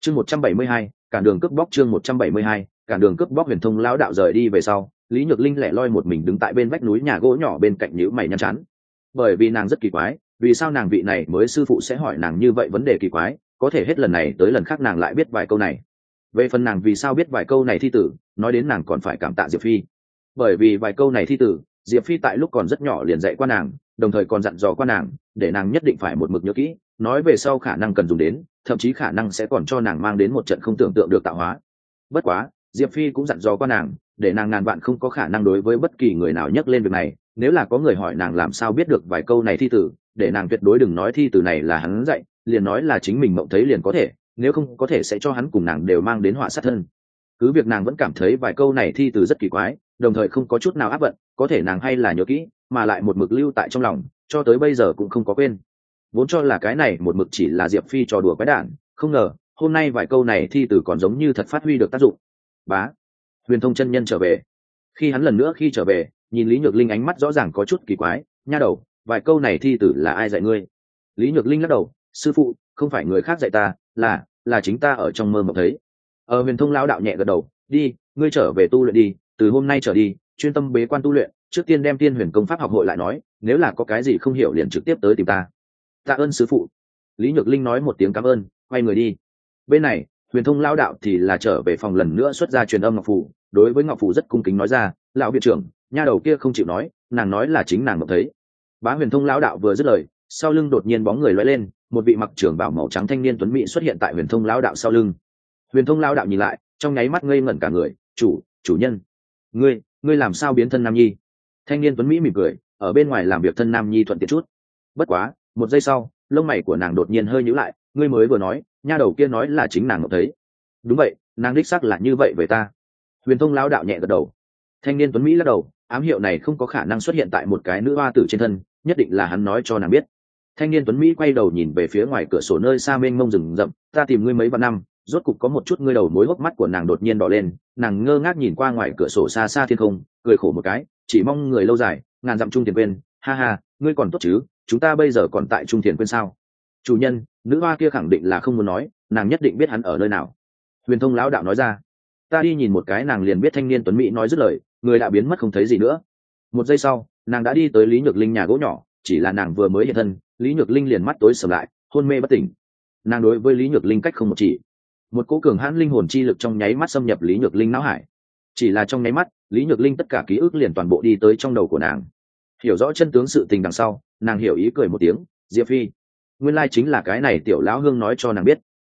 chương 172, cản đường cướp bóc. chương 172, cản đường cướp bóc. Huyền Thông lão đạo rời đi về sau, Lý Nhược Linh lẻ loi một mình đứng tại bên vách núi nhà gỗ nhỏ bên cạnh nhíu mày nhăn chán. Bởi vì nàng rất kỳ quái, vì sao nàng vị này mới sư phụ sẽ hỏi nàng như vậy vấn đề kỳ quái, có thể hết lần này tới lần khác nàng lại biết vài câu này. Về phần nàng vì sao biết vài câu này thi tử, nói đến nàng còn phải cảm tạ Diệp Phi. Bởi vì vài câu này thi tử, Diệp Phi tại lúc còn rất nhỏ liền dạy qua nàng, đồng thời còn dặn dò qua nàng, để nàng nhất định phải một mực nhớ kỹ, nói về sau khả năng cần dùng đến, thậm chí khả năng sẽ còn cho nàng mang đến một trận không tưởng tượng được tạo hóa. Bất quá, Diệp Phi cũng dặn dò qua nàng, để nàng ngàn vạn không có khả năng đối với bất kỳ người nào nhắc lên việc này, nếu là có người hỏi nàng làm sao biết được vài câu này thi tử, để nàng tuyệt đối đừng nói thi tử này là hắn dạy, liền nói là chính mình mộng thấy liền có thể, nếu không có thể sẽ cho hắn cùng nàng đều mang đến họa sát thân. Cứ việc nàng vẫn cảm thấy vài câu này thi tử rất kỳ quái, đồng thời không có chút nào áp vận, có thể nàng hay là nhớ kỹ, mà lại một mực lưu tại trong lòng, cho tới bây giờ cũng không có quên. Vốn cho là cái này một mực chỉ là Diệp Phi trò đùa quái đản, không ngờ hôm nay vài câu này thi tử còn giống như thật phát huy được tác dụng. Bá, Huyền Thông chân nhân trở về. Khi hắn lần nữa khi trở về, nhìn Lý Nhược Linh ánh mắt rõ ràng có chút kỳ quái. Nha đầu, vài câu này thi tử là ai dạy ngươi? Lý Nhược Linh lắc đầu, sư phụ, không phải người khác dạy ta, là chính ta ở trong mơ mộng thấy. Huyền Thông lão đạo nhẹ gật đầu, đi, ngươi trở về tu luyện đi, từ hôm nay trở đi chuyên tâm bế quan tu luyện, trước tiên đem Tiên Huyền công pháp học hội lại nói, nếu là có cái gì không hiểu liền trực tiếp tới tìm ta. Tạ ơn sư phụ. Lý Nhược Linh nói một tiếng cảm ơn, quay người đi. Bên này Huyền Thông lão đạo thì là trở về phòng lần nữa xuất ra truyền âm ngọc phù, đối với ngọc phù rất cung kính nói ra, lão viện trưởng, nha đầu kia không chịu nói, nàng nói là chính nàng mộng thấy. Bá Huyền Thông lão đạo vừa dứt lời, sau lưng đột nhiên bóng người lóe lên, một vị mặc trưởng bào màu trắng thanh niên tuấn mỹ xuất hiện tại Huyền Thông lão đạo sau lưng. Huyền Thông lão đạo nhìn lại, trong nháy mắt ngây ngẩn cả người, chủ nhân, ngươi làm sao biến thân nam nhi? Thanh niên tuấn mỹ mỉm cười, ở bên ngoài làm việc thân nam nhi thuận tiện chút. Bất quá một giây sau, lông mày của nàng đột nhiên hơi nhíu lại, ngươi mới vừa nói, nha đầu kia nói là chính nàng ngộ thấy. Đúng vậy, nàng đích xác là như vậy về ta. Huyền Thông lão đạo nhẹ gật đầu. Thanh niên tuấn mỹ lắc đầu, ám hiệu này không có khả năng xuất hiện tại một cái nữ hoa tử trên thân, nhất định là hắn nói cho nàng biết. Thanh niên tuấn mỹ quay đầu nhìn về phía ngoài cửa sổ nơi xa mênh mông rừng rậm, ta tìm ngươi mấy vạn năm, rốt cục có một chút ngươi đầu mối. Hốc mắt của nàng đột nhiên đỏ lên, nàng ngơ ngác nhìn qua ngoài cửa sổ xa xa thiên không, cười khổ một cái, chỉ mong người lâu dài, ngàn dặm trung tiền quên, ha ha, ngươi còn tốt chứ, chúng ta bây giờ còn tại trung tiền quên sao? Chủ nhân, nữ hoa kia khẳng định là không muốn nói, nàng nhất định biết hắn ở nơi nào. Huyền Thông lão đạo nói ra. Ta đi nhìn một cái, nàng liền biết. Thanh niên tuấn mỹ nói dứt lời, người đã biến mất không thấy gì nữa. Một giây sau, nàng đã đi tới Lý Nhược Linh nhà gỗ nhỏ, chỉ là nàng vừa mới hiện thân, Lý Nhược Linh liền mắt tối sầm lại, hôn mê bất tỉnh. Nàng đối với Lý Nhược Linh cách không một chỉ, một cỗ cường hãn linh hồn chi lực trong nháy mắt xâm nhập Lý Nhược Linh não hải. Chỉ là trong nháy mắt, Lý Nhược Linh tất cả ký ức liền toàn bộ đi tới trong đầu của nàng. Hiểu rõ chân tướng sự tình đằng sau, nàng hiểu ý cười một tiếng, Diệp Phi, nguyên lai chính là cái này tiểu lão hương nói cho nàng biết.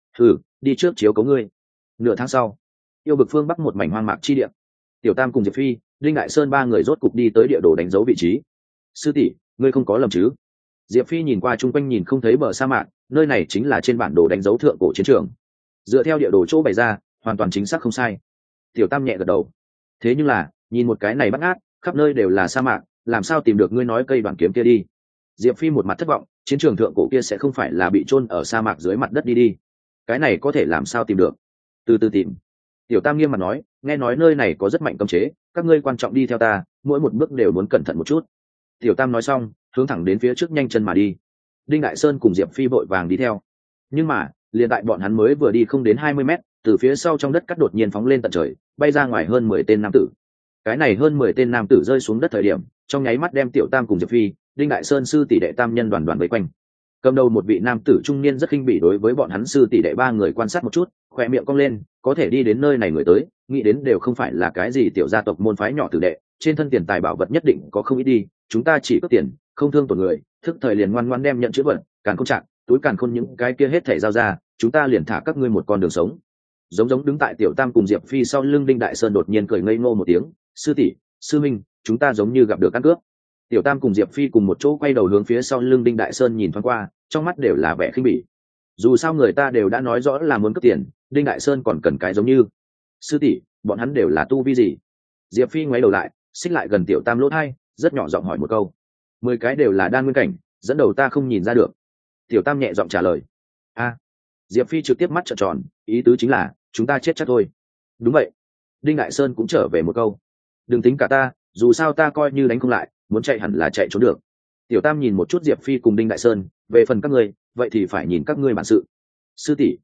Đi trước chiếu cấu ngươi. Nửa tháng sau, yêu vực phương bắc một mảnh hoang mạc chi địa, Tiểu Tam cùng Diệp Phi, Linh Đại Sơn ba người rốt cục đi tới địa đồ đánh dấu vị trí. Sư tỷ, ngươi không có lầm chứ? Diệp Phi nhìn qua chung quanh nhìn không thấy bờ sa mạc, nơi này chính là trên bản đồ đánh dấu thượng cổ chiến trường. Dựa theo địa đồ chỗ bày ra, hoàn toàn chính xác không sai. Tiểu Tam nhẹ gật đầu. Thế nhưng là, nhìn một cái này bắt ngát, khắp nơi đều là sa mạc, làm sao tìm được ngươi nói cây đoạn kiếm kia đi? Diệp Phi một mặt thất vọng, chiến trường thượng cổ kia sẽ không phải là bị chôn ở sa mạc dưới mặt đất đi. Cái này có thể làm sao tìm được? Từ từ tìm. Tiểu Tam nghiêm mặt nói, nghe nói nơi này có rất mạnh cấm chế, các ngươi quan trọng đi theo ta, mỗi một bước đều muốn cẩn thận một chút. Tiểu Tam nói xong, hướng thẳng đến phía trước nhanh chân mà đi. Đinh Đại Sơn cùng Diệp Phi vội vàng đi theo. Nhưng mà, liền tại bọn hắn mới vừa đi không đến 20 mét, từ phía sau trong đất cắt đột nhiên phóng lên tận trời, bay ra ngoài hơn 10 tên nam tử. Cái này hơn 10 tên nam tử rơi xuống đất thời điểm, trong nháy mắt đem Tiểu Tam cùng Diệp Phi, Đinh Đại Sơn sư tỷ đệ tam nhân đoàn vây quanh. Cầm đầu một vị nam tử trung niên rất khinh bỉ đối với bọn hắn sư tỷ đệ ba người quan sát một chút, khỏe miệng cong lên, có thể đi đến nơi này người tới, nghĩ đến đều không phải là cái gì tiểu gia tộc môn phái nhỏ tử đệ, trên thân tiền tài bảo vật nhất định có không ít đi, chúng ta chỉ cướp tiền, không thương tổn người, thức thời liền ngoan ngoãn đem nhận chữ vật, càn khôn trạng, túi càn khôn những cái kia hết thảy giao ra, chúng ta liền thả các ngươi một con đường sống. Giống đứng tại Tiểu Tam cùng Diệp Phi sau lưng Đinh Đại Sơn đột nhiên cười ngây ngô một tiếng, sư tỷ, sư minh, chúng ta giống như gặp được ăn cướp. Tiểu Tam cùng Diệp Phi cùng một chỗ quay đầu hướng phía sau lưng Đinh Đại Sơn nhìn thoáng qua, trong mắt đều là vẻ khinh bỉ. Dù sao người ta đều đã nói rõ là muốn cướp tiền, Đinh Đại Sơn còn cần cái giống như. Sư tỷ, bọn hắn đều là tu vi gì? Diệp Phi ngoái đầu lại, xích lại gần Tiểu Tam lỗ tai, rất nhỏ giọng hỏi một câu. 10 cái đều là đan nguyên cảnh, dẫn đầu ta không nhìn ra được. Tiểu Tam nhẹ giọng trả lời. Diệp Phi trực tiếp mắt trợn tròn, ý tứ chính là chúng ta chết chắc thôi. Đúng vậy. Đinh Đại Sơn cũng trở về một câu. Đừng tính cả ta, dù sao ta coi như đánh không lại, muốn chạy hẳn là chạy trốn được. Tiểu Tam nhìn một chút Diệp Phi cùng Đinh Đại Sơn, về phần các ngươi, vậy thì phải nhìn các ngươi bản sự. Sư tỷ,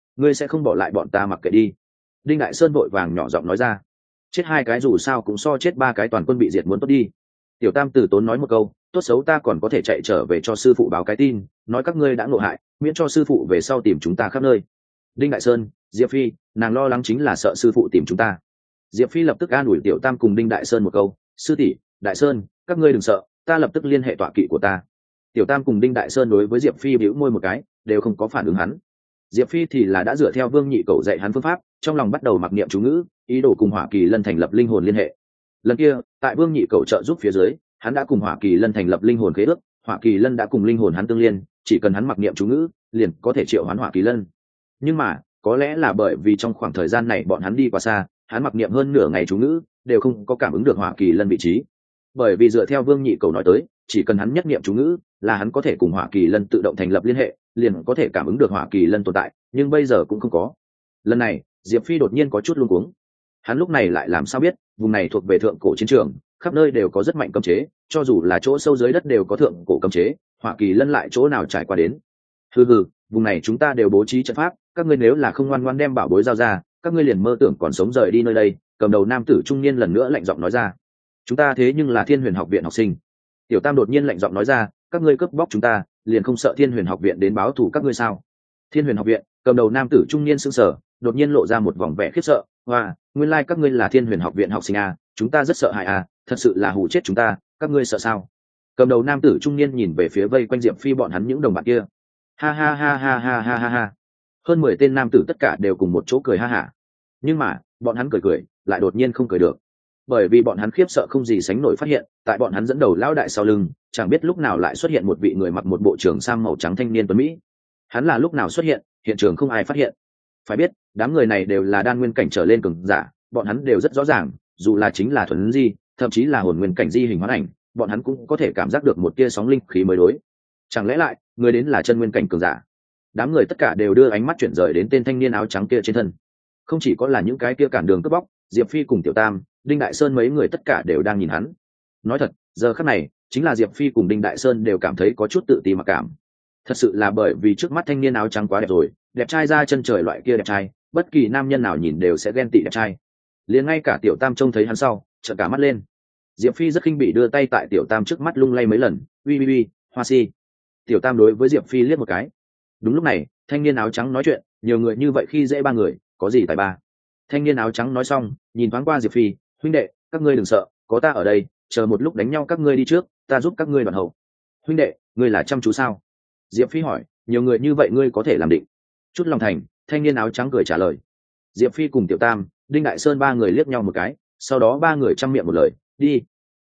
ngươi sẽ không bỏ lại bọn ta mặc kệ đi. Đinh Đại Sơn vội vàng nhỏ giọng nói ra. Chết hai cái dù sao cũng so chết ba cái toàn quân bị diệt muốn tốt đi. Tiểu Tam từ tốn nói một câu, tốt xấu ta còn có thể chạy trở về cho sư phụ báo cái tin, nói các ngươi đã ngộ hại, miễn cho sư phụ về sau tìm chúng ta khắp nơi. Đinh Đại Sơn, Diệp Phi, nàng lo lắng chính là sợ sư phụ tìm chúng ta. Diệp Phi lập tức an ủi Tiểu Tam cùng Đinh Đại Sơn một câu, sư tỷ, Đại Sơn, các ngươi đừng sợ, ta lập tức liên hệ tọa kỵ của ta. Tiểu Tam cùng Đinh Đại Sơn đối với Diệp Phi bĩu môi một cái, đều không có phản ứng hắn. Diệp Phi thì là đã dựa theo Vương Nhị Cẩu dạy hắn phương pháp, trong lòng bắt đầu mặc niệm chú ngữ, ý đồ cùng Hỏa Kỳ Lân thành lập linh hồn liên hệ. Lần kia, tại Vương Nhị Cẩu trợ giúp phía dưới, hắn đã cùng Hỏa Kỳ Lân thành lập linh hồn khế ước, Hỏa Kỳ Lân đã cùng linh hồn hắn tương liên, chỉ cần hắn mặc niệm chú ngữ, liền có thể triệu hoán Hỏa Kỳ Lân. Nhưng mà, có lẽ là bởi vì trong khoảng thời gian này bọn hắn đi quá xa, hắn mặc niệm hơn nửa ngày chú ngữ, đều không có cảm ứng được Hỏa Kỳ Lân vị trí. Bởi vì dựa theo Vương Nhị Cẩu nói tới, chỉ cần hắn nhất niệm chú ngữ, là hắn có thể cùng Hỏa Kỳ Lân tự động thành lập liên hệ, liền có thể cảm ứng được Hỏa Kỳ Lân tồn tại, nhưng bây giờ cũng không có. Lần này, Diệp Phi đột nhiên có chút luống cuống. Hắn lúc này lại làm sao biết, vùng này thuộc về thượng cổ chiến trường, khắp nơi đều có rất mạnh cấm chế, cho dù là chỗ sâu dưới đất đều có thượng cổ cấm chế, Hỏa Kỳ Lân lại chỗ nào trải qua đến. Hừ, vùng này chúng ta đều bố trí trận pháp, các ngươi nếu là không ngoan ngoãn đem bảo bối giao ra, các ngươi liền mơ tưởng còn sống rời đi nơi đây. Cầm đầu nam tử trung niên lần nữa lạnh giọng nói ra. Chúng ta thế nhưng là Thiên Huyền học viện học sinh. Tiểu Tam đột nhiên lạnh giọng nói ra, các ngươi cướp bóc chúng ta, liền không sợ Thiên Huyền học viện đến báo thù các ngươi sao? Thiên Huyền học viện, cầm đầu nam tử trung niên sững sờ, đột nhiên lộ ra một vòng vẻ khiếp sợ. Hoa, nguyên lai các ngươi là Thiên Huyền học viện học sinh à? Chúng ta rất sợ hãi à? Thật sự là hù chết chúng ta, các ngươi sợ sao? Cầm đầu nam tử trung niên nhìn về phía vây quanh Diệp Phi bọn hắn những đồng bạn kia. Ha ha ha ha ha ha ha ha. Hơn 10 tên nam tử tất cả đều cùng một chỗ cười ha hả. Nhưng mà, bọn hắn cười, lại đột nhiên không cười được. Bởi vì bọn hắn khiếp sợ không gì sánh nổi phát hiện, tại bọn hắn dẫn đầu lão đại sau lưng, chẳng biết lúc nào lại xuất hiện một vị người mặc một bộ trường sam màu trắng thanh niên tuấn mỹ. Hắn là lúc nào xuất hiện, hiện trường không ai phát hiện. Phải biết, đám người này đều là đan nguyên cảnh trở lên cường giả, bọn hắn đều rất rõ ràng, dù là chính là thuần di, thậm chí là hồn nguyên cảnh di hình hóa ảnh, bọn hắn cũng có thể cảm giác được một tia sóng linh khí mới đối. Chẳng lẽ lại, người đến là chân nguyên cảnh cường giả? Đám người tất cả đều đưa ánh mắt chuyển rời đến tên thanh niên áo trắng kia trên thân. Không chỉ có là những cái kia cản đường cướp bóc, Diệp Phi cùng Tiểu Tam, Đinh Đại Sơn mấy người tất cả đều đang nhìn hắn. Nói thật, giờ khắc này, chính là Diệp Phi cùng Đinh Đại Sơn đều cảm thấy có chút tự ti mặc cảm. Thật sự là bởi vì trước mắt thanh niên áo trắng quá đẹp rồi, đẹp trai ra chân trời loại kia đẹp trai, bất kỳ nam nhân nào nhìn đều sẽ ghen tị đẹp trai. Liền ngay cả Tiểu Tam trông thấy hắn sau, trợn cả mắt lên. Diệp Phi rất khinh bỉ đưa tay tại Tiểu Tam trước mắt lung lay mấy lần, uy, Hoa Si. Tiểu Tam đối với Diệp Phi liếc một cái. Đúng lúc này, thanh niên áo trắng nói chuyện, nhiều người như vậy khi dễ ba người, có gì tài ba. Thanh niên áo trắng nói xong, nhìn thoáng qua Diệp Phi, huynh đệ, các ngươi đừng sợ, có ta ở đây, chờ một lúc đánh nhau các ngươi đi trước, ta giúp các ngươi đoạn hậu. Huynh đệ, ngươi là chăm chú sao? Diệp Phi hỏi, nhiều người như vậy ngươi có thể làm định? Chút lòng thành, thanh niên áo trắng cười trả lời. Diệp Phi cùng Tiểu Tam, Đinh Đại Sơn ba người liếc nhau một cái, sau đó ba người chăm miệng một lời, đi.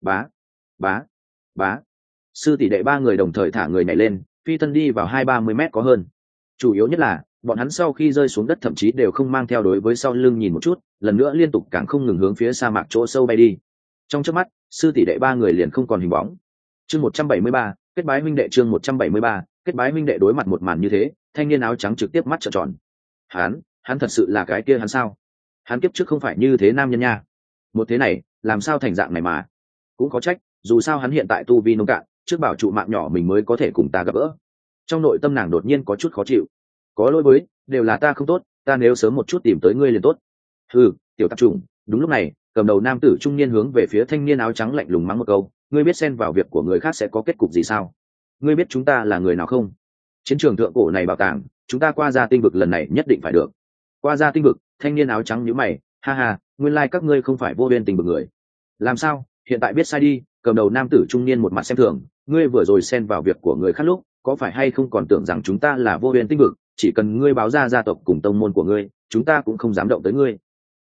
Bá. Sư tỷ đệ ba người đồng thời thả người nhảy lên, phi thân đi vào 20-30 mét có hơn. Chủ yếu nhất là, bọn hắn sau khi rơi xuống đất thậm chí đều không mang theo đối với sau lưng nhìn một chút, lần nữa liên tục càng không ngừng hướng phía sa mạc chỗ sâu bay đi. Trong chớp mắt, sư tỷ đệ ba người liền không còn hình bóng. Chương 173, kết bái huynh đệ. Chương 173, kết bái huynh đệ. Đối mặt một màn như thế, thanh niên áo trắng trực tiếp mắt trợn tròn. Hắn thật sự là cái kia hắn sao? Hắn kiếp trước không phải như thế nam nhân nha. Một thế này, làm sao thành dạng này mà? Cũng có trách, dù sao hắn hiện tại tu vi nông cạn, trước bảo trụ mạng nhỏ mình mới có thể cùng ta gặp gỡ. Trong nội tâm nàng đột nhiên có chút khó chịu. Có lỗi với, đều là ta không tốt, ta nếu sớm một chút tìm tới ngươi liền tốt. Tiểu tạp chủng. Đúng lúc này, cầm đầu nam tử trung niên hướng về phía thanh niên áo trắng lạnh lùng mắng một câu, ngươi biết xen vào việc của người khác sẽ có kết cục gì sao? Ngươi biết chúng ta là người nào không? Chiến trường thượng cổ này bảo tàng, chúng ta qua ra tinh vực lần này nhất định phải được. Qua ra tinh vực, thanh niên áo trắng nhíu mày, ha, nguyên lai các ngươi không phải vô biên tình vực người. Làm sao, hiện tại biết sai đi? Cầm đầu nam tử trung niên một mặt xem thường, ngươi vừa rồi xen vào việc của người khác lúc, có phải hay không còn tưởng rằng chúng ta là vô biên tinh vực, chỉ cần ngươi báo ra gia tộc cùng tông môn của ngươi, chúng ta cũng không dám động tới ngươi.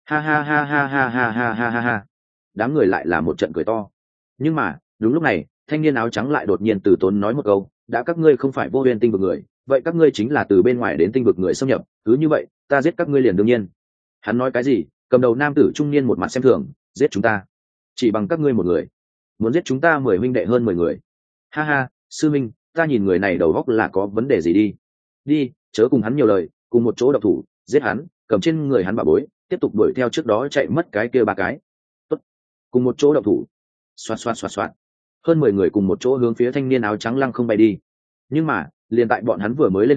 Ha. Đám người lại là một trận cười to. Nhưng mà, đúng lúc này, thanh niên áo trắng lại đột nhiên từ tốn nói một câu, đã các ngươi không phải vô biên tinh vực người, vậy các ngươi chính là từ bên ngoài đến tinh vực người xâm nhập, cứ như vậy, ta giết các ngươi liền đương nhiên. Hắn nói cái gì? Cầm đầu nam tử trung niên một mặt xem thường, giết chúng ta? Chỉ bằng các ngươi một người, muốn giết chúng ta 10 huynh đệ hơn 10 người? Ha, sư minh, ta nhìn người này đầu óc là có vấn đề gì đi, chớ cùng hắn nhiều lời, cùng một chỗ độc thủ, giết hắn, cầm trên người hắn bảo bối, tiếp tục đuổi theo trước đó chạy mất cái kia ba cái. Tốt, cùng một chỗ độc thủ. Xoạt. Hơn 10 người cùng một chỗ hướng phía thanh niên áo trắng lăng không bay đi. Nhưng mà, liền tại bọn hắn vừa mới lên không,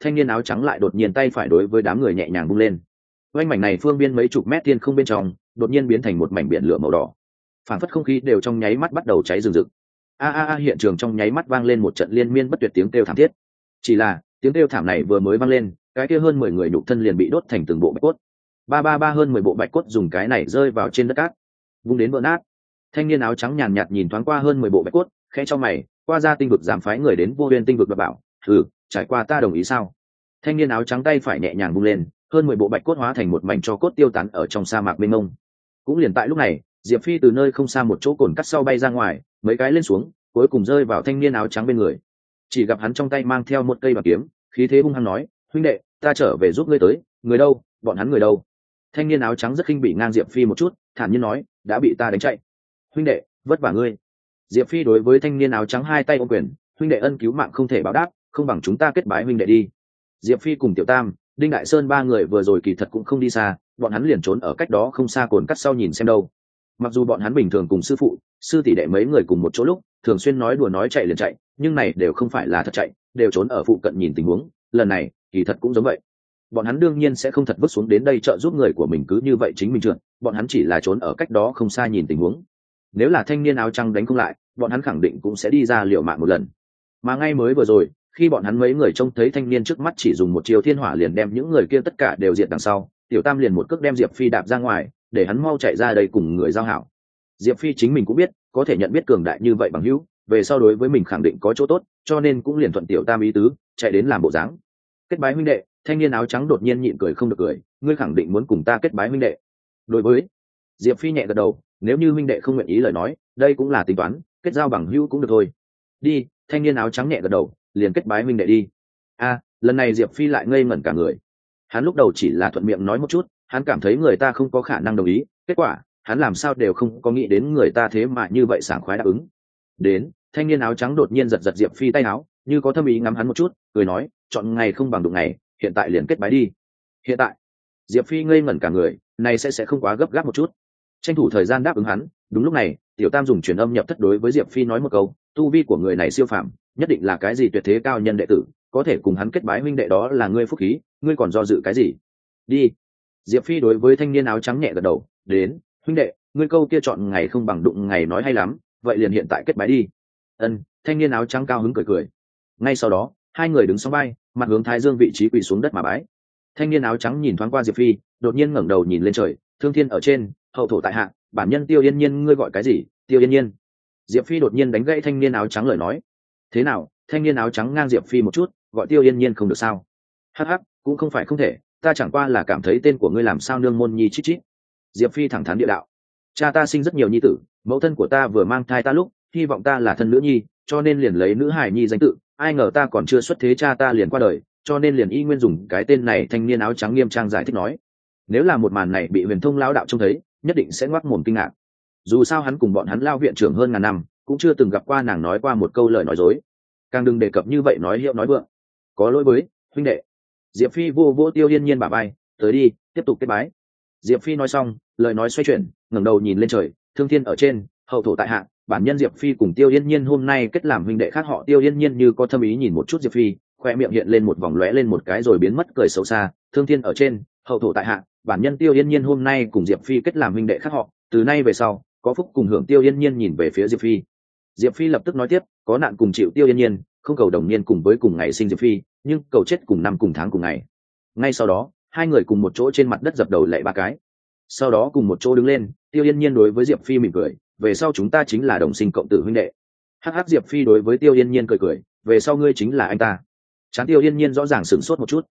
thanh niên áo trắng lại đột nhiên tay phải đối với đám người nhẹ nhàng vung lên. Oanh mảnh này phương biên mấy chục mét thiên không bên trong đột nhiên biến thành một mảnh biển lửa màu đỏ, phản phất không khí đều trong nháy mắt bắt đầu cháy rừng rực. Hiện trường trong nháy mắt vang lên một trận liên miên bất tuyệt tiếng kêu thảm thiết. Chỉ là tiếng kêu thảm này vừa mới vang lên, cái kia hơn 10 người nhục thân liền bị đốt thành từng bộ bạch cốt. Ba hơn 10 bộ bạch cốt dùng cái này rơi vào trên đất cát, vung đến vỡ nát. Thanh niên áo trắng nhàn nhạt nhìn thoáng qua hơn 10 bộ bạch cốt, khẽ cho mày, qua ra tinh vực giảm phái người đến vô nguyên tinh vực và bảo, trải qua ta đồng ý sao? Thanh niên áo trắng tay phải nhẹ nhàng vung lên, hơn 10 bộ bạch cốt hóa thành một mảnh tro cốt tiêu tán ở trong sa mạc mênh mông. Cũng liền tại lúc này, Diệp Phi từ nơi không xa một chỗ cồn cắt sau bay ra ngoài, mấy cái lên xuống, cuối cùng rơi vào thanh niên áo trắng bên người. Chỉ gặp hắn trong tay mang theo một cây bạc kiếm, khí thế hung hăng nói, huynh đệ, ta trở về giúp ngươi tới, người đâu, bọn hắn người đâu? Thanh niên áo trắng rất khinh bị ngang Diệp Phi một chút, thản nhiên nói, đã bị ta đánh chạy. Huynh đệ, vất vả ngươi. Diệp Phi đối với thanh niên áo trắng hai tay ôm quyền, huynh đệ ân cứu mạng không thể báo đáp, không bằng chúng ta kết bái huynh đệ đi. Diệp Phi cùng Tiểu Tam, Đinh Đại Sơn ba người vừa rồi kỳ thật cũng không đi xa, bọn hắn liền trốn ở cách đó không xa cồn cắt sau nhìn xem đâu. Mặc dù bọn hắn bình thường cùng sư phụ, sư tỷ đệ mấy người cùng một chỗ lúc, thường xuyên nói đùa nói chạy liền chạy, nhưng này đều không phải là thật chạy, đều trốn ở phụ cận nhìn tình huống, lần này, kỳ thật cũng giống vậy. Bọn hắn đương nhiên sẽ không thật vứt xuống đến đây trợ giúp người của mình cứ như vậy chính mình trượt, bọn hắn chỉ là trốn ở cách đó không xa nhìn tình huống. Nếu là thanh niên áo trắng đánh không lại, bọn hắn khẳng định cũng sẽ đi ra liều mạng một lần. Mà ngay mới vừa rồi, khi bọn hắn mấy người trông thấy thanh niên trước mắt chỉ dùng một chiều thiên hỏa liền đem những người kia tất cả đều diệt đằng sau, Tiểu Tam liền một cước đem Diệp Phi đạp ra ngoài, để hắn mau chạy ra đây cùng người giao hảo. Diệp Phi chính mình cũng biết, có thể nhận biết cường đại như vậy bằng hữu, về sau đối với mình khẳng định có chỗ tốt, cho nên cũng liền thuận Tiểu Tam ý tứ, chạy đến làm bộ dáng. Kết bái huynh đệ, thanh niên áo trắng đột nhiên nhịn cười không được cười, ngươi khẳng định muốn cùng ta kết bái huynh đệ. Đối với Diệp Phi nhẹ gật đầu, nếu như huynh đệ không nguyện ý lời nói, đây cũng là tính toán, kết giao bằng hữu cũng được thôi. Đi, thanh niên áo trắng nhẹ gật đầu, liền kết bái huynh đệ đi. Lần này Diệp Phi lại ngây ngẩn cả người. Hắn lúc đầu chỉ là thuận miệng nói một chút, hắn cảm thấy người ta không có khả năng đồng ý, kết quả hắn làm sao đều không có nghĩ đến người ta thế mà như vậy sảng khoái đáp ứng. Đến, thanh niên áo trắng đột nhiên giật giật Diệp Phi tay áo, như có thâm ý ngắm hắn một chút, cười nói, chọn ngày không bằng đụng ngày, hiện tại liền kết bái đi. Hiện tại? Diệp Phi ngây ngẩn cả người, này sẽ không quá gấp gáp một chút. Tranh thủ thời gian đáp ứng hắn. Đúng lúc này, Tiểu Tam dùng truyền âm nhập thất đối với Diệp Phi nói một câu, tu vi của người này siêu phàm, nhất định là cái gì tuyệt thế cao nhân đệ tử, có thể cùng hắn kết bái huynh đệ đó là ngươi phúc khí, ngươi còn do dự cái gì? Đi. Diệp Phi đối với thanh niên áo trắng nhẹ gật đầu, đến, huynh đệ, ngươi câu kia chọn ngày không bằng đụng ngày nói hay lắm, vậy liền hiện tại kết bái đi. Thanh niên áo trắng cao hứng cười cười. Ngay sau đó, hai người đứng song vai, mặt hướng Thái Dương vị trí quỳ xuống đất mà bái. Thanh niên áo trắng nhìn thoáng qua Diệp Phi, đột nhiên ngẩng đầu nhìn lên trời, thương thiên ở trên, hậu thổ tại hạ, bản nhân Tiêu Yên Nhiên, ngươi gọi cái gì? Tiêu Yên Nhiên. Diệp Phi đột nhiên đánh gãy thanh niên áo trắng lời nói. Thế nào? Thanh niên áo trắng ngang Diệp Phi một chút, gọi Tiêu Yên Nhiên không được sao? Hắc hắc, cũng không phải không thể, ta chẳng qua là cảm thấy tên của ngươi làm sao nương môn nhi chít chít. Diệp Phi thẳng thắn địa đạo. Cha ta sinh rất nhiều nhi tử, mẫu thân của ta vừa mang thai ta lúc, hy vọng ta là thân nữ nhi, cho nên liền lấy nữ hài nhi danh tự, ai ngờ ta còn chưa xuất thế cha ta liền qua đời, cho nên liền y nguyên dùng cái tên này. Thanh niên áo trắng nghiêm trang giải thích nói. Nếu là một màn này bị Huyền Thông lão đạo trông thấy, nhất định sẽ ngoác mồm kinh ngạc. Dù sao hắn cùng bọn hắn lao viện trưởng hơn ngàn năm, cũng chưa từng gặp qua nàng nói qua một câu lời nói dối, càng đừng đề cập như vậy nói hiệu nói vượng. Có lỗi với huynh đệ. Diệp Phi vô vô Tiêu Yên Nhiên bả vai, tới đi, tiếp tục kết bái. Diệp Phi nói xong, lời nói xoay chuyển, ngẩng đầu nhìn lên trời, thương thiên ở trên, hậu thổ tại hạ, bản nhân Diệp Phi cùng Tiêu Yên Nhiên hôm nay kết làm huynh đệ khác họ. Tiêu Yên Nhiên như có thâm ý nhìn một chút Diệp Phi, khoe miệng hiện lên một vòng lóe lên một cái rồi biến mất cười xấu xa. Thương thiên ở trên, hậu thổ tại hạ, bản nhân Tiêu Yên Nhiên hôm nay cùng Diệp Phi kết làm huynh đệ khác họ, từ nay về sau có phúc cùng hưởng. Tiêu Yên Nhiên nhìn về phía Diệp Phi. Diệp Phi lập tức nói tiếp, có nạn cùng chịu Tiêu Yên Nhiên, không cầu đồng niên cùng với cùng ngày sinh Diệp Phi, nhưng cầu chết cùng năm cùng tháng cùng ngày. Ngay sau đó, hai người cùng một chỗ trên mặt đất dập đầu lạy ba cái, sau đó cùng một chỗ đứng lên. Tiêu Yên Nhiên đối với Diệp Phi mỉm cười, về sau chúng ta chính là đồng sinh cộng tử huynh đệ. Hắc. Diệp Phi đối với Tiêu Yên Nhiên cười cười, về sau ngươi chính là anh ta. Trán Tiêu Yên Nhiên rõ ràng sửng sốt một chút.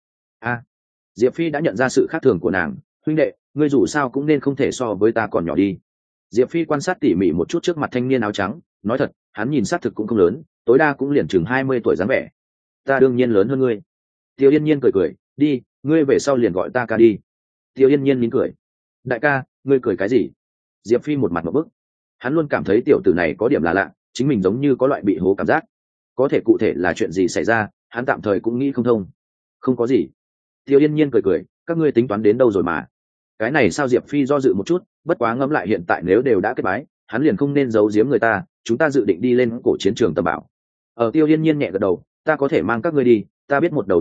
Diệp Phi đã nhận ra sự khác thường của nàng, huynh đệ, ngươi dù sao cũng nên không thể so với ta còn nhỏ đi. Diệp Phi quan sát tỉ mỉ một chút trước mặt thanh niên áo trắng, nói thật, hắn nhìn xác thực cũng không lớn, tối đa cũng liền chừng 20 tuổi dáng vẻ. Ta đương nhiên lớn hơn ngươi. Tiêu Yên Nhiên cười cười, đi, ngươi về sau liền gọi ta ca đi. Tiêu Yên Nhiên mỉm cười. Đại ca, ngươi cười cái gì? Diệp Phi một mặt một bức. Hắn luôn cảm thấy tiểu tử này có điểm là lạ, chính mình giống như có loại bị hố cảm giác. Có thể cụ thể là chuyện gì xảy ra, hắn tạm thời cũng nghĩ không thông. Không có gì. Tiêu Yên Nhiên cười cười, các ngươi tính toán đến đâu rồi mà? Cái này sao? Diệp Phi do dự một chút, bất quá ngẫm lại hiện tại nếu đều đã kết bái, hắn liền không nên giấu giếm người ta, chúng ta dự định đi lên cổ chiến trường tầm bảo. Tiêu Yên Nhiên nhẹ gật đầu, ta có thể mang các ngươi đi, ta biết một đầu đường tắt,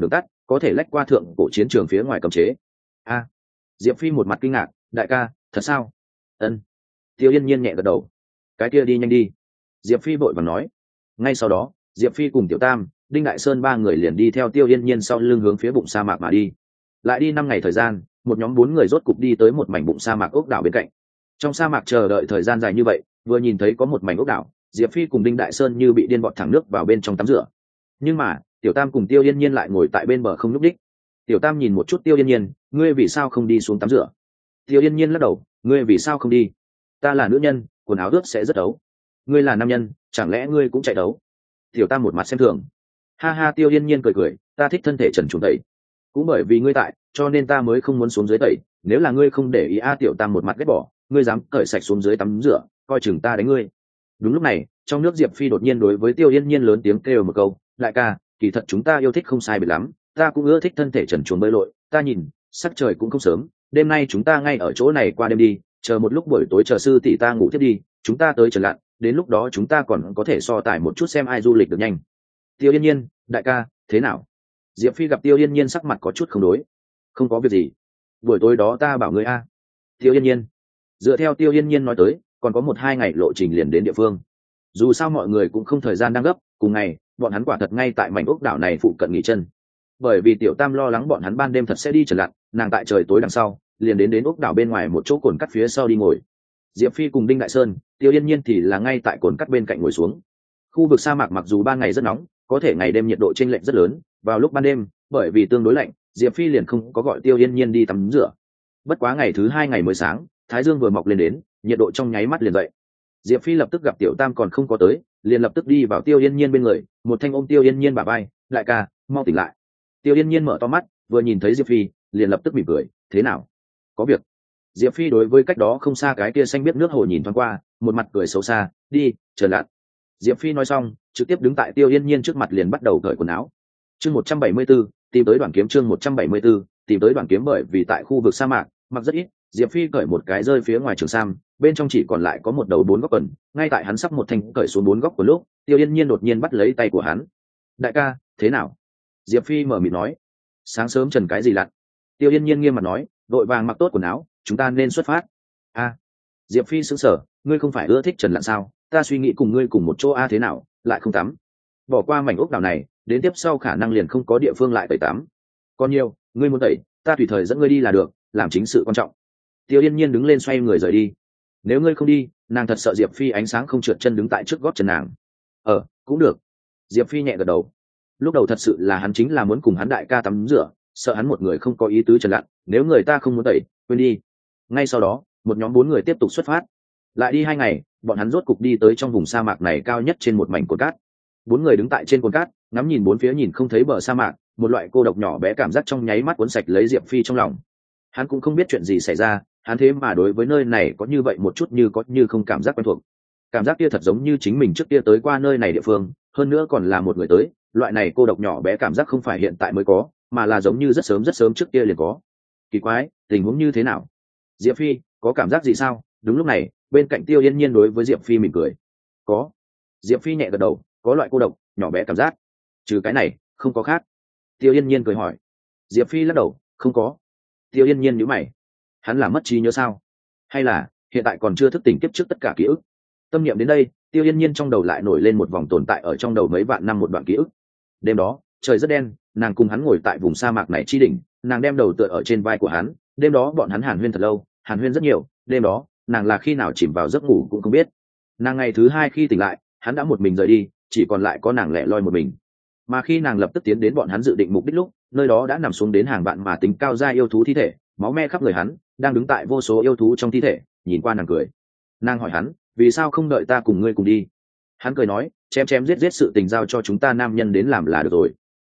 có thể lách qua thượng cổ chiến trường phía ngoài cấm chế. A. Diệp Phi một mặt kinh ngạc, đại ca, thật sao? Ân. Tiêu Yên Nhiên nhẹ gật đầu. Cái kia đi nhanh đi. Diệp Phi vội vàng nói. Ngay sau đó, Diệp Phi cùng Tiểu Tam, Đinh Đại Sơn ba người liền đi theo Tiêu Yên Nhiên sau lưng hướng phía bụng sa mạc mà đi. Lại đi 5 ngày thời gian, một nhóm 4 người rốt cục đi tới một mảnh bụng sa mạc ốc đảo bên cạnh. Trong sa mạc chờ đợi thời gian dài như vậy, vừa nhìn thấy có một mảnh ốc đảo, Diệp Phi cùng Đinh Đại Sơn như bị điên bọt thẳng nước vào bên trong tắm rửa. Nhưng mà, Tiểu Tam cùng Tiêu Yên Nhiên lại ngồi tại bên bờ không nhúc đích. Tiểu Tam nhìn một chút Tiêu Yên Nhiên, ngươi vì sao không đi xuống tắm rửa? Tiêu Yên Nhiên lắc đầu, ngươi vì sao không đi? Ta là nữ nhân, quần áo ướt sẽ rất ấu. Ngươi là nam nhân, chẳng lẽ ngươi cũng chạy đấu? Tiểu Tam một mặt xem thường. Ha ha, Tiêu Yên Nhiên cười cười, ta thích thân thể trần truồng tẩy. Cũng bởi vì ngươi tại, cho nên ta mới không muốn xuống dưới tẩy. Nếu là ngươi không để ý, Tiểu Tam một mặt ghét bỏ, ngươi dám cởi sạch xuống dưới tắm rửa, coi chừng ta đánh ngươi. Đúng lúc này, trong nước Diệp Phi đột nhiên đối với Tiêu Yên Nhiên lớn tiếng kêu một câu, đại ca, kỳ thật chúng ta yêu thích không sai biệt lắm, ta cũng ưa thích thân thể trần truồng bơi lội, ta nhìn sắc trời cũng không sớm, đêm nay chúng ta ngay ở chỗ này qua đêm đi, chờ một lúc buổi tối chờ sư tỷ ta ngủ tiếp đi, chúng ta tới trần lặn, đến lúc đó chúng ta còn có thể so tài một chút xem ai du lịch được nhanh. Tiêu Yên Nhiên, đại ca, thế nào? Diệp Phi gặp Tiêu Yên Nhiên sắc mặt có chút không đối. Không có việc gì, buổi tối đó ta bảo ngươi a. Tiêu Yên Nhiên, dựa theo Tiêu Yên Nhiên nói tới, còn có 1-2 ngày lộ trình liền đến địa phương. Dù sao mọi người cũng không thời gian đang gấp, cùng ngày bọn hắn quả thật ngay tại mảnh ốc đảo này phụ cận nghỉ chân. Bởi vì Tiểu Tam lo lắng bọn hắn ban đêm thật sẽ đi trần lặn, nàng tại trời tối đằng sau liền đến ốc đảo bên ngoài một chỗ cồn cắt phía sau đi ngồi. Diệp Phi cùng Đinh Đại Sơn, Tiêu Yên Nhiên thì là ngay tại cồn cắt bên cạnh ngồi xuống. Khu vực sa mạc mặc dù ban ngày rất nóng, có thể ngày đêm nhiệt độ chênh lệch rất lớn, vào lúc ban đêm bởi vì tương đối lạnh, Diệp Phi liền không có gọi Tiêu Yên Nhiên đi tắm rửa. Bất quá ngày thứ 2 ngày mới sáng, thái dương vừa mọc lên đến, nhiệt độ trong nháy mắt liền dậy. Diệp Phi lập tức gặp Tiểu Tam còn không có tới, liền lập tức đi vào Tiêu Yên Nhiên bên người, một thanh ôm Tiêu Yên Nhiên bả vai, đại ca, mau tỉnh lại. Tiêu Yên Nhiên mở to mắt, vừa nhìn thấy Diệp Phi liền lập tức mỉm cười, thế nào, có việc? Diệp Phi đối với cách đó không xa cái kia xanh biết nước hồ nhìn thoáng qua, một mặt cười xấu xa, đi trần lặn. Diệp Phi nói xong trực tiếp đứng tại Tiêu Yên Nhiên trước mặt liền bắt đầu cởi quần áo. Chương 174, tìm tới đoạn kiếm. Chương 174, tìm tới đoạn kiếm. Bởi vì tại khu vực sa mạc mặc rất ít, Diệp Phi cởi một cái rơi phía ngoài trường sam, bên trong chỉ còn lại có một đầu 4 góc quần. Ngay tại hắn sắp một thanh cởi xuống 4 góc quần lúc, Tiêu Yên Nhiên đột nhiên bắt lấy tay của hắn. Đại ca, thế nào? Diệp Phi mở miệng nói. Sáng sớm trần cái gì lặn? Tiêu Yên Nhiên nghiêm mặt nói, đội vàng mặc tốt quần áo, chúng ta nên xuất phát. A. Diệp Phi sững sờ, ngươi không phải ưa thích trần lặn sao? Ta suy nghĩ cùng ngươi cùng một chỗ thế nào, lại không tắm? Bỏ qua mảnh ốc đảo này, đến tiếp sau khả năng liền không có địa phương lại tẩy tắm. Còn nhiều, ngươi muốn tẩy, ta tùy thời dẫn ngươi đi là được, làm chính sự quan trọng. Tiêu Yên Nhiên đứng lên xoay người rời đi. Nếu ngươi không đi, nàng thật sợ Diệp Phi ánh sáng không trượt chân đứng tại trước gót chân nàng. Cũng được. Diệp Phi nhẹ gật đầu. Lúc đầu thật sự là hắn chính là muốn cùng hắn đại ca tắm rửa, sợ hắn một người không có ý tứ trần lặn, nếu người ta không muốn tẩy, quên đi. Ngay sau đó, một nhóm 4 người tiếp tục xuất phát. Lại đi 2 ngày, bọn hắn rốt cục đi tới trong vùng sa mạc này cao nhất trên một mảnh cồn cát. 4 người đứng tại trên cồn cát, ngắm nhìn bốn phía nhìn không thấy bờ sa mạc, một loại cô độc nhỏ bé cảm giác trong nháy mắt cuốn sạch lấy Diệp Phi trong lòng. Hắn cũng không biết chuyện gì xảy ra, hắn thế mà đối với nơi này có như vậy một chút như có như không cảm giác quen thuộc. Cảm giác kia thật giống như chính mình trước kia tới qua nơi này địa phương, hơn nữa còn là một người tới, loại này cô độc nhỏ bé cảm giác không phải hiện tại mới có, mà là giống như rất sớm trước kia liền có. Kỳ quái, tình huống như thế nào? Diệp Phi, có cảm giác gì sao? Đúng lúc này, bên cạnh Tiêu Yên Nhiên đối với Diệp Phi mỉm cười. Có. Diệp Phi nhẹ gật đầu, có loại cô độc nhỏ bé cảm giác. Trừ cái này, không có khác. Tiêu Yên Nhiên cười hỏi. Diệp Phi lắc đầu, không có. Tiêu Yên Nhiên nhíu mày. Hắn là mất trí nhớ sao? Hay là hiện tại còn chưa thức tỉnh kiếp trước tất cả ký ức? Tâm niệm đến đây, Tiêu Yên Nhiên trong đầu lại nổi lên một vòng tồn tại ở trong đầu mấy vạn năm một đoạn ký ức. Đêm đó, trời rất đen, nàng cùng hắn ngồi tại vùng sa mạc này chi đỉnh, nàng đem đầu tựa ở trên vai của hắn, đêm đó bọn hắn hàn huyên thật lâu, hàn huyên rất nhiều, đêm đó, nàng là khi nào chìm vào giấc ngủ cũng không biết. Nàng ngày thứ 2 khi tỉnh lại, hắn đã một mình rời đi, chỉ còn lại có nàng lẻ loi một mình. Mà khi nàng lập tức tiến đến bọn hắn dự định mục đích lúc, nơi đó đã nằm xuống đến hàng vạn mà tính cao gia yêu thú thi thể, máu me khắp người hắn, đang đứng tại vô số yêu thú trong thi thể, nhìn qua nàng cười. Nàng hỏi hắn, vì sao không đợi ta cùng ngươi cùng đi? Hắn cười nói, chém giết sự tình giao cho chúng ta nam nhân đến làm là được rồi.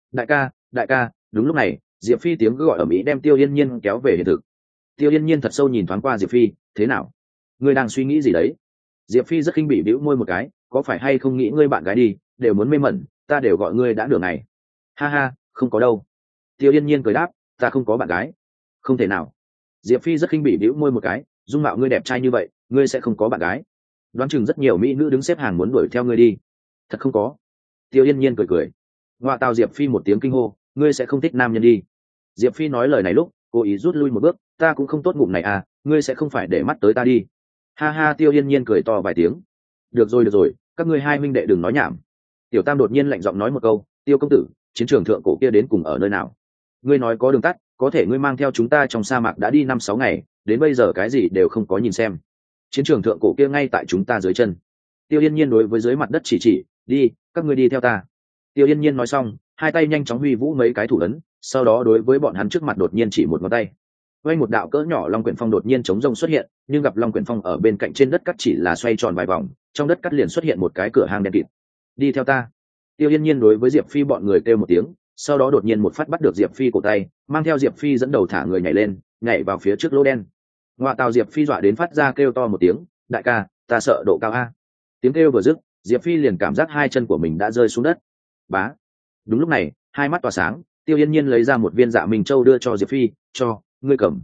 Đại ca. Đúng lúc này, Diệp Phi tiếng gọi ầm ĩ đem Tiêu Yên Nhiên kéo về hiện thực. Tiêu Yên Nhiên thật sâu nhìn thoáng qua Diệp Phi, thế nào? Ngươi đang suy nghĩ gì đấy? Diệp Phi rất khinh bỉ bĩu môi một cái, có phải hay không nghĩ ngươi bạn gái đi, đều muốn mê mẩn, ta đều gọi ngươi đã nửa ngày. Ha ha, không có đâu. Tiêu Yên Nhiên cười đáp, ta không có bạn gái. Không thể nào. Diệp Phi rất khinh bỉ bĩu môi một cái, dung mạo ngươi đẹp trai như vậy, ngươi sẽ không có bạn gái? Đoán chừng rất nhiều mỹ nữ đứng xếp hàng muốn đuổi theo ngươi đi. Thật không có. Tiêu Yên Nhiên cười. Ngoại tào, Diệp Phi một tiếng kinh hô, ngươi sẽ không thích nam nhân đi. Diệp Phi nói lời này lúc cố ý rút lui một bước, ta cũng không tốt ngụm này à, ngươi sẽ không phải để mắt tới ta đi. Ha ha, Tiêu Yên Nhiên cười to vài tiếng. Được rồi, các ngươi hai huynh đệ đừng nói nhảm. Tiểu Tam đột nhiên lạnh giọng nói một câu, Tiêu công tử, chiến trường thượng cổ kia đến cùng ở nơi nào? Ngươi nói có đường tắt, có thể ngươi mang theo chúng ta trong sa mạc đã đi 5-6 ngày, đến bây giờ cái gì đều không có nhìn xem. Chiến trường thượng cổ kia ngay tại chúng ta dưới chân. Tiêu Yên Nhiên đối với dưới mặt đất chỉ, đi, các ngươi đi theo ta. Tiêu Yên Nhiên nói xong, hai tay nhanh chóng huy vũ mấy cái thủ ấn, sau đó đối với bọn hắn trước mặt đột nhiên chỉ một ngón tay. Quanh một đạo cỡ nhỏ long quyển phong đột nhiên chống rông xuất hiện, nhưng gặp long quyển phong ở bên cạnh trên đất cắt chỉ là xoay tròn vài vòng, trong đất cắt liền xuất hiện một cái cửa hang đen kịt. Đi theo ta. Tiêu Yên Nhiên đối với Diệp Phi bọn người kêu một tiếng, sau đó đột nhiên một phát bắt được Diệp Phi cổ tay, mang theo Diệp Phi dẫn đầu thả người nhảy lên, nhảy vào phía trước lỗ đen. Ngoa tào, Diệp Phi dọa đến phát ra kêu to một tiếng, đại ca, ta sợ độ cao a. Tiếng kêu vừa dứt, Diệp Phi liền cảm giác hai chân của mình đã rơi xuống đất. Bá. Đúng lúc này, hai mắt tỏa sáng, Tiêu Yên Nhiên lấy ra một viên Dạ Minh Châu đưa cho Diệp Phi, cho ngươi cầm.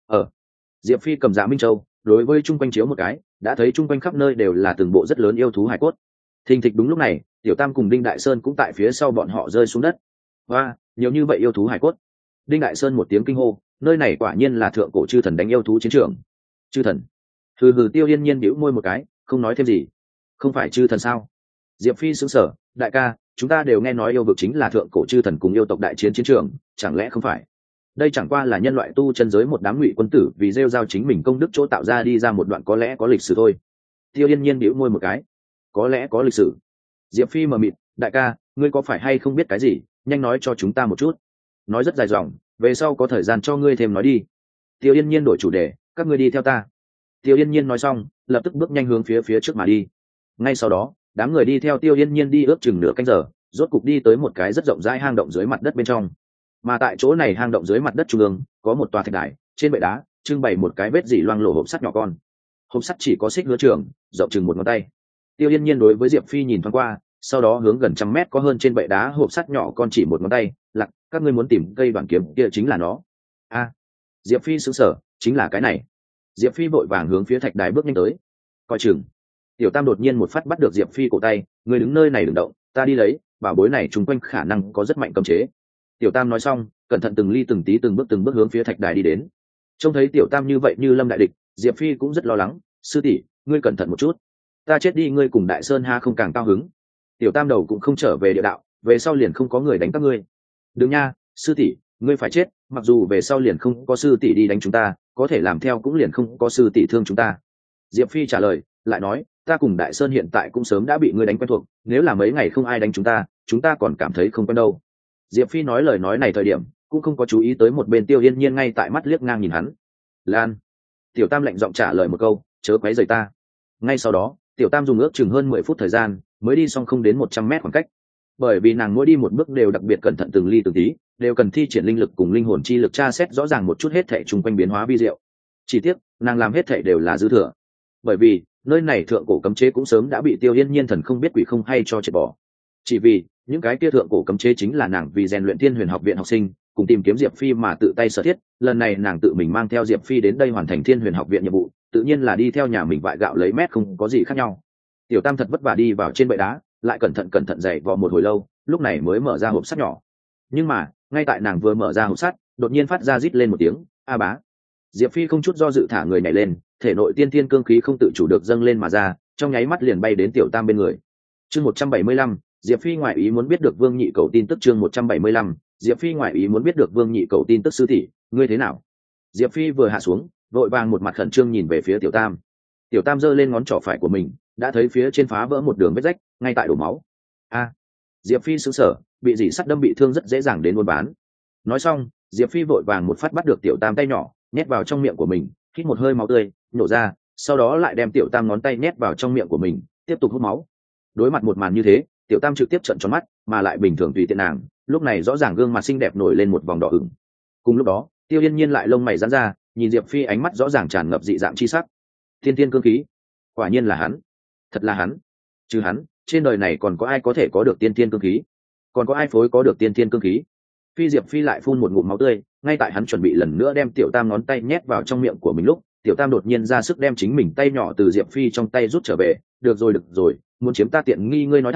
Diệp Phi cầm Dạ Minh Châu, đối với chung quanh chiếu một cái, đã thấy chung quanh khắp nơi đều là từng bộ rất lớn yêu thú hải cốt. Thình thịch, đúng lúc này, Tiểu Tam cùng Đinh Đại Sơn cũng tại phía sau bọn họ rơi xuống đất. Và nhiều như vậy yêu thú hải cốt. Đinh Đại Sơn một tiếng kinh hô, nơi này quả nhiên là thượng cổ chư thần đánh yêu thú chiến trường. Chư thần? Hừ hừ, Tiêu Yên Nhiên bĩu môi một cái, không nói thêm gì. Không phải chư thần sao? Diệp Phi sững sờ, đại ca, chúng ta đều nghe nói yêu vực chính là thượng cổ chư thần cùng yêu tộc đại chiến chiến trường, chẳng lẽ không phải? Đây chẳng qua là nhân loại tu chân giới một đám ngụy quân tử vì rêu rao chính mình công đức chỗ tạo ra đi ra một đoạn có lẽ có lịch sử thôi. Tiêu Yên Nhiên bĩu môi một cái, có lẽ có lịch sử. Diệp Phi mờ mịt, đại ca, ngươi có phải hay không biết cái gì, nhanh nói cho chúng ta một chút. Nói rất dài dòng, về sau có thời gian cho ngươi thêm nói đi. Tiêu Yên Nhiên đổi chủ đề, các ngươi đi theo ta. Tiêu Yên Nhiên nói xong, lập tức bước nhanh hướng phía trước mà đi. Ngay sau đó, đám người đi theo Tiêu Yên Nhiên đi ước chừng nửa canh giờ, rốt cục đi tới một cái rất rộng rãi hang động dưới mặt đất bên trong. Mà tại chỗ này hang động dưới mặt đất trung ương có một tòa thạch đài, trên bệ đá trưng bày một cái vết dỉ loang lổ hộp sắt nhỏ con. Hộp sắt chỉ có xích hứa trường, rộng chừng một ngón tay. Tiêu Yên Nhiên đối với Diệp Phi nhìn thoáng qua, sau đó hướng gần 100 mét có hơn trên bệ đá hộp sắt nhỏ con chỉ một ngón tay, lặc, các ngươi muốn tìm cây đoạn kiếm kia chính là nó. A. Diệp Phi sững sờ, chính là cái này. Diệp Phi vội vàng hướng phía thạch đài bước nhanh tới. Coi chừng. Tiểu Tam đột nhiên một phát bắt được Diệp Phi cổ tay, ngươi đứng nơi này đừng động, ta đi lấy, bảo bối này chung quanh khả năng có rất mạnh cấm chế. Tiểu Tam nói xong, cẩn thận từng ly từng tí từng bước hướng phía thạch đài đi đến. Trông thấy Tiểu Tam như vậy như lâm đại địch, Diệp Phi cũng rất lo lắng, sư tỷ, ngươi cẩn thận một chút, ta chết đi ngươi cùng Đại Sơn ha không càng cao hứng. Tiểu Tam đầu cũng không trở về địa đạo, về sau liền không có người đánh các ngươi. Đừng nha, sư tỷ, ngươi phải chết, mặc dù về sau liền không có sư tỷ đi đánh chúng ta, có thể làm theo cũng liền không có sư tỷ thương chúng ta. Diệp Phi trả lời, lại nói, ta cùng Đại Sơn hiện tại cũng sớm đã bị ngươi đánh quen thuộc, nếu là mấy ngày không ai đánh chúng ta còn cảm thấy không quen đâu. Diệp Phi nói lời nói này thời điểm cũng không có chú ý tới một bên Tiêu Yên Nhiên ngay tại mắt liếc ngang nhìn hắn. Lan. Tiểu Tam lạnh giọng trả lời một câu, chớ quấy rầy ta. Ngay sau đó, Tiểu Tam dùng ước chừng hơn 10 phút thời gian mới đi xong không đến 100 mét khoảng cách. Bởi vì nàng mỗi đi một bước đều đặc biệt cẩn thận từng ly từng tí, đều cần thi triển linh lực cùng linh hồn chi lực tra xét rõ ràng một chút hết thảy xung quanh biến hóa vi diệu. Chỉ tiếc, nàng làm hết thảy đều là dư thừa. Bởi vì, nơi này thượng cổ cấm chế cũng sớm đã bị Tiêu Yên Nhiên thần không biết quỷ không hay cho triệt bỏ. Chỉ vì, những cái kia thượng cổ cấm chế chính là nàng vì rèn luyện Thiên Huyền Học viện học sinh, cùng tìm kiếm Diệp Phi mà tự tay sở thiết, lần này nàng tự mình mang theo Diệp Phi đến đây hoàn thành Thiên Huyền Học viện nhiệm vụ, tự nhiên là đi theo nhà mình vại gạo lấy mét không có gì khác nhau. Tiểu Tam thật vất vả đi vào trên bệ đá, lại cẩn thận dày vò một hồi lâu, lúc này mới mở ra hộp sắt nhỏ. Nhưng mà, ngay tại nàng vừa mở ra hộp sắt, đột nhiên phát ra rít lên một tiếng, a bá. Diệp Phi không chút do dự thả người nhảy lên, thể nội tiên thiên cương khí không tự chủ được dâng lên mà ra, trong nháy mắt liền bay đến Tiểu Tam bên người. Chương 175, Diệp Phi ngoại ý muốn biết được Vương Nhị Cầu tin tức. Chương 175, Diệp Phi ngoại ý muốn biết được Vương Nhị Cầu tin tức. Sư tỷ, ngươi thế nào? Diệp Phi vừa hạ xuống, vội vàng một mặt khẩn trương nhìn về phía Tiểu Tam. Tiểu Tam giơ lên ngón trỏ phải của mình, đã thấy phía trên phá vỡ một đường vết rách, ngay tại đổ máu. A. Diệp Phi sững sờ, bị dỉ sắt đâm bị thương rất dễ dàng đến buôn bán. Nói xong, Diệp Phi vội vàng một phát bắt được Tiểu Tam tay nhỏ, nhét vào trong miệng của mình, hít một hơi máu tươi, nhổ ra, sau đó lại đem Tiểu Tam ngón tay nhét vào trong miệng của mình, tiếp tục hút máu. Đối mặt một màn như thế, Tiểu Tam trực tiếp trợn tròn mắt, mà lại bình thường tùy tiện nàng, lúc này rõ ràng gương mặt xinh đẹp nổi lên một vòng đỏ ửng. Cùng lúc đó, Tiêu Yên Nhiên lại lông mày giãn ra, nhìn Diệp Phi ánh mắt rõ ràng tràn ngập dị dạng chi sắc. Thiên thiên cương khí, quả nhiên là hắn, thật là hắn. Trừ hắn, trên đời này còn có ai có thể có được tiên thiên cương khí? Còn có ai phối có được tiên thiên cương khí? Diệp Phi lại phun một ngụm máu tươi, ngay tại hắn chuẩn bị lần nữa đem Tiểu Tam ngón tay nhét vào trong miệng của mình lúc, Tiểu Tam đột nhiên ra sức đem chính mình tay nhỏ từ Diệp Phi trong tay rút trở về. Được rồi, muốn chiếm ta tiện nghi ngươi nói thẳng,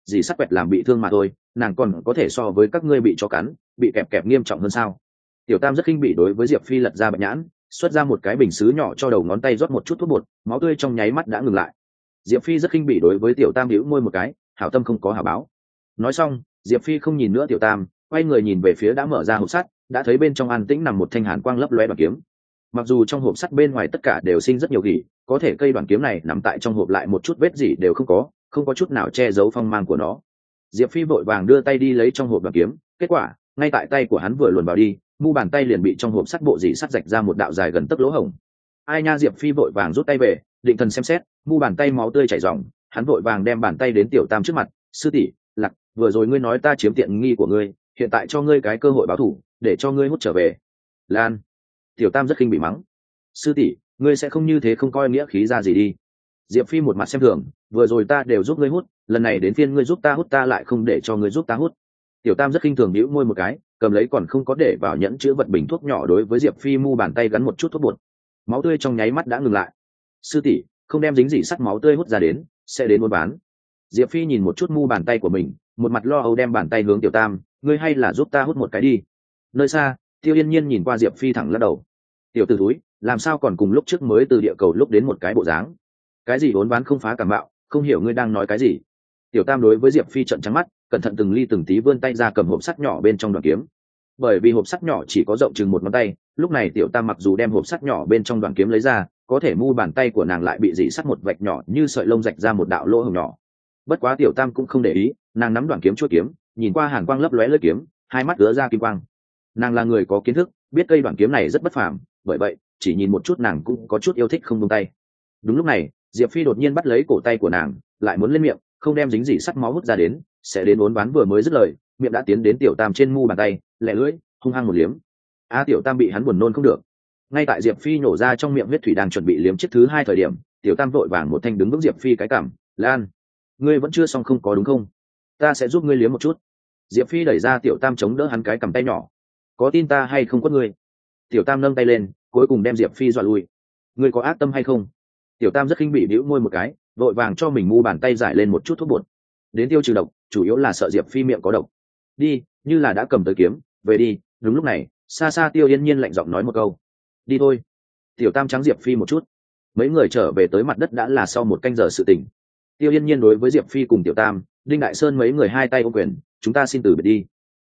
dì sắt quẹt làm bị thương mà thôi, nàng còn có thể so với các ngươi bị chó cắn bị kẹp kẹp nghiêm trọng hơn sao? Tiểu tam rất khinh bỉ đối với Diệp Phi lật ra bạch nhãn, xuất ra một cái bình sứ nhỏ cho đầu ngón tay rót một chút thuốc bột, máu tươi trong nháy mắt đã ngừng lại. Diệp Phi rất khinh bỉ đối với tiểu tam hữu môi một cái, hảo tâm không có hảo báo. Nói xong, Diệp Phi không nhìn nữa tiểu tam, quay người nhìn về phía đã mở ra hộp sắt, đã thấy bên trong an tĩnh nằm một thanh hàn quang lấp lóe đoàn kiếm. Mặc dù trong hộp sắt bên ngoài tất cả đều sinh rất nhiều gỉ, có thể cây đoàn kiếm này nằm tại trong hộp lại một chút vết gì đều không có chút nào che giấu phong mang của nó. Diệp Phi vội vàng đưa tay đi lấy trong hộp đoàn kiếm, kết quả ngay tại tay của hắn vừa luồn vào đi, mu bàn tay liền bị trong hộp sắt bộ dỉ sắt rạch ra một đạo dài gần tấc lỗ hổng. Ai nha! Diệp Phi vội vàng rút tay về, định thần xem xét, mu bàn tay máu tươi chảy ròng, hắn vội vàng đem bàn tay đến tiểu tam trước mặt. Sư tỷ, Lạc, vừa rồi ngươi nói ta chiếm tiện nghi của ngươi, hiện tại cho ngươi cái cơ hội báo thù, để cho ngươi hút trở về. Lan! Tiểu tam rất khinh bị mắng. Sư tỷ, ngươi sẽ không như thế không coi nghĩa khí ra gì đi. Diệp Phi một mặt xem thường, vừa rồi ta đều giúp ngươi hút, lần này đến phiên ngươi giúp ta hút ta lại không để cho ngươi giúp ta hút. Tiểu tam rất khinh thường bĩu môi một cái, cầm lấy còn không có để vào nhẫn chứa vật bình thuốc nhỏ đối với Diệp Phi mu bàn tay gắn một chút thuốc bột. Máu tươi trong nháy mắt đã ngừng lại. Sư tỷ, không đem dính gì sắt máu tươi hút ra đến, sẽ đến buôn bán. Diệp Phi nhìn một chút mu bàn tay của mình, một mặt lo âu đem bàn tay hướng tiểu tam, ngươi hay là giúp ta hút một cái đi. Nơi xa, Tiêu Yên Nhiên nhìn qua Diệp Phi thẳng lắc đầu. Tiểu tử thúi, làm sao còn cùng lúc trước mới từ địa cầu lúc đến một cái bộ dáng? Cái gì uốn ván không phá cảm bạo, không hiểu ngươi đang nói cái gì. Tiểu tam đối với Diệp Phi trợn trắng mắt, cẩn thận từng ly từng tí vươn tay ra cầm hộp sắt nhỏ bên trong đoàn kiếm. Bởi vì hộp sắt nhỏ chỉ có rộng chừng một ngón tay, lúc này tiểu tam mặc dù đem hộp sắt nhỏ bên trong đoàn kiếm lấy ra, có thể mu bàn tay của nàng lại bị dỉ sắt một vạch nhỏ như sợi lông rạch ra một đạo lỗ hổng nhỏ. Bất quá tiểu tam cũng không để ý, nàng nắm đoàn kiếm chuôi kiếm, nhìn qua hàn quang lấp lóe lưỡi kiếm, hai mắt ứa ra kim quang. Nàng là người có kiến thức, biết cây đoàn kiếm này rất bất phàm, bởi vậy chỉ nhìn một chút nàng cũng có chút yêu thích không buông tay. Đúng lúc này, Diệp Phi đột nhiên bắt lấy cổ tay của nàng, lại muốn lên miệng, không đem dính dỉ sắt máu hút ra đến, sẽ đến uốn ván vừa mới dứt lời, miệng đã tiến đến tiểu tam trên mu bàn tay, lẹ lưỡi, hung hăng một liếm. Tiểu tam bị hắn buồn nôn không được. Ngay tại Diệp Phi nổ ra trong miệng huyết thủy đang chuẩn bị liếm chiếc thứ hai thời điểm, tiểu tam vội vàng một thanh đứng vững Diệp Phi cái cằm, Lan, ngươi vẫn chưa xong không có đúng không? Ta sẽ giúp ngươi liếm một chút. Diệp Phi đẩy ra tiểu tam chống đỡ hắn cái cằm tay nhỏ. Có tin ta hay không quất ngươi? Tiểu tam nâng tay lên, cuối cùng đem Diệp Phi dọa lui. Ngươi có ác tâm hay không? Tiểu tam rất khinh bỉ bĩu môi một cái, vội vàng cho mình mu bàn tay giải lên một chút thuốc bột. Đến tiêu trừ độc, chủ yếu là sợ Diệp Phi miệng có độc. Đi, như là đã cầm tới kiếm, về đi. Đúng lúc này, xa xa Tiêu Yên Nhiên lạnh giọng nói một câu. Đi thôi. Tiểu tam trắng Diệp Phi một chút. Mấy người trở về tới mặt đất đã là sau một canh giờ sự tình. Tiêu Yên Nhiên đối với Diệp Phi cùng tiểu tam, Đinh Đại Sơn mấy người hai tay ôm quyền, chúng ta xin từ biệt đi.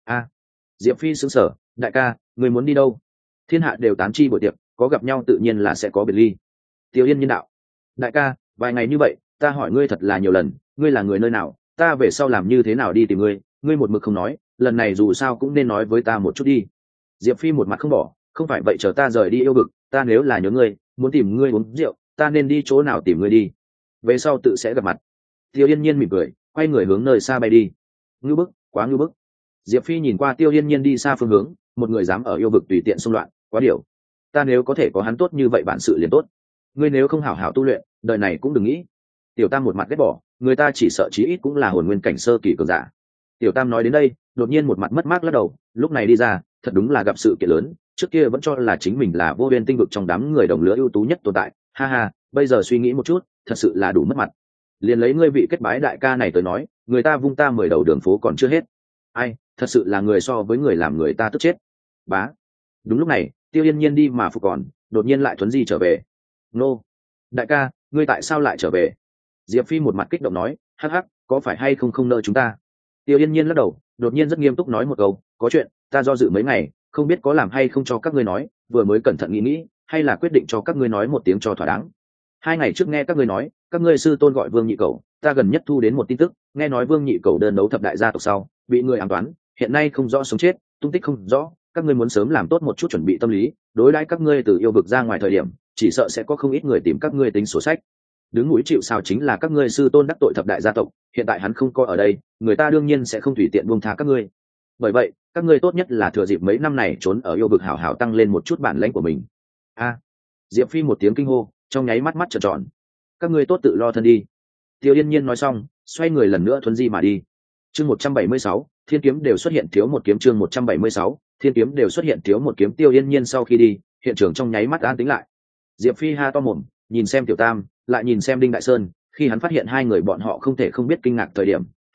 Diệp Phi sững sờ, đại ca, người muốn đi đâu? Thiên hạ đều tán chi buổi tiệc, có gặp nhau tự nhiên là sẽ có biệt ly. Tiêu Yên Nhiên đạo, đại ca, vài ngày như vậy, ta hỏi ngươi thật là nhiều lần, ngươi là người nơi nào, ta về sau làm như thế nào đi tìm ngươi, ngươi một mực không nói, lần này dù sao cũng nên nói với ta một chút đi. Diệp Phi một mặt không bỏ, không phải vậy chờ ta rời đi yêu vực, ta nếu là nhớ ngươi, muốn tìm ngươi uống rượu, ta nên đi chỗ nào tìm ngươi đi? Về sau tự sẽ gặp mặt. Tiêu Yên Nhiên mỉm cười, quay người hướng nơi xa bay đi. Ngưu bức, quá ngưu bức. Diệp Phi nhìn qua Tiêu Yên Nhiên đi xa phương hướng, một người dám ở yêu vực tùy tiện xung loạn, quá điều. Ta nếu có thể có hắn tốt như vậy bản sự liền tốt. Ngươi nếu không hảo hảo tu luyện, đời này cũng đừng nghĩ. Tiểu Tam một mặt ghét bỏ, người ta chỉ sợ chí ít cũng là hồn nguyên cảnh sơ kỳ cường giả. Tiểu Tam nói đến đây, đột nhiên một mặt mất mát lắc đầu, lúc này đi ra, thật đúng là gặp sự kiện lớn, trước kia vẫn cho là chính mình là vô biên tinh vực trong đám người đồng lứa ưu tú nhất tồn tại, ha ha, bây giờ suy nghĩ một chút, thật sự là đủ mất mặt. Liền lấy ngươi vị kết bái đại ca này tới nói, người ta vung ta 10 đầu đường phố còn chưa hết. Ai, thật sự là người so với người làm người ta tức chết. Bá. Đúng lúc này, Tiêu Yên Nhiên đi mà phục còn, đột nhiên lại thuấn di trở về. Nô, đại ca, ngươi tại sao lại trở về? Diệp Phi một mặt kích động nói, hắc hắc, có phải hay không không nợ chúng ta? Tiêu Yên Nhiên lắc đầu, đột nhiên rất nghiêm túc nói một câu, có chuyện, ta do dự mấy ngày, không biết có làm hay không cho các ngươi nói, vừa mới cẩn thận nghĩ, hay là quyết định cho các ngươi nói một tiếng cho thỏa đáng. 2 ngày trước nghe các ngươi nói, các ngươi sư tôn gọi Vương Nhị Cẩu, ta gần nhất thu đến một tin tức, nghe nói Vương Nhị Cẩu đơn đấu thập đại gia tộc sau, bị người ám toán, hiện nay không rõ sống chết, tung tích không rõ, các ngươi muốn sớm làm tốt một chút chuẩn bị tâm lý, đối đãi các ngươi từ yêu vực ra ngoài thời điểm, chỉ sợ sẽ có không ít người tìm các ngươi tính sổ sách. Đứng núi chịu sào chính là các ngươi sư tôn đắc tội thập đại gia tộc, hiện tại hắn không có ở đây, người ta đương nhiên sẽ không tùy tiện buông tha các ngươi. Bởi vậy, các ngươi tốt nhất là thừa dịp mấy năm này trốn ở yêu vực hảo hảo tăng lên một chút bản lãnh của mình. Diệp Phi một tiếng kinh hô, trong nháy mắt trợn tròn. Các ngươi tốt tự lo thân đi. Tiêu Yên Nhiên nói xong, xoay người lần nữa thuấn di mà đi. Chương 176, thiên kiếm đều xuất hiện thiếu một kiếm. Chương 176, thiên kiếm đều xuất hiện thiếu một kiếm. Tiêu Yên Nhiên sau khi đi, hiện trường trong nháy mắt an tĩnh lại. Diệp Phi ha to mồm, nhìn xem Tiểu Tam, lại nhìn xem Đinh Đại Sơn, khi hắn phát hiện hai người bọn họ không thể không biết kinh ngạc thời điểm,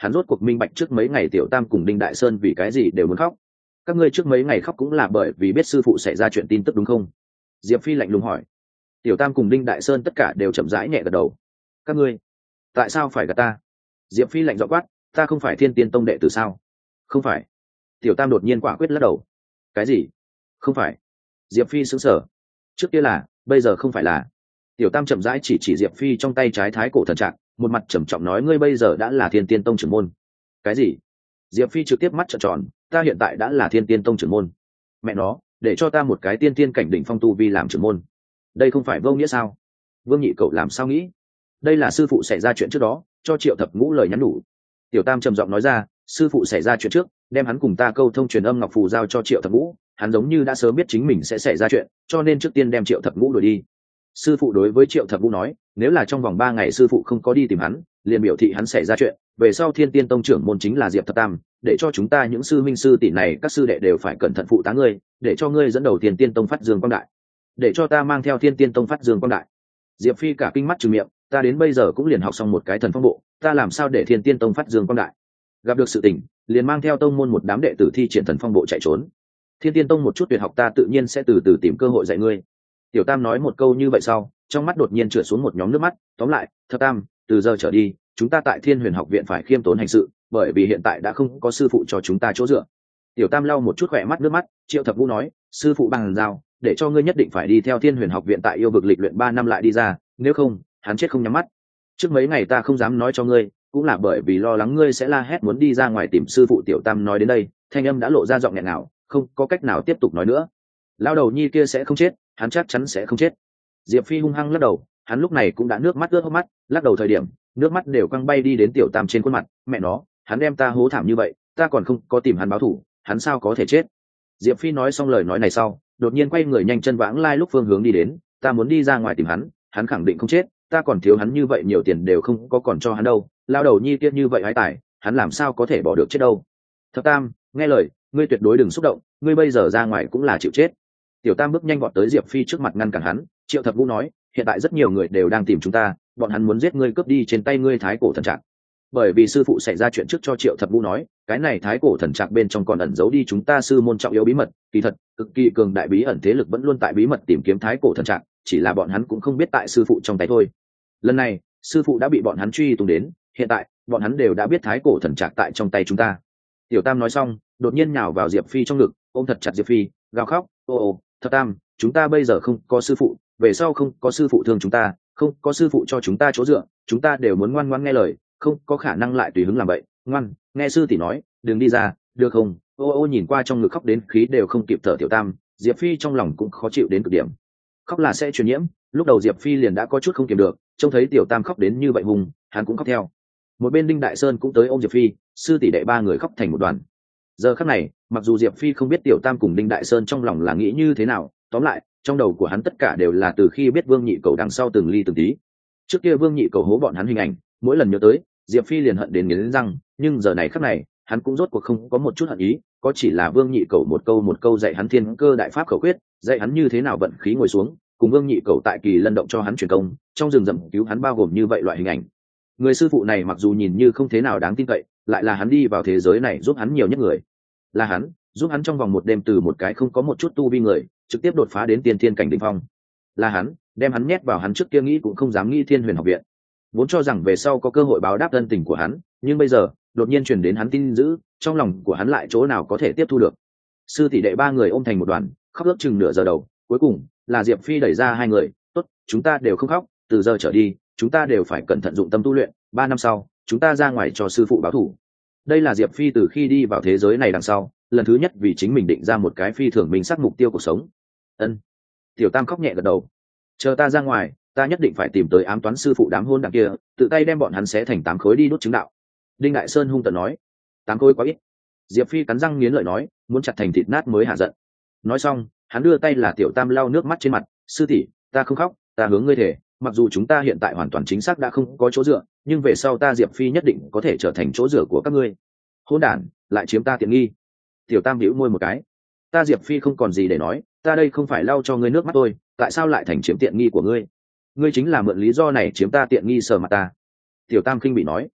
hắn rốt cuộc minh bạch trước mấy ngày tiểu tam cùng đinh đại sơn vì cái gì đều muốn khóc. Các ngươi trước mấy ngày khóc cũng là bởi vì biết sư phụ xảy ra chuyện tin tức đúng không? Diệp Phi lạnh lùng hỏi. Tiểu tam cùng đinh đại sơn tất cả đều chậm rãi nhẹ gật đầu. Các ngươi tại sao phải gạt ta? Diệp Phi lạnh giọng quát, ta không phải Thiên Tiên Tông đệ tử sao? Không phải. Tiểu tam đột nhiên quả quyết lắc đầu. Cái gì? Không phải. Diệp Phi sững sờ. Trước kia là, bây giờ không phải là. Tiểu tam chậm rãi chỉ Diệp Phi trong tay trái thái cổ thần trạc, một mặt trầm trọng nói, ngươi bây giờ đã là Thiên Tiên Tông trưởng môn. Cái gì? Diệp Phi trực tiếp mắt trợn tròn, ta hiện tại đã là Thiên Tiên Tông trưởng môn. Mẹ nó, để cho ta một cái tiên tiên cảnh đỉnh phong tu vi làm trưởng môn, đây không phải vô nghĩa sao? Vương Nhị Cậu làm sao nghĩ? Đây là sư phụ xảy ra chuyện trước đó cho Triệu Thập Ngũ lời nhắn nhủ. Tiểu tam trầm giọng nói ra, sư phụ xảy ra chuyện trước đem hắn cùng ta câu thông truyền âm ngọc phù giao cho Triệu Thập Ngũ, hắn giống như đã sớm biết chính mình sẽ xảy ra chuyện, cho nên trước tiên đem Triệu Thập Ngũ đuổi đi. Sư phụ đối với Triệu Thập Ngũ nói, nếu là trong vòng 3 ngày sư phụ không có đi tìm hắn, liền biểu thị hắn xảy ra chuyện, về sau Thiên Tiên Tông trưởng môn chính là Diệp Thập Tam, để cho chúng ta những sư minh sư tỷ này các sư đệ đều phải cẩn thận phụ tá ngươi, để cho ngươi dẫn đầu Thiên Tiên Tông phát dương quang đại, để cho ta mang theo Thiên Tiên Tông phát dương quang đại. Diệp Phi cả kinh mắt trừng miệng, ta đến bây giờ cũng liền học xong một cái thần phong bộ, ta làm sao để Thiên Tiên Tông phát dương quang đại? Gặp được sự tình, liền mang theo tông môn một đám đệ tử thi triển thần phong bộ chạy trốn. Thiên Tiên Tông một chút tuyệt học ta tự nhiên sẽ từ từ tìm cơ hội dạy ngươi. Tiểu tam nói một câu như vậy sau, trong mắt đột nhiên trượt xuống một nhóm nước mắt. Tóm lại, Thập Tam, từ giờ trở đi chúng ta tại Thiên Huyền học viện phải khiêm tốn hành sự, bởi vì hiện tại đã không có sư phụ cho chúng ta chỗ dựa. Tiểu tam lau một chút khỏe mắt nước mắt. Triệu Thập Vũ nói, sư phụ bằng giao, để cho ngươi nhất định phải đi theo Thiên Huyền học viện tại yêu vực lịch luyện 3 năm lại đi ra, nếu không hắn chết không nhắm mắt. Trước mấy ngày ta không dám nói cho ngươi, cũng là bởi vì lo lắng ngươi sẽ la hét muốn đi ra ngoài tìm sư phụ. Tiểu tam nói đến đây, thanh âm đã lộ ra giọng nghẹn ngào, không có cách nào tiếp tục nói nữa. Lao đầu nhi kia sẽ không chết, hắn chắc chắn sẽ không chết. Diệp Phi hung hăng lắc đầu, hắn lúc này cũng đã nước mắt ướt hốc mắt, lắc đầu thời điểm nước mắt đều quăng bay đi đến tiểu tam trên khuôn mặt. Mẹ nó, hắn đem ta hố thảm như vậy, ta còn không có tìm hắn báo thù, hắn sao có thể chết? Diệp Phi nói xong lời nói này sau, đột nhiên quay người nhanh chân vãng lai lúc phương hướng đi đến. Ta muốn đi ra ngoài tìm hắn, hắn khẳng định không chết, ta còn thiếu hắn như vậy nhiều tiền đều không có còn cho hắn đâu. Lao đầu nhi kia như vậy hái tài, hắn làm sao có thể bỏ được chết đâu. Thập Tam, nghe lời, ngươi tuyệt đối đừng xúc động, ngươi bây giờ ra ngoài cũng là chịu chết. Tiểu tam bước nhanh vọt tới Diệp Phi trước mặt ngăn cản hắn. Triệu Thập Vũ nói, hiện tại rất nhiều người đều đang tìm chúng ta, bọn hắn muốn giết ngươi, cướp đi trên tay ngươi thái cổ thần trạc. Bởi vì sư phụ xảy ra chuyện trước cho Triệu Thập Vũ nói, cái này thái cổ thần trạc bên trong còn ẩn giấu đi chúng ta sư môn trọng yếu bí mật, kỳ thật cực kỳ cường đại bí ẩn thế lực vẫn luôn tại bí mật tìm kiếm thái cổ thần trạc, chỉ là bọn hắn cũng không biết tại sư phụ trong tay thôi. Lần này sư phụ đã bị bọn hắn truy tung đến, hiện tại bọn hắn đều đã biết thái cổ thần trạc tại trong tay chúng ta. Tiểu tam nói xong, đột nhiên nhào vào Diệp Phi trong ngực, ôm thật chặt Diệp Phi, gào khóc, ô Thập Tam, chúng ta bây giờ không có sư phụ, về sau không có sư phụ thương chúng ta, không có sư phụ cho chúng ta chỗ dựa, chúng ta đều muốn ngoan ngoãn nghe lời, không có khả năng lại tùy hứng làm vậy. Ngoan, nghe sư tỷ nói, đừng đi ra, được không? Ô nhìn qua trong ngực khóc đến khí đều không kịp thở tiểu tam, Diệp Phi trong lòng cũng khó chịu đến cực điểm. Khóc là sẽ truyền nhiễm, lúc đầu Diệp Phi liền đã có chút không kiềm được, trông thấy tiểu tam khóc đến như vậy hùng, hắn cũng khóc theo. Một bên Đinh Đại Sơn cũng tới ôm Diệp Phi, sư tỷ đệ 3 người khóc thành một đoàn. Giờ khắc này, mặc dù Diệp Phi không biết tiểu tam cùng Đinh Đại Sơn trong lòng là nghĩ như thế nào, tóm lại trong đầu của hắn tất cả đều là từ khi biết Vương Nhị Cầu đằng sau từng ly từng tí. Trước kia Vương Nhị Cầu hố bọn hắn hình ảnh, mỗi lần nhớ tới Diệp Phi liền hận đến nghiến răng, nhưng giờ này khắc này hắn cũng rốt cuộc không có một chút hận ý, có chỉ là Vương Nhị Cầu một câu dạy hắn thiên cơ đại pháp khẩu quyết, dạy hắn như thế nào vận khí ngồi xuống, cùng Vương Nhị Cầu tại Kỳ Lân động cho hắn truyền công, trong rừng rậm cứu hắn, bao gồm như vậy loại hình ảnh. Người sư phụ này mặc dù nhìn như không thế nào đáng tin cậy, lại là hắn đi vào thế giới này giúp hắn nhiều nhất người. Là hắn giúp hắn trong vòng một đêm từ một cái không có một chút tu vi người trực tiếp đột phá đến tiên thiên cảnh đỉnh phong. Là hắn đem hắn nhét vào hắn trước kia nghĩ cũng không dám nghĩ Thiên Huyền học viện, vốn cho rằng về sau có cơ hội báo đáp ân tình của hắn, nhưng bây giờ đột nhiên truyền đến hắn tin dữ, trong lòng của hắn lại chỗ nào có thể tiếp thu được. Sư tỷ đệ 3 người ôm thành một đoàn, khóc ước chừng nửa giờ đầu, cuối cùng là Diệp Phi đẩy ra 2 người, tốt, chúng ta đều không khóc, từ giờ trở đi chúng ta đều phải cẩn thận dụng tâm tu luyện, 3 năm sau chúng ta ra ngoài cho sư phụ báo thù. Đây là Diệp Phi từ khi đi vào thế giới này đằng sau lần thứ nhất vì chính mình định ra một cái phi thường minh xác mục tiêu cuộc sống. Ân. Tiểu tam khóc nhẹ gật đầu. Chờ ta ra ngoài, ta nhất định phải tìm tới ám toán sư phụ đám hôn đảng kia, tự tay đem bọn hắn xé thành 8 khối đi đốt chứng đạo. Đinh Đại Sơn hung tợn nói. 8 khối quá ít. Diệp Phi cắn răng nghiến lợi nói, muốn chặt thành thịt nát mới hạ giận. Nói xong hắn đưa tay là tiểu tam lau nước mắt trên mặt. Sư tỷ, ta không khóc, ta hướng ngươi thể, mặc dù chúng ta hiện tại hoàn toàn chính xác đã không có chỗ dựa, nhưng về sau ta Diệp Phi nhất định có thể trở thành chỗ dựa của các ngươi. Hỗn đản, lại chiếm ta tiện nghi. Tiểu tam bĩu môi một cái. Ta Diệp Phi không còn gì để nói, ta đây không phải lau cho ngươi nước mắt tôi, tại sao lại thành chiếm tiện nghi của ngươi? Ngươi chính là mượn lý do này chiếm ta tiện nghi sờ mặt ta. Tiểu tam khinh bị nói.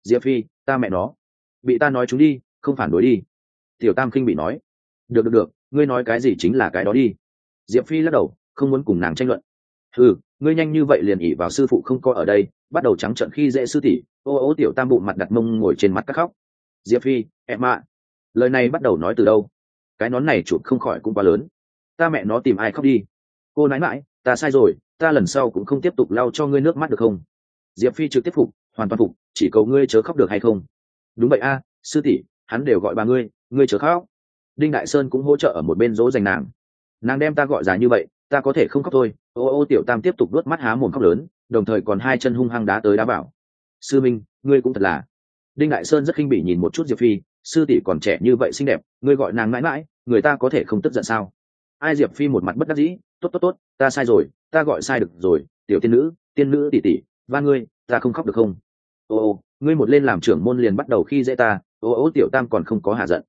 Diệp Phi, ta mẹ nó, bị ta nói chúng đi, không phản đối đi. Tiểu Tam khinh bị nói. Được, ngươi nói cái gì chính là cái đó đi. Diệp Phi lắc đầu, không muốn cùng nàng tranh luận. Ừ, ngươi nhanh như vậy liền ỉ vào sư phụ không coi ở đây, bắt đầu trắng trợn khi dễ sư tỷ. Ô Tiểu Tam bụng mặt đặt mông ngồi trên mặt cắt khóc. Diệp Phi, em ạ, lời này bắt đầu nói từ đâu? Cái nón này chụp không khỏi cũng quá lớn. Ta mẹ nó tìm ai khóc đi. Cô nãi mãi, ta sai rồi, ta lần sau cũng không tiếp tục lau cho ngươi nước mắt được không? Diệp Phi trực tiếp phục, hoàn toàn phục, chỉ cầu ngươi chớ khóc được hay không? Đúng vậy a, sư tỷ, hắn đều gọi bà ngươi chớ khóc. Đinh Đại Sơn cũng hỗ trợ ở một bên dỗ dành nàng đem ta gọi già như vậy, ta có thể không khóc thôi. Ô Tiểu Tam tiếp tục đuốt mắt há mồm khóc lớn, đồng thời còn hai chân hung hăng đá tới đá vào. Sư minh, ngươi cũng thật là. Đinh Đại Sơn rất khinh bỉ nhìn một chút Diệp Phi, sư tỷ còn trẻ như vậy xinh đẹp, ngươi gọi nàng mãi mãi, người ta có thể không tức giận sao? Ai? Diệp Phi một mặt bất đắc dĩ, tốt, ta sai rồi, ta gọi sai được rồi, tiểu tiên nữ tỷ tỷ, van ngươi, ta không khóc được không? Ngươi một lên làm trưởng môn liền bắt đầu khi dễ ta. Tiểu Tam còn không có hạ giận.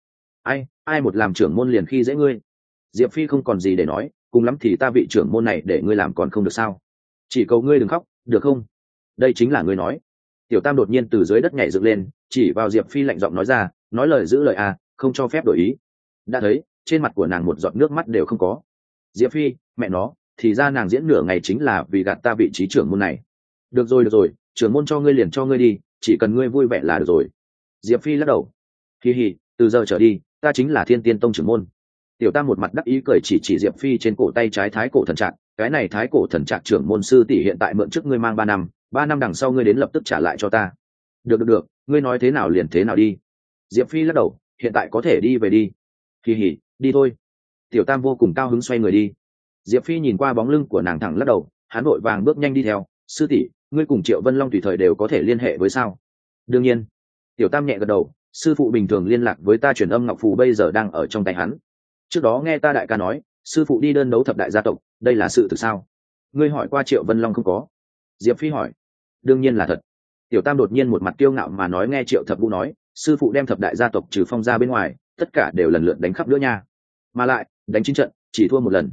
Ai một làm trưởng môn liền khi dễ ngươi? Diệp Phi không còn gì để nói, cùng lắm thì ta vị trưởng môn này để ngươi làm còn không được sao? Chỉ cầu ngươi đừng khóc, được không? Đây chính là ngươi nói. Tiểu Tam đột nhiên từ dưới đất nhảy dựng lên, chỉ vào Diệp Phi lạnh giọng nói ra, nói lời giữ lời à, không cho phép đổi ý. Đã thấy trên mặt của nàng một giọt nước mắt đều không có. Diệp Phi, mẹ nó, thì ra nàng diễn nửa ngày chính là vì gạt ta vị trí trưởng môn này. Được rồi, trưởng môn cho ngươi liền cho ngươi đi, chỉ cần ngươi vui vẻ là được rồi. Diệp Phi lắc đầu. Hi, từ giờ trở đi, ta chính là Thiên Tiên Tông trưởng môn. Tiểu Tam một mặt đắc ý cười chỉ Diệp Phi trên cổ tay trái thái cổ thần trạc, cái này thái cổ thần trạc trưởng môn sư tỷ hiện tại mượn trước ngươi mang 3 năm đằng sau ngươi đến lập tức trả lại cho ta. Được, ngươi nói thế nào liền thế nào đi. Diệp Phi lắc đầu, hiện tại có thể đi về đi. Hi, đi thôi. Tiểu Tam vô cùng cao hứng xoay người đi. Diệp Phi nhìn qua bóng lưng của nàng thẳng lắc đầu, hắn vội vàng bước nhanh đi theo. Sư tỷ, ngươi cùng Triệu Vân Long tùy thời đều có thể liên hệ với sao? Đương nhiên. Tiểu Tam nhẹ gật đầu, sư phụ bình thường liên lạc với ta truyền âm ngọc phù bây giờ đang ở trong tay hắn. Trước đó nghe ta đại ca nói, sư phụ đi đơn đấu thập đại gia tộc, đây là sự thực sao? Ngươi hỏi qua Triệu Vân Long không có? Diệp Phi hỏi. Đương nhiên là thật. Tiểu Tam đột nhiên một mặt kiêu ngạo mà nói, nghe Triệu Thập Vũ nói, sư phụ đem thập đại gia tộc trừ Phong ra bên ngoài, tất cả đều lần lượt đánh khắp nữa nha. Mà lại, đánh 9 trận, chỉ thua 1 lần.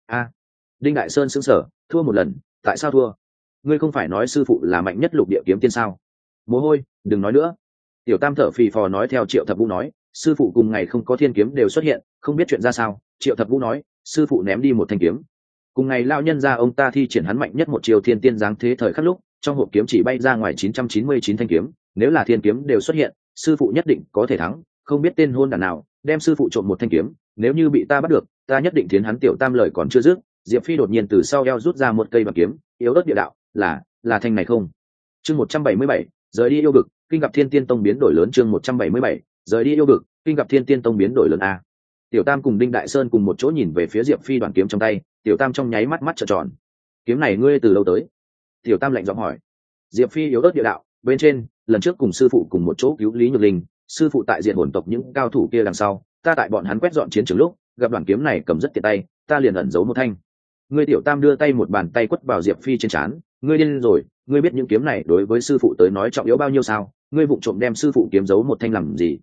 Đinh Đại Sơn sững sờ, thua 1 lần, tại sao thua? Ngươi không phải nói sư phụ là mạnh nhất lục địa kiếm tiên sao? Mồ hôi, đừng nói nữa. Tiểu Tam thở phì phò nói theo Triệu Thập Vũ nói, sư phụ cùng ngày không có thiên kiếm đều xuất hiện, không biết chuyện ra sao. Triệu Thập Vũ nói, sư phụ ném đi một thanh kiếm. Cùng ngày lão nhân gia ông ta thi triển hắn mạnh nhất một chiều thiên tiên giáng thế thời khắc lúc, trong hộp kiếm chỉ bay ra ngoài 999 thanh kiếm, nếu là thiên kiếm đều xuất hiện, sư phụ nhất định có thể thắng, không biết tên hôn đản nào đem sư phụ trộm một thanh kiếm, nếu như bị ta bắt được, ta nhất định thiến hắn. Tiểu Tam lời còn chưa dứt, Diệp Phi đột nhiên từ sau eo rút ra một cây bạc kiếm, yếu ớt địa đạo, là thanh này không? Chương 177, rời đi yêu vực, kinh gặp Thiên Tiên Tông biến đổi lớn. Chương 177, rời đi yêu vực, kinh gặp Thiên Tiên Tông biến đổi lớn a. Tiểu Tam cùng Đinh Đại Sơn cùng một chỗ nhìn về phía Diệp Phi đoạn kiếm trong tay, Tiểu Tam trong nháy mắt trợn tròn. Kiếm này ngươi từ đâu tới? Tiểu Tam lạnh giọng hỏi. Diệp Phi yếu ớt địa đạo, bên trên, lần trước cùng sư phụ cùng một chỗ cứu Lý Nhược Linh, sư phụ tại diện hồn tộc những cao thủ kia đằng sau, ta tại bọn hắn quét dọn chiến trường lúc, gặp đoạn kiếm này cầm rất tiện tay, ta liền ẩn giấu một thanh. Ngươi. Tiểu Tam đưa tay một bàn tay quất vào Diệp Phi trên trán, ngươi điên rồi, ngươi biết những kiếm này đối với sư phụ tới nói trọng yếu bao nhiêu sao? Ngươi vụng trộm đem sư phụ kiếm giấu một thanh làm gì?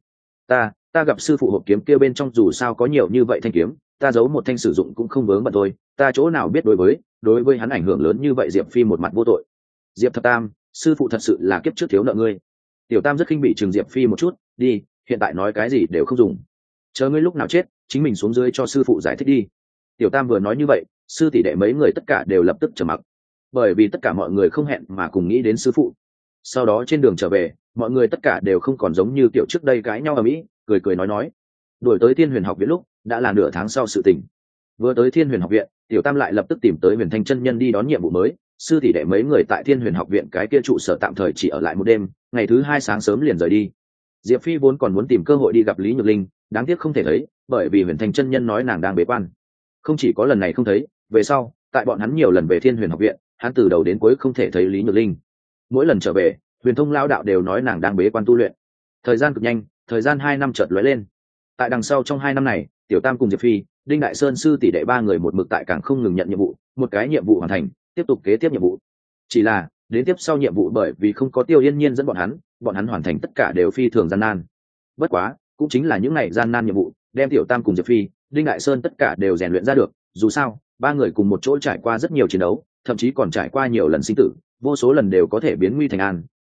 Ta gặp sư phụ hộp kiếm kia bên trong dù sao có nhiều như vậy thanh kiếm, ta giấu một thanh sử dụng cũng không vướng bận thôi, ta chỗ nào biết đối với hắn ảnh hưởng lớn như vậy. Diệp Phi một mặt vô tội. Diệp Thập Tam, sư phụ thật sự là kiếp trước thiếu nợ ngươi. Tiểu Tam rất khinh bị trừng Diệp Phi một chút, đi, hiện tại nói cái gì đều không dùng, chờ ngươi lúc nào chết chính mình xuống dưới cho sư phụ giải thích đi. Tiểu Tam vừa nói như vậy, sư tỷ đệ mấy người tất cả đều lập tức trầm mặc, bởi vì tất cả mọi người không hẹn mà cùng nghĩ đến sư phụ. Sau đó trên đường trở về, mọi người tất cả đều không còn giống như kiểu trước đây cãi nhau ở mỹ, cười nói. Đuổi tới Thiên Huyền học viện lúc đã là nửa tháng sau sự tình. Vừa tới Thiên Huyền học viện, Tiểu Tam lại lập tức tìm tới Huyền Thanh chân nhân đi đón nhiệm vụ mới. Sư tỷ đệ mấy người tại Thiên Huyền học viện cái kia trụ sở tạm thời chỉ ở lại một đêm, ngày thứ 2 sáng sớm liền rời đi. Diệp Phi vốn còn muốn tìm cơ hội đi gặp Lý Nhược Linh, đáng tiếc không thể thấy, bởi vì Huyền Thanh chân nhân nói nàng đang bế quan. Không chỉ có lần này không thấy, về sau, tại bọn hắn nhiều lần về Thiên Huyền học viện, hắn từ đầu đến cuối không thể thấy Lý Nhược Linh. Mỗi lần trở về, Huyền Thông lão đạo đều nói nàng đang bế quan tu luyện. Thời gian cực nhanh, thời gian 2 năm chợt lóe lên. Tại đằng sau trong 2 năm này, Tiểu Tam cùng Diệp Phi, Đinh Đại Sơn sư tỷ đệ 3 người một mực tại càng không ngừng nhận nhiệm vụ, một cái nhiệm vụ hoàn thành, tiếp tục kế tiếp nhiệm vụ. Chỉ là, đến tiếp sau nhiệm vụ bởi vì không có Tiêu Yên Nhiên dẫn bọn hắn hoàn thành tất cả đều phi thường gian nan. Bất quá, cũng chính là những ngày gian nan nhiệm vụ, đem Tiểu Tam cùng Diệp Phi, Đinh Đại Sơn tất cả đều rèn luyện ra được, dù sao, 3 người cùng một chỗ trải qua rất nhiều chiến đấu, thậm chí còn trải qua nhiều lần sinh tử, vô số lần đều có thể biến nguy thành an,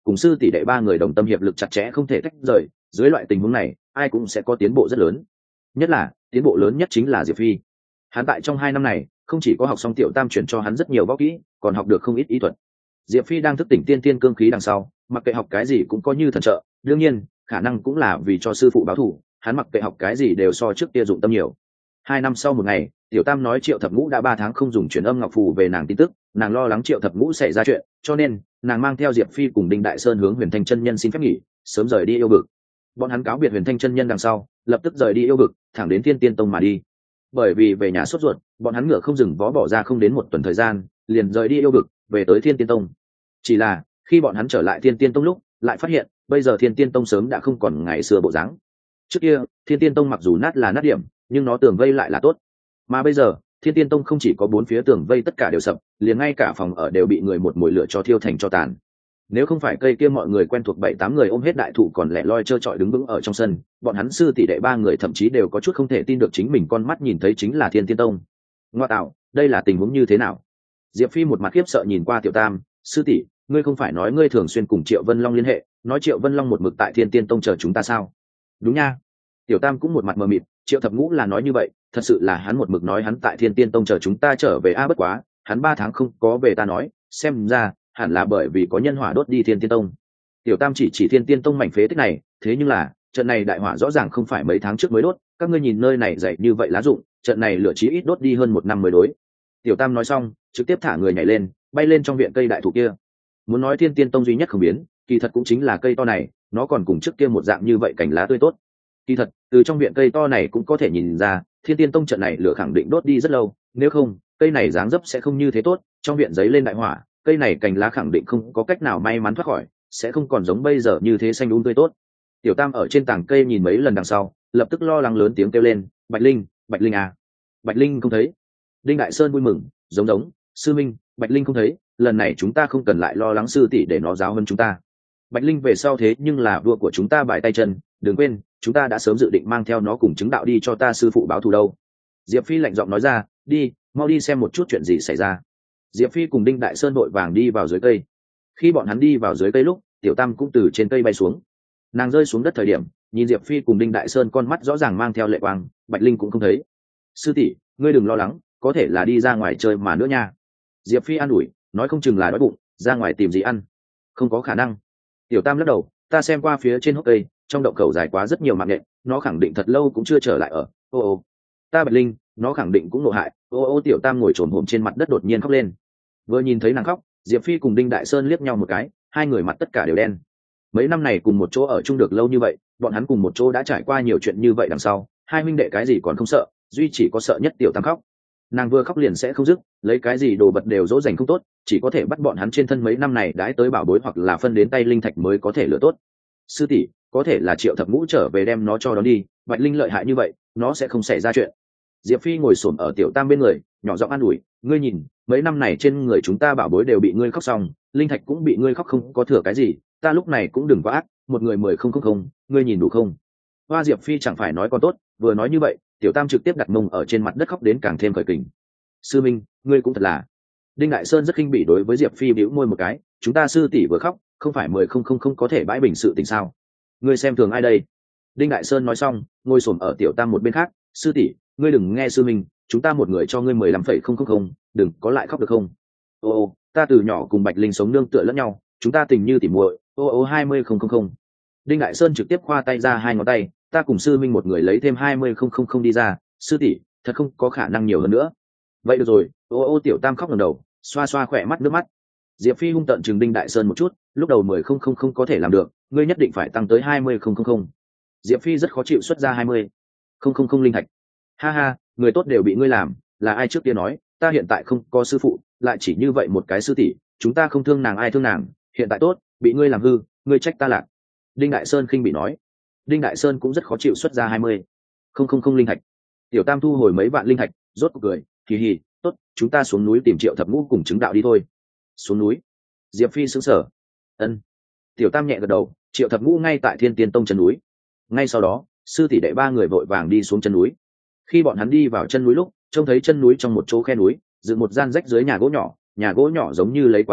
cùng sư tỷ đệ ba người đồng tâm hiệp lực chặt chẽ không thể tách rời. Dưới loại tình huống này ai cũng sẽ có tiến bộ rất lớn, nhất là tiến bộ lớn nhất chính là Diệp Phi. Hắn tại trong 2 năm này không chỉ có học xong Tiểu Tam chuyển cho hắn rất nhiều võ kỹ, còn học được không ít ý thuật. Diệp Phi đang thức tỉnh tiên tiên cương khí đằng sau, mặc kệ học cái gì cũng có như thần trợ, đương nhiên khả năng cũng là vì cho sư phụ báo thù, hắn mặc kệ học cái gì đều so trước kia dụng tâm nhiều. 2 năm sau một ngày, Tiểu Tam nói Triệu Thập Ngũ đã 3 tháng không dùng truyền âm ngọc phù về nàng tin tức, nàng lo lắng Triệu Thập Ngũ xảy ra chuyện, cho nên nàng mang theo Diệp Phi cùng Đinh Đại Sơn hướng Huyền Thanh chân nhân xin phép nghỉ, sớm rời đi yêu vực. Bọn hắn cáo biệt Huyền Thanh chân nhân đằng sau, lập tức rời đi yêu vực, thẳng đến Thiên Tiên Tông mà đi. Bởi vì về nhà sốt ruột, bọn hắn ngựa không dừng vó bỏ ra không đến 1 tuần thời gian, liền rời đi yêu vực, về tới Thiên Tiên Tông. Chỉ là khi bọn hắn trở lại Thiên Tiên Tông lúc, lại phát hiện bây giờ Thiên Tiên Tông sớm đã không còn ngày xưa bộ dáng. Trước kia Thiên Tiên Tông mặc dù nát là nát điểm, nhưng nó tường vây lại là tốt, mà bây giờ Thiên Tiên Tông không chỉ có 4 phía tường vây tất cả đều sập, liền ngay cả phòng ở đều bị người một mồi lửa cho thiêu thành tro tàn. Nếu không phải cây kia mọi người quen thuộc 7-8 người ôm hết đại thụ còn lẻ loi trơ trọi đứng vững ở trong sân, bọn hắn sư tỷ đệ 3 người thậm chí đều có chút không thể tin được chính mình con mắt nhìn thấy chính là Thiên Tiên Tông. Ngoa tạo, đây là tình huống như thế nào? Diệp Phi một mặt khiếp sợ nhìn qua Tiểu Tam, sư tỷ, ngươi không phải nói ngươi thường xuyên cùng Triệu Vân Long liên hệ, nói Triệu Vân Long một mực tại Thiên Tiên Tông chờ chúng ta sao? Đúng nha. Tiểu Tam cũng một mặt mờ mịt, Triệu Thập Ngũ là nói như vậy, thật sự là hắn một mực nói hắn tại Thiên Tiên Tông chờ chúng ta trở về bất quá, hắn 3 tháng không có về ta nói, xem ra hẳn là bởi vì có nhân hỏa đốt đi Thiên Tiên Tông. Tiểu Tam chỉ Thiên Tiên Tông mảnh phế tích này, thế nhưng là trận này đại hỏa rõ ràng không phải mấy tháng trước mới đốt, các ngươi nhìn nơi này dày như vậy lá rụng, trận này lửa chí ít đốt đi hơn 1 năm mới đối. Tiểu Tam nói xong, trực tiếp thả người nhảy lên, bay lên trong viện cây đại thụ kia. Muốn nói Thiên Tiên Tông duy nhất không biến, kỳ thật cũng chính là cây to này, nó còn cùng trước kia một dạng như vậy cành lá tươi tốt. Kỳ thật, từ trong viện cây to này cũng có thể nhìn ra, Thiên Tiên Tông trận này lửa khẳng định đốt đi rất lâu, nếu không, cây này dáng dấp sẽ không như thế tốt, trong viện giấy lên đại hỏa, cây này cành lá khẳng định không có cách nào may mắn thoát khỏi, sẽ không còn giống bây giờ như thế xanh tươi tốt. Tiểu Tam ở trên tảng cây nhìn mấy lần đằng sau, lập tức lo lắng lớn tiếng kêu lên, Bạch Linh à, Bạch Linh không thấy. Đinh Đại Sơn vui mừng, giống, sư minh, Bạch Linh không thấy, lần này chúng ta không cần lại lo lắng sư tỷ để nó giáo hơn chúng ta. Bạch Linh về sau thế nhưng là vua của chúng ta bài tay chân, đừng quên, chúng ta đã sớm dự định mang theo nó cùng chứng đạo đi cho ta sư phụ báo thù đâu. Diệp Phi lạnh giọng nói ra, đi, mau đi xem một chút chuyện gì xảy ra. Diệp Phi cùng Đinh Đại Sơn vội vàng đi vào dưới cây. Khi bọn hắn đi vào dưới cây lúc, Tiểu Tam cũng từ trên cây bay xuống. Nàng rơi xuống đất thời điểm, nhìn Diệp Phi cùng Đinh Đại Sơn con mắt rõ ràng mang theo lệ quang, Bạch Linh cũng không thấy. Sư tỷ, ngươi đừng lo lắng, có thể là đi ra ngoài chơi mà nữa nha. Diệp Phi an ủi, nói không chừng là đói bụng, ra ngoài tìm gì ăn. Không có khả năng. Tiểu Tam lắc đầu, ta xem qua phía trên hốc cây, trong động khẩu dài quá rất nhiều mạng nhện, nó khẳng định thật lâu cũng chưa trở lại ở. Ô, ta Bạch Linh, nó khẳng định cũng nộ hại. Ô, Tiểu Tam ngồi trồm hổm trên mặt đất đột nhiên khóc lên. Vừa nhìn thấy nàng khóc, Diệp Phi cùng Đinh Đại Sơn liếc nhau một cái, hai người mặt tất cả đều đen. Mấy năm này cùng một chỗ ở chung được lâu như vậy, bọn hắn cùng một chỗ đã trải qua nhiều chuyện như vậy đằng sau, hai huynh đệ cái gì còn không sợ, duy chỉ có sợ nhất Tiểu Tam khóc. Nàng vừa khóc liền sẽ không dứt, lấy cái gì đồ vật đều dỗ dành không tốt, chỉ có thể bắt bọn hắn trên thân mấy năm này đãi tới bảo bối hoặc là phân đến tay linh thạch mới có thể lựa tốt. Sư tỷ, có thể là Triệu Thập Ngũ trở về đem nó cho đón đi, Bạch Linh lợi hại như vậy, nó sẽ không xảy ra chuyện. Diệp Phi ngồi xổm ở Tiểu Tam bên người, nhỏ giọng an ủi, ngươi nhìn, mấy năm này trên người chúng ta bảo bối đều bị ngươi khóc xong, linh thạch cũng bị ngươi khóc không có thừa cái gì, ta lúc này cũng đừng quá ác, một người 10,000, ngươi nhìn đủ không? Hoa Diệp Phi chẳng phải nói còn tốt, vừa nói như vậy, Tiểu Tam trực tiếp đặt mông ở trên mặt đất khóc đến càng thêm khởi kình. Sư minh, ngươi cũng thật là. Đinh Đại Sơn rất khinh bỉ đối với Diệp Phi bĩu môi một cái, chúng ta sư tỷ vừa khóc, không phải 10,000 có thể bãi bình sự tình sao? Ngươi xem thường ai đây? Đinh Đại Sơn nói xong, ngồi xổm ở Tiểu Tam một bên khác, sư tỷ, ngươi đừng nghe sư minh, chúng ta một người cho ngươi 15,000, đừng có lại khóc được không? Ô, ta từ nhỏ cùng Bạch Linh sống nương tựa lẫn nhau, chúng ta tình như tỉ muội. Ô 20,000. Đinh Đại Sơn trực tiếp khoa tay ra hai ngón tay, ta cùng sư minh một người lấy thêm 20,000 đi ra, sư tỷ, thật không có khả năng nhiều hơn nữa. Vậy được rồi. Ô Tiểu Tam khóc ngẩng đầu, xoa xoa khỏe mắt nước mắt. Diệp Phi hung tợn chừng Đinh Đại Sơn một chút, lúc đầu 10,000 có thể làm được, ngươi nhất định phải tăng tới 20,000. Diệp Phi rất khó chịu xuất ra 20,000 linh thạch. Ha ha, người tốt đều bị ngươi làm, là ai trước kia nói, ta hiện tại không có sư phụ, lại chỉ như vậy một cái sư tỷ, chúng ta không thương nàng ai thương nàng, hiện tại tốt, bị ngươi làm hư, ngươi trách ta lạc. Đinh Đại Sơn khinh bị nói. Đinh Đại Sơn cũng rất khó chịu xuất ra 20,000 linh thạch. Tiểu Tam thu hồi mấy vạn linh thạch, rốt cuộc cười, hì hì, tốt, chúng ta xuống núi tìm Triệu Thập Ngũ cùng chứng đạo đi thôi. Xuống núi? Diệp Phi sững sờ. Ân. Tiểu Tam nhẹ gật đầu, Triệu Thập Ngũ ngay tại Thiên Tiên Tông chân núi. Ngay sau đó, sư tỷ đệ ba người vội vàng đi xuống chân núi. Khi bọn hắn đi vào chân núi lúc, trông thấy chân núi trong một chỗ khe núi, dựng một gian rách dưới nhà gỗ nhỏ giống như lấy quá mức,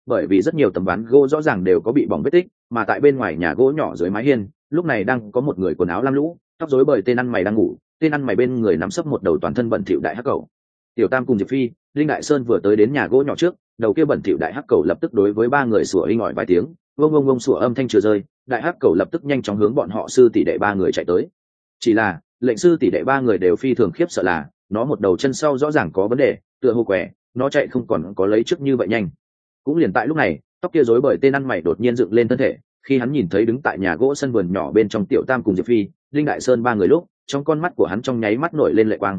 bởi vì rất nhiều tấm ván gỗ rõ ràng đều có bị bỏng vết tích, mà tại bên ngoài nhà gỗ nhỏ dưới mái hiên lúc này đang có một người quần áo lam lũ, tóc rối bời tên ăn mày đang ngủ, tên ăn mày bên người nắm sấp một đầu toàn thân bẩn thỉu đại hắc cầu. Tiểu Tam cùng Diệp Phi, Linh Đại Sơn vừa tới đến nhà gỗ nhỏ trước, đầu kia bẩn thỉu đại hắc cầu lập tức đối với ba người sủa inh ỏi vài tiếng, vông vông vông sủa âm thanh chưa rơi, đại hắc cầu lập tức nhanh chóng hướng bọn họ sư tỷ đệ ba người chạy tới. Chỉ là lệnh sư tỷ đệ ba người đều phi thường khiếp sợ là nó một đầu chân sau rõ ràng có vấn đề, tựa hồ quẻ, nó chạy không còn có lấy trước như vậy nhanh. Cũng liền tại lúc này, tóc kia rối bời tên ăn mày đột nhiên dựng lên thân thể, khi hắn nhìn thấy đứng tại nhà gỗ sân vườn nhỏ bên trong Tiểu Tam cùng Diệp Phi, Linh Đại Sơn ba người lúc, trong con mắt của hắn trong nháy mắt nổi lên lệ quang,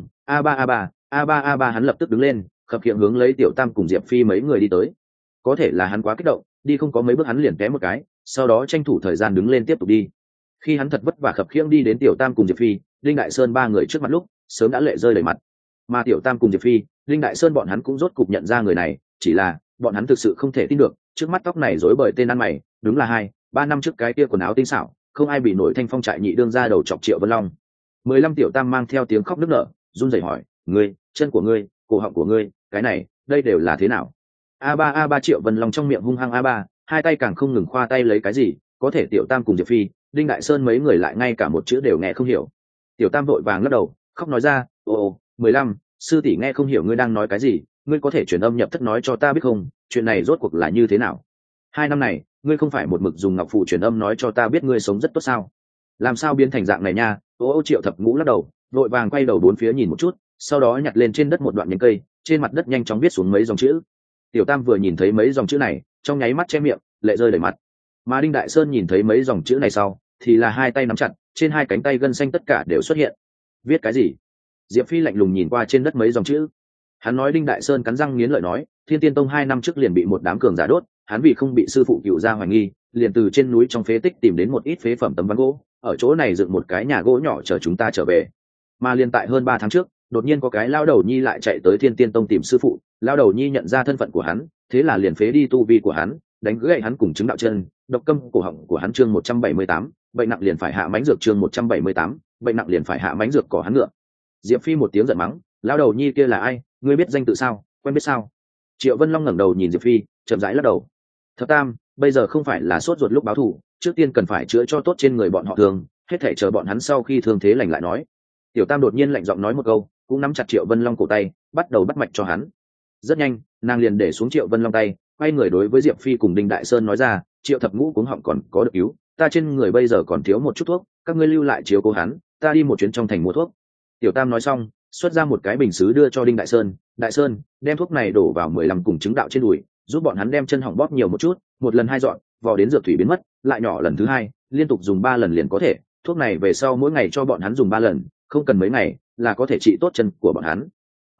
a ba, hắn lập tức đứng lên, khập khiễng hướng lấy Tiểu Tam cùng Diệp Phi mấy người đi tới. Có thể là hắn quá kích động, đi không có mấy bước hắn liền té một cái, sau đó tranh thủ thời gian đứng lên tiếp tục đi. Khi hắn thật vất vả khập khiễng đi đến Tiểu Tam cùng Diệp Phi, Linh Đại Sơn ba người trước mặt lúc, sớm đã lệ rơi đầy mặt. Mà Tiểu Tam cùng Diệp Phi, Linh Đại Sơn bọn hắn cũng rốt cục nhận ra người này, chỉ là bọn hắn thực sự không thể tin được, trước mắt tóc này rối bời tên ăn mày, đúng là 2-3 năm trước cái kia quần áo tinh xảo, không ai bị nổi thanh phong trại nhị đương ra đầu chọc Triệu Vân Long. 15 Tiểu Tam mang theo tiếng khóc nức nở, run rẩy hỏi, ngươi, chân của ngươi, cổ họng của ngươi, cái này, đây đều là thế nào? A ba Triệu Vân Long trong miệng hung hăng A3, hai tay càng không ngừng khoa tay lấy cái gì, có thể Tiểu Tam cùng Diệp Phi, Đinh Đại Sơn mấy người lại ngay cả một chữ đều nghe không hiểu. Tiểu Tam vội vàng lắc đầu, khóc nói ra, 15, sư tỷ nghe không hiểu ngươi đang nói cái gì, ngươi có thể truyền âm nhập thất nói cho ta biết không, chuyện này rốt cuộc là như thế nào? 2 năm này, ngươi không phải một mực dùng ngọc phù truyền âm nói cho ta biết ngươi sống rất tốt sao? Làm sao biến thành dạng này nha? Triệu Thập Ngũ lắc đầu, vội vàng quay đầu bốn phía nhìn một chút, sau đó nhặt lên trên đất một đoạn nhánh cây, trên mặt đất nhanh chóng viết xuống mấy dòng chữ. Tiểu Tam vừa nhìn thấy mấy dòng chữ này, trong nháy mắt che miệng, lệ rơi đầy mặt. Mà Đinh Đại Sơn nhìn thấy mấy dòng chữ này sau, thì là hai tay nắm chặt, trên hai cánh tay gân xanh tất cả đều xuất hiện. Viết cái gì? Diệp Phi lạnh lùng nhìn qua trên đất mấy dòng chữ. Hắn nói Đinh Đại Sơn cắn răng nghiến lợi nói, Thiên Tiên Tông 2 năm trước liền bị một đám cường giả đốt, hắn vì không bị sư phụ cựu gia hoài nghi, liền từ trên núi trong phế tích tìm đến một ít phế phẩm tấm ván gỗ, ở chỗ này dựng một cái nhà gỗ nhỏ chờ chúng ta trở về. Mà liền tại hơn 3 tháng trước, đột nhiên có cái lao đầu nhi lại chạy tới Thiên Tiên Tông tìm sư phụ, lao đầu nhi nhận ra thân phận của hắn, thế là liền phế đi tu vi của hắn, đánh gãy hắn cùng chứng đạo chân, độc câm cổ họng của hắn chương 178, bệnh nặng liền phải hạ mãnh dược chương 178, bệnh nặng liền phải hạ mãnh dược cỏ hắn ngựa. Diệp Phi một tiếng giận mắng, lao đầu nhi kia là ai, ngươi biết danh tự sao, quen biết sao? Triệu Vân Long ngẩng đầu nhìn Diệp Phi, chậm rãi lắc đầu. Thập Tam, bây giờ không phải là sốt ruột lúc báo thù, trước tiên cần phải chữa cho tốt trên người bọn họ thường, hết thảy chờ bọn hắn sau khi thương thế lành lại nói. Tiểu Tam đột nhiên lạnh giọng nói một câu, cũng nắm chặt Triệu Vân Long cổ tay, bắt đầu bắt mạch cho hắn. Rất nhanh, nàng liền để xuống Triệu Vân Long tay, quay người đối với Diệp Phi cùng Đinh Đại Sơn nói ra, Triệu Thập Ngũ cuống họng còn có được cứu, ta trên người bây giờ còn thiếu một chút thuốc, các ngươi lưu lại chiếu cố hắn, ta đi một chuyến trong thành mua thuốc. Tiểu Tam nói xong, xuất ra một cái bình sứ đưa cho Đinh Đại Sơn, Đại Sơn, đem thuốc này đổ vào 15 cùng chứng đạo trên đùi, giúp bọn hắn đem chân hỏng bóp nhiều một chút, một lần 2 dọn, vò đến dược thủy biến mất, lại nhỏ lần thứ 2, liên tục dùng 3 lần liền có thể, thuốc này về sau mỗi ngày cho bọn hắn dùng 3 lần, không cần mấy ngày là có thể trị tốt chân của bọn hắn.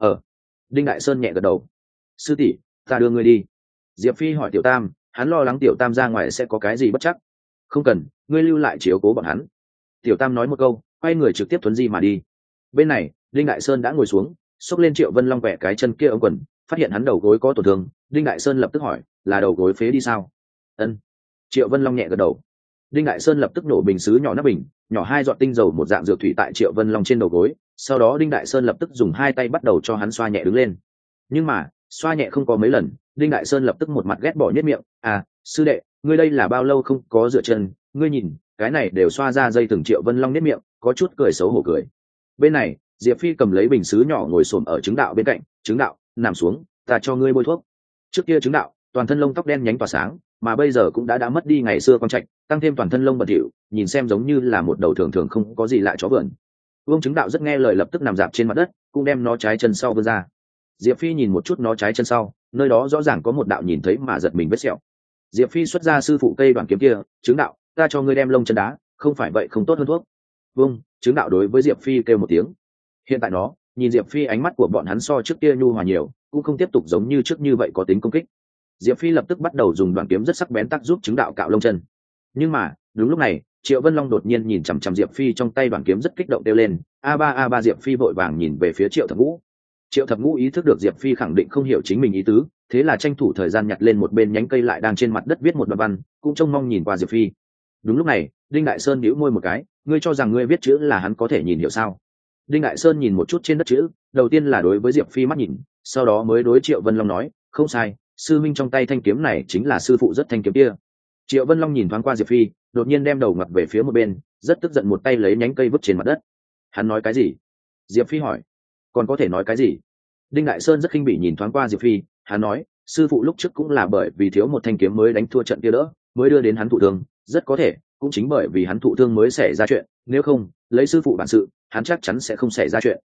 Đinh Đại Sơn nhẹ gật đầu. Sư tỷ, ta đưa ngươi đi. Diệp Phi hỏi Tiểu Tam, hắn lo lắng Tiểu Tam ra ngoài sẽ có cái gì bất chắc. Không cần, ngươi lưu lại chiếu cố bọn hắn. Tiểu Tam nói một câu, quay người trực tiếp thuấn di mà đi. Bên này, Đinh Đại Sơn đã ngồi xuống, xốc lên Triệu Vân Long quẹ cái chân kia ống quần, phát hiện hắn đầu gối có tổn thương. Đinh Đại Sơn lập tức hỏi, là đầu gối phế đi sao? Ân. Triệu Vân Long nhẹ gật đầu. Đinh Đại Sơn lập tức nổ bình sứ nhỏ nắp bình, nhỏ 2 giọt tinh dầu một dạng dược thủy tại Triệu Vân Long trên đầu gối, sau đó Đinh Đại Sơn lập tức dùng 2 tay bắt đầu cho hắn xoa nhẹ đứng lên. Nhưng mà, xoa nhẹ không có mấy lần, Đinh Đại Sơn lập tức một mặt ghét bỏ nhếch miệng, sư đệ, ngươi đây là bao lâu không có rửa chân, ngươi nhìn, cái này đều xoa ra dây từng. Triệu Vân Long nhếch miệng, có chút cười xấu hổ cười. Bên này, Diệp Phi cầm lấy bình sứ nhỏ ngồi xổm ở chứng đạo bên cạnh, chứng đạo, nằm xuống, ta cho ngươi bôi thuốc. Trước kia chứng đạo, toàn thân lông tóc đen nhánh tỏa sáng, mà bây giờ cũng đã mất đi ngày xưa quang trạch, tăng thêm toàn thân lông bẩn thỉu, nhìn xem giống như là một đầu thường thường không có gì lạ chó vườn. Vương chứng đạo rất nghe lời lập tức nằm dạp trên mặt đất, cũng đem nó trái chân sau vươn ra. Diệp Phi nhìn một chút nó trái chân sau, nơi đó rõ ràng có một đạo nhìn thấy mà giật mình vết sẹo. Diệp Phi xuất ra sư phụ cây đoạn kiếm kia, chứng đạo, ta cho ngươi đem lông chân đá, không phải vậy không tốt hơn thuốc. Vương chứng đạo đối với Diệp Phi kêu một tiếng. Hiện tại nó nhìn Diệp Phi, ánh mắt của bọn hắn so trước kia nhu hòa nhiều, cũng không tiếp tục giống như trước như vậy có tính công kích. Diệp Phi lập tức bắt đầu dùng đoạn kiếm rất sắc bén tác giúp chứng đạo cạo lông chân. Nhưng mà đúng lúc này, Triệu Vân Long đột nhiên nhìn chằm chằm Diệp Phi trong tay đoạn kiếm rất kích động kêu lên, a ba. Diệp Phi vội vàng nhìn về phía Triệu Thập Ngũ. Triệu Thập Ngũ ý thức được Diệp Phi khẳng định không hiểu chính mình ý tứ, thế là tranh thủ thời gian nhặt lên một bên nhánh cây lại đang trên mặt đất viết một đoạn văn, cũng trông mong nhìn qua Diệp Phi. Đúng lúc này, Đinh Đại Sơn nhíu môi một cái, ngươi cho rằng ngươi viết chữ là hắn có thể nhìn hiểu sao? Đinh Đại Sơn nhìn một chút trên đất chữ, đầu tiên là đối với Diệp Phi mắt nhìn, sau đó mới đối Triệu Vân Long nói, không sai, sư minh trong tay thanh kiếm này chính là sư phụ rất thanh kiếm kia. Triệu Vân Long nhìn thoáng qua Diệp Phi, đột nhiên đem đầu ngặt về phía một bên, rất tức giận một tay lấy nhánh cây vứt trên mặt đất. Hắn nói cái gì? Diệp Phi hỏi. Còn có thể nói cái gì? Đinh Đại Sơn rất khinh bỉ nhìn thoáng qua Diệp Phi, hắn nói, sư phụ lúc trước cũng là bởi vì thiếu một thanh kiếm mới đánh thua trận kia đỡ, mới đưa đến hắn thụ thương, rất có thể cũng chính bởi vì hắn thụ thương mới xảy ra chuyện, nếu không, lấy sư phụ bản sự, hắn chắc chắn sẽ không xảy ra chuyện.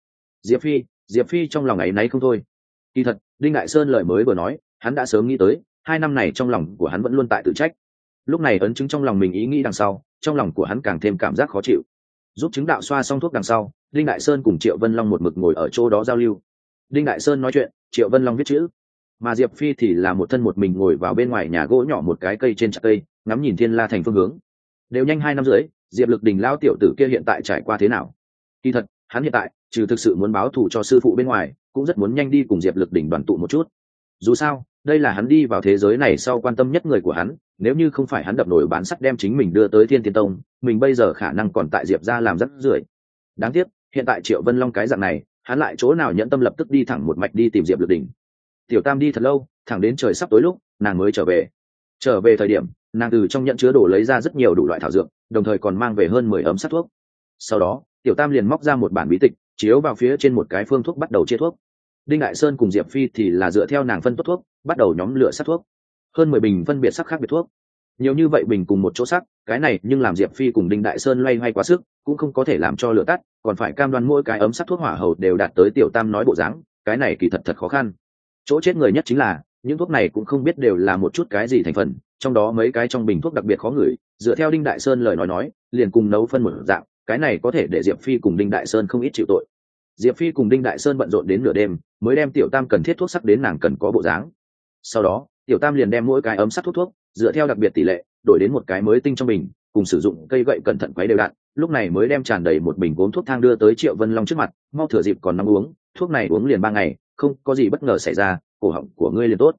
Diệp Phi trong lòng ấy náy không thôi. Kỳ thật, Đinh Đại Sơn lời mới vừa nói, hắn đã sớm nghĩ tới, 2 năm này trong lòng của hắn vẫn luôn tại tự trách. Lúc này ấn chứng trong lòng mình ý nghĩ đằng sau, trong lòng của hắn càng thêm cảm giác khó chịu. Giúp chứng đạo xoa xong thuốc đằng sau, Đinh Đại Sơn cùng Triệu Vân Long một mực ngồi ở chỗ đó giao lưu. Đinh Đại Sơn nói chuyện, Triệu Vân Long viết chữ, mà Diệp Phi thì là một thân một mình ngồi vào bên ngoài nhà gỗ nhỏ một cái cây trên chặt cây, ngắm nhìn Thiên La thành phương hướng. Đều nhanh 2 năm rưỡi, Diệp Lực Đình lao tiểu tử kia hiện tại trải qua thế nào? Kỳ thật, hắn hiện tại trừ thực sự muốn báo thù cho sư phụ bên ngoài, cũng rất muốn nhanh đi cùng Diệp Lực Đình đoàn tụ một chút. Dù sao, đây là hắn đi vào thế giới này sau quan tâm nhất người của hắn, nếu như không phải hắn đập nổi bán sắt đem chính mình đưa tới Thiên Tiên Tông, mình bây giờ khả năng còn tại Diệp gia làm rất rưởi. Đáng tiếc, hiện tại Triệu Vân Long cái dạng này, hắn lại chỗ nào nhẫn tâm lập tức đi thẳng một mạch đi tìm Diệp Lực Đình. Tiểu Tam đi thật lâu, thẳng đến trời sắp tối lúc, nàng mới trở về. Trở về thời điểm, nàng từ trong nhận chứa đồ lấy ra rất nhiều đủ loại thảo dược, đồng thời còn mang về hơn 10 ấm sắt thuốc. Sau đó, Tiểu Tam liền móc ra một bản bí tịch, chiếu vào phía trên một cái phương thuốc bắt đầu chia thuốc. Đinh Đại Sơn cùng Diệp Phi thì là dựa theo nàng phân tốt thuốc, bắt đầu nhóm lựa sắc thuốc. Hơn 10 bình phân biệt sắc khác biệt thuốc. Nhiều như vậy bình cùng một chỗ sắc, cái này nhưng làm Diệp Phi cùng Đinh Đại Sơn loay hoay quá sức, cũng không có thể làm cho lửa tắt, còn phải cam đoan mỗi cái ấm sắc thuốc hỏa hầu đều đạt tới Tiểu Tam nói bộ dáng, cái này kỳ thật khó khăn. Chỗ chết người nhất chính là, những thuốc này cũng không biết đều là một chút cái gì thành phần, trong đó mấy cái trong bình thuốc đặc biệt khó ngửi, dựa theo Đinh Đại Sơn lời nói, liền cùng nấu phân một dạng, cái này có thể để Diệp Phi cùng Đinh Đại Sơn không ít chịu tội. Diệp Phi cùng Đinh Đại Sơn bận rộn đến nửa đêm, mới đem Tiểu Tam cần thiết thuốc sắc đến nàng cần có bộ dáng. Sau đó, Tiểu Tam liền đem mỗi cái ấm sắc thuốc dựa theo đặc biệt tỷ lệ, đổi đến một cái mới tinh trong bình, cùng sử dụng cây gậy cẩn thận quấy đều đặn, lúc này mới đem tràn đầy một bình gốm thuốc thang đưa tới Triệu Vân Long trước mặt, mau thừa dịp còn nóng uống, thuốc này uống liền 3 ngày, không có gì bất ngờ xảy ra, cổ họng của ngươi liền tốt.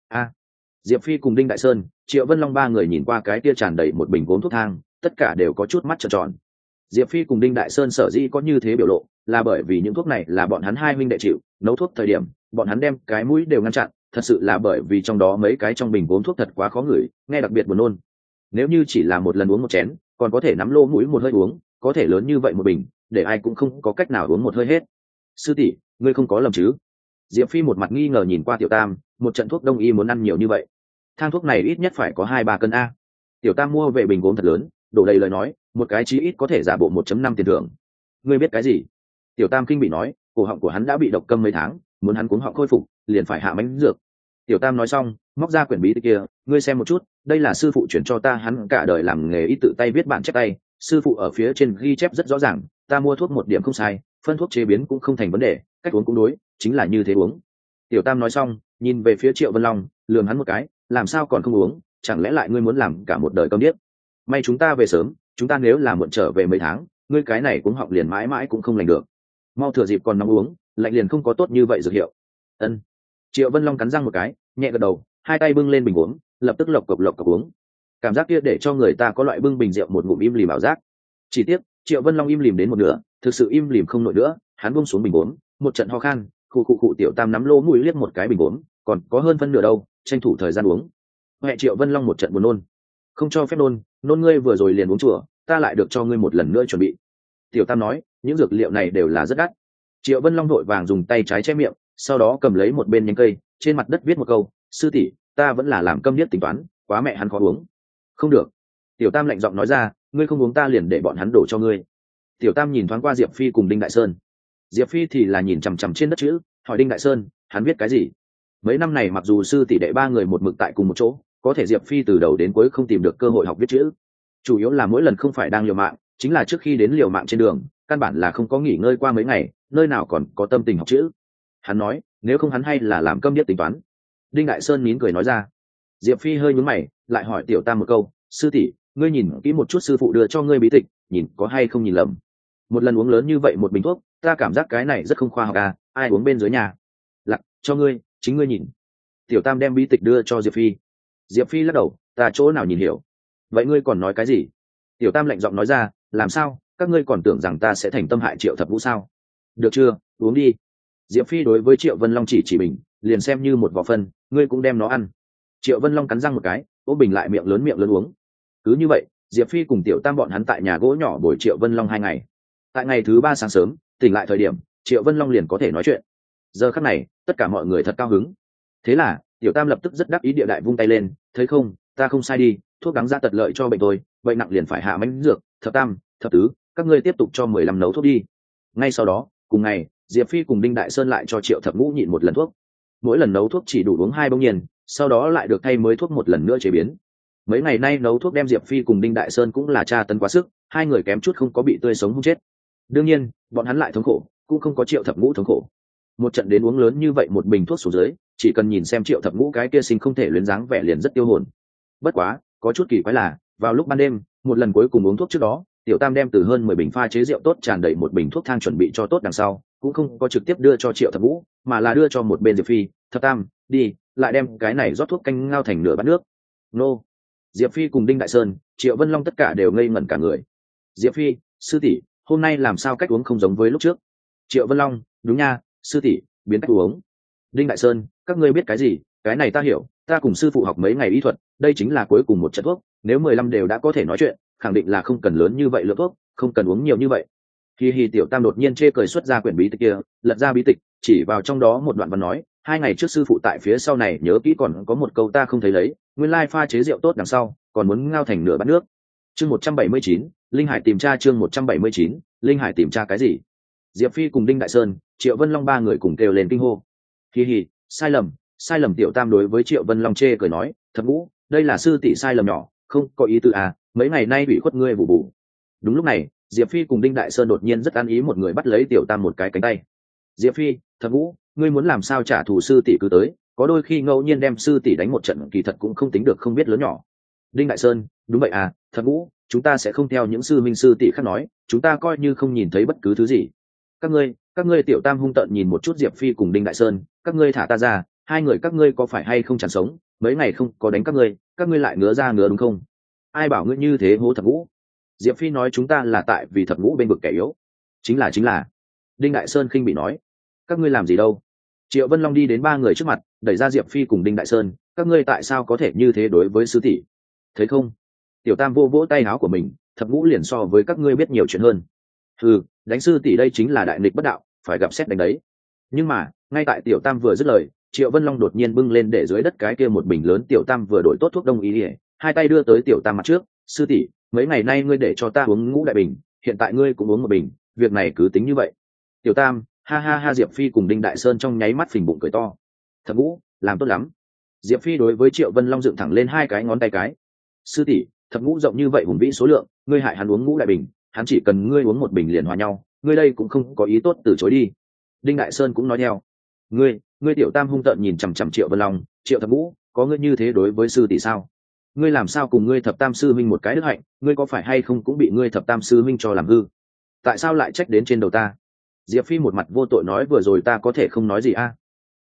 Diệp Phi cùng Đinh Đại Sơn, Triệu Vân Long 3 người nhìn qua cái kia tràn đầy một bình gốm thuốc thang, tất cả đều có chút mắt trợn tròn. Diệp Phi cùng Đinh Đại Sơn sở dĩ có như thế biểu lộ, là bởi vì những thuốc này là bọn hắn 2 huynh đệ chịu, nấu thuốc thời điểm, bọn hắn đem cái mũi đều ngăn chặn, thật sự là bởi vì trong đó mấy cái trong bình gốm thuốc thật quá khó ngửi, nghe đặc biệt buồn nôn. Nếu như chỉ là một lần uống một chén, còn có thể nắm lô mũi một hơi uống, có thể lớn như vậy một bình, để ai cũng không có cách nào uống một hơi hết. Sư tỷ, ngươi không có lầm chứ? Diệp Phi một mặt nghi ngờ nhìn qua Tiểu Tam, một trận thuốc đông y muốn ăn nhiều như vậy, thang thuốc này ít nhất phải có 2-3 cân a. Tiểu Tam mua về bình gốm thật lớn, đổ đầy lời nói, một cái chí ít có thể giả bộ 1.5 tiền thưởng. Ngươi biết cái gì? Tiểu Tam kinh bị nói, cổ họng của hắn đã bị độc câm mấy tháng, muốn hắn cuống họng khôi phục, liền phải hạ mánh dược. Tiểu Tam nói xong, móc ra quyển bí tịch kia, ngươi xem một chút, đây là sư phụ chuyển cho ta, hắn cả đời làm nghề y tự tay viết bản chép tay, sư phụ ở phía trên ghi chép rất rõ ràng, ta mua thuốc một điểm không sai, phân thuốc chế biến cũng không thành vấn đề, cách uống cũng đối, chính là như thế uống. Tiểu Tam nói xong, nhìn về phía Triệu Vân Long, lườm hắn một cái, làm sao còn không uống, chẳng lẽ lại ngươi muốn làm cả một đời câm điếc? May chúng ta về sớm, chúng ta nếu là muộn trở về mấy tháng, ngươi cái này cuống họng liền mãi mãi cũng không lành được. Mau thừa dịp còn nóng uống, lạnh liền không có tốt như vậy dược hiệu. Ân. Triệu Vân Long cắn răng một cái, nhẹ gật đầu, hai tay bưng lên bình uống, lập tức lộc cộc uống. Cảm giác kia để cho người ta có loại bưng bình rượu một ngụm im lìm ảo giác. Chỉ tiếc, Triệu Vân Long im lìm đến một nửa, thực sự im lìm không nổi nữa, hắn buông xuống bình uống, một trận ho khan, khụ Tiểu Tam nắm lỗ mũi liếc một cái bình uống, còn có hơn phân nửa đâu, tranh thủ thời gian uống. Mẹ Triệu Vân Long một trận buồn nôn. Không cho phép nôn ngươi vừa rồi liền uống chùa, ta lại được cho ngươi một lần nữa chuẩn bị. Tiểu Tam nói, những dược liệu này đều là rất đắt. Triệu Vân Long vội vàng dùng tay trái che miệng, sau đó cầm lấy một bên nhánh cây, trên mặt đất viết một câu, sư tỷ, ta vẫn là làm câm điếc tính toán, quá mẹ hắn khó uống. Không được. Tiểu Tam lạnh giọng nói ra, ngươi không uống ta liền để bọn hắn đổ cho ngươi. Tiểu Tam nhìn thoáng qua Diệp Phi cùng Đinh Đại Sơn. Diệp Phi thì là nhìn chằm chằm trên đất chữ, hỏi Đinh Đại Sơn, hắn viết cái gì? Mấy năm này mặc dù sư tỷ đệ 3 người một mực tại cùng một chỗ, có thể Diệp Phi từ đầu đến cuối không tìm được cơ hội học viết chữ. Chủ yếu là mỗi lần không phải đang liều mạng, chính là trước khi đến liều mạng trên đường, căn bản là không có nghỉ ngơi qua mấy ngày, nơi nào còn có tâm tình học chữ. Hắn nói, nếu không hắn hay là làm câm điếc tính toán. Đinh Đại Sơn mỉm cười nói ra. Diệp Phi hơi nhướng mày, lại hỏi Tiểu Tam một câu, sư tỷ, ngươi nhìn kỹ một chút sư phụ đưa cho ngươi bí tịch, nhìn có hay không nhìn lầm. Một lần uống lớn như vậy một bình thuốc, ta cảm giác cái này rất không khoa học à, ai uống bên dưới nhà. Lặng, cho ngươi, chính ngươi nhìn. Tiểu Tam đem bí tịch đưa cho Diệp Phi. Diệp Phi lắc đầu, ta chỗ nào nhìn hiểu. Vậy ngươi còn nói cái gì? Tiểu Tam lạnh giọng nói ra, làm sao, các ngươi còn tưởng rằng ta sẽ thành tâm hại Triệu Thập Vũ sao? Được chưa, uống đi. Diệp Phi đối với Triệu Vân Long chỉ mình, liền xem như một vỏ phân ngươi cũng đem nó ăn. Triệu Vân Long cắn răng một cái, ôm bình lại miệng lớn uống. Cứ như vậy Diệp Phi cùng Tiểu Tam bọn hắn tại nhà gỗ nhỏ bồi Triệu Vân Long 2 ngày. Tại ngày thứ 3 sáng sớm tỉnh lại thời điểm Triệu Vân Long liền có thể nói chuyện. Giờ khắc này tất cả mọi người thật cao hứng. Thế là Tiểu Tam lập tức rất đắc ý địa đại vung tay lên, thấy không, ta không sai đi, thuốc đắng ra tật lợi cho bệnh tôi, bệnh nặng liền phải hạ mãnh dược, thập tam thập tứ các ngươi tiếp tục cho 15 nấu thuốc đi. Ngay sau đó cùng ngày Diệp Phi cùng Đinh Đại Sơn lại cho Triệu Thập Ngũ nhịn một lần thuốc. Mỗi lần nấu thuốc chỉ đủ uống 2 bông nhiên, sau đó lại được thay mới thuốc một lần nữa chế biến. Mấy ngày nay nấu thuốc đem Diệp Phi cùng Đinh Đại Sơn cũng là tra tấn quá sức, 2 người kém chút không có bị tươi sống hung chết. Đương nhiên bọn hắn lại thống khổ cũng không có Triệu Thập Ngũ thống khổ. Một trận đến uống lớn như vậy một bình thuốc xuống dưới, chỉ cần nhìn xem Triệu Thập Ngũ cái kia sinh không thể luyến dáng vẻ liền rất tiêu hồn. Bất quá có chút kỳ quái là vào lúc ban đêm một lần cuối cùng uống thuốc trước đó, Tiểu Tam đem từ hơn 10 bình pha chế rượu tốt tràn đầy một bình thuốc thang chuẩn bị cho tốt đằng sau, cũng không có trực tiếp đưa cho Triệu Thập Ngũ, mà là đưa cho một bên Diệp Phi. Thập Tam đi lại đem cái này rót thuốc canh ngao thành nửa bát nước. Nô. Diệp Phi cùng Đinh Đại Sơn, Triệu Vân Long tất cả đều ngây ngẩn cả người. Diệp Phi, sư tỷ, hôm nay làm sao cách uống không giống với lúc trước? Triệu Vân Long, đúng nha, sư tỷ, biến cách uống. Đinh Đại Sơn, các ngươi biết cái gì? Cái này ta hiểu, ta cùng sư phụ học mấy ngày y thuật, đây chính là cuối cùng một trận thuốc, nếu 15 đều đã có thể nói chuyện, khẳng định là không cần lớn như vậy lượng thuốc, không cần uống nhiều như vậy. Hi Tiểu Tam đột nhiên chê cười xuất ra quyển bí tịch kia, lật ra bí tịch, chỉ vào trong đó một đoạn văn nói, 2 ngày trước sư phụ tại phía sau này nhớ kỹ còn có một câu ta không thấy lấy, nguyên lai pha chế rượu tốt đằng sau, còn muốn ngao thành nửa bát nước. Chương 179, Linh Hải tìm tra. Chương 179, Linh Hải tìm tra cái gì? Diệp Phi cùng Đinh Đại Sơn, Triệu Vân Long 3 người cùng kêu lên kinh hô. Hi, sai lầm. Tiểu Tam đối với Triệu Vân Long chê cười nói, Thập Ngũ, đây là sư tỷ sai lầm nhỏ, không có ý tứ à, mấy ngày nay bị khuất ngươi bù bù. Đúng lúc này Diệp Phi cùng Đinh Đại Sơn đột nhiên rất ăn ý một người bắt lấy Tiểu Tam một cái cánh tay. Diệp Phi, Thập Ngũ, ngươi muốn làm sao trả thù sư tỷ cứ tới, có đôi khi ngẫu nhiên đem sư tỷ đánh một trận kỳ thật cũng không tính được không biết lớn nhỏ. Đinh Đại Sơn, đúng vậy à, Thập Ngũ, chúng ta sẽ không theo những sư minh sư tỷ khác nói, chúng ta coi như không nhìn thấy bất cứ thứ gì. Các ngươi Tiểu Tam hung tợn nhìn một chút Diệp Phi cùng Đinh Đại Sơn, các ngươi thả ta ra, 2 người các ngươi có phải hay không chẳng sống, mấy ngày không có đánh các ngươi lại ngứa ra ngứa đúng không? Ai bảo ngươi như thế hố Thập Ngũ? Diệp Phi nói chúng ta là tại vì Thập Ngũ bên vực kẻ yếu. Chính là. Đinh Đại Sơn khinh bị nói. Các ngươi làm gì đâu? Triệu Vân Long đi đến 3 người trước mặt, đẩy ra Diệp Phi cùng Đinh Đại Sơn, các ngươi tại sao có thể như thế đối với sư tỷ? Thấy không? Tiểu Tam vô vỗ tay áo của mình, Thập Ngũ liền so với các ngươi biết nhiều chuyện hơn. Đánh sư tỷ đây chính là đại nghịch bất đạo, phải gặp xét đánh đấy. Nhưng mà ngay tại Tiểu Tam vừa dứt lời, Triệu Vân Long đột nhiên bưng lên để dưới đất cái kia một bình lớn Tiểu Tam vừa đổi tốt thuốc đông y, 2 tay đưa tới Tiểu Tam mặt trước, sư tỷ, mấy ngày nay ngươi để cho ta uống ngũ đại bình, hiện tại ngươi cũng uống một bình, việc này cứ tính như vậy. Tiểu Tam, ha. Diệp Phi cùng Đinh Đại Sơn trong nháy mắt phình bụng cười to. Thập Ngũ, làm tốt lắm. Diệp Phi đối với Triệu Vân Long dựng thẳng lên 2 cái ngón tay cái. Sư tỷ, Thập Ngũ rộng như vậy hùng vĩ số lượng, ngươi hại hắn uống ngũ đại bình, hắn chỉ cần ngươi uống một bình liền hòa nhau, ngươi đây cũng không có ý tốt từ chối đi. Đinh Đại Sơn cũng nói theo. Ngươi Tiểu Tam hung tợn nhìn chằm chằm Triệu Vân Long, Triệu Thập Ngũ, có ngươi như thế đối với sư tỷ sao? Ngươi làm sao cùng ngươi thập tam sư minh một cái đức hạnh, ngươi có phải hay không cũng bị ngươi thập tam sư minh cho làm hư? Tại sao lại trách đến trên đầu ta? Diệp Phi một mặt vô tội nói vừa rồi ta có thể không nói gì à?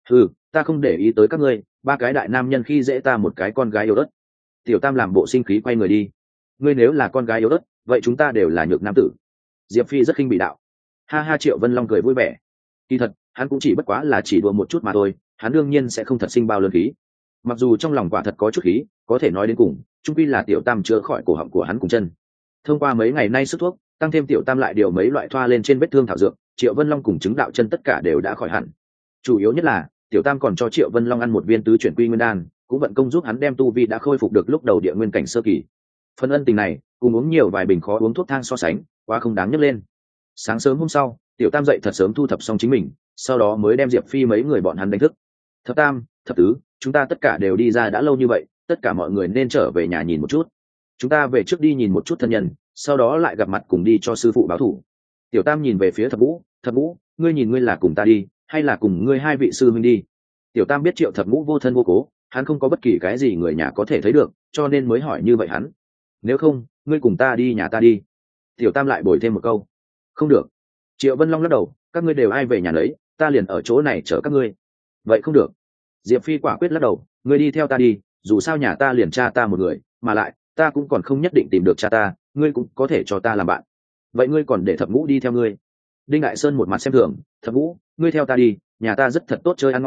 Ta không để ý tới các ngươi, 3 cái đại nam nhân khi dễ ta một cái con gái yếu ớt. Tiểu Tam làm bộ sinh khí quay người đi. Ngươi nếu là con gái yếu ớt, vậy chúng ta đều là nhược nam tử. Diệp Phi rất khinh bị đạo. Ha, Triệu Vân Long cười vui vẻ. Kỳ thật hắn cũng chỉ bất quá là chỉ đùa một chút mà thôi, hắn đương nhiên sẽ không thật sinh bao lớn khí. Mặc dù trong lòng quả thật có chút khí, có thể nói đến cùng chung quy là Tiểu Tam chữa khỏi cổ họng của hắn cùng chân. Thông qua mấy ngày nay sức thuốc, tăng thêm Tiểu Tam lại điều mấy loại thoa lên trên vết thương thảo dược, Triệu Vân Long cùng chứng đạo chân tất cả đều đã khỏi hẳn. Chủ yếu nhất là Tiểu Tam còn cho Triệu Vân Long ăn một viên tứ chuyển quy nguyên đan, cũng vận công giúp hắn đem tu vi đã khôi phục được lúc đầu địa nguyên cảnh sơ kỳ. Phần ân tình này cùng uống nhiều vài bình khó uống thuốc thang so sánh quá không đáng nhắc lên. Sáng sớm hôm sau Tiểu Tam dậy thật sớm thu thập xong chính mình, sau đó mới đem Diệp Phi mấy người bọn hắn đánh thức. Thập Tam, thập tứ, chúng ta tất cả đều đi ra đã lâu như vậy, tất cả mọi người nên trở về nhà nhìn một chút. Chúng ta về trước đi nhìn một chút thân nhân, sau đó lại gặp mặt cùng đi cho sư phụ báo thù. Tiểu Tam nhìn về phía Thập Ngũ, ngươi nhìn ngươi là cùng ta đi hay là cùng ngươi 2 vị sư huynh đi? Tiểu Tam biết Triệu Thập Ngũ vô thân vô cố, hắn không có bất kỳ cái gì người nhà có thể thấy được, cho nên mới hỏi như vậy hắn. Nếu không ngươi cùng ta đi nhà ta đi. Tiểu Tam lại bồi thêm một câu. Không được. Triệu Vân Long lắc đầu, các ngươi đều ai về nhà lấy, ta liền ở chỗ này chở các ngươi. Vậy không được. Diệp Phi quả quyết lắc đầu, ngươi đi theo ta đi, dù sao nhà ta liền cha ta một người, mà lại ta cũng còn không nhất định tìm được cha ta, ngươi cũng có thể cho ta làm bạn. Vậy ngươi còn để Thập Ngũ đi theo ngươi? Đinh Đại Sơn một mặt xem thường, Thập Ngũ, ngươi theo ta đi, nhà ta rất thật tốt chơi ăn ngon,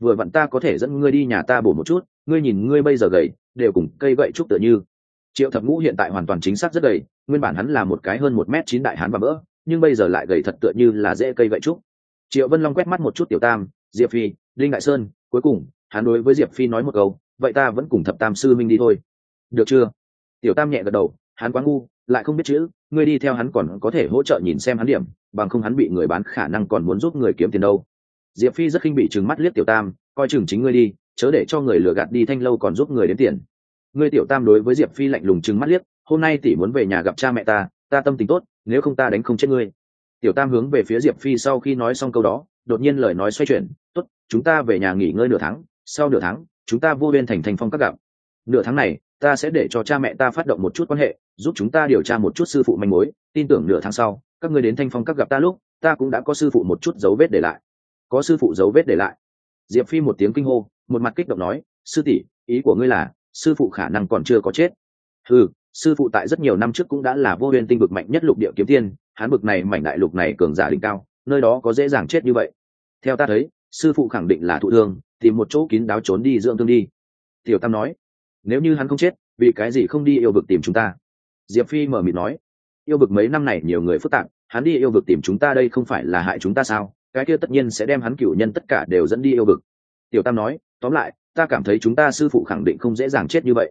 vừa vặn ta có thể dẫn ngươi đi nhà ta bổ một chút, ngươi nhìn ngươi bây giờ gầy, đều cùng cây gậy trúc tựa như. Triệu Thập Ngũ hiện tại hoàn toàn chính xác rất gầy, nguyên bản hắn là một cái hơn 1m9 đại hán và mỡ, nhưng bây giờ lại gầy thật tựa như là rễ cây gậy trúc. Triệu Vân Long quét mắt một chút Tiểu Tam, Diệp Phi, Đinh Đại Sơn, cuối cùng hắn đối với Diệp Phi nói một câu, vậy ta vẫn cùng Thập Tam sư minh đi thôi, được chưa? Tiểu Tam nhẹ gật đầu, hắn quá ngu, lại không biết chữ, ngươi đi theo hắn còn có thể hỗ trợ nhìn xem hắn điểm, bằng không hắn bị người bán khả năng còn muốn giúp người kiếm tiền đâu. Diệp Phi rất khinh bị trừng mắt liếc Tiểu Tam, coi chừng chính ngươi đi, chớ để cho người lừa gạt đi Thanh Lâu còn giúp người đến tiền. Ngươi Tiểu Tam đối với Diệp Phi lạnh lùng trừng mắt liếc, hôm nay tỷ muốn về nhà gặp cha mẹ ta tâm tình tốt, nếu không ta đánh không chết ngươi. Tiểu Tam hướng về phía Diệp Phi sau khi nói xong câu đó, đột nhiên lời nói xoay chuyển, tốt, chúng ta về nhà nghỉ ngơi nửa tháng, sau nửa tháng chúng ta vô bên thành Thanh Phong các gặp. Nửa tháng này ta sẽ để cho cha mẹ ta phát động một chút quan hệ, giúp chúng ta điều tra một chút sư phụ manh mối, tin tưởng nửa tháng sau các ngươi đến Thanh Phong các gặp ta lúc, ta cũng đã có sư phụ một chút dấu vết để lại. Có sư phụ dấu vết để lại? Diệp Phi một tiếng kinh hô, một mặt kích động nói, sư tỷ, ý của ngươi là sư phụ khả năng còn chưa có chết? Ừ, sư phụ tại rất nhiều năm trước cũng đã là vô huyền tinh vực mạnh nhất lục địa kiếm tiên, hắn bực này mảnh đại lục này cường giả đỉnh cao, nơi đó có dễ dàng chết như vậy? Theo ta thấy, sư phụ khẳng định là thụ thương, tìm một chỗ kín đáo trốn đi dưỡng thương đi. Tiểu Tam nói, nếu như hắn không chết, vì cái gì không đi yêu vực tìm chúng ta? Diệp Phi mở miệng nói, yêu vực mấy năm này nhiều người phức tạp, hắn đi yêu vực tìm chúng ta đây không phải là hại chúng ta sao? Cái kia tất nhiên sẽ đem hắn cửu nhân tất cả đều dẫn đi yêu vực. Tiểu Tam nói, tóm lại ta cảm thấy chúng ta sư phụ khẳng định không dễ dàng chết như vậy.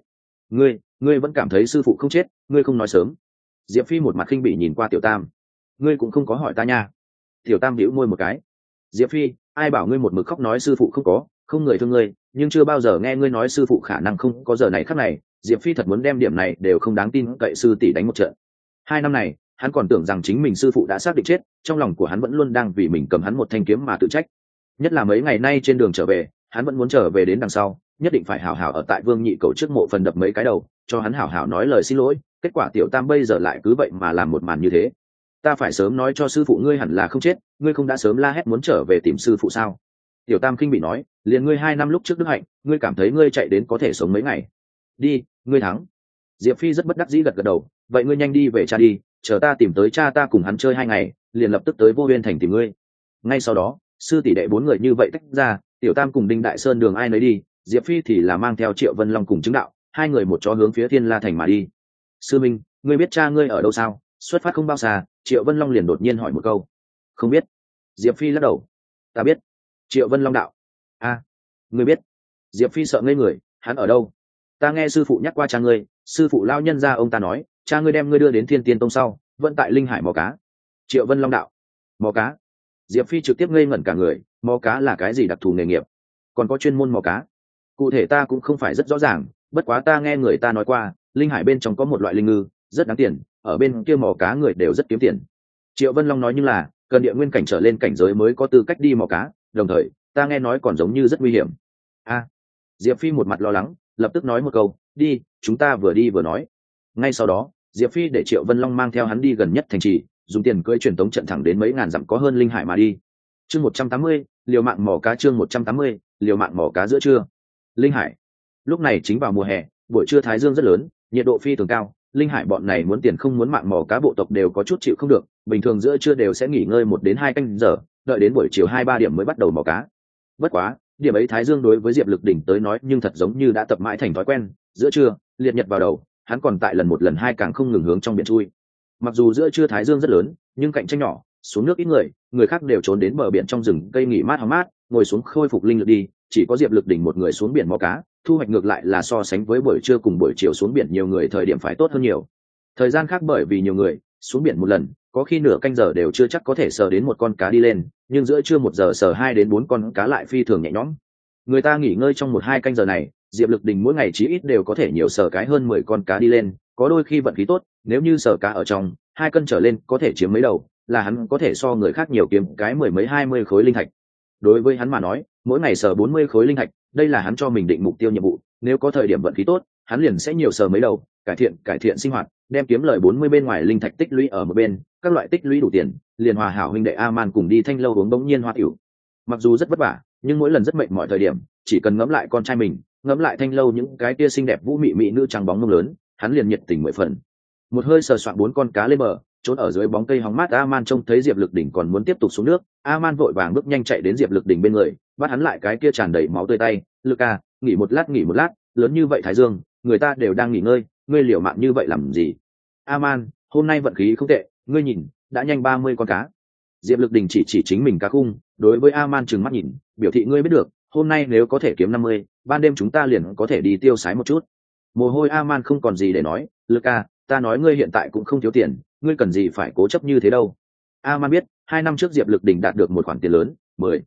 Ngươi vẫn cảm thấy sư phụ không chết, ngươi không nói sớm. Diệp Phi một mặt khinh bỉ nhìn qua Tiểu Tam, ngươi cũng không có hỏi ta nha. Tiểu Tam bĩu môi một cái, Diệp Phi, ai bảo ngươi một mực khóc nói sư phụ không người thương ngươi, nhưng chưa bao giờ nghe ngươi nói sư phụ khả năng không có giờ này khắc này. Diệp Phi thật muốn đem điểm này đều không đáng tin cậy sư tỷ đánh một trận. 2 năm này hắn còn tưởng rằng chính mình sư phụ đã xác định chết, trong lòng của hắn vẫn luôn đang vì mình cầm hắn một thanh kiếm mà tự trách. Nhất là mấy ngày nay trên đường trở về, hắn vẫn muốn trở về đến đằng sau, nhất định phải hảo hảo ở tại Vương Nhị Cầu trước mộ phần đập mấy cái đầu, cho hắn hảo hảo nói lời xin lỗi. Kết quả Tiểu Tam bây giờ lại cứ vậy mà làm một màn như thế. Ta phải sớm nói cho sư phụ ngươi hẳn là không chết, ngươi không đã sớm la hét muốn trở về tìm sư phụ sao? Tiểu Tam kinh bị nói, liền ngươi 2 năm lúc trước đức hạnh, ngươi cảm thấy ngươi chạy đến có thể sống mấy ngày? Đi, ngươi thắng. Diệp Phi rất bất đắc dĩ gật gật đầu, vậy ngươi nhanh đi về cha đi, chờ ta tìm tới cha ta cùng hắn chơi 2 ngày, liền lập tức tới Vô Uyên thành tìm ngươi. Ngay sau đó, sư tỷ đệ 4 người như vậy tách ra, Tiểu Tam cùng Đinh Đại Sơn đường ai nấy đi, Diệp Phi thì là mang theo Triệu Vân Long cùng chứng đạo, 2 người một chó hướng phía Thiên La thành mà đi. Sư Minh, ngươi biết cha ngươi ở đâu sao? Xuất phát không bao xa, Triệu Vân Long liền đột nhiên hỏi một câu. Không biết. Diệp Phi lắc đầu. Ta biết. Triệu Vân Long đạo. A, ngươi biết? Diệp Phi sợ ngây người, hắn ở đâu? Ta nghe sư phụ nhắc qua cha ngươi, sư phụ lao nhân ra ông ta nói, cha ngươi đem ngươi đưa đến Thiên Tiên Tông sau, vẫn tại Linh Hải mò cá. Triệu Vân Long đạo. Mò cá? Diệp Phi trực tiếp ngây ngẩn cả người, mò cá là cái gì đặc thù nghề nghiệp? Còn có chuyên môn mò cá? Cụ thể ta cũng không phải rất rõ ràng, bất quá ta nghe người ta nói qua, Linh Hải bên trong có một loại linh ngư, rất đáng tiền, ở bên kia mò cá người đều rất kiếm tiền. Triệu Vân Long nói như là cần địa nguyên cảnh trở lên cảnh giới mới có tư cách đi mò cá, đồng thời ta nghe nói còn giống như rất nguy hiểm. A, Diệp Phi một mặt lo lắng, lập tức nói một câu, đi, chúng ta vừa đi vừa nói. Ngay sau đó Diệp Phi để Triệu Vân Long mang theo hắn đi gần nhất thành trì, dùng tiền cưỡi truyền tống trận thẳng đến mấy ngàn dặm có hơn Linh Hải mà đi. Chương 180, liều mạng mò cá. Chương 180, liều mạng mò cá giữa trưa. Linh Hải lúc này chính vào mùa hè, buổi trưa thái dương rất lớn, nhiệt độ phi thường cao. Linh Hải bọn này muốn tiền không muốn mạng mò cá bộ tộc đều có chút chịu không được, bình thường giữa trưa đều sẽ nghỉ ngơi 1 đến 2 canh giờ, đợi đến buổi chiều 2-3 điểm mới bắt đầu mò cá. Bất quá điểm ấy thái dương đối với Diệp Lực Đỉnh tới nói nhưng thật giống như đã tập mãi thành thói quen. Giữa trưa liệt nhật vào đầu, hắn còn tại lần 1 lần 2 càng không ngừng hướng trong biển chui. Mặc dù giữa trưa thái dương rất lớn, nhưng cạnh tranh nhỏ, xuống nước ít người khác đều trốn đến bờ biển trong rừng cây nghỉ mát hóng mát, ngồi xuống khôi phục linh lực đi, chỉ có Diệp Lực Đỉnh một người xuống biển mò cá, thu hoạch ngược lại là so sánh với buổi trưa cùng buổi chiều xuống biển nhiều người thời điểm phải tốt hơn nhiều. Thời gian khác bởi vì nhiều người xuống biển 1 lần, có khi nửa canh giờ đều chưa chắc có thể sờ đến 1 con cá đi lên, nhưng giữa trưa 1 giờ sờ 2 đến 4 con cá lại phi thường nhẹ nhõm. Người ta nghỉ ngơi trong 1-2 canh giờ này, Diệp Lực Đỉnh mỗi ngày chí ít đều có thể nhiều sờ cái hơn 10 con cá đi lên, có đôi khi vận khí tốt, nếu như sờ cá ở trong 2 cân trở lên có thể chiếm mấy đầu, là hắn có thể so người khác nhiều kiếm cái 10 mấy 20 khối linh thạch. Đối với hắn mà nói, mỗi ngày sờ 40 khối linh thạch, đây là hắn cho mình định mục tiêu nhiệm vụ, nếu có thời điểm vận khí tốt, hắn liền sẽ nhiều sờ mấy đầu, cải thiện sinh hoạt, đem kiếm lời 40 bên ngoài linh thạch tích lũy ở một bên, các loại tích lũy đủ tiền, liền hòa hảo huynh đệ A-man cùng đi Thanh Lâu uống bỗng nhiên hoa tiểu. Mặc dù rất vất vả, nhưng mỗi lần rất mệt mỏi thời điểm, chỉ cần ngẫm lại con trai mình, ngẫm lại Thanh Lâu những cái tia xinh đẹp vũ mị mỹ nữ trắng bóng mông lớn, hắn liền nhiệt tình 10 phần. Một hơi sờ soạn 4 con cá lên bờ, trốn ở dưới bóng cây hóng mát. A-man trông thấy Diệp Lực Đỉnh còn muốn tiếp tục xuống nước, A-man vội vàng bước nhanh chạy đến Diệp Lực Đỉnh bên người, bắt hắn lại cái kia tràn đầy máu tươi tay. Lực ca, nghỉ một lát, lớn như vậy thái dương, người ta đều đang nghỉ ngơi, ngươi liều mạng như vậy làm gì? A-man, hôm nay vận khí không tệ, ngươi nhìn, đã nhanh 30 con cá. Diệp Lực Đỉnh chỉ chính mình cá khung, đối với A-man trừng mắt nhìn, biểu thị ngươi biết được, hôm nay nếu có thể kiếm 50, ban đêm chúng ta liền có thể đi tiêu sái một chút. Mồ hôi A-man không còn gì để nói. Lực ca, ta nói ngươi hiện tại cũng không thiếu tiền, ngươi cần gì phải cố chấp như thế đâu. A-man biết 2 năm trước Diệp Lực Đỉnh đạt được một khoản tiền lớn,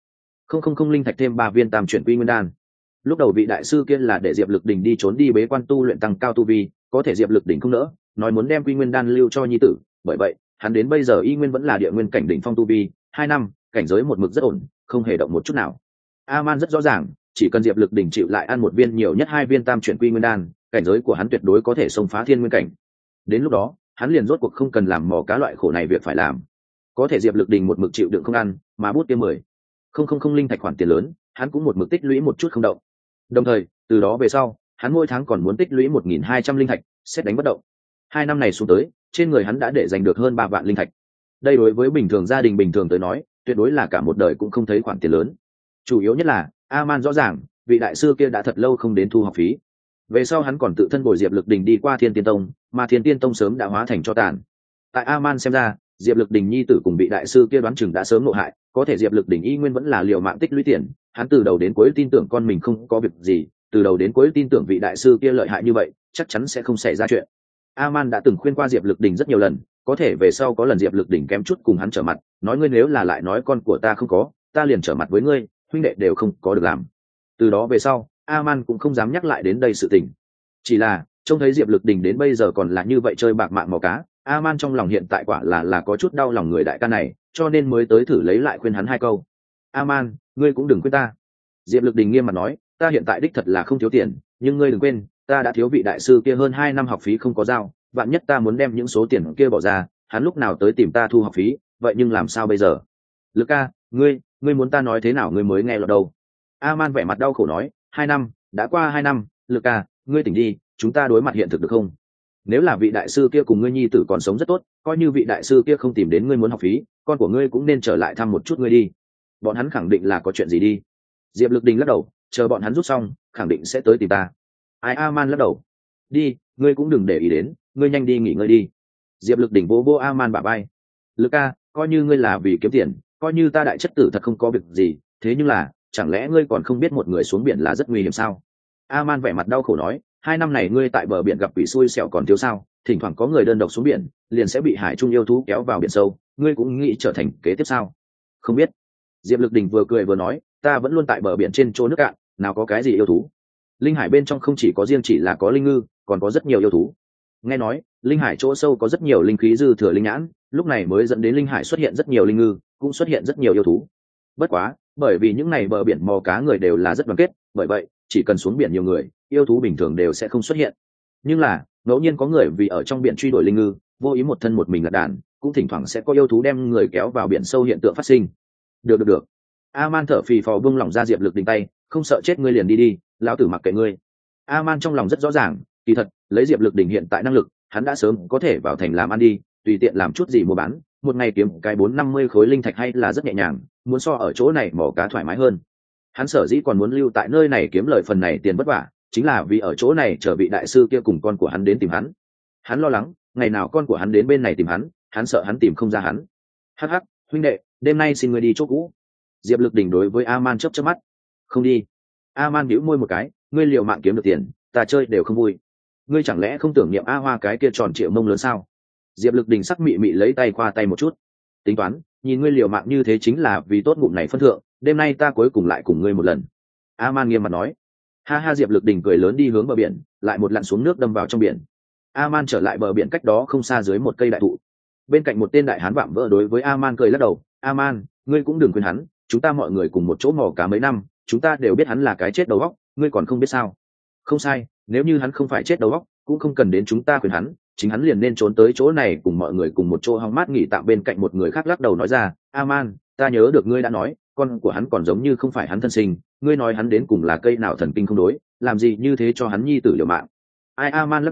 10,000 linh thạch thêm 3 viên tam chuyển quy nguyên đan. Lúc đầu vị đại sư kia là để Diệp Lực Đỉnh đi trốn đi bế quan tu luyện tăng cao tu vi, có thể Diệp Lực Đỉnh không nỡ, nói muốn đem quy nguyên đan lưu cho nhi tử, bởi vậy hắn đến bây giờ y nguyên vẫn là địa nguyên cảnh đỉnh phong tu vi, 2 năm, cảnh giới một mực rất ổn, không hề động một chút nào. A-man rất rõ ràng, chỉ cần Diệp Lực Đỉnh chịu lại ăn một viên, nhiều nhất 2 viên tam chuyển quy nguyên đan, cảnh giới của hắn tuyệt đối có thể xông phá thiên nguyên cảnh. Đến lúc đó, hắn liền rốt cuộc không cần làm mò cá loại khổ này việc phải làm. Có thể Diệp Lực Đỉnh một mực chịu đựng không ăn, mà bút kia 10,000 linh thạch khoản tiền lớn, hắn cũng một mực tích lũy một chút không động. Đồng thời, từ đó về sau, hắn mỗi tháng còn muốn tích lũy 1.200 linh thạch, xét đánh bất động. 2 năm này xuống tới, trên người hắn đã để dành được hơn 3 vạn linh thạch. Đây đối với bình thường gia đình bình thường tới nói, tuyệt đối là cả một đời cũng không thấy khoản tiền lớn. Chủ yếu nhất là, A-man rõ ràng, vị đại sư kia đã thật lâu không đến thu học phí. Về sau hắn còn tự thân bồi Diệp Lực Đỉnh đi qua Thiên Tiên Tông, mà Thiên Tiên Tông sớm đã hóa thành tro tàn. Tại A-man xem ra, Diệp Lực Đỉnh nhi tử cùng vị đại sư kia đoán chừng đã sớm ngộ hại, có thể Diệp Lực Đỉnh y nguyên vẫn là liều mạng tích lũy tiền, hắn từ đầu đến cuối tin tưởng con mình không có việc gì, từ đầu đến cuối tin tưởng vị đại sư kia lợi hại như vậy, chắc chắn sẽ không xảy ra chuyện. A-man đã từng khuyên qua Diệp Lực Đỉnh rất nhiều lần, có thể về sau có lần Diệp Lực Đỉnh kém chút cùng hắn trở mặt, nói ngươi nếu là lại nói con của ta không có, ta liền trở mặt với ngươi, huynh đệ đều không có được làm. Từ đó về sau, A-man cũng không dám nhắc lại đến đây sự tình. Chỉ là trông thấy Diệp Lực Đỉnh đến bây giờ còn là như vậy chơi bạc mạng mò cá, A-man trong lòng hiện tại quả là có chút đau lòng người đại ca này, cho nên mới tới thử lấy lại khuyên hắn 2 câu. A-man, ngươi cũng đừng khuyên ta. Diệp Lực Đỉnh nghiêm mặt nói, ta hiện tại đích thật là không thiếu tiền, nhưng ngươi đừng quên, ta đã thiếu vị đại sư kia hơn 2 năm học phí không có giao, vạn nhất ta muốn đem những số tiền kia bỏ ra, hắn lúc nào tới tìm ta thu học phí, vậy nhưng làm sao bây giờ? Lực ca, ngươi muốn ta nói thế nào ngươi mới nghe lọt đâu? A-man vẻ mặt đau khổ nói, 2 năm, đã qua 2 năm, Lực ca, ngươi tỉnh đi, chúng ta đối mặt hiện thực được không? Nếu là vị đại sư kia cùng ngươi nhi tử còn sống rất tốt, coi như vị đại sư kia không tìm đến ngươi muốn học phí, con của ngươi cũng nên trở lại thăm một chút ngươi đi. Bọn hắn khẳng định là có chuyện gì đi. Diệp Lực Đỉnh lắc đầu, chờ bọn hắn rút xong, khẳng định sẽ tới tìm ta. Ai? A-man lắc đầu. Đi, ngươi cũng đừng để ý đến, ngươi nhanh đi nghỉ ngơi đi. Diệp Lực Đỉnh vỗ A-man bả vai. Lực ca, coi như ngươi là vì kiếm tiền, coi như ta đại chất tử thật không có việc gì, thế nhưng là, chẳng lẽ ngươi còn không biết một người xuống biển là rất nguy hiểm sao? A-man vẻ mặt đau khổ nói, 2 năm này ngươi tại bờ biển gặp quỷ xui xẻo còn thiếu sao? Thỉnh thoảng có người đơn độc xuống biển, liền sẽ bị hải trung yêu thú kéo vào biển sâu, ngươi cũng nghĩ trở thành kế tiếp sao? Không biết. Diệp Lực Đỉnh vừa cười vừa nói, ta vẫn luôn tại bờ biển trên chỗ nước cạn, nào có cái gì yêu thú. Linh hải bên trong không chỉ có riêng chỉ là có linh ngư, còn có rất nhiều yêu thú. Nghe nói, linh hải chỗ sâu có rất nhiều linh khí dư thừa linh nhãn, lúc này mới dẫn đến linh hải xuất hiện rất nhiều linh ngư, cũng xuất hiện rất nhiều yêu thú. Bất quá, bởi vì những này bờ biển mò cá người đều là rất đoàn kết, bởi vậy, chỉ cần xuống biển nhiều người, yêu thú bình thường đều sẽ không xuất hiện. Nhưng là, ngẫu nhiên có người vì ở trong biển truy đuổi linh ngư, vô ý một thân một mình lạc đàn, cũng thỉnh thoảng sẽ có yêu thú đem người kéo vào biển sâu hiện tượng phát sinh. Được. A-man thở phì phò buông lỏng ra Diệp Lực Đỉnh tay, không sợ chết ngươi liền đi, lão tử mặc kệ ngươi. A-man trong lòng rất rõ ràng, kỳ thật, lấy Diệp Lực Đỉnh hiện tại năng lực, hắn đã sớm có thể vào thành làm ăn đi, tùy tiện làm chút gì mua bán, một ngày kiếm cái 450 khối linh thạch hay là rất nhẹ nhàng, muốn so ở chỗ này mò cá thoải mái hơn. Hắn sở dĩ còn muốn lưu tại nơi này kiếm lời phần này tiền vất vả, chính là vì ở chỗ này chờ vị đại sư kia cùng con của hắn đến tìm hắn. Hắn lo lắng, ngày nào con của hắn đến bên này tìm hắn sợ hắn tìm không ra hắn. Hắc hắc, huynh đệ, đêm nay xin ngươi đi chỗ cũ. Diệp Lực Đỉnh đối với A-man chớp mắt. Không đi. A-man bĩu môi một cái, ngươi liều mạng kiếm được tiền, ta chơi đều không vui. Ngươi chẳng lẽ không tưởng niệm A Hoa cái kia tròn triệu mông lớn sao? Diệp Lực Đỉnh sắc mị mị lấy tay qua tay một chút. Tính toán, nhìn ngươi liều mạng như thế chính là vì tốt ngụm này phân thượng, đêm nay ta cuối cùng lại cùng ngươi một lần. A-man nghiêm mặt nói. Ha ha, Diệp Lực Đỉnh cười lớn đi hướng bờ biển, lại một lặn xuống nước đâm vào trong biển. A-man trở lại bờ biển cách đó không xa dưới một cây đại thụ. Bên cạnh một tên đại hán vạm vỡ đối với A-man cười lắc đầu. A-man, ngươi cũng đừng quên hắn, chúng ta mọi người cùng một chỗ mò cá mấy năm, chúng ta đều biết hắn là cái chết đầu óc, ngươi còn không biết sao? Không sai, nếu như hắn không phải chết đầu óc, cũng không cần đến chúng ta khuyên hắn, chính hắn liền nên trốn tới chỗ này cùng mọi người cùng một chỗ hóng mát nghỉ tạm. Bên cạnh một người khác lắc đầu nói ra, A-man, ta nhớ được ngươi đã nói, con của hắn còn giống như không phải hắn thân sinh, ngươi nói hắn đến cùng là cây nào thần kinh không đối, làm gì như thế cho hắn nhi tử liều mạng. Ai? A-man lắc đầu,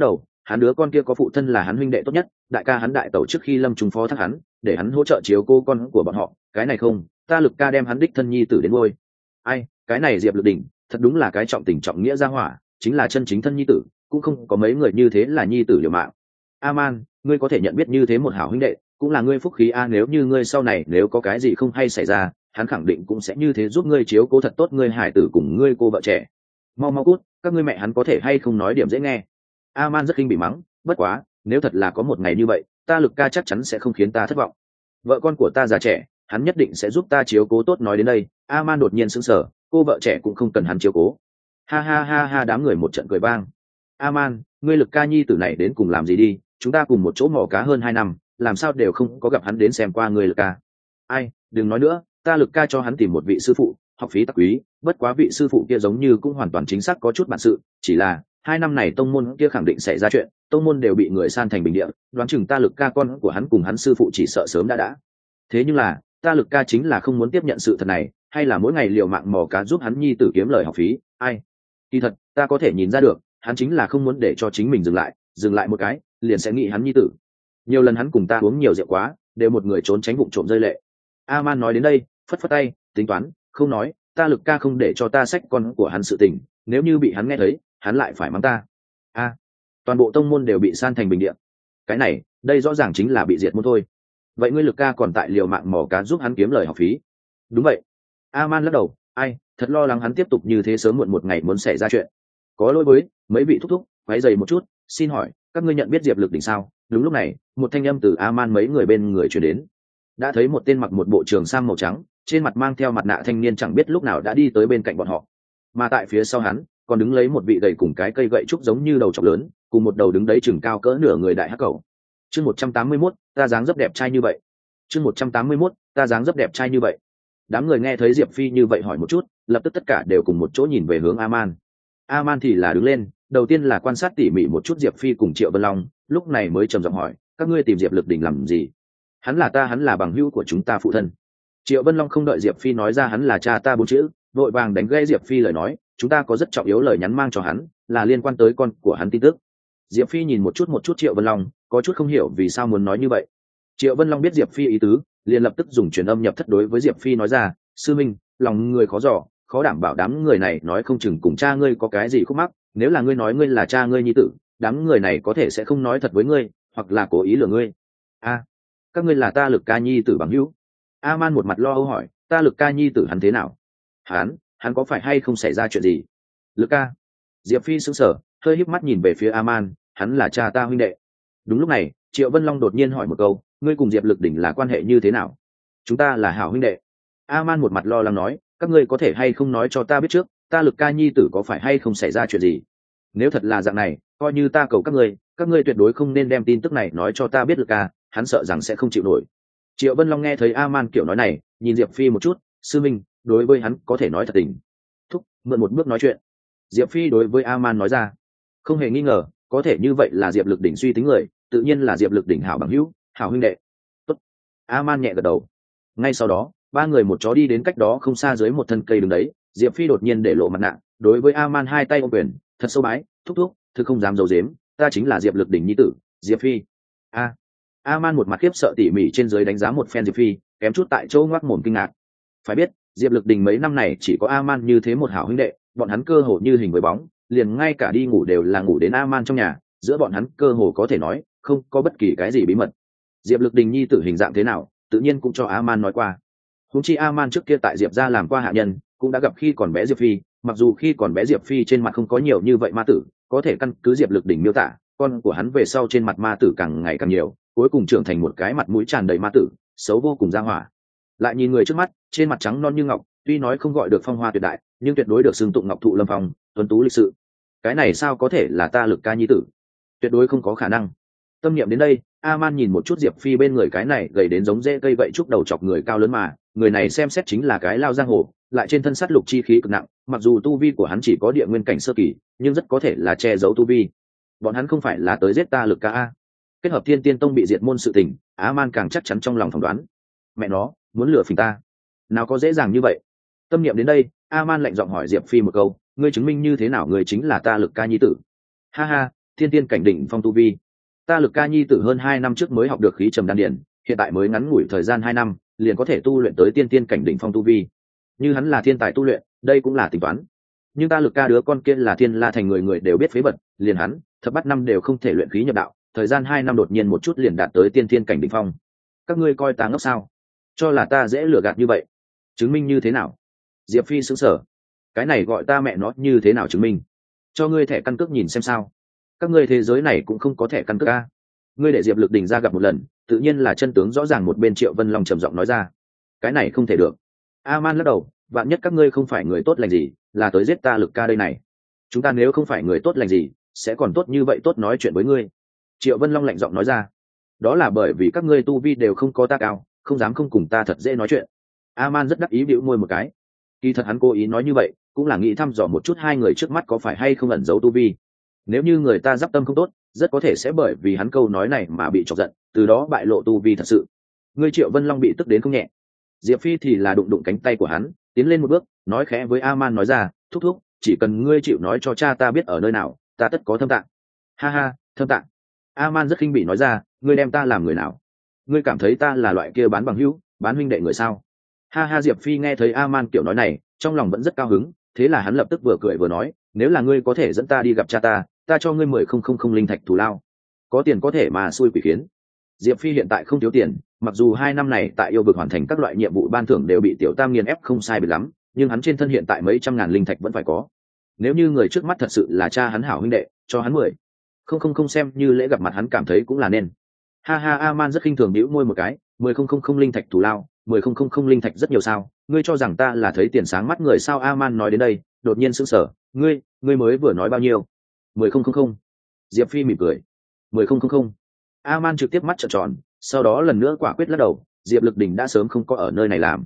hắn đứa con kia có phụ thân là hắn huynh đệ tốt nhất, đại ca hắn đại tẩu trước khi lâm trùng phó thác hắn để hắn hỗ trợ chiếu cô con của bọn họ, cái này không, ta Lực ca đem hắn đích thân nhi tử đến ngôi. Ai, cái này Diệp Lực Đỉnh thật đúng là cái trọng tình trọng nghĩa gia hỏa, chính là chân chính thân nhi tử, cũng không có mấy người như thế là nhi tử liều mạng. A-man, ngươi có thể nhận biết như thế một hảo huynh đệ, cũng là ngươi phúc khí a, nếu như ngươi sau này nếu có cái gì không hay xảy ra, hắn khẳng định cũng sẽ như thế giúp ngươi chiếu cố thật tốt ngươi hải tử cùng ngươi cô vợ trẻ. Mau mau cút, các ngươi mẹ hắn có thể hay không nói điểm dễ nghe. A-man rất khinh bị mắng, bất quá, nếu thật là có một ngày như vậy, ta Lực ca chắc chắn sẽ không khiến ta thất vọng. Vợ con của ta già trẻ, hắn nhất định sẽ giúp ta chiếu cố tốt. Nói đến đây, A-man đột nhiên sững sờ, cô vợ trẻ cũng không cần hắn chiếu cố. Ha ha ha ha, đám người một trận cười vang. A-man, ngươi Lực ca nhi tử này đến cùng làm gì đi, chúng ta cùng một chỗ mò cá hơn 2 năm, làm sao đều không có gặp hắn đến xem qua ngươi Lực ca. Ai, đừng nói nữa, ta Lực ca cho hắn tìm một vị sư phụ, học phí tắc quý, bất quá vị sư phụ kia giống như cũng hoàn toàn chính xác có chút bản sự, chỉ là 2 năm này tông môn kia khẳng định xảy ra chuyện, tông môn đều bị người san thành bình địa, đoán chừng ta Lực ca con của hắn cùng hắn sư phụ chỉ sợ sớm đã. Thế nhưng là, ta Lực ca chính là không muốn tiếp nhận sự thật này, hay là mỗi ngày liều mạng mò cá giúp hắn nhi tử kiếm lời học phí. Ai, kỳ thật ta có thể nhìn ra được, hắn chính là không muốn để cho chính mình dừng lại một cái liền sẽ nghĩ hắn nhi tử. Nhiều lần hắn cùng ta uống nhiều rượu quá, đều một người trốn tránh vụng trộm rơi lệ. A-man nói đến đây, phất phất tay, tính toán, không nói, ta Lực ca không để cho ta xách con của hắn sự tình, nếu như bị hắn nghe thấy, hắn lại phải mắng ta. Toàn bộ tông môn đều bị san thành bình địa. Cái này, đây rõ ràng chính là bị diệt môn thôi. Vậy ngươi Lực ca còn tại liều mạng mò cá giúp hắn kiếm lời học phí? Đúng vậy. A-man lắc đầu, ai, thật lo lắng hắn tiếp tục như thế sớm muộn một ngày muốn xảy ra chuyện. Có lỗi với mấy vị thúc thúc, quấy rầy một chút, xin hỏi các ngươi nhận biết Diệp Lực Đỉnh sao? Đúng lúc này, một thanh âm từ A-man mấy người bên người truyền đến. Đã thấy một tên mặc một bộ trường sam màu trắng, trên mặt mang theo mặt nạ thanh niên chẳng biết lúc nào đã đi tới bên cạnh bọn họ. Mà tại phía sau hắn, còn đứng lấy một vị gầy cùng cái cây gậy trúc giống như đầu trọc lớn, cùng một đầu đứng đấy chừng cao cỡ nửa người đại hắc cầu. Chương 181, ta dáng dấp đẹp trai như vậy. Chương 181, ta dáng dấp đẹp trai như vậy. Đám người nghe thấy Diệp Phi như vậy hỏi một chút, lập tức tất cả đều cùng một chỗ nhìn về hướng A-man. A-man thì là đứng lên, đầu tiên là quan sát tỉ mỉ một chút Diệp Phi cùng Triệu Vân Long, lúc này mới trầm giọng hỏi, các ngươi tìm Diệp Lực Đỉnh làm gì? Hắn là bằng hữu của chúng ta phụ thân. Triệu Vân Long không đợi Diệp Phi nói ra hắn là cha ta 4 chữ, vội vàng đánh gãy Diệp Phi lời nói, chúng ta có rất trọng yếu lời nhắn mang cho hắn, là liên quan tới con của hắn tin tức. Diệp Phi nhìn một chút Triệu Vân Long, có chút không hiểu vì sao muốn nói như vậy. Triệu Vân Long biết Diệp Phi ý tứ, liền lập tức dùng truyền âm nhập thất đối với Diệp Phi nói ra, sư minh, lòng người khó dò, khó đảm bảo đám người này nói không chừng cùng cha ngươi có cái gì khúc mắc, nếu là ngươi nói ngươi là cha ngươi nhi tử, đám người này có thể sẽ không nói thật với ngươi, hoặc là cố ý lừa ngươi. Các ngươi là ta Lực ca nhi tử bằng hữu? A-man một mặt lo âu hỏi, ta Lực ca nhi tử hắn thế nào? Hắn có phải hay không xảy ra chuyện gì? Lực ca. Diệp Phi sững sờ, hơi híp mắt nhìn về phía A-man, hắn là cha ta huynh đệ. Đúng lúc này, Triệu Vân Long đột nhiên hỏi một câu, ngươi cùng Diệp Lực Đỉnh là quan hệ như thế nào? Chúng ta là hảo huynh đệ. A-man một mặt lo lắng nói, các ngươi có thể hay không nói cho ta biết trước, ta Lực ca nhi tử có phải hay không xảy ra chuyện gì? Nếu thật là dạng này, coi như ta cầu các ngươi tuyệt đối không nên đem tin tức này nói cho ta biết Lực ca, hắn sợ rằng sẽ không chịu nổi. Triệu Vân Long nghe thấy A-man kiểu nói này, nhìn Diệp Phi một chút, sư minh, đối với hắn có thể nói thật tình. Thúc, mượn một bước nói chuyện. Diệp Phi đối với A-man nói ra, không hề nghi ngờ, có thể như vậy là Diệp Lực Đỉnh suy tính người, tự nhiên là Diệp Lực Đỉnh hảo bằng hữu, hảo huynh đệ. Tốt. A-man nhẹ gật đầu. Ngay sau đó, 3 người một chó đi đến cách đó không xa dưới một thân cây đứng đấy, Diệp Phi đột nhiên để lộ mặt nạ, đối với A-man 2 tay ôm quyền, thật sâu bái, thúc, thực không dám giấu giếm, ta chính là Diệp Lực Đỉnh nhi tử, Diệp Phi. A-man một mặt khiếp sợ tỉ mỉ trên dưới đánh giá một phen Diệp Phi, kém chút tại chỗ ngoác mồm kinh ngạc. Phải biết, Diệp Lực Đỉnh mấy năm này chỉ có A-man như thế một hảo huynh đệ, bọn hắn cơ hồ như hình với bóng, liền ngay cả đi ngủ đều là ngủ đến A-man trong nhà, giữa bọn hắn cơ hồ có thể nói không có bất kỳ cái gì bí mật. Diệp Lực Đỉnh nhi tử hình dạng thế nào, tự nhiên cũng cho A-man nói qua. Huống chi A-man trước kia tại Diệp gia làm qua hạ nhân, cũng đã gặp khi còn bé Diệp Phi, mặc dù khi còn bé Diệp Phi trên mặt không có nhiều như vậy ma tử, có thể căn cứ Diệp Lực Đỉnh miêu tả, con của hắn về sau trên mặt ma tử càng ngày càng nhiều, cuối cùng trưởng thành một cái mặt mũi tràn đầy ma tử, xấu vô cùng ra hỏa. Lại nhìn người trước mắt, trên mặt trắng non như ngọc, tuy nói không gọi được phong hoa tuyệt đại, nhưng tuyệt đối được xưng tụng ngọc thụ lâm phong, tuấn tú lịch sự. Cái này sao có thể là ta Lực ca nhi tử? Tuyệt đối không có khả năng. Tâm niệm đến đây, A-man nhìn một chút Diệp Phi bên người cái này gầy đến giống rễ cây vậy trúc đầu chọc người cao lớn mà, người này xem xét chính là cái lao giang hồ, lại trên thân sát lục chi khí cực nặng, mặc dù tu vi của hắn chỉ có địa nguyên cảnh sơ kỳ, nhưng rất có thể là che giấu tu vi. Bọn hắn không phải là tới giết ta Lực ca a? Kết hợp Thiên Tiên Tông bị diệt môn sự tình, A-man càng chắc chắn trong lòng phỏng đoán. Mẹ nó, muốn lừa phỉnh ta? Nào có dễ dàng như vậy. Tâm niệm đến đây, A-man lạnh giọng hỏi Diệp Phi một câu, ngươi chứng minh như thế nào ngươi chính là ta Lực ca nhi tử? Ha ha, thiên tiên cảnh đỉnh phong tu vi. Ta Lực Ca nhi tử hơn 2 năm trước mới học được khí trầm đan điển, hiện tại mới ngắn ngủi thời gian 2 năm liền có thể tu luyện tới tiên tiên cảnh đỉnh phong tu vi. Như hắn là thiên tài tu luyện, đây cũng là tính toán. Nhưng ta Lực Ca đứa con kia là Thiên La thành người người đều biết phế vật, liền hắn thập bát năm đều không thể luyện khí nhập đạo, thời gian 2 năm đột nhiên một chút liền đạt tới tiên tiên cảnh đỉnh phong. Các ngươi coi ta ngốc sao? Cho là ta dễ lừa gạt như vậy? Chứng minh như thế nào? Diệp Phi sững sờ. Cái này gọi ta mẹ nó như thế nào chứng minh? Cho ngươi thẻ căn cước nhìn xem sao? Các ngươi thế giới này cũng không có thẻ căn cước a. Ngươi để Diệp Lực Đình ra gặp một lần, tự nhiên là chân tướng rõ ràng. Một bên Triệu Vân Long trầm giọng nói ra. Cái này không thể được. A-man lắc đầu, vạn nhất các ngươi không phải người tốt lành gì, là tới giết ta Lực Ca đây này. Chúng ta nếu không phải người tốt lành gì, sẽ còn tốt như vậy tốt nói chuyện với ngươi. Triệu Vân Long lạnh giọng nói ra. Đó là bởi vì các ngươi tu vi đều không có ta cao, không dám không cùng ta thật dễ nói chuyện. A-man rất đắc ý bĩu môi một cái. Kỳ thật hắn cố ý nói như vậy, cũng là nghĩ thăm dò một chút hai người trước mắt có phải hay không ẩn giấu tu vi. Nếu như người ta giáp tâm không tốt, rất có thể sẽ bởi vì hắn câu nói này mà bị chọc giận, từ đó bại lộ tu vi thật sự. Ngươi Triệu Vân Long bị tức đến không nhẹ. Diệp Phi thì là đụng đụng cánh tay của hắn, tiến lên một bước, nói khẽ với A-man nói ra, thúc thúc, chỉ cần ngươi chịu nói cho cha ta biết ở nơi nào, ta tất có thâm tạng. Ha ha, thâm tạng. A-man rất khinh bỉ nói ra, ngươi đem ta làm người nào? Ngươi cảm thấy ta là loại kia bán bằng hữu, bán huynh đệ người sao? Ha ha. Diệp Phi nghe thấy A-man kiểu nói này, trong lòng vẫn rất cao hứng, thế là hắn lập tức vừa cười vừa nói, nếu là ngươi có thể dẫn ta đi gặp cha ta cho ngươi 10,000 linh thạch thù lao. Có tiền có thể mà xui quỷ khiến. Diệp Phi hiện tại không thiếu tiền, mặc dù 2 năm này tại yêu vực hoàn thành các loại nhiệm vụ ban thưởng đều bị Tiểu Tam nghiền ép không sai biệt lắm, nhưng hắn trên thân hiện tại mấy trăm ngàn linh thạch vẫn phải có. Nếu như người trước mắt thật sự là cha hắn hảo huynh đệ, cho hắn 10,000 xem như lễ gặp mặt hắn cảm thấy cũng là nên. Ha ha. A-man rất khinh thường bĩu môi một cái, 10,000 linh thạch thù lao, 10,000 linh thạch rất nhiều sao? Ngươi cho rằng ta là thấy tiền sáng mắt người sao? A-man nói đến đây, đột nhiên sững sờ, ngươi mới vừa nói bao nhiêu? 10,000. Diệp Phi mỉm cười. 10,000. A-man trực tiếp mắt trợn tròn, sau đó lần nữa quả quyết lắc đầu, Diệp Lực Đình đã sớm không có ở nơi này làm.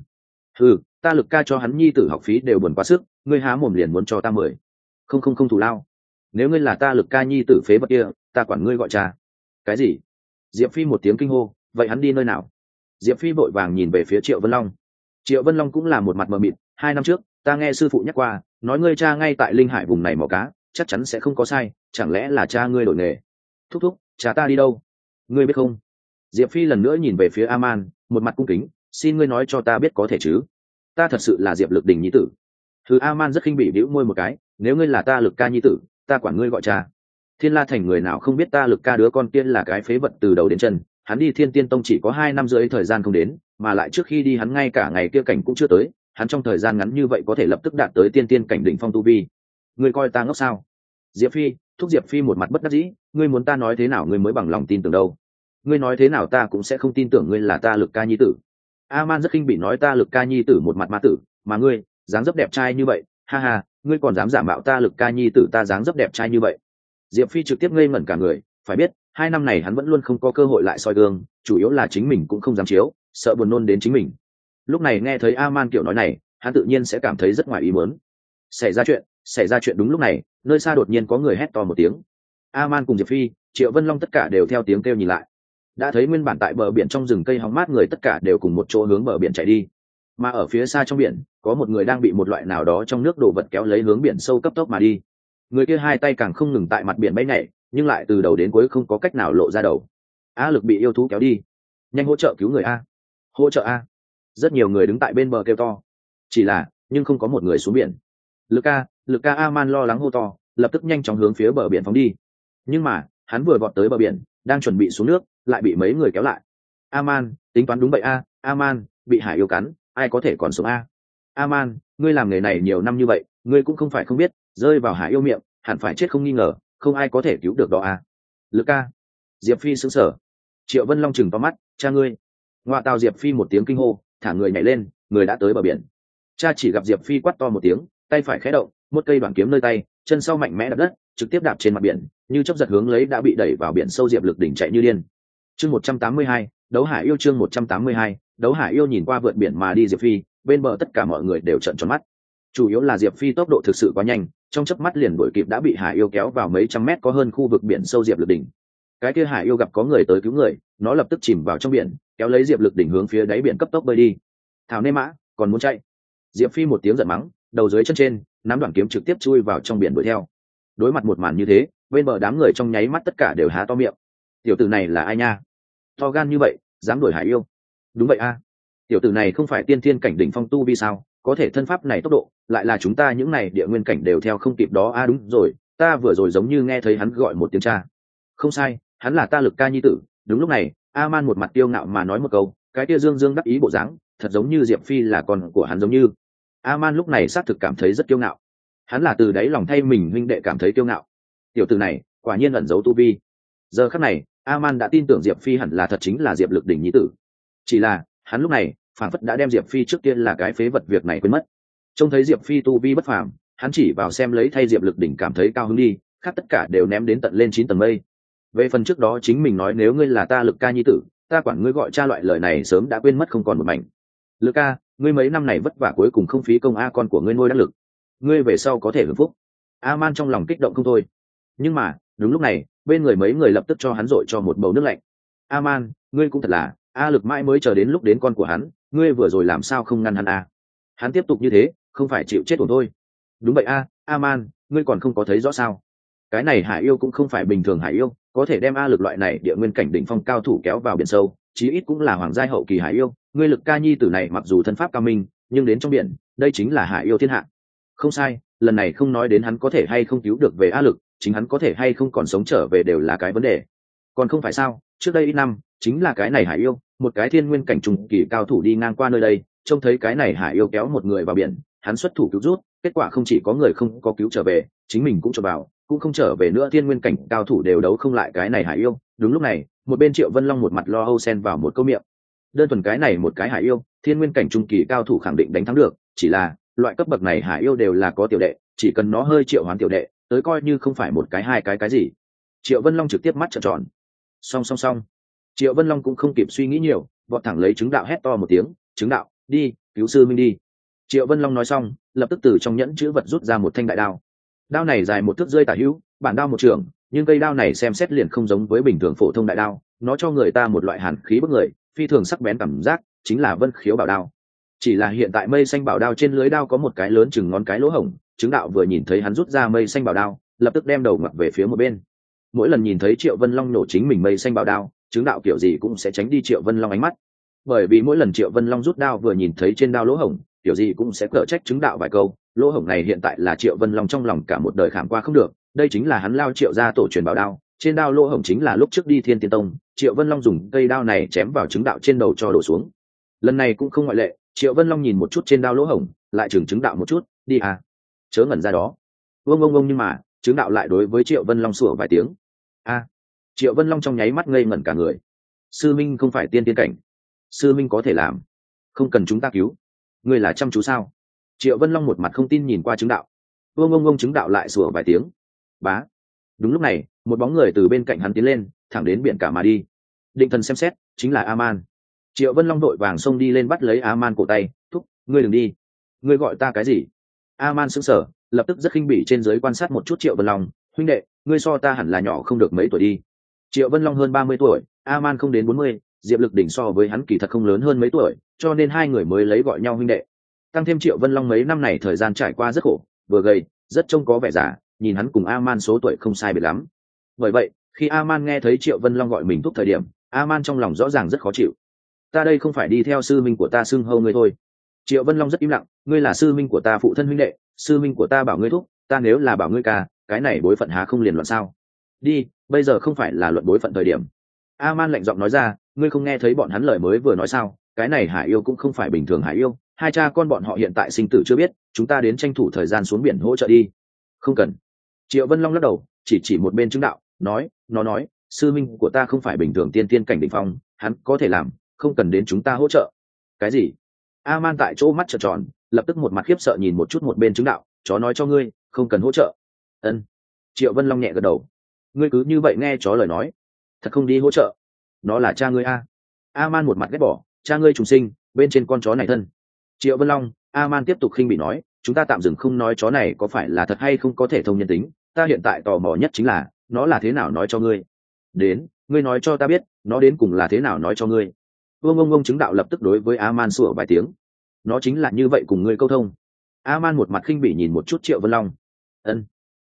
Ta Lực Ca cho hắn nhi tử học phí đều buồn quá sức, ngươi há mồm liền muốn cho ta 10,000 thù lao. Nếu ngươi là ta Lực Ca nhi tử phế vật kia, ta quản ngươi gọi cha. Cái gì? Diệp Phi một tiếng kinh hô, vậy hắn đi nơi nào? Diệp Phi vội vàng nhìn về phía Triệu Vân Long. Triệu Vân Long cũng là một mặt mờ mịt, 2 năm trước ta nghe sư phụ nhắc qua, nói ngươi cha ngay tại Linh Hải vùng này mò cá, chắc chắn sẽ không có sai, chẳng lẽ là cha ngươi đổi nghề? Thúc thúc, cha ta đi đâu? Ngươi biết không? Diệp Phi lần nữa nhìn về phía A-man, một mặt cung kính, xin ngươi nói cho ta biết có thể chứ? Ta thật sự là Diệp Lực Đình nhi tử. A-man rất khinh bỉ bĩu môi một cái, nếu ngươi là ta Lực Ca nhi tử, ta quản ngươi gọi cha. Thiên La thành người nào không biết ta Lực Ca đứa con tiên là cái phế vật từ đầu đến chân, hắn đi Thiên Tiên Tông chỉ có 2 năm rưỡi thời gian không đến, mà lại trước khi đi hắn ngay cả ngày kia cảnh cũng chưa tới, hắn trong thời gian ngắn như vậy có thể lập tức đạt tới tiên tiên cảnh đỉnh phong tu vi. Ngươi coi ta ngốc sao? Diệp Phi, thúc. Diệp Phi một mặt bất đắc dĩ, ngươi muốn ta nói thế nào ngươi mới bằng lòng tin tưởng đâu? Ngươi nói thế nào ta cũng sẽ không tin tưởng ngươi là ta Lực Ca nhi tử. A-man rất khinh bỉ nói ta Lực Ca nhi tử một mặt ma tử, mà ngươi dáng dấp đẹp trai như vậy, ha ha, ngươi còn dám giả mạo ta Lực Ca nhi tử, ta dáng dấp đẹp trai như vậy. Diệp Phi trực tiếp ngây ngẩn cả người, phải biết 2 năm này hắn vẫn luôn không có cơ hội lại soi gương, chủ yếu là chính mình cũng không dám chiếu, sợ buồn nôn đến chính mình. Lúc này nghe thấy A-man kiểu nói này, hắn tự nhiên sẽ cảm thấy rất ngoài ý muốn. Xảy ra chuyện đúng lúc này, nơi xa đột nhiên có người hét to một tiếng. A-man cùng Diệp Phi, Triệu Vân Long tất cả đều theo tiếng kêu nhìn lại. Đã thấy nguyên bản tại bờ biển trong rừng cây hóng mát người tất cả đều cùng một chỗ hướng bờ biển chạy đi. Mà ở phía xa trong biển, có một người đang bị một loại nào đó trong nước đổ vật kéo lấy hướng biển sâu cấp tốc mà đi. Người kia 2 tay càng không ngừng tại mặt biển bay nhảy, nhưng lại từ đầu đến cuối không có cách nào lộ ra đầu. A Lực bị yêu thú kéo đi, nhanh hỗ trợ cứu người a, hỗ trợ a. Rất nhiều người đứng tại bên bờ kêu to, chỉ là nhưng không có một người xuống biển. Lực ca. A-man lo lắng hô to, lập tức nhanh chóng hướng phía bờ biển phóng đi. Nhưng mà hắn vừa vọt tới bờ biển, đang chuẩn bị xuống nước, lại bị mấy người kéo lại. A-man, tính toán đúng vậy a. A-man, bị hải yêu cắn, ai có thể còn sống a? A-man, ngươi làm nghề này nhiều năm như vậy, ngươi cũng không phải không biết, rơi vào hải yêu miệng hẳn phải chết không nghi ngờ, không ai có thể cứu được đó a. Lực ca. Diệp Phi sững sờ. Triệu Vân Long chừng to mắt, cha ngươi. Ngoại tào. Diệp Phi một tiếng kinh hô, thả người nhảy lên, người đã tới bờ biển. Cha chỉ gặp Diệp Phi quát to một tiếng, tay phải khẽ động, một cây đoạn kiếm nơi tay, chân sau mạnh mẽ đạp đất, trực tiếp đạp trên mặt biển, như chớp giật hướng lấy đã bị đẩy vào biển sâu Diệp Lực Đỉnh chạy như điên. Chương 182, đấu hải yêu. Chương 182, đấu hải yêu. Nhìn qua vượt biển mà đi Diệp Phi, bên bờ tất cả mọi người đều trợn tròn mắt. Chủ yếu là Diệp Phi tốc độ thực sự quá nhanh, trong chớp mắt liền đuổi kịp đã bị hải yêu kéo vào mấy trăm mét có hơn khu vực biển sâu Diệp Lực Đỉnh. Cái kia hải yêu gặp có người tới cứu người, nó lập tức chìm vào trong biển, kéo lấy Diệp Lực Đỉnh hướng phía đáy biển cấp tốc bơi đi. Thảo nê mã, còn muốn chạy? Diệp Phi một tiếng giận mắng, đầu dưới chân trên nắm đoạn kiếm trực tiếp chui vào trong biển đuổi theo. Đối mặt một màn như thế, bên bờ đám người trong nháy mắt tất cả đều há to miệng. Tiểu tử này là ai nha, to gan như vậy dám đuổi hải yêu? Đúng vậy a, tiểu tử này không phải tiên thiên cảnh đỉnh phong tu vi sao, có thể thân pháp này tốc độ lại là chúng ta những này địa nguyên cảnh đều theo không kịp đó. Đúng rồi, ta vừa rồi giống như nghe thấy hắn gọi một tiếng cha. Không sai, hắn là ta Lực ca nhi tử. Đúng lúc này A-man một mặt kiêu ngạo mà nói một câu, cái kia dương dương đắc ý bộ dáng thật giống như Diệp Phi là con của hắn giống như. A-man lúc này xác thực cảm thấy rất kiêu ngạo, hắn là từ đáy lòng thay mình huynh đệ cảm thấy kiêu ngạo. Tiểu tử này quả nhiên ẩn giấu tu vi. Giờ khắc này A-man đã tin tưởng Diệp Phi hẳn là thật chính là Diệp Lực đỉnh nhi tử, chỉ là hắn lúc này phản phất đã đem Diệp Phi trước kia là cái phế vật việc này quên mất. Trông thấy Diệp Phi tu vi bất phàm, hắn chỉ vào xem lấy thay Diệp Lực đỉnh cảm thấy cao hứng đi, khác tất cả đều ném đến tận lên 9 tầng mây. Về phần trước đó chính mình nói nếu ngươi là ta Lực ca nhi tử, ta quản ngươi gọi cha loại lời này sớm đã quên mất không còn một mảnh. Lực ca, ngươi mấy năm này vất vả cuối cùng không phí công a, con của ngươi nuôi đắc lực, ngươi về sau có thể hưởng phúc. A-man trong lòng kích động không thôi. Nhưng mà đúng lúc này bên người mấy người lập tức cho hắn dội cho một bầu nước lạnh. A-man, ngươi cũng thật là, A Lực mãi mới chờ đến lúc đến con của hắn, ngươi vừa rồi làm sao không ngăn hắn a? Hắn tiếp tục như thế không phải chịu chết ổn thôi. Đúng vậy a, A-man, ngươi còn không có thấy rõ sao? Cái này hải yêu cũng không phải bình thường hải yêu, có thể đem A Lực loại này địa nguyên cảnh đỉnh phong cao thủ kéo vào biển sâu, chí ít cũng là hoàng giai hậu kỳ hải yêu. Ngươi Lực ca nhi tử này mặc dù thân pháp cao minh, nhưng đến trong biển đây chính là hải yêu thiên hạ. Không sai, lần này không nói đến hắn có thể hay không cứu được về A Lực, chính hắn có thể hay không còn sống trở về đều là cái vấn đề. Còn không phải sao, trước đây ít năm chính là cái này hải yêu, một cái thiên nguyên cảnh trùng kỳ cao thủ đi ngang qua nơi đây, trông thấy cái này hải yêu kéo một người vào biển, hắn xuất thủ cứu rút, kết quả không chỉ có người không có cứu trở về, chính mình cũng trở vào, cũng không trở về nữa. Thiên nguyên cảnh cao thủ đều đấu không lại cái này hải yêu. Đúng lúc này một bên Triệu Vân Long một mặt lo âu xen vào một câu miệng, đơn thuần cái này một cái hải yêu, thiên nguyên cảnh trung kỳ cao thủ khẳng định đánh thắng được, chỉ là loại cấp bậc này hải yêu đều là có tiểu đệ, chỉ cần nó hơi triệu hoán tiểu đệ tới coi như không phải một cái hai cái gì. Triệu Vân Long trực tiếp mắt trợn tròn. Song Triệu Vân Long cũng không kịp suy nghĩ nhiều, vọt thẳng lấy chứng đạo hét to một tiếng, chứng đạo, đi cứu sư minh đi. Triệu Vân Long nói xong lập tức từ trong nhẫn chữ vật rút ra một thanh đại đao. Đao này dài 1 thước rơi tả hữu, bản đao một trường, nhưng cây đao này xem xét liền không giống với bình thường phổ thông đại đao, nó cho người ta một loại hàn khí bức người, phi thường sắc bén cảm giác, chính là Vân Khiếu bảo đao. Chỉ là hiện tại mây xanh bảo đao trên lưới đao có một cái lớn chừng ngón cái lỗ hổng, chứng đạo vừa nhìn thấy hắn rút ra mây xanh bảo đao, lập tức đem đầu ngoặt về phía một bên. Mỗi lần nhìn thấy Triệu Vân Long nổ chính mình mây xanh bảo đao, chứng đạo kiểu gì cũng sẽ tránh đi Triệu Vân Long ánh mắt, bởi vì mỗi lần Triệu Vân Long rút đao vừa nhìn thấy trên đao lỗ hổng, kiểu gì cũng sẽ cở trách chứng đạo vài câu. Lỗ hổng này hiện tại là Triệu Vân Long trong lòng cả một đời khảm qua không được, đây chính là hắn lao Triệu gia tổ truyền bảo đao, trên đao lỗ hổng chính là lúc trước đi Thiên Tiên Tông Triệu Vân Long dùng cây đao này chém vào chứng đạo trên đầu cho đổ xuống. Lần này cũng không ngoại lệ, Triệu Vân Long nhìn một chút trên đao lỗ hổng, lại chừng chứng đạo một chút, đi à, chớ ngẩn ra đó. Ông nhưng mà chứng đạo lại đối với Triệu Vân Long sủa vài tiếng. Triệu Vân Long trong nháy mắt ngây ngẩn cả người. Sư minh không phải tiên tiên cảnh, sư minh có thể làm, không cần chúng ta cứu, ngươi là chăm chú sao? Triệu Vân Long một mặt không tin nhìn qua chứng đạo. Ông chứng đạo lại sủa vài tiếng. Bá. Đúng lúc này một bóng người từ bên cạnh hắn tiến lên, thẳng đến biển cả mà đi. Định thần xem xét, chính là A-man. Triệu Vân Long đội vàng xông đi lên bắt lấy A-man cổ tay, thúc, ngươi đừng đi. Ngươi gọi ta cái gì? A-man sững sờ, lập tức rất khinh bỉ trên dưới quan sát một chút Triệu Vân Long. Huynh đệ, ngươi so ta hẳn là nhỏ không được mấy tuổi đi. Triệu Vân Long hơn 30 tuổi, A-man không đến 40, Diệp Lực đỉnh so với hắn kỳ thật không lớn hơn mấy tuổi, cho nên hai người mới lấy gọi nhau huynh đệ. Tăng thêm Triệu Vân Long mấy năm này thời gian trải qua rất khổ, vừa gầy, rất trông có vẻ già, nhìn hắn cùng A-man số tuổi không sai biệt lắm. Bởi vậy, khi A-man nghe thấy Triệu Vân Long gọi mình thúc thời điểm, A-man trong lòng rõ ràng rất khó chịu. Ta đây không phải đi theo sư minh của ta xưng hô ngươi thôi. Triệu Vân Long rất im lặng, ngươi là sư minh của ta phụ thân huynh đệ, sư minh của ta bảo ngươi thúc, ta nếu là bảo ngươi ca, cái này bối phận há không liền loạn sao? Đi, bây giờ không phải là luận bối phận thời điểm. A-man lạnh giọng nói ra, ngươi không nghe thấy bọn hắn lời mới vừa nói sao? Cái này hải yêu cũng không phải bình thường hải yêu, hai cha con bọn họ hiện tại sinh tử chưa biết, chúng ta đến tranh thủ thời gian xuống biển hỗ trợ đi. Không cần. Triệu Vân Long lắc đầu, chỉ một bên chứng đạo, nó nói, sư minh của ta không phải bình thường tiên tiên cảnh đỉnh phong, hắn có thể làm, không cần đến chúng ta hỗ trợ. Cái gì? A-man tại chỗ mắt trợn tròn, lập tức một mặt khiếp sợ nhìn một chút một bên chứng đạo, chó nói cho ngươi, không cần hỗ trợ. Ân. Triệu Vân Long nhẹ gật đầu. Ngươi cứ như vậy nghe chó lời nói, thật không đi hỗ trợ? Nó là cha ngươi a? A-man một mặt ghét bỏ, cha ngươi trùng sinh, bên trên con chó này thân. Triệu Vân Long, A-man tiếp tục khinh bị nói, chúng ta tạm dừng không nói chó này có phải là thật hay không có thể thông nhân tính, ta hiện tại tò mò nhất chính là nó là thế nào nói cho ngươi. Đến, ngươi nói cho ta biết, nó đến cùng là thế nào nói cho ngươi. Ông chứng đạo lập tức đối với A-man sủa vài tiếng. Nó chính là như vậy cùng ngươi câu thông. A-man một mặt khinh bỉ nhìn một chút Triệu Vân Long. Ân.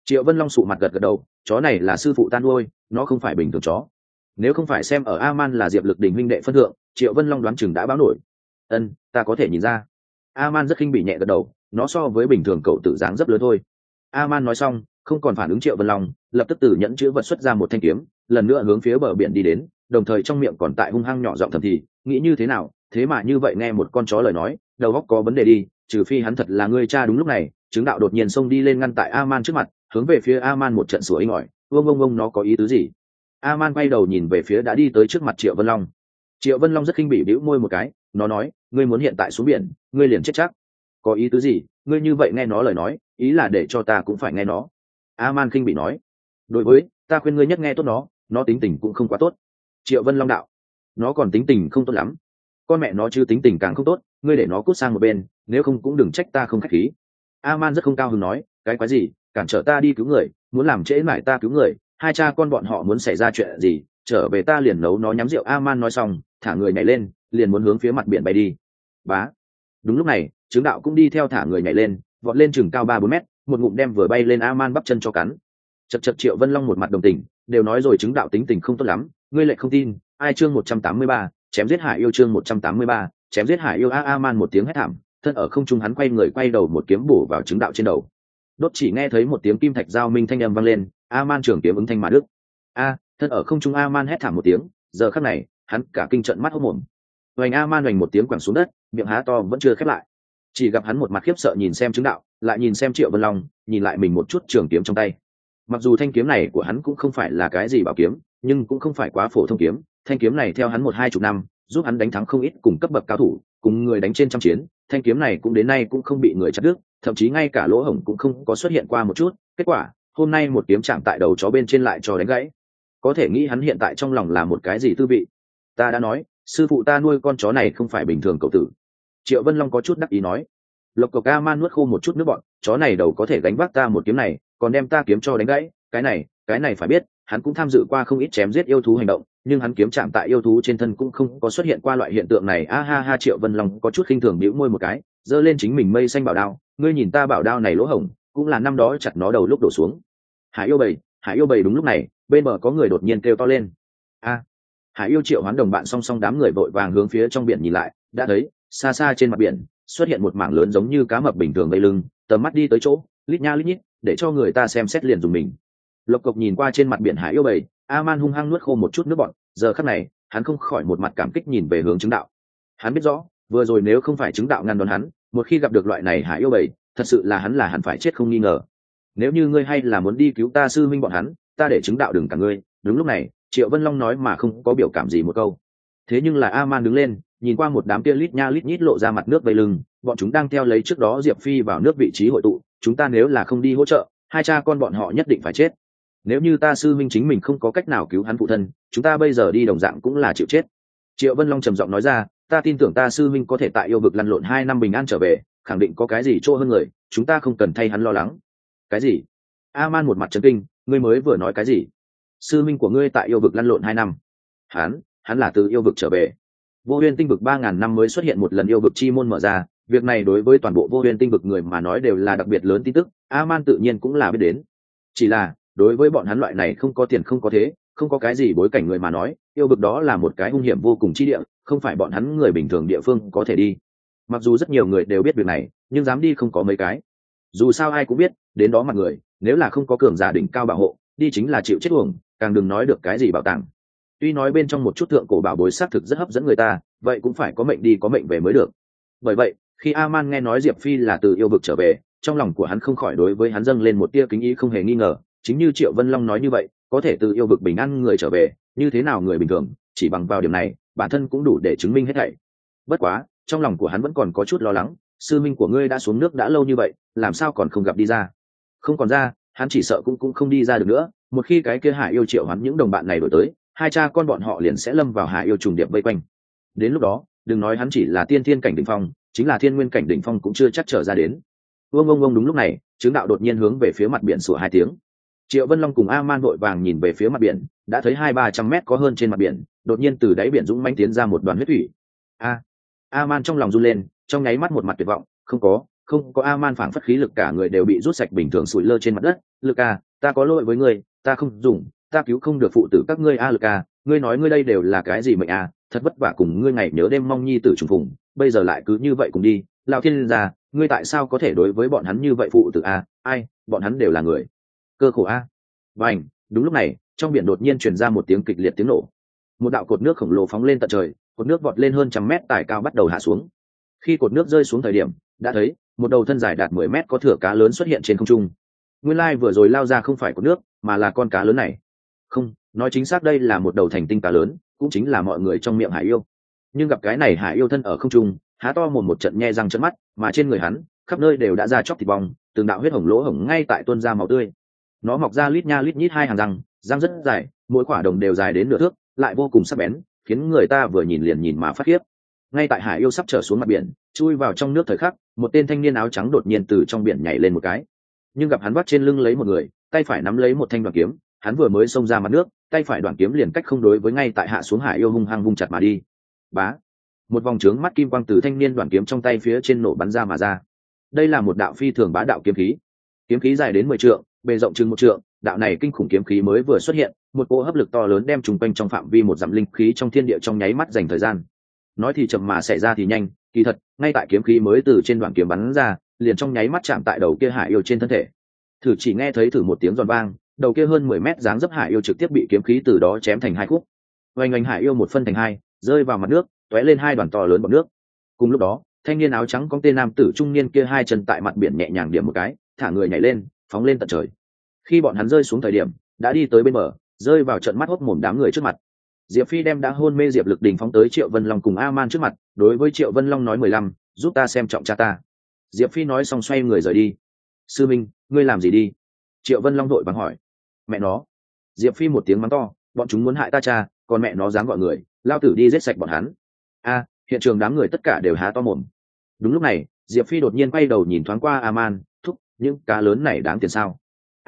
Triệu Vân Long sụ mặt gật gật đầu, chó này là sư phụ ta nuôi, nó không phải bình thường chó. Nếu không phải xem ở Aman là Diệp Lực Đình huynh đệ phân thượng, Triệu Vân Long đoán chừng đã báo nổi. Ân, ta có thể nhìn ra. Aman rất khinh bỉ nhẹ gật đầu, nó so với bình thường cậu tự dáng rất lớn thôi. Aman nói xong, không còn phản ứng Triệu Vân Long, lập tức từ nhẫn chữ vật xuất ra một thanh kiếm, lần nữa hướng phía bờ biển đi đến, đồng thời trong miệng còn tại hung hăng nhỏ giọng thầm thì, nghĩ như thế nào, thế mà như vậy nghe một con chó lời nói, đầu óc có vấn đề đi, trừ phi hắn thật là người cha. Đúng lúc này, chứng đạo đột nhiên xông đi lên ngăn tại Aman trước mặt, hướng về phía Aman một trận sủa inh ỏi, ông nó có ý tứ gì? Aman quay đầu nhìn về phía đã đi tới trước mặt Triệu Vân Long. Triệu Vân Long rất khinh bỉ bĩu môi một cái, nó nói, ngươi muốn hiện tại xuống biển, ngươi liền chết chắc. Có ý tứ gì? Ngươi như vậy nghe nó lời nói, ý là để cho ta cũng phải nghe nó. Aman khinh bỉ nói, đối với ta khuyên ngươi nhất nghe tốt nó tính tình cũng không quá tốt. Triệu Vân Long đạo, nó còn tính tình không tốt lắm, con mẹ nó chứ tính tình càng không tốt, ngươi để nó cút sang một bên, nếu không cũng đừng trách ta không khách khí. Aman rất không cao hứng nói, cái quái gì, cản trở ta đi cứu người, muốn làm trễ mãi ta cứu người, hai cha con bọn họ muốn xảy ra chuyện gì, trở về ta liền nấu nó nhắm rượu. Aman nói xong, thả người nhảy lên, liền muốn hướng phía mặt biển bay đi. Bá. Đúng lúc này, Trứng Đạo cũng đi theo thả người nhảy lên, vọt lên chừng cao 3-4 mét, một ngụm đem vừa bay lên Aman bắp chân cho cắn. Chật Triệu Vân Long một mặt đồng tình, đều nói rồi Trứng Đạo tính tình không tốt lắm, ngươi lại không tin. Ai chương 183, chém giết Hải Yêu chương 183, chém giết Hải Yêu. Aman một tiếng hét thảm, thân ở không trung hắn quay người quay đầu một kiếm bổ vào Trứng Đạo trên đầu. Đốt chỉ nghe thấy một tiếng kim thạch giao minh thanh âm vang lên, Aman trường kiếm ứng thanh mà đứt. Thân ở không trung Aman hét thảm một tiếng, giờ khắc này, hắn cả kinh trợn mắt hốt mồm. Oanh, Aman oanh một tiếng quẳng xuống đất, miệng há to vẫn chưa khép lại. Chỉ gặp hắn một mặt khiếp sợ nhìn xem Trứng Đạo, lại nhìn xem Triệu Vân Long, nhìn lại mình một chút trường kiếm trong tay. Mặc dù thanh kiếm này của hắn cũng không phải là cái gì bảo kiếm, nhưng cũng không phải quá phổ thông kiếm, thanh kiếm này theo hắn 1-2 năm, giúp hắn đánh thắng không ít cùng cấp bậc cao thủ, cùng người đánh trên trăm chiến, thanh kiếm này cũng đến nay cũng không bị người chặt đứt, thậm chí ngay cả lỗ hổng cũng không có xuất hiện qua một chút. Kết quả, hôm nay một kiếm chạm tại đầu chó bên trên lại cho đánh gãy. Có thể nghĩ hắn hiện tại trong lòng là một cái gì tư vị. Ta đã nói, sư phụ ta nuôi con chó này không phải bình thường cậu tử. Triệu Vân Long có chút đắc ý nói. Lộc Cộc Aman nuốt khô một chút nước bọn, chó này đầu có thể gánh vác ta một kiếm này, còn đem ta kiếm cho đánh gãy, cái này phải biết, hắn cũng tham dự qua không ít chém giết yêu thú hành động, nhưng hắn kiếm chạm tại yêu thú trên thân cũng không có xuất hiện qua loại hiện tượng này. Ha, Triệu Vân Long có chút khinh thường bĩu môi một cái, giơ lên chính mình mây xanh bảo đao, ngươi nhìn ta bảo đao này lỗ hổng, cũng là năm đó chặt nó đầu lúc đổ xuống. Hải Yêu bầy. Đúng lúc này, bên bờ có người đột nhiên kêu to lên. Hải Yêu Triệu Hoán đồng bạn song song đám người vội vàng hướng phía trong biển nhìn lại, đã thấy xa xa trên mặt biển xuất hiện một mảng lớn giống như cá mập bình thường vây lưng, tầm mắt đi tới chỗ, lít nha lít nhít, để cho người ta xem xét liền dùng mình. Lộc Cộc nhìn qua trên mặt biển Hải Yêu bầy, Aman hung hăng nuốt khô một chút nước bọt, giờ khắc này, hắn không khỏi một mặt cảm kích nhìn về hướng Trứng Đạo. Hắn biết rõ, vừa rồi nếu không phải Trứng Đạo ngăn đón hắn, một khi gặp được loại này Hải Yêu bầy, thật sự là hắn phải chết không nghi ngờ. Nếu như ngươi hay là muốn đi cứu ta sư minh bọn hắn, ta để Trứng Đạo đừng cả ngươi. Đúng lúc này, Triệu Vân Long nói mà không có biểu cảm gì một câu. Thế nhưng là Aman đứng lên, nhìn qua một đám kia lít nha lít nhít lộ ra mặt nước vây lưng, bọn chúng đang theo lấy trước đó Diệp Phi vào nước vị trí hội tụ, chúng ta nếu là không đi hỗ trợ, hai cha con bọn họ nhất định phải chết. Nếu như ta sư minh chính mình không có cách nào cứu hắn phụ thân, chúng ta bây giờ đi đồng dạng cũng là chịu chết. Triệu Vân Long trầm giọng nói ra, ta tin tưởng ta sư minh có thể tại yêu vực lăn lộn 2 năm bình an trở về, khẳng định có cái gì chỗ hơn người, chúng ta không cần thay hắn lo lắng. Cái gì? Aman một mặt chấn kinh, ngươi mới vừa nói cái gì? Sư minh của ngươi tại yêu vực lăn lộn 2 năm? Hắn là từ yêu vực trở về. Vô Huyên Tinh vực 3000 năm mới xuất hiện một lần yêu vực chi môn mở ra, việc này đối với toàn bộ Vô Huyên Tinh vực người mà nói đều là đặc biệt lớn tin tức, Aman tự nhiên cũng là biết đến. Chỉ là, đối với bọn hắn loại này không có tiền không có thế, không có cái gì bối cảnh người mà nói, yêu vực đó là một cái hung hiểm vô cùng chi địa, không phải bọn hắn người bình thường địa phương có thể đi. Mặc dù rất nhiều người đều biết việc này, nhưng dám đi không có mấy cái. Dù sao ai cũng biết, đến đó mặt người, nếu là không có cường giả đỉnh cao bảo hộ, đi chính là chịu chết uổng, càng đừng nói được cái gì bảo tàng. Tuy nói bên trong một chút thượng cổ bảo bối xác thực rất hấp dẫn người ta, vậy cũng phải có mệnh đi có mệnh về mới được. Bởi vậy, khi Aman nghe nói Diệp Phi là từ yêu vực trở về, trong lòng của hắn không khỏi đối với hắn dâng lên một tia kính ý không hề nghi ngờ. Chính như Triệu Vân Long nói như vậy, có thể từ yêu vực bình an người trở về, như thế nào người bình thường, chỉ bằng vào điểm này, bản thân cũng đủ để chứng minh hết thảy. Bất quá, trong lòng của hắn vẫn còn có chút lo lắng, sư minh của ngươi đã xuống nước đã lâu như vậy, làm sao còn không gặp đi ra? Không còn ra, hắn chỉ sợ cũng không đi ra được nữa, một khi cái kia Hải Yêu Triệu hắn những đồng bạn này đổi tới, hai cha con bọn họ liền sẽ lâm vào Hải Yêu trùng điệp vây quanh. Đến lúc đó, đừng nói hắn chỉ là tiên thiên cảnh đỉnh phong, chính là thiên nguyên cảnh đỉnh phong cũng chưa chắc trở ra đến. Ông đúng lúc này, Trứng Đạo đột nhiên hướng về phía mặt biển sủa 2 tiếng. Triệu Vân Long cùng Aman vội vàng nhìn về phía mặt biển, đã thấy 200-300 mét có hơn trên mặt biển, đột nhiên từ đáy biển dũng mãnh tiến ra một đoàn huyết thủy. Aman trong lòng run lên, trong nháy mắt một mặt tuyệt vọng, không có, không có A-man phảng phất khí lực cả người đều bị rút sạch bình thường sủi lơ trên mặt đất. Luca, ta có lỗi với ngươi, ta không dùng, ta cứu không được phụ tử các ngươi. Luca, ngươi nói ngươi đây đều là cái gì mệnh thật vất vả cùng ngươi ngày nhớ đêm mong nhi tử trùng phùng, bây giờ lại cứ như vậy cùng đi. Lão thiên gia, ngươi tại sao có thể đối với bọn hắn như vậy phụ tử ai, bọn hắn đều là người cơ khổ Vành, đúng lúc này trong biển đột nhiên truyền ra một tiếng kịch liệt tiếng nổ. Một đạo cột nước khổng lồ phóng lên tận trời, cột nước vọt lên hơn 100 mét tải cao bắt đầu hạ xuống. Khi cột nước rơi xuống thời điểm, đã thấy một đầu thân dài đạt 10 mét có thửa cá lớn xuất hiện trên không trung. Nguyên lai vừa rồi lao ra không phải cột nước, mà là con cá lớn này. Không, nói chính xác đây là một đầu thành tinh cá lớn, cũng chính là mọi người trong miệng hải yêu. Nhưng gặp cái này hải yêu thân ở không trung, há to mồm một trận nhe răng trợn mắt, mà trên người hắn khắp nơi đều đã ra chóc thịt bong, từng đạo huyết hồng lỗ hổng ngay tại tuôn ra máu tươi. Nó mọc ra lít nha lít nhít hai hàng răng, răng rất dài, mỗi quả đồng đều dài đến nửa thước, lại vô cùng sắc bén, khiến người ta vừa nhìn liền nhìn mà phát khiếp. Ngay tại hải yêu sắp trở xuống mặt biển, chui vào trong nước thời khắc, một tên thanh niên áo trắng đột nhiên từ trong biển nhảy lên một cái. Nhưng gặp hắn vắt trên lưng lấy một người, tay phải nắm lấy một thanh đoạn kiếm, hắn vừa mới xông ra mặt nước, tay phải đoạn kiếm liền cách không đối với ngay tại hạ xuống hải yêu hung hăng vung chặt mà đi. Bá, một vòng trướng mắt kim quang từ thanh niên đoạn kiếm trong tay phía trên nổ bắn ra mà ra. Đây là một đạo phi thường bá đạo kiếm khí. Kiếm khí dài đến 10 trượng, bề rộng chừng 1 trượng, đạo này kinh khủng kiếm khí mới vừa xuất hiện, một cỗ hấp lực to lớn đem trùng quanh trong phạm vi một dặm linh khí trong thiên địa trong nháy mắt dành thời gian. Nói thì chậm mà xảy ra thì nhanh, kỳ thật, ngay tại kiếm khí mới từ trên đoạn kiếm bắn ra, liền trong nháy mắt chạm tại đầu kia hải yêu trên thân thể. Thử chỉ nghe thấy một tiếng giòn vang, đầu kia hơn 10 mét dáng dấp hải yêu trực tiếp bị kiếm khí từ đó chém thành hai khúc. Oanh oanh, hải yêu một phân thành hai, rơi vào mặt nước, tóe lên hai đoàn to lớn bọt nước. Cùng lúc đó, thanh niên áo trắng con tên nam tử trung niên kia hai chân tại mặt biển nhẹ nhàng điểm một cái, thả người nhảy lên, phóng lên tận trời. Khi bọn hắn rơi xuống thời điểm, đã đi tới bên bờ, rơi vào trận mắt hốc mồm đám người trước mặt. Diệp Phi đem đã hôn mê Diệp Lực Đình phóng tới Triệu Vân Long cùng A-man trước mặt, đối với Triệu Vân Long nói 15, giúp ta xem trọng cha ta. Diệp Phi nói xong xoay người rời đi. Sư Minh, ngươi làm gì đi? Triệu Vân Long vội vàng hỏi. Mẹ nó! Diệp Phi một tiếng mắng to, bọn chúng muốn hại ta cha, còn mẹ nó dám gọi người, lao tử đi giết sạch bọn hắn. Hiện trường đám người tất cả đều há to mồm. Đúng lúc này, Diệp Phi đột nhiên quay đầu nhìn thoáng qua A-man, thúc, những cá lớn này đáng tiền sao?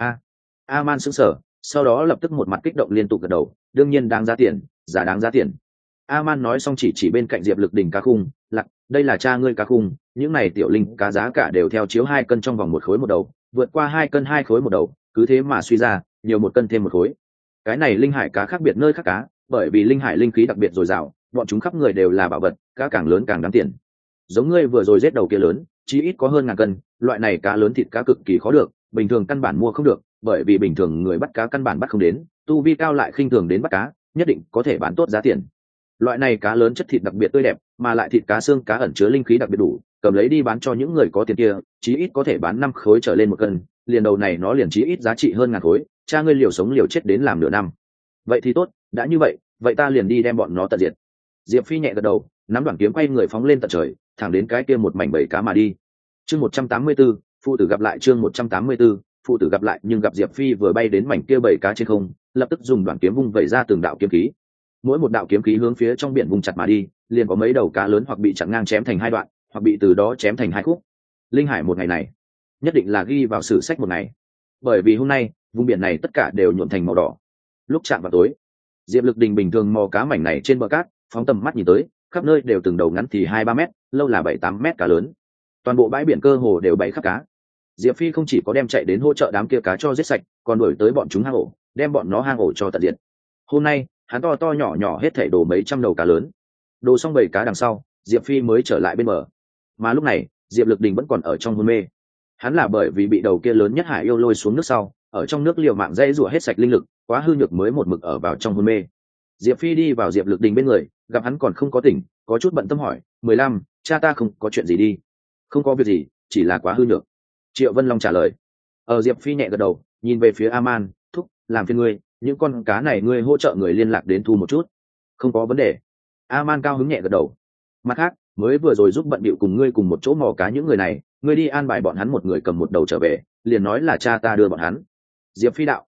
A-man sững sờ, sau đó lập tức một mặt kích động liên tục gật đầu, đương nhiên đáng giá tiền, giá đáng giá tiền. A-man nói xong chỉ bên cạnh Diệp Lực Đình cá khung, lặc, đây là cha ngươi cá khung, những này tiểu linh cá giá cả đều theo chiếu 2 cân trong vòng 1 khối một đầu, vượt qua 2 cân 2 khối một đầu, cứ thế mà suy ra, nhiều 1 cân thêm 1 khối. Cái này linh hải cá khác biệt nơi khác cá, bởi vì linh hải linh khí đặc biệt dồi dào, bọn chúng khắp người đều là bảo vật, cá càng lớn càng đáng tiền. Giống ngươi vừa rồi giết đầu kia lớn, chí ít có hơn 1000 cân, loại này cá lớn thịt cá cực kỳ khó được, bình thường căn bản mua không được, bởi vì bình thường người bắt cá căn bản bắt không đến, tu vi cao lại khinh thường đến bắt cá, nhất định có thể bán tốt giá tiền. Loại này cá lớn chất thịt đặc biệt tươi đẹp, mà lại thịt cá xương cá ẩn chứa linh khí đặc biệt đủ, cầm lấy đi bán cho những người có tiền kia, chí ít có thể bán 5 khối trở lên 1 cân, liền đầu này nó liền chí ít giá trị hơn 1000 khối, cha ngươi liều sống liều chết đến làm nửa năm. Vậy thì tốt, đã như vậy ta liền đi đem bọn nó tận diệt. Diệp Phi nhẹ gật đầu, nắm đoạn kiếm quay người phóng lên tận trời, thẳng đến cái kia một mảnh bầy cá mà đi. Chương 184, phụ tử gặp lại. Chương 184, phụ tử gặp lại. Nhưng gặp Diệp Phi vừa bay đến mảnh kia bầy cá trên không, lập tức dùng đoạn kiếm vung vẩy ra từng đạo kiếm khí. Mỗi một đạo kiếm khí hướng phía trong biển vùng chặt mà đi, liền có mấy đầu cá lớn hoặc bị chặn ngang chém thành 2 đoạn, hoặc bị từ đó chém thành 2 khúc. Linh hải một ngày này, nhất định là ghi vào sử sách một ngày, bởi vì hôm nay vùng biển này tất cả đều nhuộm thành màu đỏ. Lúc chạm vào tối, Diệp Lực Đình bình thường mò cá mảnh này trên bờ cát, phóng tầm mắt nhìn tới, khắp nơi đều từng đầu ngắn thì 2-3 mét, lâu là 7-8 mét cá lớn. Toàn bộ bãi biển cơ hồ đều bày khắp cá. Diệp Phi không chỉ có đem chạy đến hỗ trợ đám kia cá cho giết sạch, còn đuổi tới bọn chúng hang ổ, đem bọn nó hang ổ cho tận diệt. Hôm nay, hắn to to nhỏ nhỏ hết thảy đồ mấy trăm đầu cá lớn. Đồ xong bầy cá đằng sau, Diệp Phi mới trở lại bên bờ. Mà lúc này, Diệp Lực Đình vẫn còn ở trong hôn mê. Hắn là bởi vì bị đầu kia lớn nhất hải yêu lôi xuống nước sau, ở trong nước liều mạng dây rủa hết sạch linh lực, quá hư nhược mới một mực ở vào trong hôn mê. Diệp Phi đi vào Diệp Lực Đình bên người, gặp hắn còn không có tỉnh, có chút bận tâm hỏi, 15, cha ta không có chuyện gì đi? Không có việc gì, chỉ là quá hư nhược. Triệu Vân Long trả lời. Diệp Phi nhẹ gật đầu, nhìn về phía A-man, thúc, làm phiền ngươi, những con cá này ngươi hỗ trợ người liên lạc đến thu một chút. Không có vấn đề. A-man cao hứng nhẹ gật đầu. Mặt khác, mới vừa rồi giúp bận bịu cùng ngươi cùng một chỗ mò cá những người này, ngươi đi an bài bọn hắn một người cầm một đầu trở về, liền nói là cha ta đưa bọn hắn. Diệp Phi đạo.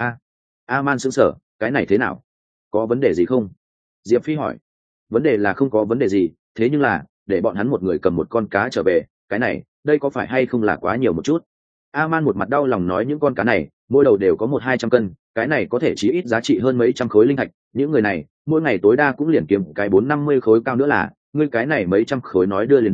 A-man sững sờ, cái này thế nào? Có vấn đề gì không? Diệp Phi hỏi. Vấn đề là không có vấn đề gì, thế nhưng là để bọn hắn một người cầm một con cá trở về, cái này, đây có phải hay không là quá nhiều một chút? A-man một mặt đau lòng nói, những con cá này mỗi đầu đều có 100-200 cân, cái này có thể chí ít giá trị hơn mấy trăm khối linh thạch, những người này mỗi ngày tối đa cũng liền kiếm cái 450 khối cao nữa là, ngươi cái này mấy trăm khối nói đưa liền đưa,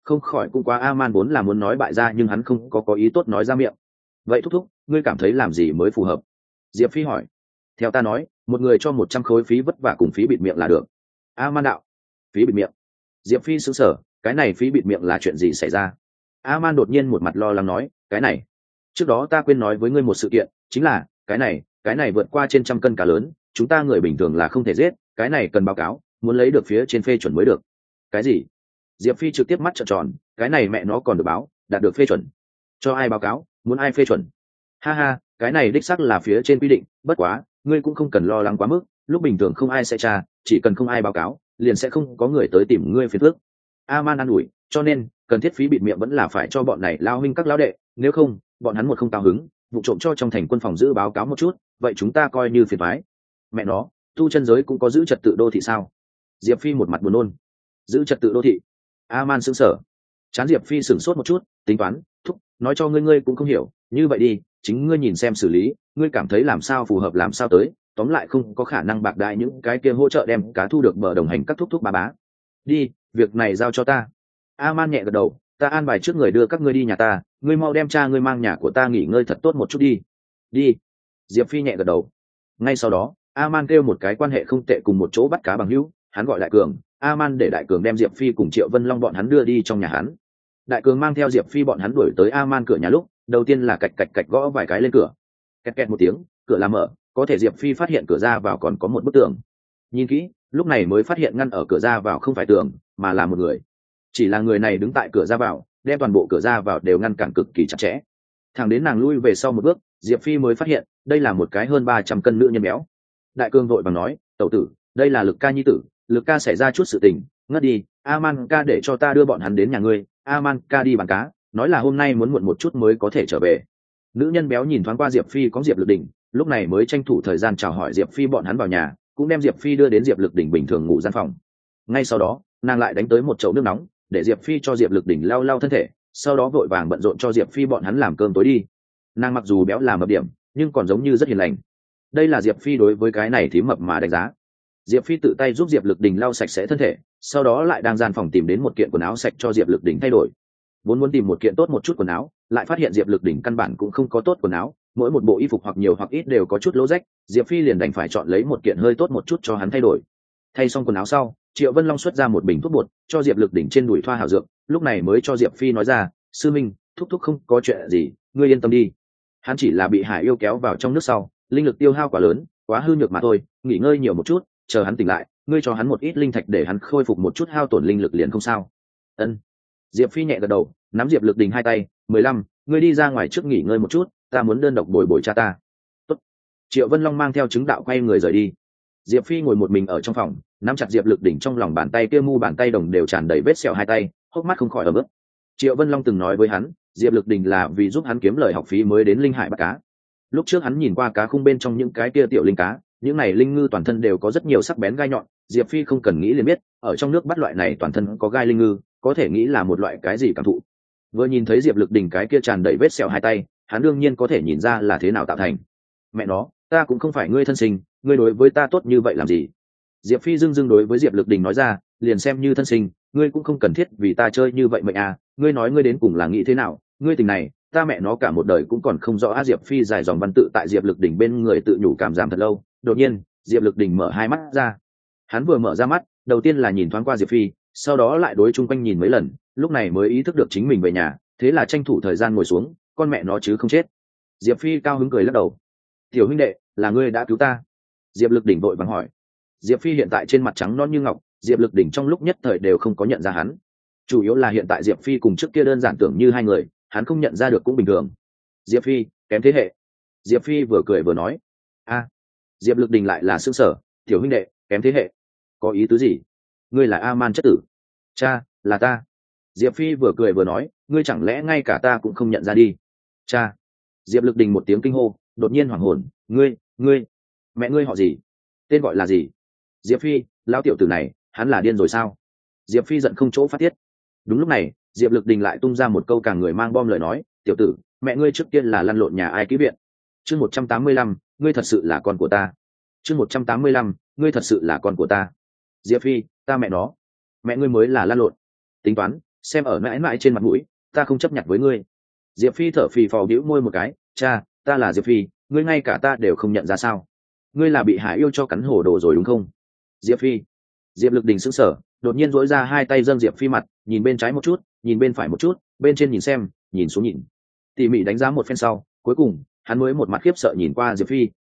không khỏi cũng quá. A-man vốn là muốn nói bại ra nhưng hắn không có ý tốt nói ra miệng. Vậy thúc thúc, ngươi cảm thấy làm gì mới phù hợp? Diệp Phi hỏi. Theo ta nói, một người cho 100 khối phí vất vả cùng phí bịt miệng là được. A-man đạo. Phí bịt miệng? Diệp Phi sững sờ, cái này phí bịt miệng là chuyện gì xảy ra? A-man đột nhiên một mặt lo lắng nói, cái này, trước đó ta quên nói với ngươi một sự kiện, chính là cái này vượt qua trên 100 cân cá lớn, chúng ta người bình thường là không thể giết, cái này cần báo cáo, muốn lấy được phía trên phê chuẩn mới được. Cái gì? Diệp Phi trực tiếp mắt trợn tròn, cái này mẹ nó còn được báo, đạt được phê chuẩn. Cho ai báo cáo, muốn ai phê chuẩn? Ha ha, cái này đích xác là phía trên quy định, bất quá, ngươi cũng không cần lo lắng quá mức, lúc bình thường không ai sẽ tra, chỉ cần không ai báo cáo, liền sẽ không có người tới tìm ngươi phiền phức. A-man an ủi, cho nên, cần thiết phí bịt miệng vẫn là phải cho bọn này lao huynh các lão đệ, nếu không, bọn hắn một không cao hứng, vụ trộm cho trong thành quân phòng giữ báo cáo một chút, vậy chúng ta coi như phiền toái. Mẹ nó, tu chân giới cũng có giữ trật tự đô thị sao? Diệp Phi một mặt buồn nôn. Giữ trật tự đô thị? A-man sững sờ. Chán Diệp Phi sửng sốt một chút, tính toán, thúc, nói cho ngươi cũng không hiểu, như vậy đi, chính ngươi nhìn xem xử lý, ngươi cảm thấy làm sao phù hợp làm sao tới, tóm lại không có khả năng bạc đại những cái kia hỗ trợ đem cá thu được bờ đồng hành các thúc thúc bá bá. Đi, việc này giao cho ta. A-man nhẹ gật đầu, ta an bài trước người đưa các ngươi đi nhà ta, ngươi mau đem cha ngươi mang nhà của ta nghỉ ngơi thật tốt một chút đi. Đi. Diệp Phi nhẹ gật đầu. Ngay sau đó, A-man kêu một cái quan hệ không tệ cùng một chỗ bắt cá bằng hữu, hắn gọi Đại Cường. A-man để Đại Cường đem Diệp Phi cùng Triệu Vân Long bọn hắn đưa đi trong nhà hắn. Đại Cường mang theo Diệp Phi bọn hắn đuổi tới A-man cửa nhà lúc, đầu tiên là cạch cạch cạch gõ vài cái lên cửa. Kẹt kẹt một tiếng, cửa làm mở, có thể Diệp Phi phát hiện cửa ra vào còn có một bức tường. Nhìn kỹ, lúc này mới phát hiện ngăn ở cửa ra vào không phải tường, mà là một người. Chỉ là người này đứng tại cửa ra vào, đem toàn bộ cửa ra vào đều ngăn cản cực kỳ chặt chẽ. Thằng đến nàng lui về sau một bước, Diệp Phi mới phát hiện, đây là một cái hơn 300 cân nữ nhân béo. Đại Cương vội vàng nói, tẩu tử, đây là Lực ca nhi tử, Lực ca xảy ra chút sự tình, ngất đi, A-man ca để cho ta đưa bọn hắn đến nhà ngươi, A-man ca đi bán cá, nói là hôm nay muốn muộn một chút mới có thể trở về. Nữ nhân béo nhìn thoáng qua Diệp Phi có Diệp Lực Đỉnh, lúc này mới tranh thủ thời gian chào hỏi Diệp Phi bọn hắn vào nhà, cũng đem Diệp Phi đưa đến Diệp Lực Đỉnh bình thường ngủ gian phòng. Ngay sau đó, nàng lại đánh tới một chậu nước nóng, để Diệp Phi cho Diệp Lực Đỉnh lau lau thân thể, sau đó vội vàng bận rộn cho Diệp Phi bọn hắn làm cơm tối đi. Nàng mặc dù béo làm mập điểm, nhưng còn giống như rất hiền lành. Đây là Diệp Phi đối với cái này thím mập mà đánh giá. Diệp Phi tự tay giúp Diệp Lực Đỉnh lau sạch sẽ thân thể, sau đó lại đang gian phòng tìm đến một kiện quần áo sạch cho Diệp Lực Đỉnh thay đổi. Vốn muốn tìm một kiện tốt một chút quần áo, lại phát hiện Diệp Lực Đỉnh căn bản cũng không có tốt quần áo, mỗi một bộ y phục hoặc nhiều hoặc ít đều có chút lỗ rách, Diệp Phi liền đành phải chọn lấy một kiện hơi tốt một chút cho hắn thay đổi. Thay xong quần áo sau, Triệu Vân Long xuất ra một bình thuốc bột, cho Diệp Lực Đỉnh trên đùi thoa hảo dược, lúc này mới cho Diệp Phi nói ra, sư minh, thúc thúc không có chuyện gì, ngươi yên tâm đi. Hắn chỉ là bị Hải Yêu kéo vào trong nước sau, linh lực tiêu hao quá lớn, quá hư nhược mà thôi, nghỉ ngơi nhiều một chút, chờ hắn tỉnh lại, ngươi cho hắn một ít linh thạch để hắn khôi phục một chút hao tổn linh lực liền không sao. Ân. Diệp Phi nhẹ gật đầu, nắm Diệp Lực Đỉnh hai tay, 15, ngươi đi ra ngoài trước nghỉ ngơi một chút, ta muốn đơn độc bồi bồi cha ta. Tốt. Triệu Vân Long mang theo chứng đạo quay người rời đi. Diệp Phi ngồi một mình ở trong phòng, nắm chặt Diệp Lực Đỉnh trong lòng bàn tay kia mu bàn tay đồng đều tràn đầy vết sẹo hai tay, hốc mắt không khỏi ẩm ướt. Triệu Vân Long từng nói với hắn, Diệp Lực Đỉnh là vì giúp hắn kiếm lời học phí mới đến linh hải bắt cá. Lúc trước hắn nhìn qua cá khung bên trong những cái kia tiểu linh cá, những này linh ngư toàn thân đều có rất nhiều sắc bén gai nhọn, Diệp Phi không cần nghĩ liền biết, ở trong nước bắt loại này toàn thân có gai linh ngư, có thể nghĩ là một loại cái gì cảm thụ. Vừa nhìn thấy Diệp Lực Đỉnh cái kia tràn đầy vết sẹo hai tay, hắn đương nhiên có thể nhìn ra là thế nào tạo thành. Mẹ nó, ta cũng không phải ngươi thân sinh, ngươi đối với ta tốt như vậy làm gì? Diệp Phi dưng dưng đối với Diệp Lực Đỉnh nói ra, liền xem như thân sinh, ngươi cũng không cần thiết vì ta chơi như vậy mệnh à, ngươi nói ngươi đến cùng là nghĩ thế nào, ngươi tình này, ta mẹ nó cả một đời cũng còn không rõ. Diệp Phi dài dòng văn tự tại Diệp Lực Đỉnh bên người tự nhủ cảm giảm thật lâu, đột nhiên, Diệp Lực Đỉnh mở hai mắt ra. Hắn vừa mở ra mắt, đầu tiên là nhìn thoáng qua Diệp Phi, sau đó lại đối chung quanh nhìn mấy lần, lúc này mới ý thức được chính mình về nhà, thế là tranh thủ thời gian ngồi xuống, con mẹ nó chứ không chết. Diệp Phi cao hứng cười lắc đầu. Tiểu huynh đệ, là ngươi đã cứu ta. Diệp Lực Đỉnh vội vàng hỏi. Diệp Phi hiện tại trên mặt trắng non như ngọc, Diệp Lực Đỉnh trong lúc nhất thời đều không có nhận ra hắn. Chủ yếu là hiện tại Diệp Phi cùng trước kia đơn giản tưởng như hai người, hắn không nhận ra được cũng bình thường. Diệp Phi, kém thế hệ. Diệp Phi vừa cười vừa nói. A. Diệp Lực Đỉnh lại là sững sờ, tiểu huynh đệ, kém thế hệ. Có ý tứ gì? Ngươi là A-man chất tử. Cha, là ta. Diệp Phi vừa cười vừa nói, ngươi chẳng lẽ ngay cả ta cũng không nhận ra đi? Cha. Diệp Lực Đỉnh một tiếng kinh hô, đột nhiên hoảng hồn, ngươi, mẹ ngươi họ gì? Tên gọi là gì? Diệp Phi, lão tiểu tử này, hắn là điên rồi sao? Diệp Phi giận không chỗ phát tiết. Đúng lúc này, Diệp Lực Đỉnh lại tung ra một câu càng người mang bom lời nói, tiểu tử, mẹ ngươi trước tiên là lăn lộn nhà ai ký viện. Chương 185, ngươi thật sự là con của ta. Chương 185, ngươi thật sự là con của ta. Diệp Phi, ta mẹ nó, mẹ ngươi mới là lăn lộn. Tính toán, xem ở mãi mãi trên mặt mũi, ta không chấp nhận với ngươi. Diệp Phi thở phì phò bĩu môi một cái, cha, ta là Diệp Phi, ngươi ngay cả ta đều không nhận ra sao? Ngươi là bị Hải yêu cho cắn hổ đồ rồi đúng không? Diệp Phi. Diệp Lực Đình sững sờ, đột nhiên duỗi ra hai tay dâng Diệp Phi mặt, nhìn bên trái một chút, nhìn bên phải một chút, bên trên nhìn xem, nhìn xuống nhìn, tỉ mỉ đánh giá một phen sau, cuối cùng hắn mới một mặt khiếp sợ nhìn qua Diệp Phi,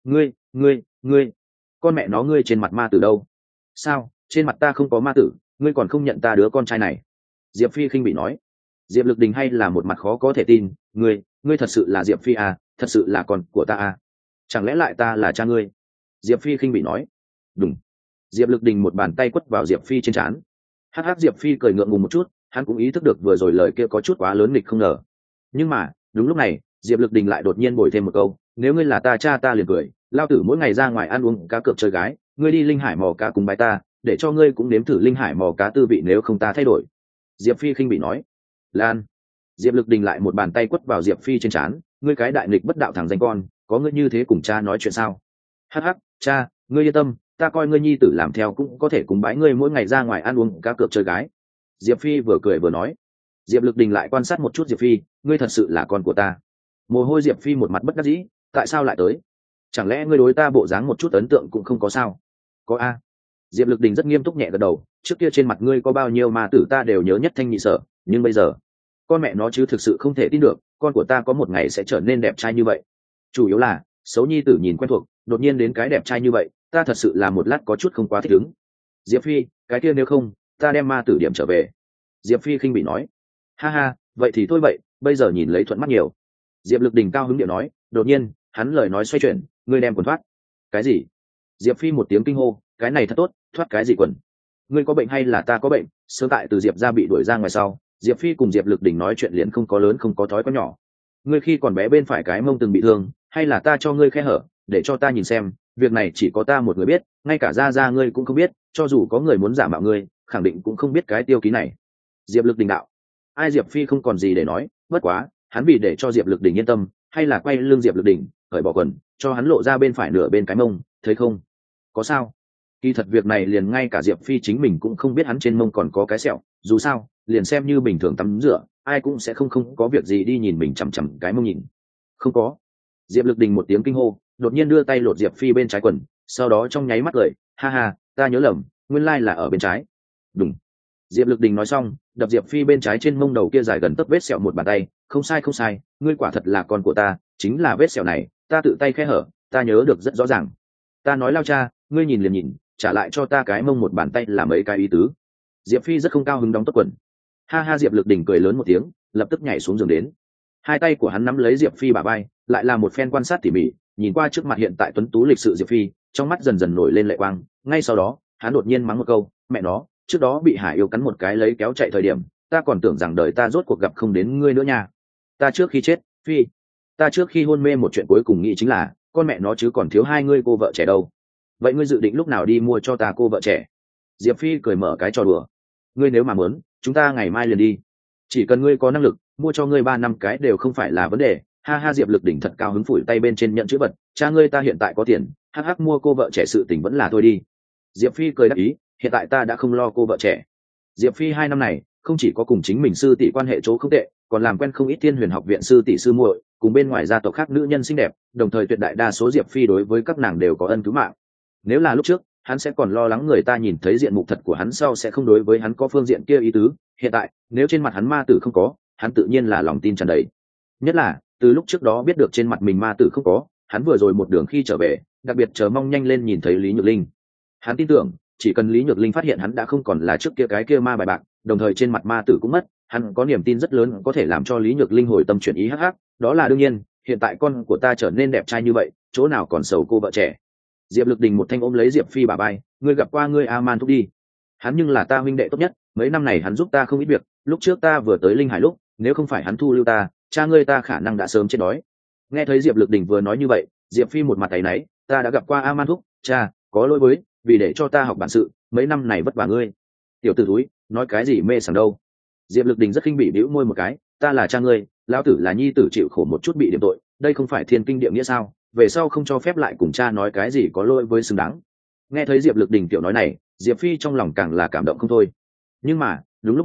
ngươi, con mẹ nó, ngươi trên mặt ma tử đâu? Sao, trên mặt ta không có ma tử, ngươi còn không nhận ta đứa con trai này? Diệp Phi khinh bị nói. Diệp Lực Đình hay là một mặt khó có thể tin, ngươi thật sự là Diệp Phi à, thật sự là con của ta à? Chẳng lẽ lại ta là cha ngươi? Diệp Phi khinh bị nói. Đúng. Diệp Lực Đình một bàn tay quất vào Diệp Phi trên trán. Hắc Diệp Phi cười ngượng ngùng một chút, hắn cũng ý thức được vừa rồi lời kia có chút quá lớn nghịch không ngờ. Nhưng mà đúng lúc này Diệp Lực Đình lại đột nhiên bồi thêm một câu, nếu ngươi là ta cha ta liền cười, lao tử mỗi ngày ra ngoài ăn uống cá cược chơi gái, ngươi đi linh hải mò cá cùng bài ta, để cho ngươi cũng nếm thử linh hải mò cá tư vị nếu không ta thay đổi. Diệp Phi khinh bị nói. Lan. Diệp Lực Đình lại một bàn tay quất vào Diệp Phi trên trán, ngươi cái đại nghịch bất đạo thằng danh con, có ngươi như thế cùng cha nói chuyện sao? Hắc, cha, ngươi yên tâm, ta coi ngươi nhi tử làm theo cũng có thể cùng bái ngươi mỗi ngày ra ngoài ăn uống cá cược chơi gái. Diệp Phi vừa cười vừa nói. Diệp Lực Đình lại quan sát một chút Diệp Phi, ngươi thật sự là con của ta. Mồ hôi Diệp Phi một mặt bất đắc dĩ, tại sao lại tới? Chẳng lẽ ngươi đối ta bộ dáng một chút ấn tượng cũng không có sao? Có a. Diệp Lực Đình rất nghiêm túc nhẹ gật đầu, trước kia trên mặt ngươi có bao nhiêu ma tử ta đều nhớ nhất thanh nhị sở, nhưng bây giờ, con mẹ nó chứ thực sự không thể tin được, con của ta có một ngày sẽ trở nên đẹp trai như vậy. Chủ yếu là, xấu nhi tử nhìn quen thuộc, đột nhiên đến cái đẹp trai như vậy, ta thật sự là một lát có chút không quá thích ứng. Diệp Phi, cái kia nếu không, ta đem ma tử điểm trở về. Diệp Phi khinh bị nói. Ha ha, vậy thì thôi vậy, bây giờ nhìn lấy thuận mắt nhiều. Diệp Lực Đình cao hứng điệu nói, đột nhiên hắn lời nói xoay chuyển, ngươi đem quần thoát. Cái gì? Diệp Phi một tiếng kinh hô, cái này thật tốt, thoát cái gì quần? Ngươi có bệnh hay là ta có bệnh? Sớm tại từ Diệp ra bị đuổi ra ngoài sau, Diệp Phi cùng Diệp Lực Đình nói chuyện liền không có lớn không có thói có nhỏ. Ngươi khi còn bé bên phải cái mông từng bị thương, hay là ta cho ngươi khe hở, để cho ta nhìn xem, việc này chỉ có ta một người biết, ngay cả ra ngươi cũng không biết, cho dù có người muốn giả mạo ngươi, khẳng định cũng không biết cái tiêu ký này. Diệp Lực Đình đạo. Ai Diệp Phi không còn gì để nói, bất quá, hắn vì để cho Diệp Lực Đình yên tâm, hay là quay lưng Diệp Lực Đình, cởi bỏ quần, cho hắn lộ ra bên phải nửa bên cái mông, thấy không? Có sao? Kỳ thật việc này liền ngay cả Diệp Phi chính mình cũng không biết hắn trên mông còn có cái sẹo, dù sao, liền xem như bình thường tắm rửa, ai cũng sẽ không có việc gì đi nhìn mình chằm chằm cái mông nhìn. Không có. Diệp Lực Đình một tiếng kinh hô, đột nhiên đưa tay lột Diệp Phi bên trái quần, sau đó trong nháy mắt cười, ha ha, ta nhớ lầm, nguyên lai là ở bên trái. Đúng. Diệp Lực Đình nói xong, đập Diệp Phi bên trái trên mông đầu kia dài gần tấc vết sẹo một bàn tay, không sai, ngươi quả thật là con của ta, chính là vết sẹo này, ta tự tay khẽ hở, ta nhớ được rất rõ ràng. Ta nói lao cha, ngươi nhìn liền nhìn, trả lại cho ta cái mông một bàn tay là mấy cái ý tứ. Diệp Phi rất không cao hứng đóng tốt quần. Ha ha, Diệp Lực Đình cười lớn một tiếng, lập tức nhảy xuống giường đến. Hai tay của hắn nắm lấy Diệp Phi bả vai, lại là một phen quan sát tỉ mỉ, nhìn qua trước mặt hiện tại tuấn tú lịch sự Diệp Phi, trong mắt dần dần nổi lên lệ quang, ngay sau đó, hắn đột nhiên mắng một câu, mẹ nó, trước đó bị Hải yêu cắn một cái lấy kéo chạy thời điểm, ta còn tưởng rằng đời ta rốt cuộc gặp không đến ngươi nữa nha. Ta trước khi chết, Phi, ta trước khi hôn mê một chuyện cuối cùng nghĩ chính là, con mẹ nó chứ còn thiếu hai ngươi cô vợ trẻ đâu. Vậy ngươi dự định lúc nào đi mua cho ta cô vợ trẻ? Diệp Phi cười mở cái trò đùa. Ngươi nếu mà muốn, chúng ta ngày mai liền đi. Chỉ cần ngươi có năng lực, mua cho ngươi 3 năm cái đều không phải là vấn đề. Ha ha, Diệp Lực Đỉnh thật cao hứng phủi tay bên trên nhận chữ vật. Cha ngươi ta hiện tại có tiền, hắc hắc mua cô vợ trẻ sự tình vẫn là thôi đi. Diệp Phi cười đáp ý, hiện tại ta đã không lo cô vợ trẻ. Diệp Phi 2 năm này không chỉ có cùng chính mình sư tỷ quan hệ chỗ không tệ, còn làm quen không ít Thiên Huyền học viện sư tỷ sư muội, cùng bên ngoài gia tộc khác nữ nhân xinh đẹp, đồng thời tuyệt đại đa số Diệp Phi đối với các nàng đều có ân cứu mạng. Nếu là lúc trước, hắn sẽ còn lo lắng người ta nhìn thấy diện mục thật của hắn sau sẽ không đối với hắn có phương diện kia ý tứ, hiện tại, nếu trên mặt hắn ma tử không có, hắn tự nhiên là lòng tin tràn đầy. Nhất là, từ lúc trước đó biết được trên mặt mình ma tử không có, hắn vừa rồi một đường khi trở về, đặc biệt chờ mong nhanh lên nhìn thấy Lý Nhược Linh. Hắn tin tưởng, chỉ cần Lý Nhược Linh phát hiện hắn đã không còn là trước kia cái kia ma bài bạc, đồng thời trên mặt ma tử cũng mất, hắn có niềm tin rất lớn có thể làm cho Lý Nhược Linh hồi tâm chuyển ý hắc hắc, đó là đương nhiên, hiện tại con của ta trở nên đẹp trai như vậy, chỗ nào còn sầu cô vợ trẻ. Diệp Lực Đình một thanh ôm lấy Diệp Phi bả vai, ngươi gặp qua ngươi A Man thúc đi. Hắn nhưng là ta huynh đệ tốt nhất, mấy năm này hắn giúp ta không ít việc, lúc trước ta vừa tới Linh Hải lúc, nếu không phải hắn thu lưu ta, cha ngươi ta khả năng đã sớm chết đói. Nghe thấy Diệp Lực Đình vừa nói như vậy, Diệp Phi một mặt áy náy, ta đã gặp qua A Man thúc, cha, có lỗi với, vì để cho ta học bản sự, mấy năm này vất vả ngươi. Tiểu tử túi, nói cái gì mê sảng đâu. Diệp Lực Đình rất khinh bỉ bĩu môi một cái, ta là cha ngươi, lão tử là nhi tử chịu khổ một chút bị điểm tội, đây không phải thiên kinh địa nghĩa sao, về sau không cho phép lại cùng cha nói cái gì có lỗi với xứng đáng. Nghe thấy Diệp Lực Đình tiểu nói này, Diệp Phi trong lòng càng là cảm động không thôi. Nhưng mà đúng lúc này,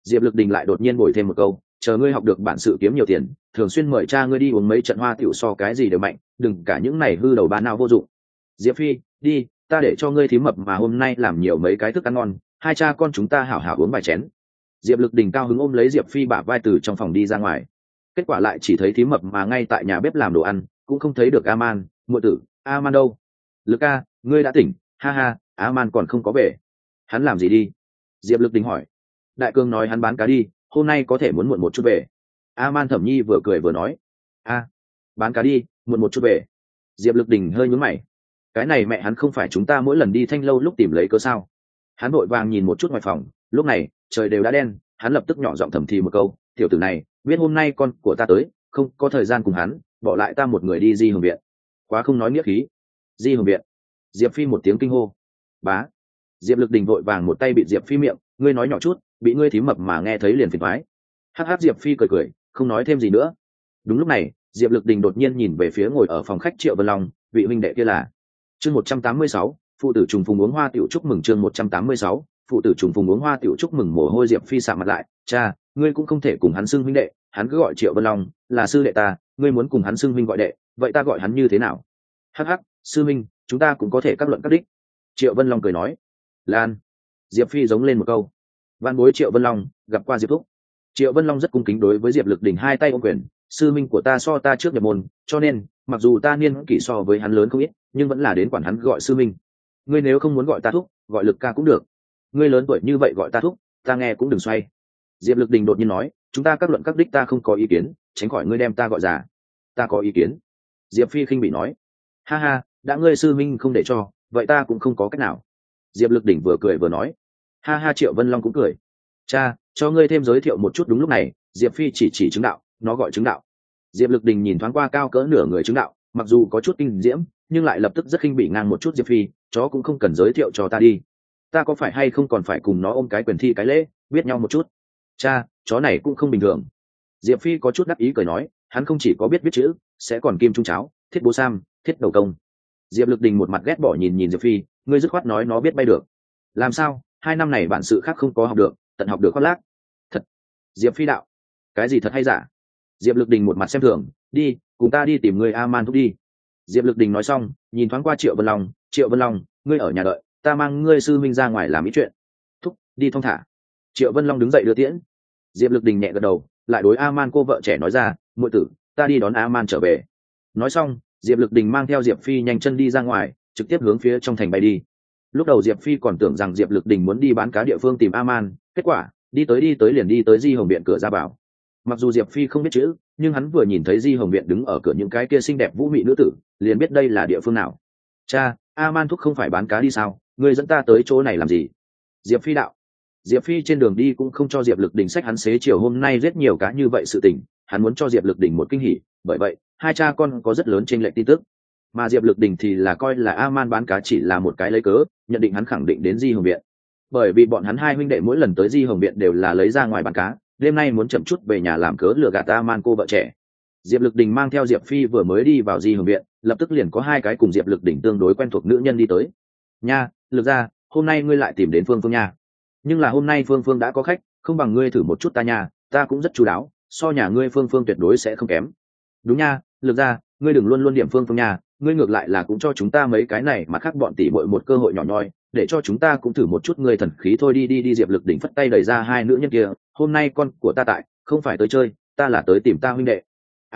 Diệp Lực Đình lại đột nhiên bồi thêm một câu, chờ ngươi học được bản sự kiếm nhiều tiền, thường xuyên mời cha ngươi đi uống mấy trận hoa tiểu so cái gì đều mạnh, đừng cả những này hư đầu ba não vô dụng. Diệp Phi, đi, ta để cho ngươi thím mập mà hôm nay làm nhiều mấy cái thức ăn ngon, hai cha con chúng ta hảo hảo uống vài chén. Diệp Lực Đình cao hứng ôm lấy Diệp Phi bả vai từ trong phòng đi ra ngoài. Kết quả lại chỉ thấy thím mập mà ngay tại nhà bếp làm đồ ăn, cũng không thấy được Aman, muội tử, Aman đâu? Lực ca, ngươi đã tỉnh? Ha ha, Aman còn không có về. Hắn làm gì đi? Diệp Lực Đình hỏi. Đại cương nói hắn bán cá đi, hôm nay có thể muốn muộn một chút về. Aman Thẩm Nhi vừa cười vừa nói. Bán cá đi, muộn một chút về. Diệp Lực Đình hơi nhướng mày. Cái này mẹ hắn không phải chúng ta mỗi lần đi Thanh Lâu lúc tìm lấy cớ sao? Hắn vội vàng nhìn một chút ngoài phòng, lúc này trời đều đã đen, hắn lập tức nhỏ giọng thầm thì một câu, tiểu tử này biết hôm nay con của ta tới, không có thời gian cùng hắn, bỏ lại ta một người đi Di Hồng viện. Quá không nói nghĩa khí. Di Hồng viện. Diệp Phi một tiếng kinh hô. Bá. Diệp Lực Đình vội vàng một tay bị Diệp Phi miệng, ngươi nói nhỏ chút, bị ngươi thím mập mà nghe thấy liền phiền toái. Hắc hắc, Diệp Phi cười cười, không nói thêm gì nữa. Đúng lúc này, Diệp Lực Đình đột nhiên nhìn về phía ngồi ở phòng khách Triệu Vân Long, vị huynh đệ kia là. Chương 186, phụ tử trùng phùng uống hoa tiểu chúc mừng. Chương 186, phụ tử trùng phùng uống hoa tiểu chúc mừng. Mồ hôi Diệp Phi sạm mặt lại, cha, ngươi cũng không thể cùng hắn xưng huynh đệ, hắn cứ gọi Triệu Vân Long là sư đệ ta, ngươi muốn cùng hắn xưng huynh gọi đệ, vậy ta gọi hắn như thế nào? Hắc hắc, sư huynh, chúng ta cũng có thể các luận các đích. Triệu Vân Long cười nói. Lan. Diệp Phi giống lên một câu. Văn bối Triệu Vân Long gặp qua Diệp thúc. Triệu Vân Long rất cung kính đối với Diệp Lực Đình hai tay ôm quyền, sư minh của ta so ta trước nhập môn, cho nên mặc dù ta niên kỷ so với hắn lớn không ít, nhưng vẫn là đến quản hắn gọi sư minh. Ngươi nếu không muốn gọi ta thúc, gọi Lực ca cũng được. Ngươi lớn tuổi như vậy gọi ta thúc, ta nghe cũng đừng xoay. Diệp Lực Đình đột nhiên nói, chúng ta các luận các đích ta không có ý kiến, tránh khỏi ngươi đem ta gọi già. Ta có ý kiến. Diệp Phi khinh bị nói. Ha ha, đã ngươi sư minh không để cho, vậy ta cũng không có cách nào. Diệp Lực Đỉnh vừa cười vừa nói. Ha ha, Triệu Vân Long cũng cười. Cha, cho ngươi thêm giới thiệu một chút. Đúng lúc này, Diệp Phi chỉ chứng đạo, nó gọi chứng đạo. Diệp Lực Đình nhìn thoáng qua cao cỡ nửa người chứng đạo, mặc dù có chút kinh diễm, nhưng lại lập tức rất khinh bỉ ngang một chút Diệp Phi, chó cũng không cần giới thiệu cho ta đi. Ta có phải hay không còn phải cùng nó ôm cái quyền thi cái lễ, biết nhau một chút. Cha, chó này cũng không bình thường. Diệp Phi có chút đắc ý cười nói, hắn không chỉ có biết viết chữ, sẽ còn kim trung cháo, thiết bố sam, thiết đầu công. Diệp Lực Đình một mặt ghét bỏ nhìn Diệp Phi, ngươi dứt khoát nói nó biết bay được. Làm sao, 2 năm này bản sự khác không có học được, tận học được khoác lác. Thật. Diệp Phi đạo. Cái gì thật hay giả? Diệp Lực Đình một mặt xem thường, đi, cùng ta đi tìm người A-man thúc đi. Diệp Lực Đình nói xong, nhìn thoáng qua Triệu Vân Long, Triệu Vân Long, ngươi ở nhà đợi, ta mang ngươi sư minh ra ngoài làm ý chuyện. Thúc, đi thong thả. Triệu Vân Long đứng dậy đưa tiễn. Diệp Lực Đình nhẹ gật đầu, lại đối A-man cô vợ trẻ nói ra, muội tử, ta đi đón A-man trở về. Nói xong, Diệp Lực Đình mang theo Diệp Phi nhanh chân đi ra ngoài, trực tiếp hướng phía trong thành bay đi. Lúc đầu Diệp Phi còn tưởng rằng Diệp Lực Đình muốn đi bán cá địa phương tìm A-man, kết quả đi tới liền đi tới Di Hồng viện cửa ra vào. Mặc dù Diệp Phi không biết chữ, nhưng hắn vừa nhìn thấy Di Hồng viện đứng ở cửa những cái kia xinh đẹp vũ mị nữ tử, liền biết đây là địa phương nào. Cha, A-man thúc không phải bán cá đi sao, ngươi dẫn ta tới chỗ này làm gì? Diệp Phi đạo. Diệp Phi trên đường đi cũng không cho Diệp Lực Đình sách hắn xế chiều hôm nay rất nhiều cá như vậy sự tình, hắn muốn cho Diệp Lực Đình một kinh hỉ, bởi vậy hai cha con có rất lớn chênh lệch tin tức. Mà Diệp Lực Đình thì là coi là A-man bán cá chỉ là một cái lấy cớ, nhận định hắn khẳng định đến Di Hồng viện. Bởi vì bọn hắn hai huynh đệ mỗi lần tới Di Hồng viện đều là lấy ra ngoài bán cá, đêm nay muốn chậm chút về nhà làm cớ lừa gạt A-man cô vợ trẻ. Diệp Lực Đình mang theo Diệp Phi vừa mới đi vào Di Hồng viện, lập tức liền có hai cái cùng Diệp Lực Đình tương đối quen thuộc nữ nhân đi tới. Nha, Lực gia, hôm nay ngươi lại tìm đến Phương Phương nha. Nhưng là hôm nay Phương Phương đã có khách, không bằng ngươi thử một chút ta nha, ta cũng rất chu đáo, so nhà ngươi Phương Phương tuyệt đối sẽ không kém. Đúng nha, Lực gia, ngươi đừng luôn luôn điểm Phương Phương nha, ngươi ngược lại là cũng cho chúng ta mấy cái này mà khác bọn tỷ muội một cơ hội nhỏ nhoi, để cho chúng ta cũng thử một chút ngươi thần khí thôi. Đi. Diệp Lực Đỉnh phất tay đẩy ra hai nữ nhân kia, hôm nay con của ta tại, không phải tới chơi, ta là tới tìm ta huynh đệ.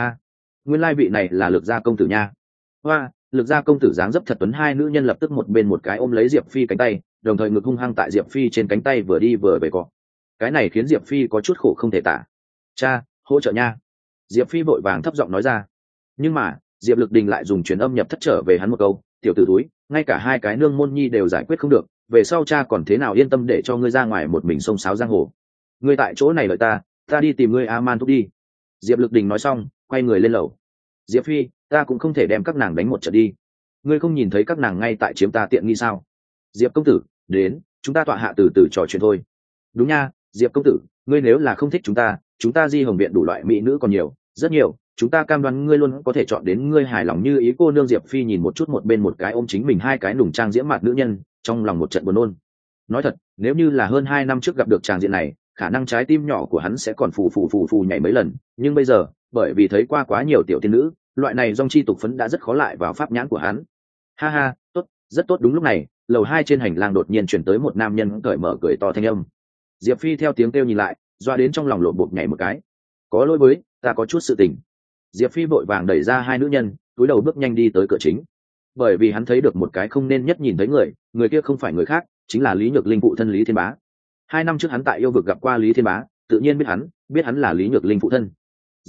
Nguyên lai vị này là Lực gia công tử nha. Hoa, Lực gia công tử dáng dấp thật tuấn. Hai nữ nhân lập tức một bên một cái ôm lấy Diệp Phi cánh tay, đồng thời ngực hung hăng tại Diệp Phi trên cánh tay vừa đi vừa về cọ. Cái này khiến Diệp Phi có chút khổ không thể tả. Cha, hỗ trợ nha. Diệp Phi vội vàng thấp giọng nói ra. Nhưng mà Diệp Lực Đình lại dùng truyền âm nhập thất trở về hắn một câu, tiểu tử túi, ngay cả hai cái nương môn nhi đều giải quyết không được, về sau cha còn thế nào yên tâm để cho ngươi ra ngoài một mình xông xáo giang hồ. Ngươi tại chỗ này đợi ta đi tìm ngươi A-man thúc đi. Diệp Lực Đình nói xong, quay người lên lầu. Diệp Phi, ta cũng không thể đem các nàng đánh một trận đi. Ngươi không nhìn thấy các nàng ngay tại chiếm ta tiện nghi sao? Diệp công tử, đến, chúng ta tọa hạ từ từ trò chuyện thôi. Đúng nha, Diệp công tử, ngươi nếu là không thích chúng ta Di Hồng viện đủ loại mỹ nữ còn nhiều, rất nhiều, chúng ta cam đoan ngươi luôn có thể chọn đến ngươi hài lòng như ý. Cô nương. Diệp Phi nhìn một chút một bên một cái ôm chính mình hai cái nùng trang diễm mặt nữ nhân, trong lòng một trận buồn nôn. Nói thật, nếu như là hơn 2 năm trước gặp được tràng diện này, khả năng trái tim nhỏ của hắn sẽ còn phù nhảy mấy lần, nhưng bây giờ bởi vì thấy qua quá nhiều tiểu tiên nữ, loại này dòng chi tục phấn đã rất khó lại vào pháp nhãn của hắn. Ha ha, tốt, rất tốt. Đúng lúc này lầu 2 trên hành lang đột nhiên chuyển tới một nam nhân cởi mở cười to thanh âm. Diệp Phi theo tiếng kêu nhìn lại, doa đến trong lòng lộn bột nhảy một cái. Có lỗi với, ta có chút sự tình. Diệp Phi vội vàng đẩy ra hai nữ nhân, cúi đầu bước nhanh đi tới cửa chính. Bởi vì hắn thấy được một cái không nên nhất nhìn thấy người kia không phải người khác, chính là Lý Nhược Linh phụ thân Lý Thiên Bá. 2 năm trước hắn tại yêu vực gặp qua Lý Thiên Bá, tự nhiên biết hắn là Lý Nhược Linh phụ thân.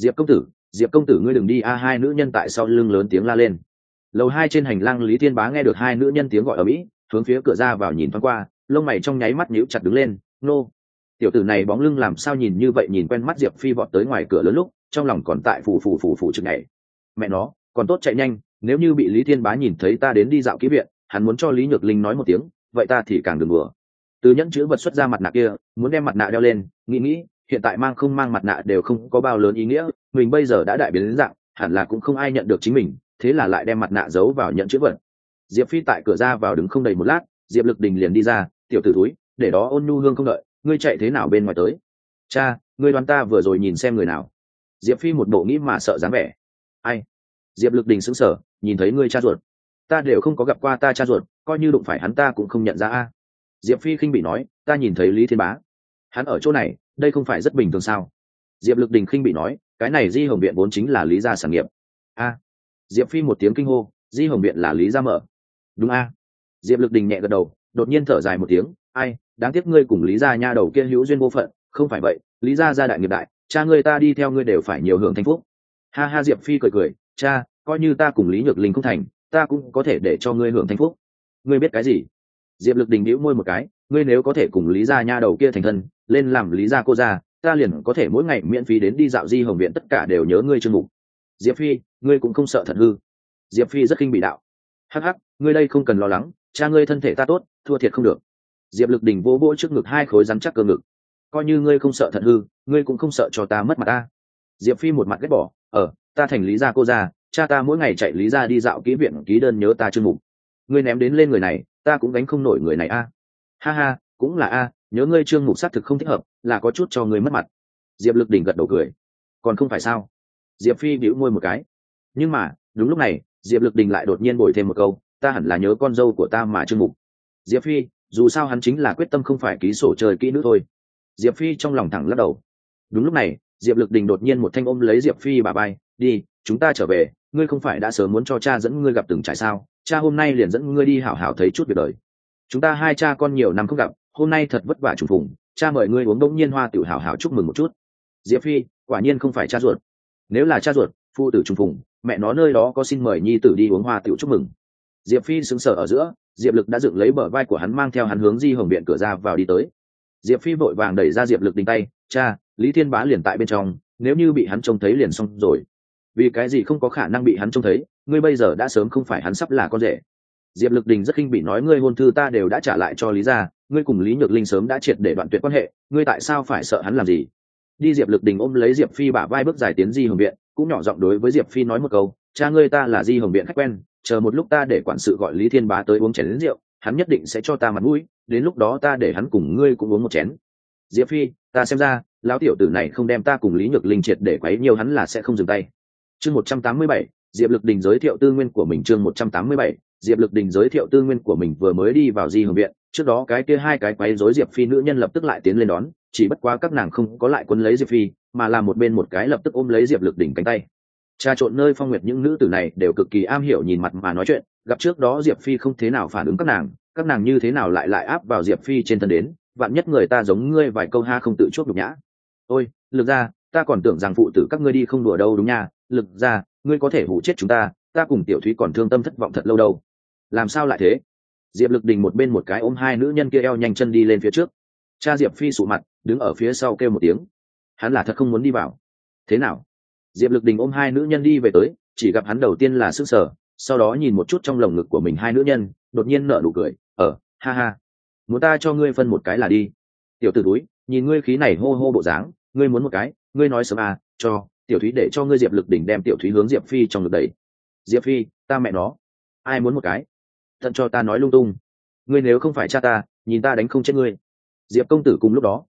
Diệp công tử ngươi đừng đi a. Hai nữ nhân tại sau lưng lớn tiếng la lên. Lầu 2 trên hành lang Lý Thiên Bá nghe được hai nữ nhân tiếng gọi ở mỹ, hướng phía cửa ra vào nhìn thoáng qua, lông mày trong nháy mắt nhíu chặt đứng lên. Nô, tiểu tử này bóng lưng làm sao nhìn như vậy, nhìn quen mắt. Diệp Phi vọt tới ngoài cửa lớn lúc trong lòng còn tại phủ chừng này. Mẹ nó, còn tốt chạy nhanh, nếu như bị Lý Thiên Bá nhìn thấy ta đến đi dạo ký viện, hắn muốn cho Lý Nhược Linh nói một tiếng, vậy ta thì càng đừng đùa. Từ nhẫn chữ vật xuất ra mặt nạ kia, muốn đem mặt nạ đeo lên, nghĩ hiện tại mang không mang mặt nạ đều không có bao lớn ý nghĩa, mình bây giờ đã đại biến đến dạng, hẳn là cũng không ai nhận được chính mình, thế là lại đem mặt nạ giấu vào nhẫn chữ vật. Diệp Phi tại cửa ra vào đứng không đầy một lát, Diệp Lực Đình liền đi ra. Tiểu tử túi, để đó Ôn Nhu Hương không đợi, ngươi chạy thế nào bên ngoài tới? Cha, ngươi đoán ta vừa rồi nhìn xem người nào? Diệp Phi một bộ nghĩ mà sợ dáng vẻ. Ai? Diệp Lực Đình sững sờ, nhìn thấy ngươi cha ruột. Ta đều không có gặp qua ta cha ruột, coi như đụng phải hắn ta cũng không nhận ra a. Diệp Phi khinh bị nói, ta nhìn thấy Lý Thiên Bá, hắn ở chỗ này, đây không phải rất bình thường sao? Diệp Lực Đình khinh bị nói, cái này Di Hồng Viện vốn chính là Lý gia sản nghiệp. A. Diệp Phi một tiếng kinh hô, Di Hồng Viện là Lý gia mở? Đúng a. Diệp Lực Đình nhẹ gật đầu, đột nhiên thở dài một tiếng, ai, đáng tiếc ngươi cùng Lý gia nha đầu kia hữu duyên vô phận, không phải vậy, Lý gia gia đại nghiệp đại, cha ngươi ta đi theo ngươi đều phải nhiều hưởng thanh phúc. Ha ha. Diệp Phi cười, cha, coi như ta cùng Lý Nhược Linh không thành, ta cũng có thể để cho ngươi hưởng thanh phúc. Ngươi biết cái gì? Diệp Lực Đình bĩu môi một cái, ngươi nếu có thể cùng Lý gia nha đầu kia thành thân, lên làm Lý gia cô gia, ta liền có thể mỗi ngày miễn phí đến đi dạo Di Hồng Viện, tất cả đều nhớ ngươi chương mục. Diệp Phi, ngươi cũng không sợ thật hư? Diệp Phi rất khinh bị đạo. Hắc, ngươi đây không cần lo lắng, cha ngươi thân thể ta tốt, thua thiệt không được. Diệp Lực Đình vỗ vỗ trước ngực hai khối rắn chắc cơ ngực, coi như ngươi không sợ thật hư, ngươi cũng không sợ cho ta mất mặt ta. Diệp Phi một mặt ghét bỏ, ta thành Lý gia cô gia, cha ta mỗi ngày chạy Lý gia đi dạo kỹ viện ký đơn nhớ ta chương mục, ngươi ném đến lên người này, ta cũng gánh không nổi người này a. Ha ha, cũng là a, nhớ ngươi chương mục xác thực không thích hợp, là có chút cho ngươi mất mặt. Diệp Lực Đình gật đầu cười, còn không phải sao? Diệp Phi bĩu môi một cái. Nhưng mà đúng lúc này Diệp Lực Đình lại đột nhiên bồi thêm một câu, ta hẳn là nhớ con dâu của ta mà chương mục. Diệp Phi, dù sao hắn chính là quyết tâm không phải ký sổ chơi kỹ nữ thôi. Diệp Phi trong lòng thẳng lắc đầu. Đúng lúc này Diệp Lực Đình đột nhiên một thanh ôm lấy Diệp Phi bà bay, đi, chúng ta trở về, ngươi không phải đã sớm muốn cho cha dẫn ngươi gặp từng trải sao, cha hôm nay liền dẫn ngươi đi hảo hảo thấy chút việc đời. Chúng ta hai cha con nhiều năm không gặp, hôm nay thật vất vả trùng phùng, cha mời ngươi uống bỗng nhiên hoa tiểu hảo hảo chúc mừng một chút. Diệp Phi, quả nhiên không phải cha ruột. Nếu là cha ruột, phu tử trùng phùng, mẹ nó nơi đó có xin mời nhi tử đi uống hoa tiểu chúc mừng. Diệp Phi sững sờ ở giữa, Diệp Lực đã dựng lấy bờ vai của hắn, mang theo hắn hướng Di Hồng Viện cửa ra vào đi tới. Diệp Phi vội vàng đẩy ra Diệp Lực Đình tay, cha, Lý Thiên Bá liền tại bên trong, nếu như bị hắn trông thấy liền xong rồi. Vì cái gì không có khả năng bị hắn trông thấy, ngươi bây giờ đã sớm không phải hắn sắp là con rể. Diệp Lực Đình rất khinh bị nói, ngươi hôn thư ta đều đã trả lại cho Lý gia, ngươi cùng Lý Nhược Linh sớm đã triệt để đoạn tuyệt quan hệ, ngươi tại sao phải sợ hắn làm gì? Đi. Diệp Lực Đình ôm lấy Diệp Phi bả vai bước dài tiến Di Hồng Viện, cũng nhỏ giọng đối với Diệp Phi nói một câu, cha ngươi ta là Di Hồng Viện khách quen, chờ một lúc ta để quản sự gọi Lý Thiên Bá tới uống chén lớn rượu, hắn nhất định sẽ cho ta mặt mũi, đến lúc đó ta để hắn cùng ngươi cũng uống một chén. Diệp Phi, ta xem ra lão tiểu tử này không đem ta cùng Lý Nhược Linh triệt để quấy nhiều hắn là sẽ không dừng tay. Chương 187, Diệp Lực Đình giới thiệu tư nguyên của mình. Chương 187, Diệp Lực Đình giới thiệu tư nguyên của mình. Vừa mới đi vào Di Hồng Viện, trước đó cái kia hai cái quấy rối Diệp Phi nữ nhân lập tức lại tiến lên đón, chỉ bất quá các nàng không có lại quấn lấy Diệp Phi, mà là một bên một cái lập tức ôm lấy Diệp Lực Đình cánh tay. Trà trộn nơi phong nguyệt những nữ tử này đều cực kỳ am hiểu nhìn mặt mà nói chuyện, gặp trước đó Diệp Phi không thế nào phản ứng các nàng như thế nào lại áp vào Diệp Phi trên thân đến, vạn nhất người ta giống ngươi vài câu ha không tự chuốc nhục nhã. Ôi, Lực gia, ta còn tưởng rằng phụ tử các ngươi đi không đùa đâu đúng nha, Lực gia, ngươi có thể hù chết chúng ta cùng Tiểu Thúy còn thương tâm thất vọng thật lâu đâu. Làm sao lại thế? Diệp Lực Đình một bên một cái ôm hai nữ nhân kia eo nhanh chân đi lên phía trước. Cha Diệp Phi sụ mặt, đứng ở phía sau kêu một tiếng. Hắn là thật không muốn đi vào. Thế nào? Diệp Lực Đình ôm hai nữ nhân đi về tới, chỉ gặp hắn đầu tiên là sững sờ, sau đó nhìn một chút trong lồng ngực của mình hai nữ nhân, đột nhiên nở nụ cười, ha ha, muốn ta cho ngươi phân một cái là đi. Tiểu tử túi, nhìn ngươi khí này hô hô bộ dáng, ngươi muốn một cái, ngươi nói sớm à, cho Tiểu Thúy để cho ngươi. Diệp Lực Đình đem Tiểu Thúy hướng Diệp Phi trong ngực đẩy. Diệp Phi, ta mẹ nó, ai muốn một cái? Thận cho ta nói lung tung, ngươi nếu không phải cha ta, nhìn ta đánh không chết ngươi. Diệp công tử cùng lúc đó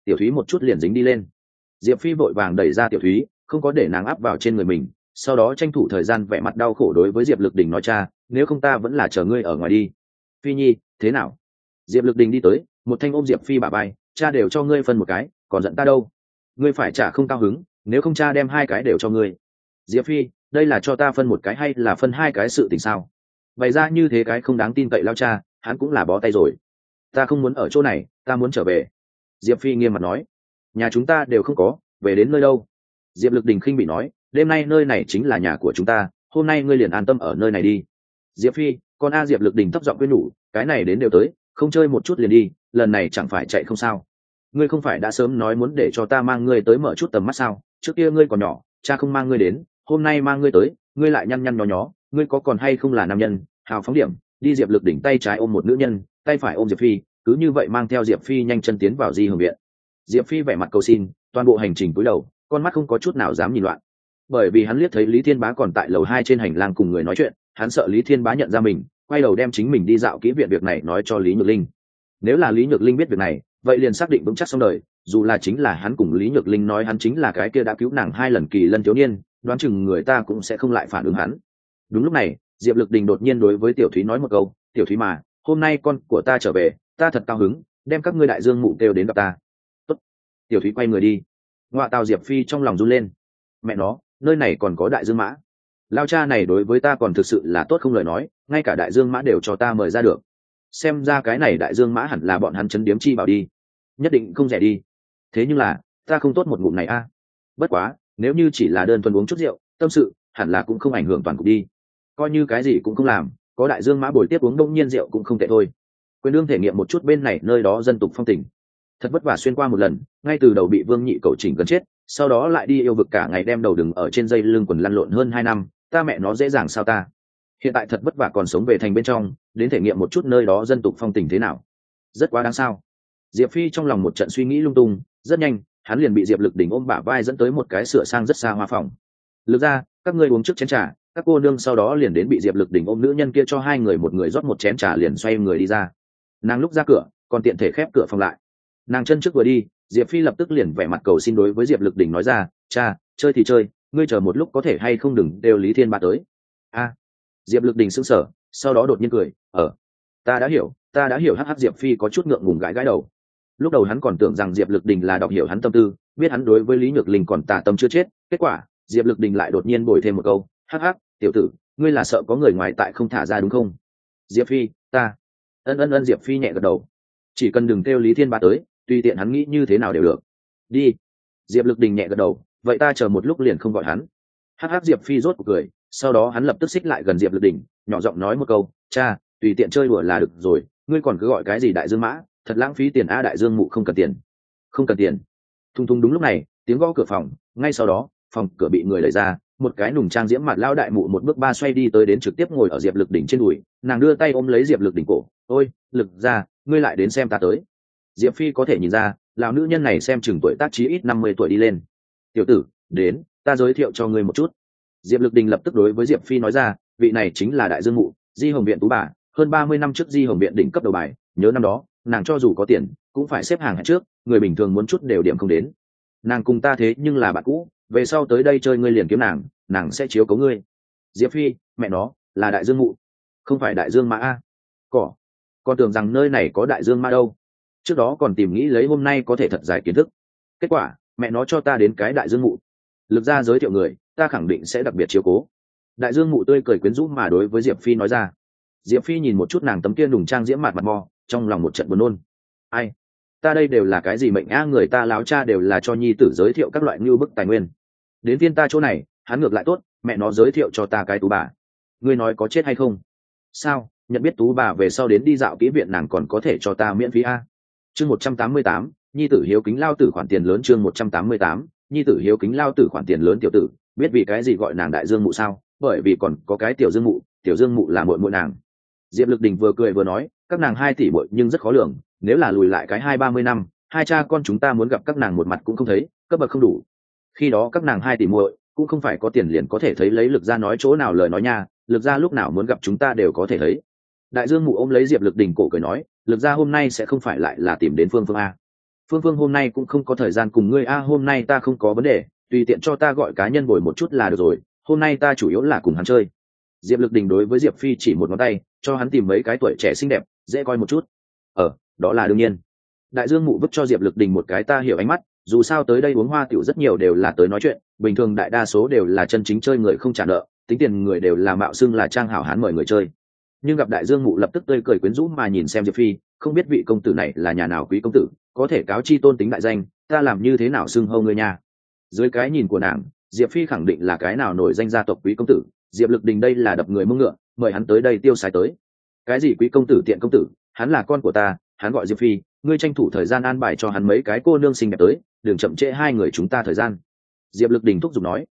tiểu thúy một chút liền dính đi lên. Diệp Phi vội vàng đẩy ra tiểu thúy, không có để nàng áp vào trên người mình, sau đó tranh thủ thời gian vẻ mặt đau khổ đối với Diệp Lực Đình nói: cha, nếu không ta vẫn là chờ ngươi ở ngoài đi. Phi nhi, thế nào? Diệp Lực Đình đi tới, một thanh ôm Diệp Phi bả vai: cha đều cho ngươi phân một cái, còn giận ta đâu? Ngươi phải trả không cao hứng, nếu không cha đem hai cái đều cho ngươi. Diệp Phi, đây là cho ta phân một cái hay là phân hai cái sự tình sao? Bày ra như thế cái không đáng tin cậy lao cha, hắn cũng là bó tay rồi. Ta không muốn ở chỗ này, ta muốn trở về. Diệp Phi nghiêm mặt nói: nhà chúng ta đều không có, về đến nơi đâu? Diệp Lực Đình khinh bị nói: đêm nay nơi này chính là nhà của chúng ta, hôm nay ngươi liền an tâm ở nơi này đi. Diệp Phi, con a. Diệp Lực Đình thấp giọng khuyên nhủ: cái này đến đều tới, không chơi một chút liền đi, lần này chẳng phải chạy không sao? Ngươi không phải đã sớm nói muốn để cho ta mang ngươi tới mở chút tầm mắt sao? Trước kia ngươi còn nhỏ, cha không mang ngươi đến, hôm nay mang ngươi tới, ngươi lại nhăn nhăn nhó nhó, ngươi có còn hay không là nam nhân? Hào phóng điểm, đi. Diệp Lực Đỉnh tay trái ôm một nữ nhân, tay phải ôm Diệp Phi, cứ như vậy mang theo Diệp Phi nhanh chân tiến vào Di Hồng viện. Diệp Phi vẻ mặt cầu xin, toàn bộ hành trình cúi đầu, con mắt không có chút nào dám nhìn loạn, bởi vì hắn liếc thấy Lý Thiên Bá còn tại lầu 2 trên hành lang cùng người nói chuyện, hắn sợ Lý Thiên Bá nhận ra mình, quay đầu đem chính mình đi dạo kỹ viện việc này nói cho Lý Nhược Linh. Nếu là Lý Nhược Linh biết việc này, vậy liền xác định vững chắc xong đời, dù là chính là hắn cùng Lý Nhược Linh nói hắn chính là cái kia đã cứu nàng 2 lần kỳ lân thiếu niên, đoán chừng người ta cũng sẽ không lại phản ứng hắn. Đúng lúc này, Diệp Lực Đình đột nhiên đối với Tiểu Thúy nói một câu: tiểu Thúy mà, hôm nay con của ta trở về, ta thật cao hứng, đem các ngươi đại dương mụ kêu đến gặp ta. Tốt. Tiểu Thúy quay người đi. Ngoạ tào. Diệp Phi trong lòng run lên, mẹ nó, nơi này còn có đại dương mã, lao cha này đối với ta còn thực sự là tốt không lời nói, ngay cả đại dương mã đều cho ta mời ra được. Xem ra cái này đại dương mã hẳn là bọn hắn chấn điếm chi bảo đi, nhất định không rẻ đi. Thế nhưng là ta không tốt một ngụm này a. Bất quá nếu như chỉ là đơn thuần uống chút rượu tâm sự, hẳn là cũng không ảnh hưởng toàn cục đi. Coi như cái gì cũng không làm, có đại dương mã bồi tiếp uống đông nhiên rượu cũng không tệ thôi. Quyền đương thể nghiệm một chút bên này nơi đó dân tục phong tình. Thật vất vả xuyên qua một lần, ngay từ đầu bị Vương Nhị cậu chỉnh gần chết, sau đó lại đi yêu vực cả ngày đem đầu đừng ở trên dây lưng quần lăn lộn hơn 2 năm, ta mẹ nó dễ dàng sao ta. Hiện tại thật vất vả còn sống về thành bên trong, đến thể nghiệm một chút nơi đó dân tục phong tình thế nào. Rất quá đáng sao. Diệp Phi trong lòng một trận suy nghĩ lung tung, rất nhanh hắn liền bị Diệp Lực Đỉnh ôm bả vai dẫn tới một cái sửa sang rất xa hoa phòng. Lực ra, các ngươi uống trước chén trà. Các cô nương sau đó liền đến bị Diệp Lực Đỉnh ôm nữ nhân kia cho hai người một người rót một chén trà liền xoay người đi ra. Nàng lúc ra cửa còn tiện thể khép cửa phòng lại. Nàng chân trước vừa đi, Diệp Phi lập tức liền vẻ mặt cầu xin đối với Diệp Lực Đỉnh nói ra: cha, chơi thì chơi, ngươi chờ một lúc có thể hay không đừng đều Lý Thiên Bá tới. A. Diệp Lực Đỉnh sững sờ, sau đó đột nhiên cười: ta đã hiểu. Hắc. Diệp Phi có chút ngượng ngùng gãi đầu. Lúc đầu hắn còn tưởng rằng Diệp Lực Đình là đọc hiểu hắn tâm tư, biết hắn đối với Lý Nhược Linh còn tà tâm chưa chết, kết quả Diệp Lực Đình lại đột nhiên bồi thêm một câu: hắc, tiểu tử, ngươi là sợ có người ngoài tại không thả ra đúng không? Diệp Phi, ta. Ân. Diệp Phi nhẹ gật đầu. Chỉ cần đừng kêu Lý Thiên Bá tới, tùy tiện hắn nghĩ như thế nào đều được. Đi. Diệp Lực Đình nhẹ gật đầu, vậy ta chờ một lúc liền không gọi hắn. Hắc. Diệp Phi rốt cuộc cười, sau đó hắn lập tức xích lại gần Diệp Lực Đình, nhỏ giọng nói một câu: cha, tùy tiện chơi đùa là được rồi, ngươi còn cứ gọi cái gì đại dương mã, thật lãng phí tiền a. Đại dương mụ không cần tiền. Không cần tiền. Thung thung. Đúng lúc này tiếng gõ cửa phòng, ngay sau đó phòng cửa bị người đẩy ra, một cái nùng trang diễm mặt lao đại mụ một bước ba xoay đi tới, đến trực tiếp ngồi ở Diệp Lực Đỉnh trên đùi, nàng đưa tay ôm lấy Diệp Lực Đỉnh cổ: ôi, Lực ra, ngươi lại đến xem ta tới. Diệp Phi có thể nhìn ra lão nữ nhân này xem chừng tuổi tác chí ít 50 tuổi đi lên. Tiểu tử, đến, ta giới thiệu cho ngươi một chút. Diệp Lực Đình lập tức đối với Diệp Phi nói ra: vị này chính là đại dương mụ, Di Hồng viện tú bà, hơn 30 năm trước Di Hồng viện đỉnh cấp đầu bài, nhớ năm đó nàng cho dù có tiền cũng phải xếp hàng hẹn trước, người bình thường muốn chút đều điểm không đến. Nàng cùng ta thế nhưng là bạn cũ, về sau tới đây chơi ngươi liền kiếm nàng sẽ chiếu cố ngươi. Diệp Phi, mẹ nó, là đại dương mụ, không phải đại dương mã a. Con tưởng rằng nơi này có đại dương mã đâu, trước đó còn tìm nghĩ lấy hôm nay có thể thật giải kiến thức, kết quả mẹ nó cho ta đến cái đại dương mụ. Lực ra giới thiệu người, ta khẳng định sẽ đặc biệt chiếu cố. Đại dương mụ tươi cười quyến rũ mà đối với Diệp Phi nói ra. Diệp Phi nhìn một chút nàng tấm kia đùng trang diễm mặt mò, trong lòng một trận buồn nôn. Ai, ta đây đều là cái gì mệnh a, người ta láo cha đều là cho nhi tử giới thiệu các loại như bức tài nguyên, đến viên ta chỗ này hắn ngược lại tốt, mẹ nó giới thiệu cho ta cái tú bà. Ngươi nói có chết hay không? Sao, nhận biết tú bà về sau đến đi dạo kỹ viện nàng còn có thể cho ta miễn phí a? Chương 188, nhi tử hiếu kính lao tử khoản tiền lớn. Chương 188, nhi tử hiếu kính lao tử khoản tiền lớn. Tiểu tử, biết vì cái gì gọi nàng đại dương mụ sao? Bởi vì còn có cái tiểu dương mụ là muội muội nàng. Diệp Lực Đình vừa cười vừa nói: các nàng 2 tỷ muội nhưng rất khó lường, nếu là lùi lại cái 20-30 năm, hai cha con chúng ta muốn gặp các nàng một mặt cũng không thấy, cấp bậc không đủ. Khi đó các nàng 2 tỷ muội cũng không phải có tiền liền có thể thấy, lấy Lực ra nói chỗ nào lời nói nha, Lực ra lúc nào muốn gặp chúng ta đều có thể thấy. Đại dương mụ ôm lấy Diệp Lực Đình cổ cười nói: Lực ra hôm nay sẽ không phải lại là tìm đến Phương a? Phương Phương hôm nay cũng không có thời gian cùng ngươi hôm nay ta không có vấn đề, tùy tiện cho ta gọi cá nhân bồi một chút là được rồi, hôm nay ta chủ yếu là cùng hắn chơi. Diệp Lực Đình đối với Diệp Phi chỉ một ngón tay, cho hắn tìm mấy cái tuổi trẻ xinh đẹp, dễ coi một chút. Đó là đương nhiên. Đại Dương Mụ vứt cho Diệp Lực Đình một cái ta hiểu ánh mắt, dù sao tới đây uống hoa tiểu rất nhiều đều là tới nói chuyện, bình thường đại đa số đều là chân chính chơi người không trả nợ, tính tiền người đều là mạo xưng là trang hảo hán mời người chơi. Nhưng gặp Đại Dương Mụ lập tức tươi cười quyến rũ mà nhìn xem Diệp Phi, không biết vị công tử này là nhà nào quý công tử, có thể cáo chi tôn tính đại danh, ta làm như thế nào xưng hô ngươi nha. Dưới cái nhìn của nàng, Diệp Phi khẳng định là cái nào nổi danh gia tộc quý công tử, Diệp Lực Đình đây là đập người mông ngựa, mời hắn tới đây tiêu xài tới. Cái gì quý công tử tiện công tử, hắn là con của ta, hắn gọi Diệp Phi, ngươi tranh thủ thời gian an bài cho hắn mấy cái cô nương xinh đẹp tới, đừng chậm trễ hai người chúng ta thời gian. Diệp Lực Đình thúc giục nói.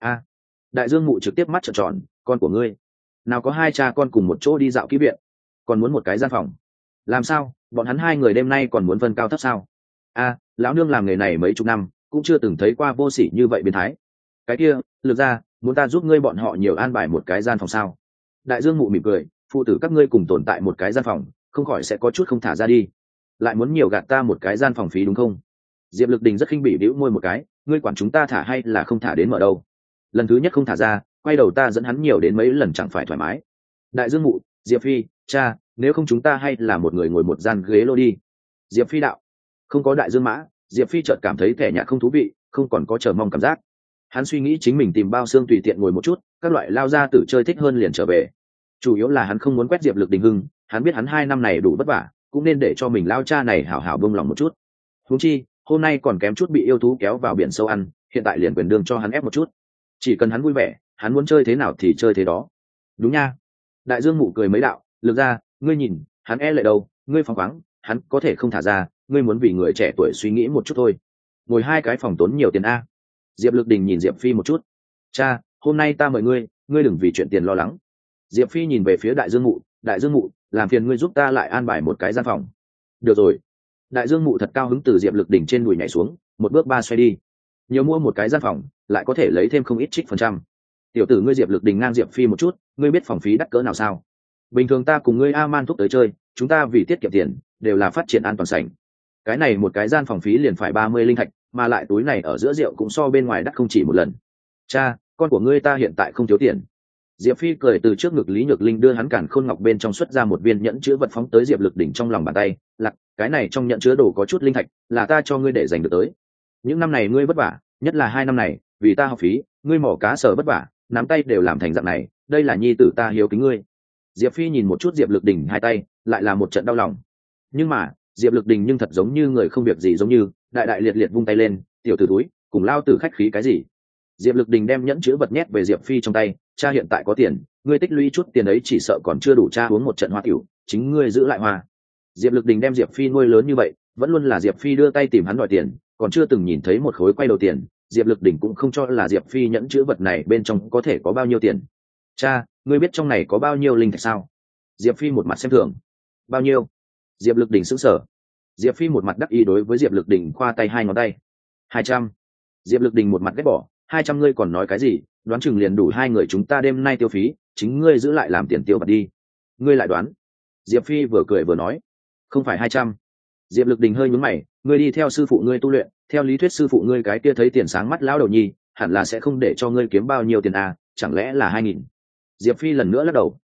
Đại Dương Mụ trực tiếp mắt trợn tròn, con của ngươi? Nào có hai cha con cùng một chỗ đi dạo kỹ viện, còn muốn một cái gian phòng? Làm sao, bọn hắn hai người đêm nay còn muốn phân cao thấp sao? Lão nương làm nghề này mấy chục năm, cũng chưa từng thấy qua vô sỉ như vậy biến thái. Cái kia, Lực ra, muốn ta giúp ngươi bọn họ nhiều an bài một cái gian phòng sao? Đại Dương Mụ mỉm cười, phụ tử các ngươi cùng tồn tại một cái gian phòng, không khỏi sẽ có chút không thả ra đi. Lại muốn nhiều gạt ta một cái gian phòng phí đúng không? Diệp Lực Đình rất khinh bỉ bĩu môi một cái, ngươi quản chúng ta thả hay là không thả đến mở đâu? Lần thứ nhất không thả ra, quay đầu ta dẫn hắn nhiều đến mấy lần chẳng phải thoải mái. Đại Dương Mụ, Diệp Phi, cha, nếu không chúng ta hay là một người ngồi một gian ghế lô đi. Diệp Phi đạo. Không có Đại Dương Mã, Diệp Phi chợt cảm thấy thẻ nhạt không thú vị, không còn có chờ mong cảm giác. Hắn suy nghĩ chính mình tìm bao xương tùy tiện ngồi một chút, các loại lao ra tử chơi thích hơn liền trở về. Chủ yếu là hắn không muốn quét Diệp Lực Đình hưng, hắn biết hắn 2 năm này đủ vất vả, cũng nên để cho mình lao cha này hảo hảo bông lòng một chút. Huống chi, hôm nay còn kém chút bị yêu thú kéo vào biển sâu ăn, hiện tại liền quyền đương cho hắn ép một chút. Chỉ cần hắn vui vẻ, hắn muốn chơi thế nào thì chơi thế đó. Đúng nha. Đại Dương Mụ cười mấy đạo, Lực ra, ngươi nhìn, hắn e lệ đâu, ngươi phóng khoáng, hắn có thể không thả ra, ngươi muốn vì người trẻ tuổi suy nghĩ một chút thôi. Ngồi 2 cái phòng tốn nhiều tiền a. Diệp Lực Đình nhìn Diệp Phi một chút. Cha, hôm nay ta mời ngươi, ngươi đừng vì chuyện tiền lo lắng. Diệp Phi nhìn về phía Đại Dương Mụ, Đại Dương Mụ, làm phiền ngươi giúp ta lại an bài một cái gian phòng. Được rồi. Đại Dương Mụ thật cao hứng từ Diệp Lực Đình trên đùi nhảy xuống, một bước 3 xoay đi. Nhiều mua một cái gian phòng, lại có thể lấy thêm không ít trích phần trăm. Tiểu tử ngươi Diệp Lực Đình ngang Diệp Phi một chút, ngươi biết phòng phí đắt cỡ nào sao? Bình thường ta cùng ngươi man thúc tới chơi, chúng ta vì tiết kiệm tiền, đều là phát triển an toàn sảnh. Cái này một cái gian phòng phí liền phải 30 linh thạch, mà lại túi này ở giữa rượu cũng so bên ngoài đắt không chỉ một lần. Cha, con của ngươi ta hiện tại không thiếu tiền. Diệp Phi cười từ trước ngực Lý Nhược Linh đưa hắn cản khôn ngọc bên trong xuất ra một viên nhẫn chứa vật phóng tới Diệp Lực Đỉnh trong lòng bàn tay, "Lặc, cái này trong nhẫn chứa đồ có chút linh thạch, là ta cho ngươi để dành được tới. Những năm này ngươi vất vả, nhất là 2 năm này, vì ta học phí, ngươi mỏ cá sở vất vả, nắm tay đều làm thành dạng này, đây là nhi tử ta hiếu kính ngươi." Diệp Phi nhìn một chút Diệp Lực Đỉnh 2 tay, lại là một trận đau lòng. Nhưng mà, Diệp Lực Đỉnh nhưng thật giống như người không việc gì giống như, đại đại liệt liệt vung tay lên, "Tiểu tử túi, cùng lao tử khách khí cái gì?" Diệp Lực Đình đem nhẫn chứa vật nhét về Diệp Phi trong tay, "Cha hiện tại có tiền, ngươi tích lũy chút tiền ấy chỉ sợ còn chưa đủ cha uống một trận hoa tiểu, chính ngươi giữ lại hoa." Diệp Lực Đình đem Diệp Phi nuôi lớn như vậy, vẫn luôn là Diệp Phi đưa tay tìm hắn đòi tiền, còn chưa từng nhìn thấy một khối quay đầu tiền, Diệp Lực Đình cũng không cho là Diệp Phi nhẫn chứa vật này bên trong có thể có bao nhiêu tiền. "Cha, ngươi biết trong này có bao nhiêu linh thạch sao?" Diệp Phi một mặt xem thường. "Bao nhiêu?" Diệp Lực Đình sững sờ. Diệp Phi một mặt đắc ý đối với Diệp Lực Đình khoa tay 2 ngón tay. 200. Diệp Lực Đình một mặt ghét bỏ, 200 ngươi còn nói cái gì, đoán chừng liền đủ 2 người chúng ta đêm nay tiêu phí, chính ngươi giữ lại làm tiền tiêu vặt đi. Ngươi lại đoán. Diệp Phi vừa cười vừa nói, "Không phải 200. Diệp Lực Đình hơi nhướng mày, "Ngươi đi theo sư phụ ngươi tu luyện, theo lý thuyết sư phụ ngươi cái kia thấy tiền sáng mắt lão đầu nhi, hẳn là sẽ không để cho ngươi kiếm bao nhiêu tiền à, chẳng lẽ là 2000?" Diệp Phi lần nữa lắc đầu.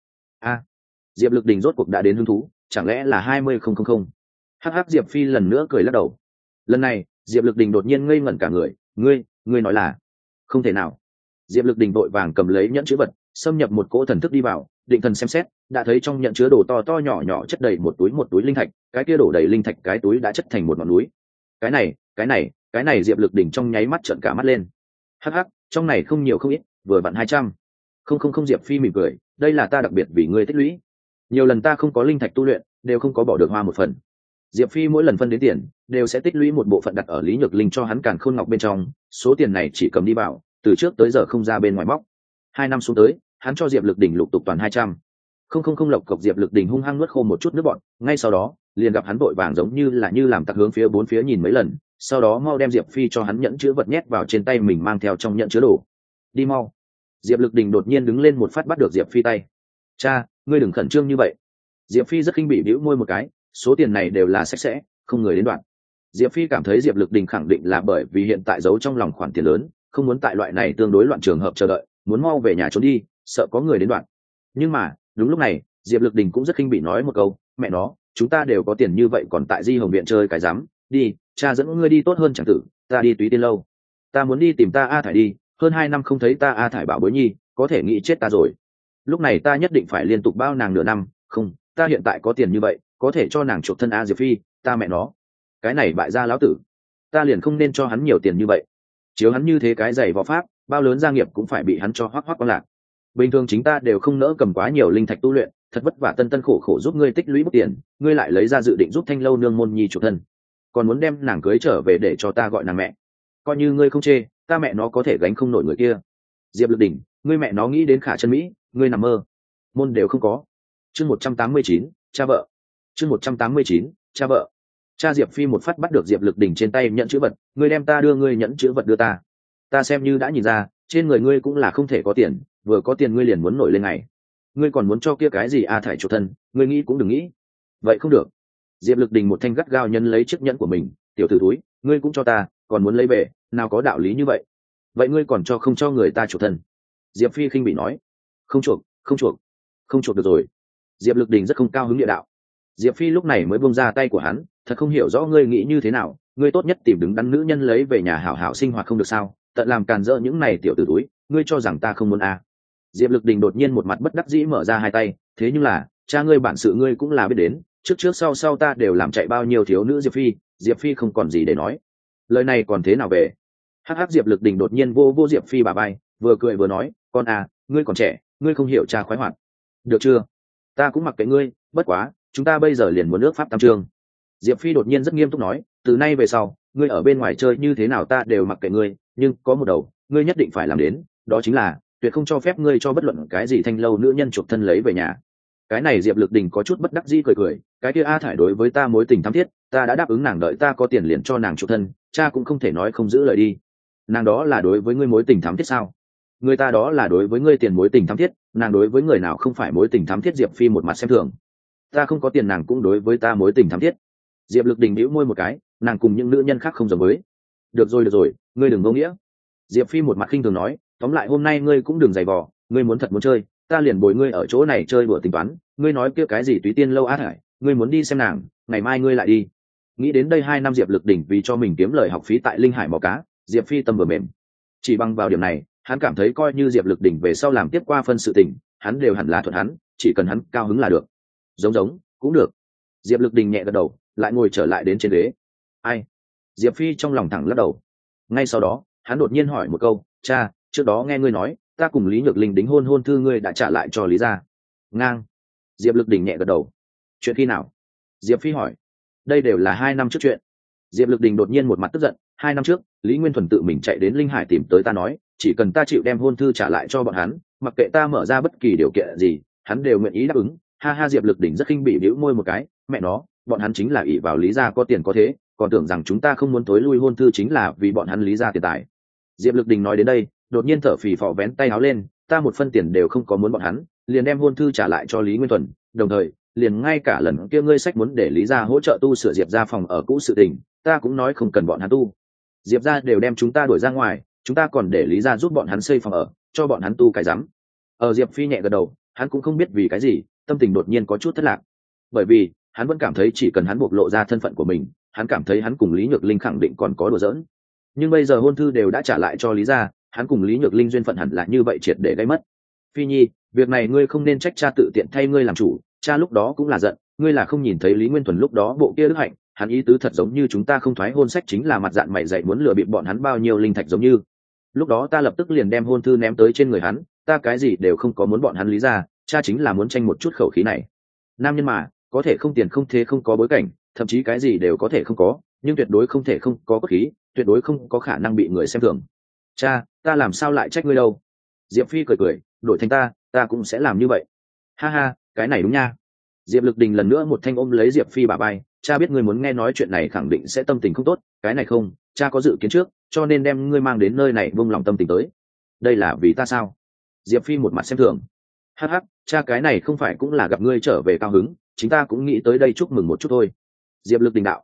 Diệp Lực Đình rốt cuộc đã đến hứng thú, chẳng lẽ là 20.000? Hắc hắc, Diệp Phi lần nữa cười lắc đầu. Lần này, Diệp Lực Đình đột nhiên ngây ngẩn cả người, ngươi nói là không thể nào." Diệp Lực Đình vội vàng cầm lấy nhẫn chứa vật, xâm nhập một cỗ thần thức đi vào, định thần xem xét, đã thấy trong nhẫn chứa đồ to to nhỏ nhỏ chất đầy một túi linh thạch, cái kia đổ đầy linh thạch cái túi đã chất thành một ngọn núi. Cái này Diệp Lực Đình trong nháy mắt trợn cả mắt lên. Hắc hắc, trong này không nhiều không ít, vừa vặn 200. Không, Diệp Phi mỉm cười, "Đây là ta đặc biệt vì ngươi tích lũy. Nhiều lần ta không có linh thạch tu luyện, đều không có bỏ được hoa một phần." Diệp Phi mỗi lần phân đến tiền, đều sẽ tích lũy một bộ phận đặt ở Lý Nhược Linh cho hắn càn khôn ngọc bên trong, số tiền này chỉ cầm đi vào, từ trước tới giờ không ra bên ngoài móc. 2 năm xuống tới, hắn cho Diệp Lực Đình lục tục toàn 200. Không lộc cộc, Diệp Lực Đình hung hăng nuốt khô một chút nước bọt, ngay sau đó, liền gặp hắn vội vàng giống như làm tặc hướng phía 4 phía nhìn mấy lần, sau đó mau đem Diệp Phi cho hắn nhẫn chứa vật nhét vào trên tay mình mang theo trong nhẫn chứa đồ. "Đi mau." Diệp Lực Đình đột nhiên đứng lên một phát bắt được Diệp Phi tay. "Cha, ngươi đừng khẩn trương như vậy." Diệp Phi rất khinh bỉ bĩu môi một cái, số tiền này đều là sạch sẽ, không người đến đoạn. Diệp Phi cảm thấy Diệp Lực Đình khẳng định là bởi vì hiện tại giấu trong lòng khoản tiền lớn, không muốn tại loại này tương đối loạn trường hợp chờ đợi, muốn mau về nhà trốn đi, sợ có người đến đoạn. Nhưng mà đúng lúc này Diệp Lực Đình cũng rất khinh bị nói một câu, mẹ nó, chúng ta đều có tiền như vậy còn tại Di Hồng viện chơi cái rắm, đi, cha dẫn ngươi đi tốt hơn chẳng tử, ta đi Túy Tiên lâu, ta muốn đi tìm ta A Thải đi, hơn 2 năm không thấy ta A Thải bảo bối nhi, có thể nghĩ chết ta rồi. Lúc này ta nhất định phải liên tục bao nàng nửa năm, không, ta hiện tại có tiền như vậy, có thể cho nàng chuộc thân A Diệp Phi, ta mẹ nó, cái này bại gia lão tử, ta liền không nên cho hắn nhiều tiền như vậy. Chiếu hắn như thế cái giày võ pháp, bao lớn gia nghiệp cũng phải bị hắn cho hoắc hoắc quang lạc. Bình thường chính ta đều không nỡ cầm quá nhiều linh thạch tu luyện, thật vất vả tân tân khổ khổ giúp ngươi tích lũy bút tiền, ngươi lại lấy ra dự định giúp Thanh Lâu nương môn nhi chuộc thân, còn muốn đem nàng cưới trở về để cho ta gọi nàng mẹ. Coi như ngươi không chê, ta mẹ nó có thể gánh không nổi người kia. Diệp Lực Đỉnh, ngươi mẹ nó nghĩ đến Khả Chân Mỹ, ngươi nằm mơ, môn đều không có. Chương 189, cha vợ. Chương 189, cha vợ. Cha Diệp Phi một phát bắt được Diệp Lực Đỉnh trên tay nhẫn chữ vật, ngươi đem ta đưa, ngươi nhẫn chữ vật đưa ta. Ta xem như đã nhìn ra, trên người ngươi cũng là không thể có tiền, vừa có tiền ngươi liền muốn nổi lên ngày. Ngươi còn muốn cho kia cái gì A Thải chủ thân, ngươi nghĩ cũng đừng nghĩ. Vậy không được. Diệp Lực Đình một thanh gắt gao nhân lấy chiếc nhẫn của mình, tiểu tử túi, ngươi cũng cho ta, còn muốn lấy về, nào có đạo lý như vậy. Vậy ngươi còn cho không cho người ta chủ thân? Diệp Phi khinh bị nói. Không chuộc, không chuộc, không chuộc được rồi. Diệp Lực Đình rất không cao hứng địa đạo. Diệp Phi lúc này mới buông ra tay của hắn, thật không hiểu rõ ngươi nghĩ như thế nào, ngươi tốt nhất tìm đứng đắn nữ nhân lấy về nhà hảo hảo sinh hoạt không được sao, tận làm càn rỡ những này tiểu tử túi, ngươi cho rằng ta không muốn à. Diệp Lực Đình đột nhiên một mặt bất đắc dĩ mở ra hai tay, thế nhưng là, cha ngươi bản sự ngươi cũng là biết đến, trước trước sau sau ta đều làm chạy bao nhiêu thiếu nữ Diệp Phi không còn gì để nói. Lời này còn thế nào về? Hắc hắc. Diệp Lực Đình đột nhiên vô Diệp Phi bà bay, vừa cười vừa nói, con à, ngươi còn trẻ, ngươi không hiểu cha khoái hoạt. Được chưa? Ta cũng mặc kệ ngươi, bất quá, chúng ta bây giờ liền muốn ước pháp tam chương. Diệp Phi đột nhiên rất nghiêm túc nói, từ nay về sau, ngươi ở bên ngoài chơi như thế nào ta đều mặc kệ ngươi, nhưng có một đầu, ngươi nhất định phải làm đến, đó chính là tuyệt không cho phép ngươi cho bất luận cái gì Thanh Lâu nữ nhân chuộc thân lấy về nhà. Cái này Diệp Lực Đình có chút bất đắc dĩ cười, cái kia A Thải đối với ta mối tình thắm thiết, ta đã đáp ứng nàng đợi ta có tiền liền cho nàng chuộc thân, cha cũng không thể nói không giữ lời đi. Nàng đó là đối với ngươi mối tình thắm thiết sao? Người ta đó là đối với ngươi tiền mối tình thắm thiết, nàng đối với người nào không phải mối tình thắm thiết? Diệp Phi một mặt xem thường. Ta không có tiền nàng cũng đối với ta mối tình thắm thiết. Diệp Lực Đình bĩu môi một cái, nàng cùng những nữ nhân khác không giống với. Được rồi, ngươi đừng vô nghĩa. Diệp Phi một mặt khinh thường nói, tóm lại hôm nay ngươi cũng đừng giày vò, ngươi muốn thật muốn chơi, ta liền bồi ngươi ở chỗ này chơi đùa tính toán, ngươi nói kia cái gì Túy Tiên lâu Á Thải, ngươi muốn đi xem nàng, ngày mai ngươi lại đi. Nghĩ đến đây 2 năm Diệp Lực Đỉnh vì cho mình kiếm lời học phí tại Linh Hải mò cá, Diệp Phi tâm vừa mềm. Chỉ bằng vào điểm này, hắn cảm thấy coi như Diệp Lực Đỉnh về sau làm tiếp qua phân sự tình, hắn đều hẳn là thuận hắn, chỉ cần hắn cao hứng là được. Giống cũng được. Diệp Lực Đỉnh nhẹ gật đầu, lại ngồi trở lại đến trên ghế. Ai? Diệp Phi trong lòng thẳng lắc đầu. Ngay sau đó, hắn đột nhiên hỏi một câu, cha, trước đó nghe ngươi nói ta cùng Lý Nhược Linh đính hôn thư ngươi đã trả lại cho Lý gia. Ngang. Diệp Lực Đình nhẹ gật đầu. Chuyện khi nào? Diệp Phi hỏi. Đây đều là 2 năm trước chuyện. Diệp Lực Đình đột nhiên một mặt tức giận, 2 năm trước Lý Nguyên Thuần tự mình chạy đến Linh Hải tìm tới ta nói, chỉ cần ta chịu đem hôn thư trả lại cho bọn hắn, mặc kệ ta mở ra bất kỳ điều kiện gì, hắn đều nguyện ý đáp ứng. Ha ha. Diệp Lực Đình rất khinh bỉ bĩu môi một cái, mẹ nó, bọn hắn chính là ỷ vào Lý gia có tiền có thế, còn tưởng rằng chúng ta không muốn tối lui hôn thư chính là vì bọn hắn Lý gia tiền tài. Diệp Lực Đình nói đến đây, đột nhiên thở phì phò vén tay áo lên, ta một phân tiền đều không có muốn bọn hắn, liền đem hôn thư trả lại cho Lý Nguyên Thuần, đồng thời liền ngay cả lần kia ngươi sách muốn để Lý gia hỗ trợ tu sửa Diệp gia phòng ở cũ sự tình, ta cũng nói không cần bọn hắn tu. Diệp gia đều đem chúng ta đuổi ra ngoài, chúng ta còn để Lý gia giúp bọn hắn xây phòng ở, cho bọn hắn tu cái rắm. Diệp Phi nhẹ gật đầu, hắn cũng không biết vì cái gì, tâm tình đột nhiên có chút thất lạc. Bởi vì, hắn vẫn cảm thấy chỉ cần hắn bộc lộ ra thân phận của mình, hắn cảm thấy hắn cùng Lý Nhược Linh khẳng định còn có đùa giỡn. Nhưng bây giờ hôn thư đều đã trả lại cho Lý gia, hắn cùng Lý Nhược Linh duyên phận hẳn là như vậy triệt để gây mất. Phi Nhi, việc này ngươi không nên trách cha tự tiện thay ngươi làm chủ, cha lúc đó cũng là giận, ngươi là không nhìn thấy Lý Nguyên Thuần lúc đó bộ kia đức hạnh, hắn ý tứ thật giống như chúng ta không thoái hôn sách chính là mặt dạng mày dạy muốn lừa bịp bọn hắn bao nhiêu linh thạch giống như. Lúc đó ta lập tức liền đem hôn thư ném tới trên người hắn, ta cái gì đều không có muốn bọn hắn Lý gia, cha chính là muốn tranh một chút khẩu khí này. Nam nhân mà, có thể không tiền không thế không có bối cảnh, thậm chí cái gì đều có thể không có, nhưng tuyệt đối không thể không có cốt khí, tuyệt đối không có khả năng bị người xem thường. Cha, ta làm sao lại trách ngươi đâu? Diệp Phi cười, đổi thành ta cũng sẽ làm như vậy. Ha ha, cái này đúng nha. Diệp Lực Đình lần nữa một thanh ôm lấy Diệp Phi bả vai, cha biết ngươi muốn nghe nói chuyện này khẳng định sẽ tâm tình không tốt, cái này không, cha có dự kiến trước, cho nên đem ngươi mang đến nơi này buông lòng tâm tình tới. Đây là vì ta sao? Diệp Phi một mặt xem thường. Hắc hắc, cha cái này không phải cũng là gặp ngươi trở về cao hứng, chúng ta cũng nghĩ tới đây chúc mừng một chút thôi. Diệp Lực Đình đạo.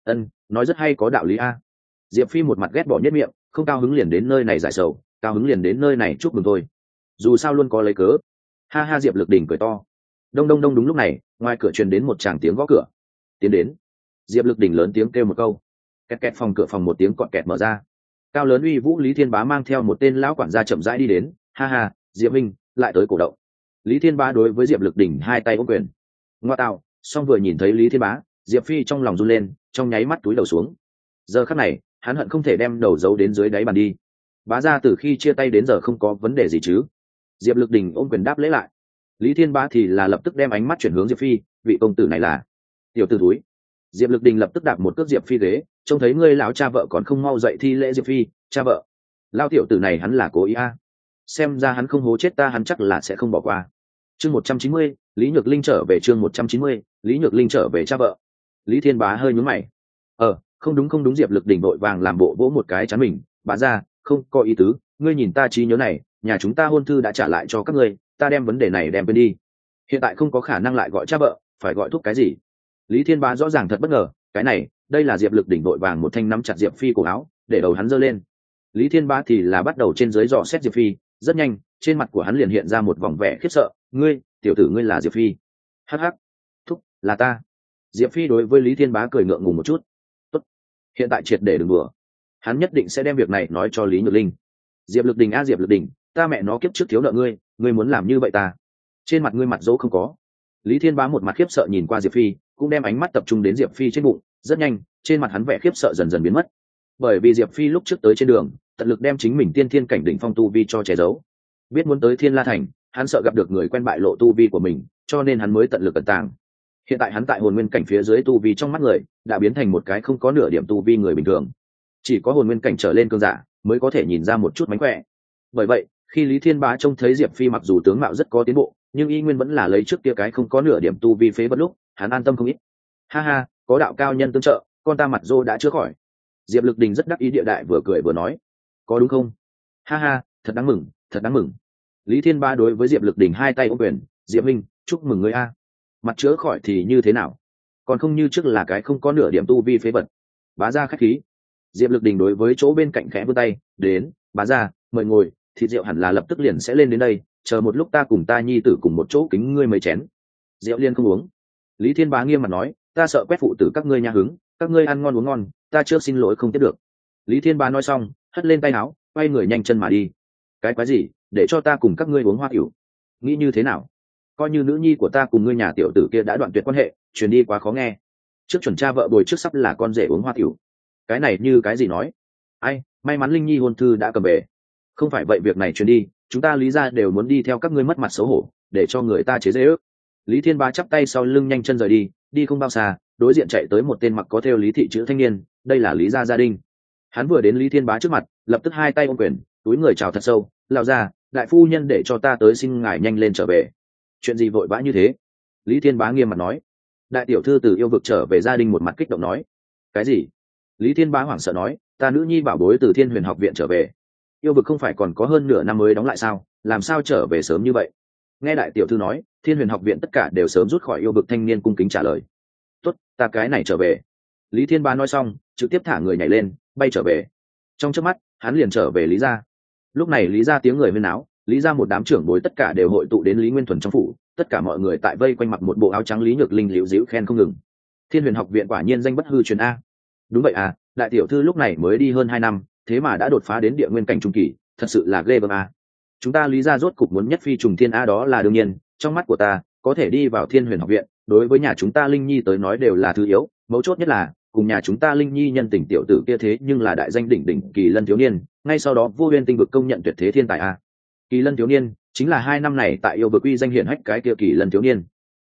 Nói rất hay, có đạo lý a. Diệp Phi một mặt ghét bỏ nhất miệng, không cao hứng liền đến nơi này giải sầu, cao hứng liền đến nơi này chúc mừng thôi, dù sao luôn có lấy cớ. Ha ha, Diệp Lực Đình cười to. Đông đông đông, đúng lúc này ngoài cửa truyền đến một tràng tiếng gõ cửa. Tiến đến. Diệp Lực Đình lớn tiếng kêu một câu. Kẹt kẹt, phòng cửa phòng một tiếng cọt kẹt mở ra. Cao lớn uy vũ Lý Thiên Bá mang theo một tên lão quản gia chậm rãi đi đến. Ha ha, Diệp Minh lại tới cổ động. Lý Thiên Bá đối với Diệp Lực Đình hai tay ôm quyền. Ngoa tạo, song vừa nhìn thấy Lý Thiên Bá, Diệp Phi trong lòng run lên, trong nháy mắt túi đầu xuống. Giờ khắc này hắn hận không thể đem đầu giấu đến dưới đáy bàn đi. Bá gia từ khi chia tay đến giờ không có vấn đề gì chứ? Diệp Lực Đình ôm quyền đáp lễ lại. Lý Thiên Bá thì là lập tức đem ánh mắt chuyển hướng Diệp Phi, vị công tử này là tiểu tử túi. Diệp Lực Đình lập tức đạp một cước Diệp Phi ghế, trông thấy ngươi lão cha vợ còn không mau dậy thi lễ Diệp Phi, cha vợ. Lao tiểu tử này hắn là cố ý a. Xem ra hắn không hố chết ta, hắn chắc là sẽ không bỏ qua. Chương 190, Lý Nhược Linh trở về. Chương 190, Lý Nhược Linh trở về cha vợ. Lý Thiên Bá hơi nhướng mày. Không đúng, Diệp Lực Đình vội vàng làm bộ vỗ một cái chán mình, bá ra, không có ý tứ, ngươi nhìn ta trí nhớ này, nhà chúng ta hôn thư đã trả lại cho các ngươi, ta đem vấn đề này đem quên đi. Hiện tại không có khả năng lại gọi cha vợ, phải gọi thúc cái gì? Lý Thiên Bá rõ ràng thật bất ngờ, cái này, đây là Diệp Lực Đình vội vàng một thanh nắm chặt Diệp Phi cổ áo, để đầu hắn giơ lên. Lý Thiên Bá thì là bắt đầu trên dưới dò xét Diệp Phi, rất nhanh, trên mặt của hắn liền hiện ra một vòng vẻ khiếp sợ, ngươi, tiểu tử ngươi là Diệp Phi? Hắc hắc, thúc, là ta. Diệp Phi đối với Lý Thiên Bá cười ngượng ngùng một chút. Tốt, hiện tại triệt để đừng đùa, hắn nhất định sẽ đem việc này nói cho Lý Nhược Linh. Diệp Lực Đình a, Diệp Lực Đình, ta mẹ nó kiếp trước thiếu nợ ngươi, ngươi muốn làm như vậy ta? Trên mặt ngươi mặt dỗ không có. Lý Thiên Bá một mặt khiếp sợ nhìn qua Diệp Phi, cũng đem ánh mắt tập trung đến Diệp Phi trên bụng, rất nhanh, trên mặt hắn vẻ khiếp sợ dần dần biến mất. Bởi vì Diệp Phi lúc trước tới trên đường, tận lực đem chính mình tiên thiên cảnh đỉnh phong tu vi cho che giấu. Biết muốn tới Thiên La Thành, hắn sợ gặp được người quen bại lộ tu vi của mình, cho nên hắn mới tận lực ẩn tàng. Hiện tại hắn tại hồn nguyên cảnh phía dưới tu vi trong mắt người, đã biến thành một cái không có nửa điểm tu vi người bình thường. Chỉ có hồn nguyên cảnh trở lên cường giả mới có thể nhìn ra một chút mánh khỏe. Bởi vậy, khi Lý Thiên Bá trông thấy Diệp Phi mặc dù tướng mạo rất có tiến bộ, nhưng y nguyên vẫn là lấy trước kia cái không có nửa điểm tu vi phế vật lúc, hắn an tâm không ít. Ha ha, có đạo cao nhân tương trợ, con ta mặt dô đã chữa khỏi. Diệp Lực Đình rất đắc ý địa đại vừa cười vừa nói, có đúng không? Ha ha, thật đáng mừng, thật đáng mừng. Lý Thiên Bá đối với Diệp Lực Đình hai tay ôm quyền, Diệp Minh, chúc mừng ngươi a. Mặt chữa khỏi thì như thế nào? Còn không như trước là cái không có nửa điểm tu vi phế vật. Bá gia khách khí. Diệp Lực Đình đối với chỗ bên cạnh khẽ vươn tay, đến, bá gia, mời ngồi, thịt rượu hẳn là lập tức liền sẽ lên đến đây, chờ một lúc ta cùng ta nhi tử cùng một chỗ kính ngươi mấy chén. Rượu liên không uống. Lý Thiên Bá nghiêm mặt nói, ta sợ quét phụ tử các ngươi nha hứng, các ngươi ăn ngon uống ngon, ta trước xin lỗi không tiếp được. Lý Thiên Bá nói xong, hất lên tay áo, quay người nhanh chân mà đi. Cái quái gì, để cho ta cùng các ngươi uống hoa tiểu? Nghĩ như thế nào? Coi như nữ nhi của ta cùng ngươi nhà tiểu tử kia đã đoạn tuyệt quan hệ, truyền đi quá khó nghe. Trước chuẩn cha vợ bồi trước sắp là con rể uống hoa tiểu. Cái này như cái gì nói? Ai, may mắn Linh Nhi hôn thư đã cầm về. Không phải vậy việc này truyền đi, chúng ta Lý gia đều muốn đi theo các ngươi mất mặt xấu hổ, để cho người ta chế giễu ước. Lý Thiên Bá chắp tay sau lưng nhanh chân rời đi, đi không bao xa, đối diện chạy tới một tên mặc có thêu Lý thị chữ thanh niên, đây là Lý gia gia đình. Hắn vừa đến Lý Thiên Bá trước mặt, lập tức hai tay ôm quyền, túi người chào thật sâu, lão gia, đại phu nhân để cho ta tới xin ngài nhanh lên trở về. Chuyện gì vội vã như thế? Lý Thiên Bá nghiêm mặt nói. Đại tiểu thư từ yêu vực trở về, gia đình một mặt kích động nói. Cái gì? Lý Thiên Bá hoảng sợ nói, ta nữ nhi bảo bối từ Thiên Huyền học viện trở về. Yêu vực không phải còn có hơn nửa năm mới đóng lại sao, làm sao trở về sớm như vậy? Nghe đại tiểu thư nói, Thiên Huyền học viện tất cả đều sớm rút khỏi yêu vực, thanh niên cung kính trả lời. Tốt, ta cái này trở về. Lý Thiên Bá nói xong, trực tiếp thả người nhảy lên, bay trở về. Trong chớp mắt, hắn liền trở về Lý gia. Lúc này Lý gia tiếng người huyên náo, Lý gia một đám trưởng bối tất cả đều hội tụ đến Lý Nguyên Thuần trong phủ, tất cả mọi người tại vây quanh mặc một bộ áo trắng. Lý Nhược Linh liễu díu khen không ngừng. Thiên Huyền học viện quả nhiên danh bất hư truyền a. Đúng vậy à, đại tiểu thư lúc này mới đi hơn 2 năm, thế mà đã đột phá đến địa nguyên cảnh trung kỳ, thật sự là ghê gớm a. Chúng ta Lý gia rốt cục muốn nhất phi trùng thiên a, đó là đương nhiên, trong mắt của ta, có thể đi vào Thiên Huyền học viện, đối với nhà chúng ta Linh Nhi tới nói đều là thứ yếu, mấu chốt nhất là cùng nhà chúng ta Linh Nhi nhân tình tiểu tử kia thế nhưng là đại danh đỉnh đỉnh Kỳ Lân thiếu niên, ngay sau đó Vô Huyên tinh vực công nhận tuyệt thế thiên tài a. Kỳ Lân thiếu niên chính là 2 năm này tại yêu vực uy danh hiển hách cái kia Kỳ Lân thiếu niên.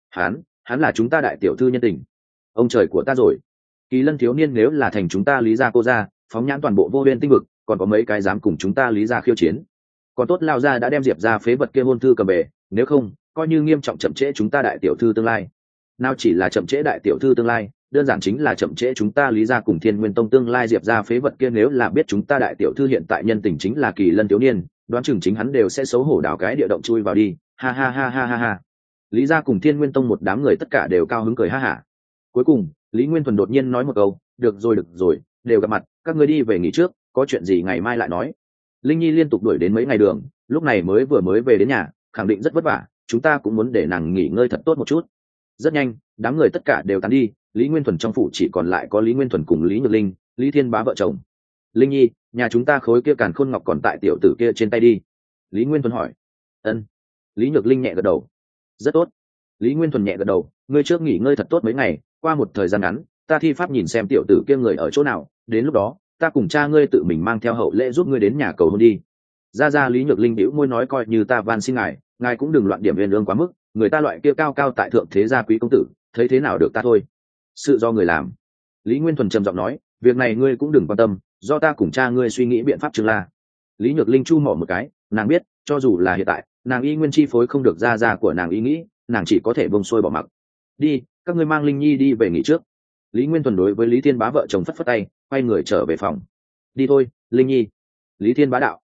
Hắn là chúng ta đại tiểu thư nhân tình. Ông trời của ta rồi. Kỳ Lân thiếu niên nếu là thành chúng ta Lý gia cô gia, phóng nhãn toàn bộ Vô Huyên tinh vực, còn có mấy cái dám cùng chúng ta Lý gia khiêu chiến. Còn tốt lao gia đã đem Diệp gia phế vật kia hôn thư cầm về, nếu không, coi như nghiêm trọng chậm trễ chúng ta đại tiểu thư tương lai. Nào chỉ là chậm trễ đại tiểu thư tương lai, đơn giản chính là chậm trễ chúng ta Lý gia cùng Thiên Nguyên tông tương lai. Diệp gia phế vật kia nếu là biết chúng ta đại tiểu thư hiện tại nhân tình chính là Kỳ Lân thiếu niên, đoán chừng chính hắn đều sẽ xấu hổ đào cái địa động chui vào đi. Ha ha ha ha ha ha. Lý gia cùng Thiên Nguyên tông một đám người tất cả đều cao hứng cười ha hả. Cuối cùng, Lý Nguyên Thuần đột nhiên nói một câu, được rồi, đều gặp mặt, các ngươi đi về nghỉ trước, có chuyện gì ngày mai lại nói. Linh Nhi liên tục đuổi đến mấy ngày đường, lúc này mới về đến nhà, khẳng định rất vất vả, chúng ta cũng muốn để nàng nghỉ ngơi thật tốt một chút. Rất nhanh, đám người tất cả đều tán đi, Lý Nguyên Thuần trong phủ chỉ còn lại có Lý Nguyên Thuần cùng Lý Nhược Linh, Lý Thiên Bá vợ chồng. Linh Nhi, nhà chúng ta khối kia càn khôn ngọc còn tại tiểu tử kia trên tay đi. Lý Nguyên Thuần hỏi. Ân. Lý Nhược Linh nhẹ gật đầu. Rất tốt. Lý Nguyên Thuần nhẹ gật đầu, ngươi trước nghỉ ngơi thật tốt mấy ngày, qua một thời gian ngắn, ta thi pháp nhìn xem tiểu tử kia người ở chỗ nào, đến lúc đó, ta cùng cha ngươi tự mình mang theo hậu lễ giúp ngươi đến nhà cầu hôn đi. Ra Lý Nhược Linh bĩu môi nói coi như ta van xin ngài cũng đừng loạn điểm viên lương quá mức, người ta loại kia cao cao tại thượng thế gia quý công tử, thấy thế nào được ta thôi. Sự do người làm. Lý Nguyên Thuần trầm giọng nói, việc này ngươi cũng đừng quan tâm, do ta cùng cha ngươi suy nghĩ biện pháp chương la. Lý Nhược Linh chu mỏ một cái, nàng biết, cho dù là hiện tại, nàng y nguyên chi phối không được ra của nàng ý nghĩ, nàng chỉ có thể bông xuôi bỏ mặc. Đi, các ngươi mang Linh Nhi đi về nghỉ trước. Lý Nguyên Thuần đối với Lý Thiên Bá vợ chồng phất phất tay, quay người trở về phòng. Đi thôi, Linh Nhi. Lý Thiên Bá đạo.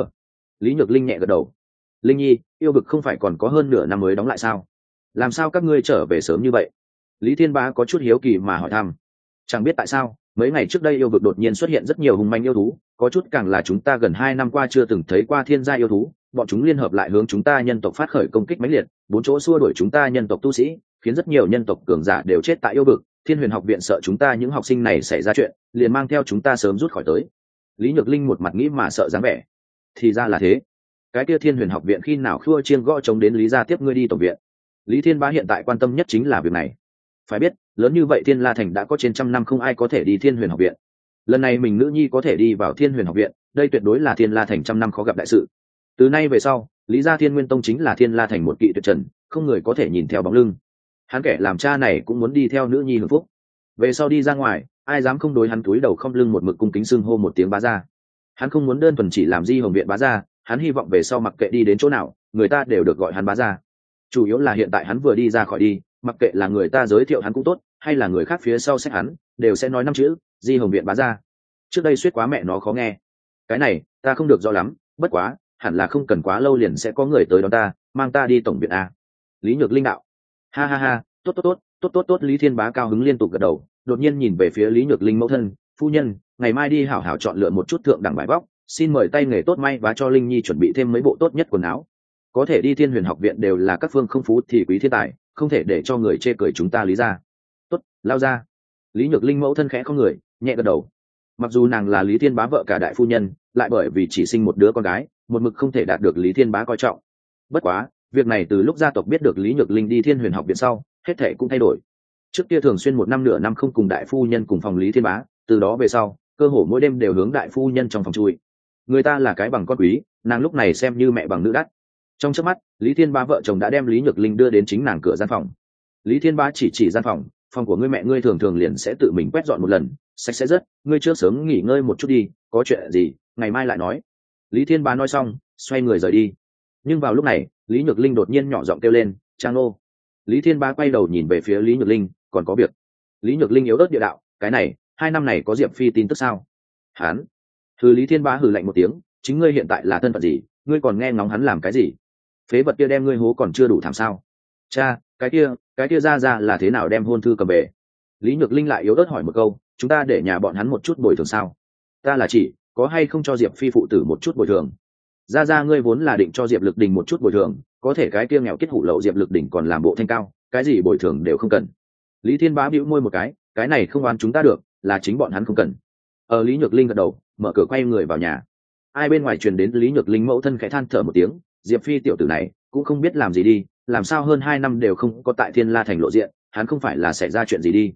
Lý Nhược Linh nhẹ gật đầu. Linh Nhi, yêu vực không phải còn có hơn nửa năm mới đóng lại sao? Làm sao các ngươi trở về sớm như vậy? Lý Thiên Bá có chút hiếu kỳ mà hỏi thăm. Chẳng biết tại sao, mấy ngày trước đây yêu vực đột nhiên xuất hiện rất nhiều hung manh yêu thú, có chút càng là chúng ta gần 2 năm qua chưa từng thấy qua thiên gia yêu thú, bọn chúng liên hợp lại hướng chúng ta nhân tộc phát khởi công kích mãnh liệt, bốn chỗ xua đuổi chúng ta nhân tộc tu sĩ, khiến rất nhiều nhân tộc cường giả đều chết tại yêu vực. Thiên Huyền học viện sợ chúng ta những học sinh này xảy ra chuyện, liền mang theo chúng ta sớm rút khỏi tới. Lý Nhược Linh một mặt nghĩ mà sợ dáng vẻ. Thì ra là thế. Cái kia Thiên Huyền học viện khi nào khua chiêng gõ chống đến Lý gia tiếp ngươi đi tổng viện? Lý Thiên Bá hiện tại quan tâm nhất chính là việc này. Phải biết, lớn như vậy Thiên La Thành đã có trên 100 năm không ai có thể đi Thiên Huyền học viện. Lần này mình nữ nhi có thể đi vào Thiên Huyền học viện, đây tuyệt đối là Thiên La Thành 100 năm khó gặp đại sự. Từ nay về sau, Lý gia Thiên Nguyên Tông chính là Thiên La Thành một kỵ tuyệt trần, không người có thể nhìn theo bóng lưng. Hắn kẻ làm cha này cũng muốn đi theo nữ nhi hưởng phúc. Về sau đi ra ngoài, ai dám không đối hắn túi đầu không lưng một mực cung kính xưng hô một tiếng bá gia. Hắn không muốn đơn thuần chỉ làm Di Hồng viện bá gia, hắn hy vọng về sau mặc kệ đi đến chỗ nào, người ta đều được gọi hắn bá gia. Chủ yếu là hiện tại hắn vừa đi ra khỏi đi, mặc kệ là người ta giới thiệu hắn cũng tốt, hay là người khác phía sau xét hắn, đều sẽ nói 5 chữ, Di Hồng viện bá gia. Trước đây suýt quá mẹ nó khó nghe. Cái này, ta không được rõ lắm, bất quá, hẳn là không cần quá lâu liền sẽ có người tới đón ta, mang ta đi tổng viện a. Lý Nhược Linh đạo. Ha ha ha, tốt, Lý Thiên Bá cao hứng liên tục gật đầu, đột nhiên nhìn về phía Lý Nhược Linh mẫu thân, phu nhân, ngày mai đi hảo hảo chọn lựa một chút thượng đẳng bài vóc, xin mời tay nghề tốt may và cho Linh Nhi chuẩn bị thêm mấy bộ tốt nhất quần áo. Có thể đi Thiên Huyền học viện đều là các phương không phú thì quý thiên tài, không thể để cho người chê cười chúng ta Lý gia. Tốt, lao ra. Lý Nhược Linh mẫu thân khẽ không người, nhẹ gật đầu. Mặc dù nàng là Lý Thiên Bá vợ cả đại phu nhân, lại bởi vì chỉ sinh một đứa con gái, một mực không thể đạt được Lý Thiên Bá coi trọng. Bất quá, việc này từ lúc gia tộc biết được Lý Nhược Linh đi Thiên Huyền học viện sau, hết thảy cũng thay đổi. Trước kia thường xuyên 1 năm nửa năm không cùng đại phu nhân cùng phòng Lý Thiên Bá, từ đó về sau, cơ hồ mỗi đêm đều hướng đại phu nhân trong phòng chui. Người ta là cái bằng con quý, nàng lúc này xem như mẹ bằng nữ đắt. Trong chớp mắt, Lý Thiên Bá vợ chồng đã đem Lý Nhược Linh đưa đến chính nàng cửa gian phòng. Lý Thiên Bá chỉ gian phòng, phòng của ngươi mẹ ngươi thường thường liền sẽ tự mình quét dọn một lần, sạch sẽ rất, ngươi trước sớm nghỉ ngơi một chút đi, có chuyện gì, ngày mai lại nói. Lý Thiên Bá nói xong, xoay người rời đi. Nhưng vào lúc này, Lý Nhược Linh đột nhiên nhỏ giọng kêu lên, Trang Nô. Lý Thiên Bá quay đầu nhìn về phía Lý Nhược Linh, còn có việc. Lý Nhược Linh yếu ớt địa đạo, cái này, 2 năm này có Diệp Phi tin tức sao? Hắn. Thứ Lý Thiên Bá hừ lạnh một tiếng, chính ngươi hiện tại là thân phận gì, ngươi còn nghe ngóng hắn làm cái gì? Phế vật kia đem ngươi hố còn chưa đủ thảm sao? Cha, cái kia ra là thế nào đem hôn thư cầm về? Lý Nhược Linh lại yếu ớt hỏi một câu, chúng ta để nhà bọn hắn một chút bồi thường sao? Ta là chỉ, có hay không cho Diệp Phi phụ tử một chút bồi thường? Ra ngươi vốn là định cho Diệp Lực Đình một chút bồi thường, có thể cái kia nghèo kết hủ lậu Diệp Lực Đình còn làm bộ thanh cao, cái gì bồi thường đều không cần. Lý Thiên Bá bĩu môi một cái này không oán chúng ta được, là chính bọn hắn không cần. Lý Nhược Linh gật đầu, mở cửa quay người vào nhà. Ai bên ngoài truyền đến Lý Nhược Linh mẫu thân khẽ than thở một tiếng, Diệp Phi tiểu tử này cũng không biết làm gì đi, làm sao hơn 2 năm đều không có tại Thiên La Thành lộ diện, hắn không phải là xảy ra chuyện gì đi?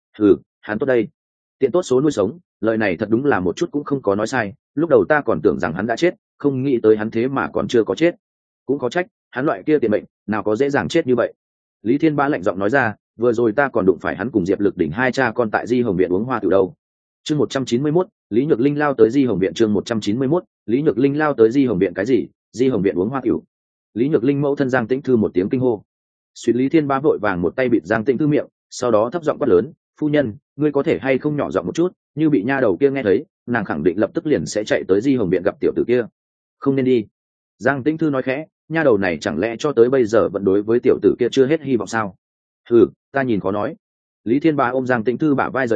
Hắn tốt đây, tiện tốt số nuôi sống, lời này thật đúng là một chút cũng không có nói sai, lúc đầu ta còn tưởng rằng hắn đã chết, không nghĩ tới hắn thế mà còn chưa có chết. Cũng có trách, hắn loại kia tiện mệnh, nào có dễ dàng chết như vậy. Lý Thiên Bá lạnh giọng nói ra, vừa rồi ta còn đụng phải hắn cùng Diệp Lực Đỉnh 2 cha con tại Di Hồng viện uống hoa từ đâu. Chương 191, Lý Nhược Linh lao tới Di Hồng viện. Chương 191, Lý Nhược Linh lao tới Di Hồng viện. Cái gì? Di Hồng viện uống hoa tiểu? Lý Nhược Linh mẫu thân Giang Tĩnh Thư một tiếng kinh hô. Suýt Lý Thiên Bá vội vàng một tay bịt Giang Tĩnh Thư miệng, sau đó thấp giọng quát lớn, phu nhân, ngươi có thể hay không nhỏ giọng một chút, như bị nha đầu kia nghe thấy, nàng khẳng định lập tức liền sẽ chạy tới Di Hồng viện gặp tiểu tử kia. Không nên đi. Giang Tĩnh Thư nói khẽ, nha đầu này chẳng lẽ cho tới bây giờ vẫn đối với tiểu tử kia chưa hết hy vọng sao? Ta nhìn khó nói. Lý Thiên Bá ôm Giang Tĩnh Thư bả vai rời đi,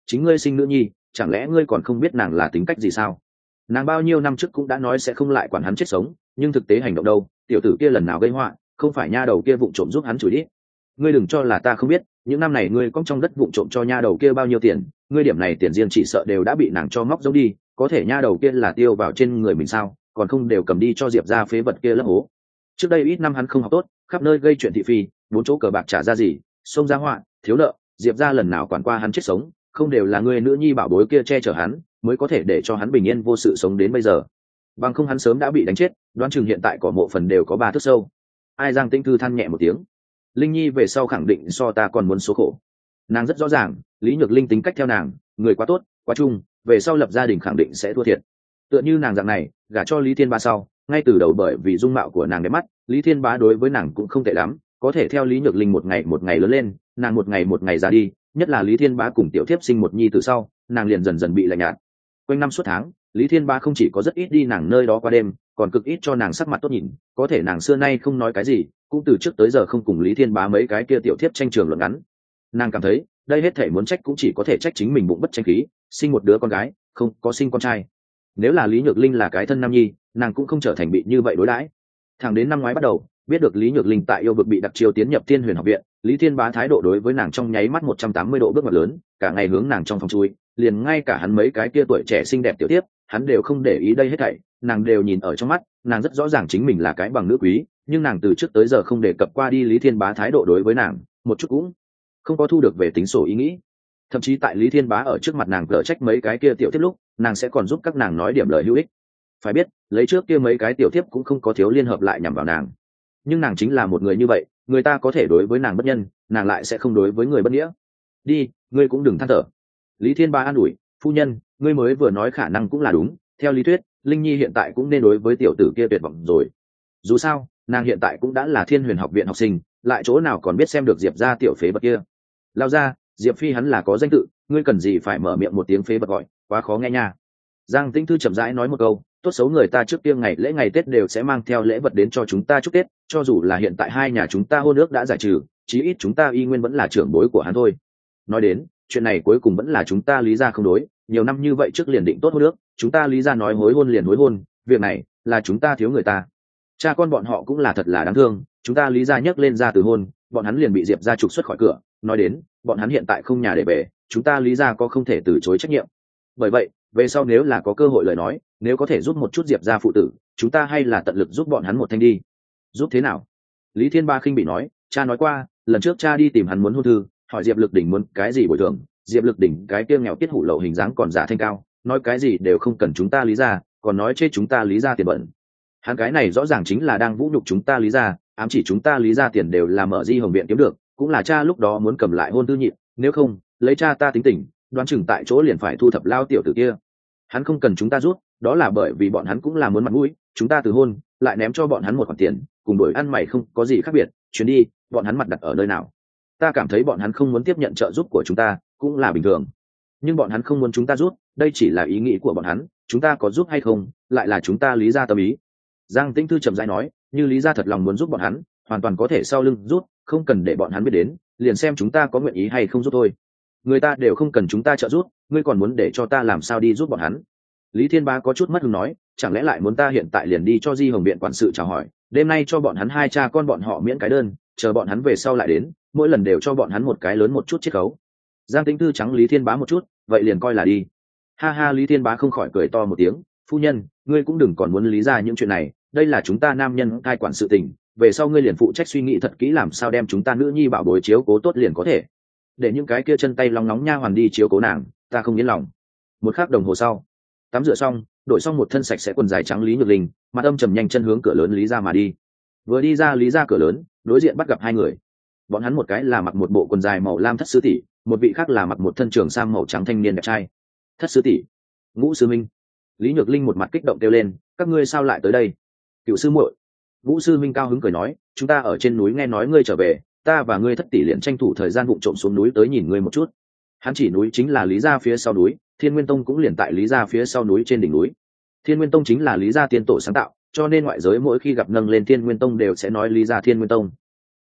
chính ngươi sinh nữ nhi, chẳng lẽ ngươi còn không biết nàng là tính cách gì sao? Nàng bao nhiêu năm trước cũng đã nói sẽ không lại quản hắn chết sống, nhưng thực tế hành động đâu, tiểu tử kia lần nào gây họa, không phải nha đầu kia vụng trộm giúp hắn chửi đi. Ngươi đừng cho là ta không biết, những năm này ngươi cong trong đất vụng trộm cho nha đầu kia bao nhiêu tiền, ngươi điểm này tiền riêng chỉ sợ đều đã bị nàng cho móc giống đi, có thể nha đầu kia là tiêu vào trên người mình sao, còn không đều cầm đi cho Diệp gia phế vật kia lấp hố. Trước đây ít năm hắn không học tốt, khắp nơi gây chuyện thị phi, bốn chỗ cờ bạc trả ra gì, xông ra họa, thiếu nợ, Diệp gia lần nào quản qua hắn chết sống, không đều là ngươi nữ nhi bảo bối kia che chở hắn, mới có thể để cho hắn bình yên vô sự sống đến bây giờ. Bằng không hắn sớm đã bị đánh chết, đoán chừng hiện tại cỏ mộ phần đều có 3 thước sâu. Ai Giang Tĩnh Thư than nhẹ một tiếng. Linh Nhi về sau khẳng định so ta còn muốn số khổ. Nàng rất rõ ràng, Lý Nhược Linh tính cách theo nàng, người quá tốt, quá trung, về sau lập gia đình khẳng định sẽ thua thiệt. Tựa như nàng dạng này, gả cho Lý Thiên Bá sau, ngay từ đầu bởi vì dung mạo của nàng đẹp mắt, Lý Thiên Bá đối với nàng cũng không tệ lắm, có thể theo Lý Nhược Linh một ngày lớn lên, nàng một ngày già đi, nhất là Lý Thiên Bá cùng tiểu thiếp sinh một nhi từ sau, nàng liền dần dần bị lạnh nhạt. Quanh năm suốt tháng, Lý Thiên Bá không chỉ có rất ít đi nàng nơi đó qua đêm, còn cực ít cho nàng sắc mặt tốt nhìn, có thể nàng xưa nay không nói cái gì, cũng từ trước tới giờ không cùng Lý Thiên Bá mấy cái kia tiểu thiếp tranh trường luận ngắn. Nàng cảm thấy, đây hết thể muốn trách cũng chỉ có thể trách chính mình bụng bất tranh khí, sinh một đứa con gái, không có sinh con trai. Nếu là Lý Nhược Linh là cái thân nam nhi, nàng cũng không trở thành bị như vậy đối đãi. Thẳng đến năm ngoái bắt đầu, biết được Lý Nhược Linh tại yêu vực bị đặc chiêu tiến nhập Thiên Huyền học viện, Lý Thiên Bá thái độ đối với nàng trong nháy mắt 180 độ bước ngoặt lớn, cả ngày hướng nàng trong phòng chui, liền ngay cả hắn mấy cái kia tuổi trẻ xinh đẹp tiểu tiếp, hắn đều không để ý đây hết thảy, nàng đều nhìn ở trong mắt, nàng rất rõ ràng chính mình là cái bằng nữ quý, nhưng nàng từ trước tới giờ không đề cập qua đi Lý Thiên Bá thái độ đối với nàng, một chút cũng không có thu được về tính sổ ý nghĩ. Thậm chí tại Lý Thiên Bá ở trước mặt nàng cở trách mấy cái kia tiểu tiếp lúc, nàng sẽ còn giúp các nàng nói điểm lời hữu ích. Phải biết, lấy trước kia mấy cái tiểu tiếp cũng không có thiếu liên hợp lại nhằm vào nàng. Nhưng nàng chính là một người như vậy, người ta có thể đối với nàng bất nhân, nàng lại sẽ không đối với người bất nghĩa. Đi, ngươi cũng đừng than thở. Lý Thiên Bá an ủi, phu nhân, ngươi mới vừa nói khả năng cũng là đúng, theo lý thuyết, Linh Nhi hiện tại cũng nên đối với tiểu tử kia tuyệt vọng rồi. Dù sao, nàng hiện tại cũng đã là Thiên Huyền học viện học sinh, lại chỗ nào còn biết xem được Diệp gia tiểu phế vật kia. Lao ra, Diệp Phi hắn là có danh tự, ngươi cần gì phải mở miệng một tiếng phế vật gọi, quá khó nghe nha. Giang Tĩnh Thư chậm rãi nói một câu, tốt xấu người ta trước kia ngày lễ ngày Tết đều sẽ mang theo lễ vật đến cho chúng ta chúc Tết, cho dù là hiện tại hai nhà chúng ta hôn ước đã giải trừ, chí ít chúng ta y nguyên vẫn là trưởng bối của hắn thôi. Nói đến, chuyện này cuối cùng vẫn là chúng ta Lý gia không đối, nhiều năm như vậy trước liền định tốt hôn ước, chúng ta Lý gia nói hối hôn liền hối hôn, việc này là chúng ta thiếu người ta. Cha con bọn họ cũng là thật là đáng thương, chúng ta Lý gia nhấc lên ra từ hôn, bọn hắn liền bị Diệp gia trục xuất khỏi cửa, nói đến, bọn hắn hiện tại không nhà để về, chúng ta Lý gia có không thể từ chối trách nhiệm. Bởi vậy, về sau nếu là có cơ hội lời nói, nếu có thể giúp một chút Diệp gia phụ tử, chúng ta hay là tận lực giúp bọn hắn một thanh đi. Giúp thế nào? Lý Thiên Ba khinh bị nói, cha nói qua, lần trước cha đi tìm hắn muốn hôn thư, hỏi Diệp Lực Đỉnh muốn cái gì bồi thường, Diệp Lực Đỉnh cái kia nghèo tiết hủ lậu hình dáng còn giả thanh cao, nói cái gì đều không cần chúng ta Lý gia, còn nói chê chúng ta Lý gia tiền bẩn. Hắn cái này rõ ràng chính là đang vũ nhục chúng ta Lý gia, ám chỉ chúng ta Lý gia tiền đều là mở Di Hồng viện kiếm được, cũng là cha lúc đó muốn cầm lại hôn thư nhịn, nếu không, lấy cha ta tính tình, đoán chừng tại chỗ liền phải thu thập lao tiểu tử kia. Hắn không cần chúng ta rút, đó là bởi vì bọn hắn cũng là muốn mặt mũi, chúng ta từ hôn, lại ném cho bọn hắn một khoản tiền, cùng đổi ăn mày không có gì khác biệt, chuyến đi, bọn hắn mặt đặt ở nơi nào? Ta cảm thấy bọn hắn không muốn tiếp nhận trợ giúp của chúng ta, cũng là bình thường. Nhưng bọn hắn không muốn chúng ta rút, đây chỉ là ý nghĩ của bọn hắn, chúng ta có giúp hay không, lại là chúng ta Lý gia tâm ý. Giang Tĩnh Thư chậm rãi nói, như Lý gia thật lòng muốn giúp bọn hắn, hoàn toàn có thể sau lưng rút, không cần để bọn hắn biết đến, liền xem chúng ta có nguyện ý hay không giúp thôi. Người ta đều không cần chúng ta trợ giúp, ngươi còn muốn để cho ta làm sao đi giúp bọn hắn? Lý Thiên Bá có chút mất hứng nói, chẳng lẽ lại muốn ta hiện tại liền đi cho Di Hồng viện quản sự chào hỏi, đêm nay cho bọn hắn hai cha con bọn họ miễn cái đơn, chờ bọn hắn về sau lại đến, mỗi lần đều cho bọn hắn một cái lớn một chút chiết khấu. Giang Tĩnh Thư trắng Lý Thiên Bá một chút, vậy liền coi là đi. Ha ha, Lý Thiên Bá không khỏi cười to một tiếng, phu nhân, ngươi cũng đừng còn muốn lý ra những chuyện này, đây là chúng ta nam nhân cai quản sự tình, về sau ngươi liền phụ trách suy nghĩ thật kỹ làm sao đem chúng ta nữ nhi bảo bối chiếu cố tốt liền có thể. Để những cái kia chân tay long nóng nha hoàn đi chiếu cố nàng, ta không yên lòng. Một khắc đồng hồ sau, tắm rửa xong, đổi xong một thân sạch sẽ quần dài trắng Lý Nhược Linh, mặt âm trầm nhanh chân hướng cửa lớn Lý gia mà đi. Vừa đi ra Lý gia cửa lớn, đối diện bắt gặp hai người. Bọn hắn một cái là mặc một bộ quần dài màu lam Thất sư tỷ, một vị khác là mặc một thân trường sam màu trắng thanh niên đẹp trai. Thất sư tỷ, Ngũ sư minh. Lý Nhược Linh một mặt kích động kêu lên, các ngươi sao lại tới đây? Cựu sư muội. Ngũ sư minh cao hứng cười nói, chúng ta ở trên núi nghe nói ngươi trở về, ta và ngươi Thất tỷ liền tranh thủ thời gian vụng trộm xuống núi tới nhìn ngươi một chút. Hắn chỉ núi chính là Lý gia phía sau núi, Thiên Nguyên Tông cũng liền tại Lý gia phía sau núi trên đỉnh núi. Thiên Nguyên Tông chính là Lý gia tiên tổ sáng tạo, cho nên ngoại giới mỗi khi gặp nâng lên Thiên Nguyên Tông đều sẽ nói Lý gia Thiên Nguyên Tông.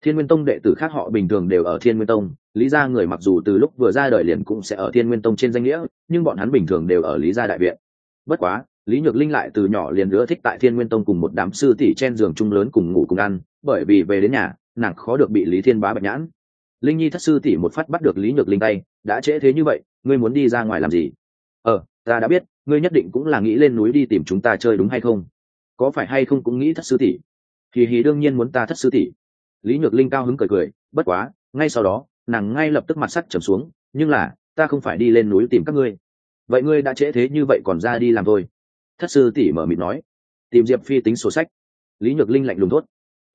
Thiên Nguyên Tông đệ tử khác họ bình thường đều ở Thiên Nguyên Tông, Lý gia người mặc dù từ lúc vừa ra đời liền cũng sẽ ở Thiên Nguyên Tông trên danh nghĩa, nhưng bọn hắn bình thường đều ở Lý gia đại viện. Bất quá, Lý Nhược Linh lại từ nhỏ liền ưa thích tại Thiên Nguyên Tông cùng một đám sư tỷ trên giường chung lớn cùng ngủ cùng ăn, bởi vì về đến nhà, nàng khó được bị Lý Thiên Bá bạch nhãn. Linh Nhi thất sư tỷ một phát bắt được Lý Nhược Linh tay, đã trễ thế như vậy, ngươi muốn đi ra ngoài làm gì? Ta đã biết, ngươi nhất định cũng là nghĩ lên núi đi tìm chúng ta chơi đúng hay không? Có phải hay không cũng nghĩ thất sư tỷ? Kỳ hì đương nhiên muốn ta thất sư tỷ. Lý Nhược Linh cao hứng cười cười, bất quá, ngay sau đó, nàng ngay lập tức mặt sắc trầm xuống, nhưng là, ta không phải đi lên núi tìm các ngươi. Vậy ngươi đã trễ thế như vậy còn ra đi làm thôi. Thất sư tỷ mở mịt nói, tìm Diệp Phi tính sổ sách. Lý Nhược Linh lạnh lùng thốt.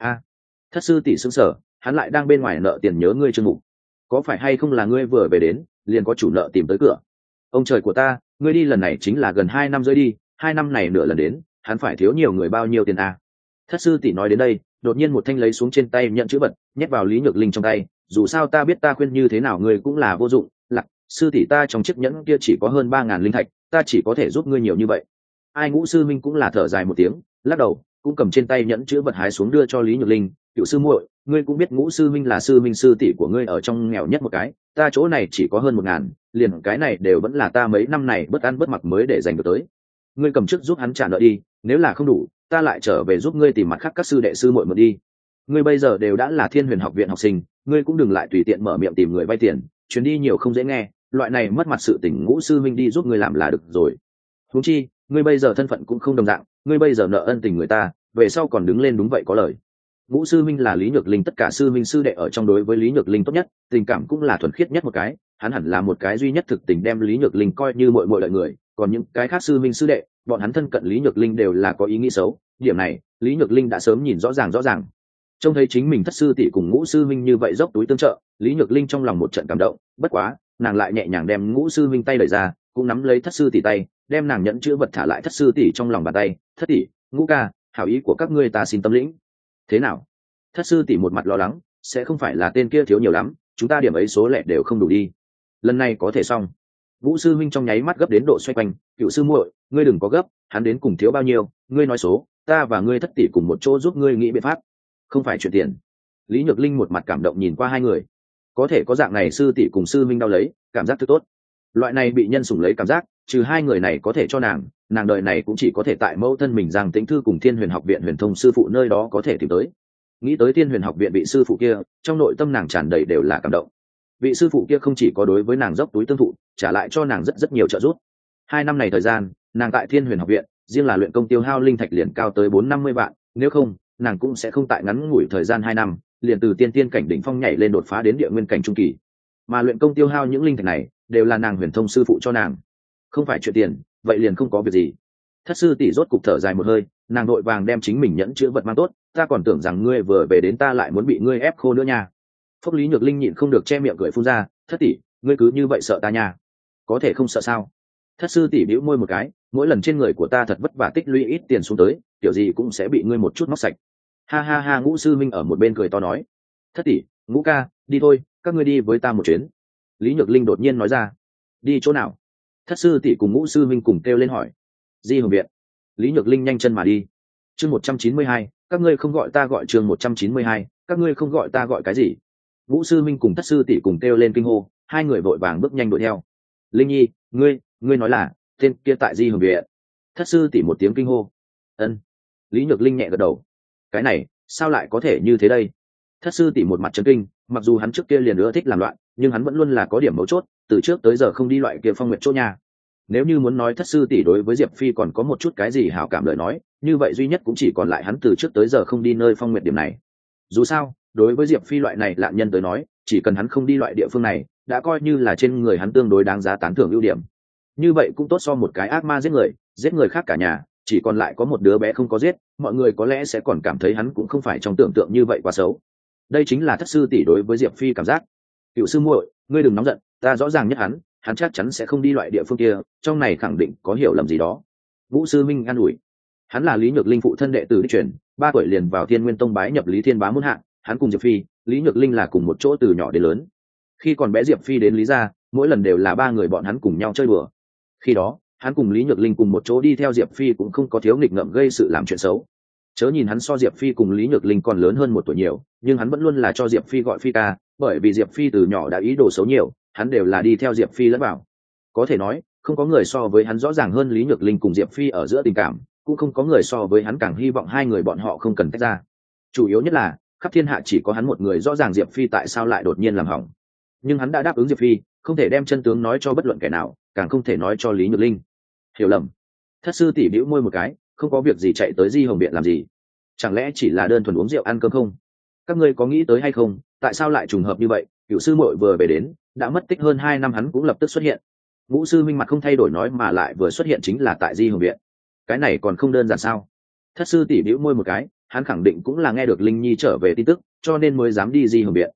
Thất sư tỷ sững sờ, hắn lại đang bên ngoài nợ tiền nhớ ngươi Trương Mục. Có phải hay không là ngươi vừa về đến, liền có chủ nợ tìm tới cửa? Ông trời của ta, ngươi đi lần này chính là gần 2 năm rưỡi đi, 2 năm này nửa lần đến, hắn phải thiếu nhiều người bao nhiêu tiền à? Thất sư tỷ nói đến đây, đột nhiên một thanh lấy xuống trên tay nhận chữ vật, nhét vào Lý Nhược Linh trong tay. Dù sao ta biết ta khuyên như thế nào ngươi cũng là vô dụng, Lạc, sư tỷ ta trong chiếc nhẫn kia chỉ có hơn 3.000 linh thạch, ta chỉ có thể giúp ngươi nhiều như vậy. Ai Ngũ sư minh cũng là thở dài một tiếng, lắc đầu, cũng cầm trên tay nhẫn chữ vật hái xuống đưa cho Lý Nhược Linh. Cựu sư muội, ngươi cũng biết Ngũ sư minh là sư minh sư tỷ của ngươi ở trong nghèo nhất một cái, ta chỗ này chỉ có hơn 1.000, liền cái này đều vẫn là ta mấy năm này bất ăn bất mặc mới để dành được tới. Ngươi cầm trước giúp hắn trả nợ đi, nếu là không đủ, ta lại trở về giúp ngươi tìm mặt khác các sư đệ sư muội mượn đi. Ngươi bây giờ đều đã là Thiên Huyền học viện học sinh, ngươi cũng đừng lại tùy tiện mở miệng tìm người vay tiền, chuyến đi nhiều không dễ nghe, loại này mất mặt sự tình Ngũ sư minh đi giúp ngươi làm là được rồi. Huống chi, ngươi bây giờ thân phận cũng không đồng dạng, ngươi bây giờ nợ ân tình người ta, về sau còn đứng lên đúng vậy có lời. Ngũ sư minh là Lý Nhược Linh tất cả sư minh sư đệ ở trong đối với Lý Nhược Linh tốt nhất, tình cảm cũng là thuần khiết nhất một cái, hắn hẳn là một cái duy nhất thực tình đem Lý Nhược Linh coi như muội muội lợi người, còn những cái khác sư minh sư đệ, bọn hắn thân cận Lý Nhược Linh đều là có ý nghĩ xấu, điểm này, Lý Nhược Linh đã sớm nhìn rõ ràng. Trông thấy chính mình thất sư tỷ cùng Ngũ sư minh như vậy dốc túi tương trợ, Lý Nhược Linh trong lòng một trận cảm động, bất quá, nàng lại nhẹ nhàng đem Ngũ sư minh tay đẩy ra, cũng nắm lấy thất sư tỷ tay, đem nàng nhẫn chữ vật thả lại thất sư tỷ trong lòng bàn tay. Thất tỷ, Ngũ ca, hảo ý của các ngươi ta xin tâm lĩnh. Thế nào? Thất sư tỷ một mặt lo lắng, sẽ không phải là tên kia thiếu nhiều lắm, chúng ta điểm ấy số lẻ đều không đủ đi. Lần này có thể xong. Vũ sư minh trong nháy mắt gấp đến độ xoay quanh, Cựu sư muội, ngươi đừng có gấp, hắn đến cùng thiếu bao nhiêu, ngươi nói số, ta và ngươi thất tỷ cùng một chỗ giúp ngươi nghĩ biện pháp. Không phải chuyện tiền. Lý Nhược Linh một mặt cảm động nhìn qua hai người. Có thể có dạng này sư tỷ cùng sư minh đau lấy, cảm giác thứ tốt. Loại này bị nhân sủng lấy cảm giác, trừ hai người này có thể cho nàng đời này cũng chỉ có thể tại mẫu thân mình Giang Tĩnh Thư cùng Thiên Huyền học viện Huyền Thông sư phụ nơi đó có thể tìm tới. Nghĩ tới Thiên Huyền học viện vị sư phụ kia, trong nội tâm nàng tràn đầy đều là cảm động. Vị sư phụ kia không chỉ có đối với nàng dốc túi tương thụ, trả lại cho nàng rất nhiều trợ giúp. 2 năm này thời gian, nàng tại Thiên Huyền học viện, riêng là luyện công tiêu hao linh thạch liền cao tới 450 vạn, nếu không, nàng cũng sẽ không tại ngắn ngủi thời gian 2 năm, liền từ tiên cảnh đỉnh phong nhảy lên đột phá đến địa nguyên cảnh trung kỳ. Mà luyện công tiêu hao những linh thạch này, đều là nàng Huyền Thông sư phụ cho nàng. Không phải chuyện tiền, vậy liền không có việc gì. Thất sư tỷ rốt cục thở dài một hơi, nàng đội vàng đem chính mình nhẫn chữ vật mang tốt, ta còn tưởng rằng ngươi vừa về đến ta lại muốn bị ngươi ép khô nữa nha. Phúc Lý Nhược Linh nhịn không được che miệng cười phun ra, thất tỷ, ngươi cứ như vậy sợ ta nha? Có thể không sợ sao? Thất sư tỷ bĩu môi một cái, mỗi lần trên người của ta thật vất vả tích lũy ít tiền xuống tới, kiểu gì cũng sẽ bị ngươi một chút móc sạch. Ha ha ha, Ngũ sư minh ở một bên cười to nói, thất tỷ, Ngũ ca, đi thôi, các ngươi đi với ta một chuyến. Lý Nhược Linh đột nhiên nói ra, đi chỗ nào? Thất sư tỷ cùng Ngũ sư minh cùng kêu lên hỏi. Di Hồng viện. Lý Nhược Linh nhanh chân mà đi. Chương 192, các ngươi không gọi ta gọi chương 192, các ngươi không gọi ta gọi cái gì? Ngũ sư minh cùng thất sư tỷ cùng kêu lên kinh hô, hai người vội vàng bước nhanh đuổi theo. Linh Nhi, ngươi nói là tên kia tại Di Hồng viện? Thất sư tỷ một tiếng kinh hô. Ân. Lý Nhược Linh nhẹ gật đầu. Cái này, sao lại có thể như thế đây? Thất sư tỷ một mặt chấn kinh, mặc dù hắn trước kia liền ưa thích làm loạn, nhưng hắn vẫn luôn là có điểm mấu chốt, từ trước tới giờ không đi loại kia phong nguyệt chỗ nhà. Nếu như muốn nói thất sư tỷ đối với Diệp Phi còn có một chút cái gì hảo cảm lời nói, như vậy duy nhất cũng chỉ còn lại hắn từ trước tới giờ không đi nơi phong nguyệt điểm này. Dù sao, đối với Diệp Phi loại này lạn nhân tới nói, chỉ cần hắn không đi loại địa phương này, đã coi như là trên người hắn tương đối đáng giá tán thưởng ưu điểm. Như vậy cũng tốt so một cái ác ma giết người khác cả nhà, chỉ còn lại có một đứa bé không có giết, mọi người có lẽ sẽ còn cảm thấy hắn cũng không phải trong tưởng tượng như vậy quá xấu. Đây chính là thất sư tỷ đối với Diệp Phi cảm giác. Cựu sư muội, ngươi đừng nóng giận, ta rõ ràng nhất hắn chắc chắn sẽ không đi loại địa phương kia, trong này khẳng định có hiểu lầm gì đó. Vũ sư minh an ủi, hắn là Lý Nhược Linh phụ thân đệ tử đích truyền, 3 tuổi liền vào Thiên Nguyên Tông bái nhập Lý Thiên Bá môn hạ, hắn cùng Diệp Phi, Lý Nhược Linh là cùng một chỗ từ nhỏ đến lớn. Khi còn bé Diệp Phi đến Lý gia, mỗi lần đều là 3 người bọn hắn cùng nhau chơi đùa. Khi đó, hắn cùng Lý Nhược Linh cùng một chỗ đi theo Diệp Phi cũng không có thiếu nghịch ngợm gây sự làm chuyện xấu. Chớ nhìn hắn so Diệp Phi cùng Lý Nhược Linh còn lớn hơn 1 tuổi nhiều, nhưng hắn vẫn luôn là cho Diệp Phi gọi Phi ca, bởi vì Diệp Phi từ nhỏ đã ý đồ xấu nhiều, hắn đều là đi theo Diệp Phi lẫn vào. Có thể nói, không có người so với hắn rõ ràng hơn Lý Nhược Linh cùng Diệp Phi ở giữa tình cảm, cũng không có người so với hắn càng hy vọng hai người bọn họ không cần tách ra. Chủ yếu nhất là, khắp thiên hạ chỉ có hắn một người rõ ràng Diệp Phi tại sao lại đột nhiên làm hỏng. Nhưng hắn đã đáp ứng Diệp Phi, không thể đem chân tướng nói cho bất luận kẻ nào, càng không thể nói cho Lý Nhược Linh. Hiểu lầm. Thất sư tỷ bĩu môi một cái, không có việc gì chạy tới Di Hồng Viện làm gì? Chẳng lẽ chỉ là đơn thuần uống rượu ăn cơm không? Các ngươi có nghĩ tới hay không, tại sao lại trùng hợp như vậy? Cửu sư muội vừa về đến, đã mất tích hơn 2 năm hắn cũng lập tức xuất hiện. Ngũ sư minh mặt không thay đổi nói mà lại vừa xuất hiện chính là tại Di Hồng Viện. Cái này còn không đơn giản sao? Thất sư tỷ bĩu môi một cái, hắn khẳng định cũng là nghe được Linh Nhi trở về tin tức, cho nên mới dám đi Di Hồng Viện.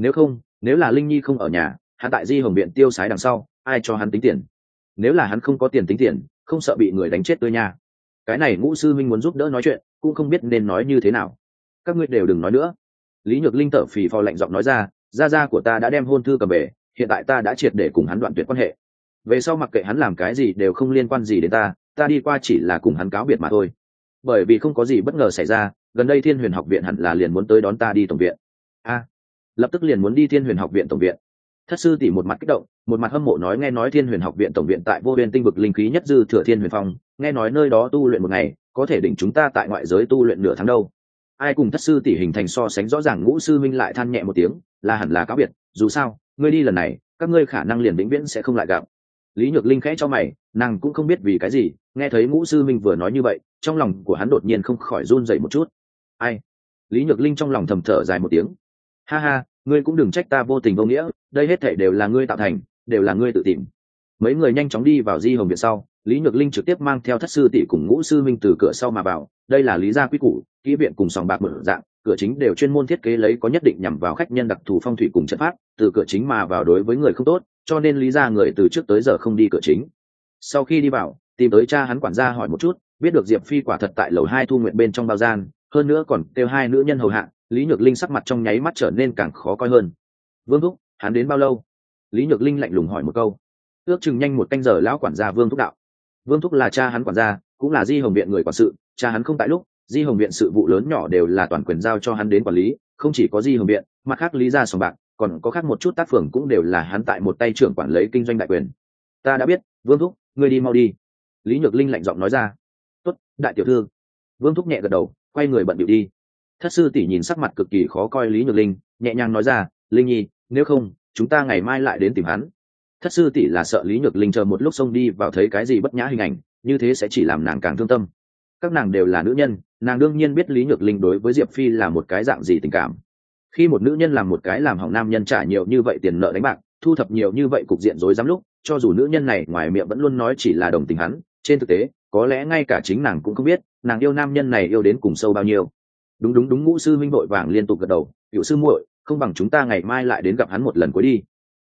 Nếu là Linh Nhi không ở nhà, hắn tại Di Hồng Viện tiêu sái đằng sau, ai cho hắn tính tiền? Nếu là hắn không có tiền tính tiền, không sợ bị người đánh chết tươi nha. Cái này Ngũ sư minh muốn giúp đỡ nói chuyện, cũng không biết nên nói như thế nào. Các ngươi đều đừng nói nữa. Lý Nhược Linh thở phì phò lạnh giọng nói ra, gia gia của ta đã đem hôn thư cầm về, hiện tại ta đã triệt để cùng hắn đoạn tuyệt quan hệ. Về sau mặc kệ hắn làm cái gì đều không liên quan gì đến ta đi qua chỉ là cùng hắn cáo biệt mà thôi. Bởi vì không có gì bất ngờ xảy ra, gần đây Thiên Huyền Học Viện hẳn là liền muốn tới đón ta đi tổng viện. Lập tức liền muốn đi Thiên Huyền Học Viện tổng viện. Thất sư tỷ một mặt kích động, một mặt hâm mộ nói, nghe nói Thiên Huyền Học Viện tổng viện tại Vô Biên tinh vực linh khí nhất dư thừa Thiên Huyền Phong, nghe nói nơi đó tu luyện một ngày, có thể đỉnh chúng ta tại ngoại giới tu luyện nửa tháng đâu. Ai cùng thất sư tỷ hình thành so sánh rõ ràng. Ngũ sư minh lại than nhẹ một tiếng, là hẳn là cáo biệt, dù sao, ngươi đi lần này, các ngươi khả năng liền vĩnh viễn sẽ không lại gặp. Lý Nhược Linh khẽ cho mày, nàng cũng không biết vì cái gì, nghe thấy Ngũ sư minh vừa nói như vậy, trong lòng của hắn đột nhiên không khỏi run rẩy một chút. Ai? Lý Nhược Linh trong lòng thầm thở dài một tiếng. Ha ha, ngươi cũng đừng trách ta vô tình vô nghĩa, đây hết thảy đều là ngươi tạo thành, đều là ngươi tự tìm. Mấy người nhanh chóng đi vào Di Hồng Viện sau, Lý Nhược Linh trực tiếp mang theo thất sư tỷ cùng Ngũ sư minh từ cửa sau mà vào. Đây là lý gia quy củ, kỹ viện cùng sòng bạc mở dạng, cửa chính đều chuyên môn thiết kế lấy có nhất định nhằm vào khách nhân đặc thù phong thủy cùng trận pháp, từ cửa chính mà vào đối với người không tốt, cho nên lý gia người từ trước tới giờ không đi cửa chính. Sau khi đi vào, tìm tới cha hắn quản gia hỏi một chút, biết được Diệp Phi quả thật tại lầu 2 thu nguyện bên trong bao gian, hơn nữa còn kêu 2 nữ nhân hầu hạ. Lý Nhược Linh sắc mặt trong nháy mắt trở nên càng khó coi hơn. Vương thúc, hắn đến bao lâu? Lý Nhược Linh lạnh lùng hỏi một câu. Ước chừng nhanh 1 canh giờ. Lão quản gia Vương thúc đạo. Vương thúc là cha hắn quản gia, cũng là Di Hồng Viện người quản sự, cha hắn không tại lúc, Di Hồng Viện sự vụ lớn nhỏ đều là toàn quyền giao cho hắn đến quản lý, không chỉ có Di Hồng Viện, mặt khác lý gia sòng bạc, còn có khác một chút tác phường cũng đều là hắn tại một tay trưởng quản lấy kinh doanh đại quyền. Ta đã biết, Vương thúc, ngươi đi mau đi. Lý Nhược Linh lạnh giọng nói ra. Tốt, đại tiểu thư. Vương thúc nhẹ gật đầu, quay người bận bịu đi. Thất sư tỷ nhìn sắc mặt cực kỳ khó coi Lý Nhược Linh, nhẹ nhàng nói ra, Linh Nhi, nếu không, chúng ta ngày mai lại đến tìm hắn. Thất sư tỷ là sợ Lý Nhược Linh chờ một lúc xông đi vào thấy cái gì bất nhã hình ảnh, như thế sẽ chỉ làm nàng càng thương tâm. Các nàng đều là nữ nhân, nàng đương nhiên biết Lý Nhược Linh đối với Diệp Phi là một cái dạng gì tình cảm. Khi một nữ nhân làm một cái làm hỏng nam nhân trả nhiều như vậy tiền nợ đánh bạc, thu thập nhiều như vậy cục diện rối rắm lúc, cho dù nữ nhân này ngoài miệng vẫn luôn nói chỉ là đồng tình hắn, trên thực tế, có lẽ ngay cả chính nàng cũng không biết, nàng yêu nam nhân này yêu đến cùng sâu bao nhiêu. Đúng, Ngũ sư minh vội vàng liên tục gật đầu, Cửu sư muội, không bằng chúng ta ngày mai lại đến gặp hắn một lần cuối đi.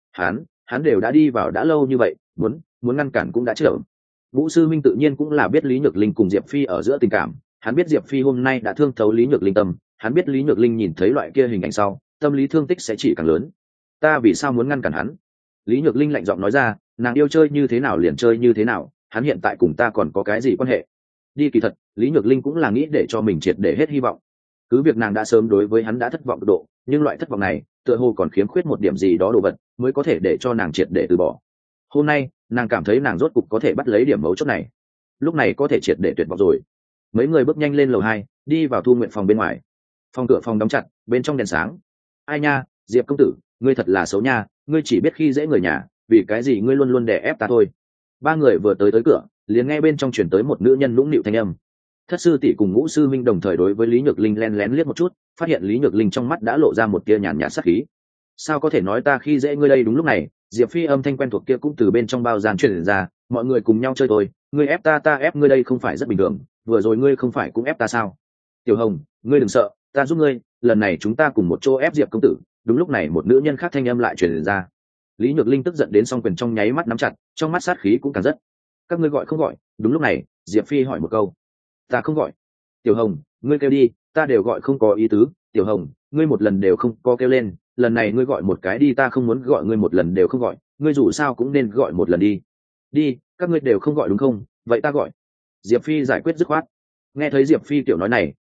Hắn đều đã đi vào đã lâu như vậy, muốn ngăn cản cũng đã chậm. Ngũ sư minh tự nhiên cũng là biết Lý Nhược Linh cùng Diệp Phi ở giữa tình cảm, hắn biết Diệp Phi hôm nay đã thương thấu Lý Nhược Linh tâm, hắn biết Lý Nhược Linh nhìn thấy loại kia hình ảnh sau, tâm lý thương tích sẽ chỉ càng lớn. Ta vì sao muốn ngăn cản hắn? Lý Nhược Linh lạnh giọng nói ra, nàng yêu chơi như thế nào liền chơi như thế nào, hắn hiện tại cùng ta còn có cái gì quan hệ? Đi, kỳ thật, Lý Nhược Linh cũng là nghĩ để cho mình triệt để hết hy vọng. Cứ việc nàng đã sớm đối với hắn đã thất vọng cực độ, nhưng loại thất vọng này, tựa hồ còn khiếm khuyết một điểm gì đó đồ vật, mới có thể để cho nàng triệt để từ bỏ. Hôm nay, nàng cảm thấy nàng rốt cục có thể bắt lấy điểm mấu chốt này. Lúc này có thể triệt để tuyệt vọng rồi. Mấy người bước nhanh lên lầu 2, đi vào thu nguyện phòng bên ngoài. Cửa phòng đóng chặt, bên trong đèn sáng. Ai nha, Diệp công tử, ngươi thật là xấu nha, ngươi chỉ biết khi dễ người nhà, vì cái gì ngươi luôn luôn đè ép ta thôi. 3 người vừa tới cửa, liền nghe bên trong truyền tới một nữ nhân nũng nịu thanh âm. Thất sư tỷ cùng Ngũ sư minh đồng thời đối với Lý Nhược Linh lén lén liếc một chút, phát hiện Lý Nhược Linh trong mắt đã lộ ra một tia nhàn nhạt sát khí. Sao có thể nói ta khi dễ ngươi đây? Đúng lúc này, Diệp Phi âm thanh quen thuộc kia cũng từ bên trong bao gian truyền ra, mọi người cùng nhau chơi thôi, ngươi ép ta, ta ép ngươi, đây không phải rất bình thường, vừa rồi ngươi không phải cũng ép ta sao? Tiểu Hồng, ngươi đừng sợ, ta giúp ngươi, lần này chúng ta cùng một chỗ ép Diệp công tử. Đúng lúc này một nữ nhân khác thanh âm lại truyền ra. Lý Nhược Linh tức giận đến song quyền trong nháy mắt nắm chặt, trong mắt sát khí cũng càng rất. Các ngươi gọi không gọi? Đúng lúc này, Diệp Phi hỏi một câu. Ta không gọi. Tiểu Hồng, ngươi kêu đi, ta đều gọi không có ý tứ. Tiểu Hồng, ngươi một lần đều không có kêu lên, lần này ngươi gọi một cái đi, ta không muốn gọi ngươi một lần đều không gọi, ngươi dù sao cũng nên gọi một lần đi. Đi, các ngươi đều không gọi đúng không? Vậy ta gọi. Diệp Phi giải quyết dứt khoát. Nghe thấy Diệp Phi tiểu nói này,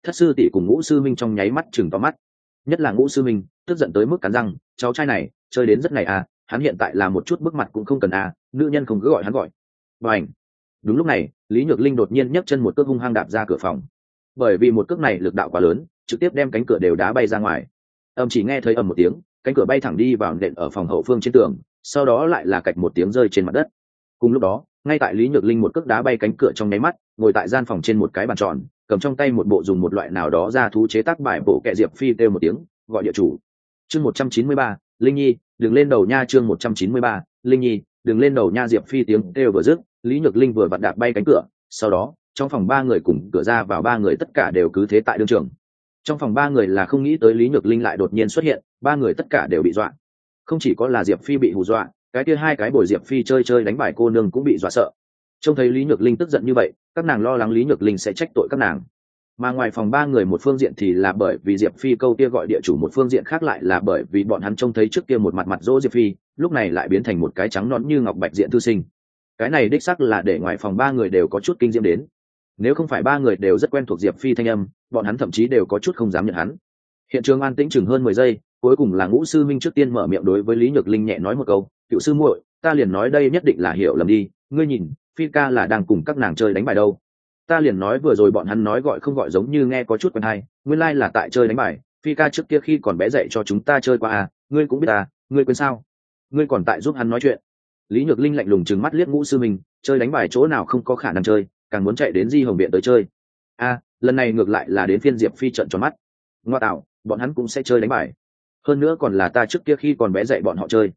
Thất sư tỷ cùng Ngũ sư minh trong nháy mắt chừng to mắt, nhất là Ngũ sư minh tức giận tới mức cắn răng, cháu trai này chơi đến rất này à, hắn hiện tại là một chút bước mặt cũng không cần à, nữ nhân không cứ gọi hắn gọi. Bành. Đúng lúc này Lý Nhược Linh đột nhiên nhấc chân một cước hung hăng đạp ra cửa phòng, bởi vì một cước này lực đạo quá lớn, trực tiếp đem cánh cửa đều đá bay ra ngoài. Chỉ nghe thấy ầm một tiếng, cánh cửa bay thẳng đi vào nện ở phòng hậu phương trên tường, sau đó lại là cạch một tiếng rơi trên mặt đất. Cùng lúc đó ngay tại Lý Nhược Linh một cước đá bay cánh cửa trong nháy mắt, ngồi tại gian phòng trên một cái bàn tròn, cầm trong tay một bộ dùng một loại nào đó ra thú chế tác bài bộ kệ Diệp Phi kêu một tiếng gọi địa chủ. Chương 193, Linh Nhi đừng lên đầu nha. Chương 193, Linh Nhi đừng lên đầu nha. Diệp Phi tiếng kêu vừa dứt, Lý Nhược Linh vừa vặn đạp bay cánh cửa, sau đó trong phòng ba người cùng cửa ra vào ba người tất cả đều cứ thế tại đương trường. Trong phòng ba người là không nghĩ tới Lý Nhược Linh lại đột nhiên xuất hiện, ba người tất cả đều bị dọa. Không chỉ có là Diệp Phi bị hù dọa, cái kia hai cái bồi Diệp Phi chơi đánh bài cô nương cũng bị dọa sợ. Trông thấy Lý Nhược Linh tức giận như vậy, các nàng lo lắng Lý Nhược Linh sẽ trách tội các nàng. Mà ngoài phòng ba người một phương diện thì là bởi vì Diệp Phi câu kia gọi địa chủ, một phương diện khác lại là bởi vì bọn hắn trông thấy trước kia một mặt mặt dỗ Diệp Phi, lúc này lại biến thành một cái trắng nõn như ngọc bạch diện thư sinh. Cái này đích xác là để ngoài phòng ba người đều có chút kinh diễm đến. Nếu không phải ba người đều rất quen thuộc Diệp Phi thanh âm, bọn hắn thậm chí đều có chút không dám nhận hắn. Hiện trường an tĩnh chừng hơn 10 giây, cuối cùng là Ngũ sư minh trước tiên mở miệng đối với Lý Nhược Linh nhẹ nói một câu, "Cựu sư muội, ta liền nói đây nhất định là hiểu lầm đi, ngươi nhìn, Phi ca là đang cùng các nàng chơi đánh bài đâu. Ta liền nói vừa rồi bọn hắn nói gọi không gọi giống như nghe có chút quen hay, nguyên lai là tại chơi đánh bài, Phi ca trước kia khi còn bé dạy cho chúng ta chơi qua à, ngươi cũng biết à, ngươi quên sao? Ngươi còn tại giúp hắn nói chuyện." Lý Nhược Linh lạnh lùng trừng mắt liếc Ngũ sư minh, chơi đánh bài chỗ nào không có khả năng chơi, càng muốn chạy đến Di Hồng viện tới chơi. Lần này ngược lại là đến phiên Diệp Phi trợn tròn mắt. Ngoa tạo, bọn hắn cũng sẽ chơi đánh bài, hơn nữa còn là ta trước kia khi còn bé dạy bọn họ chơi.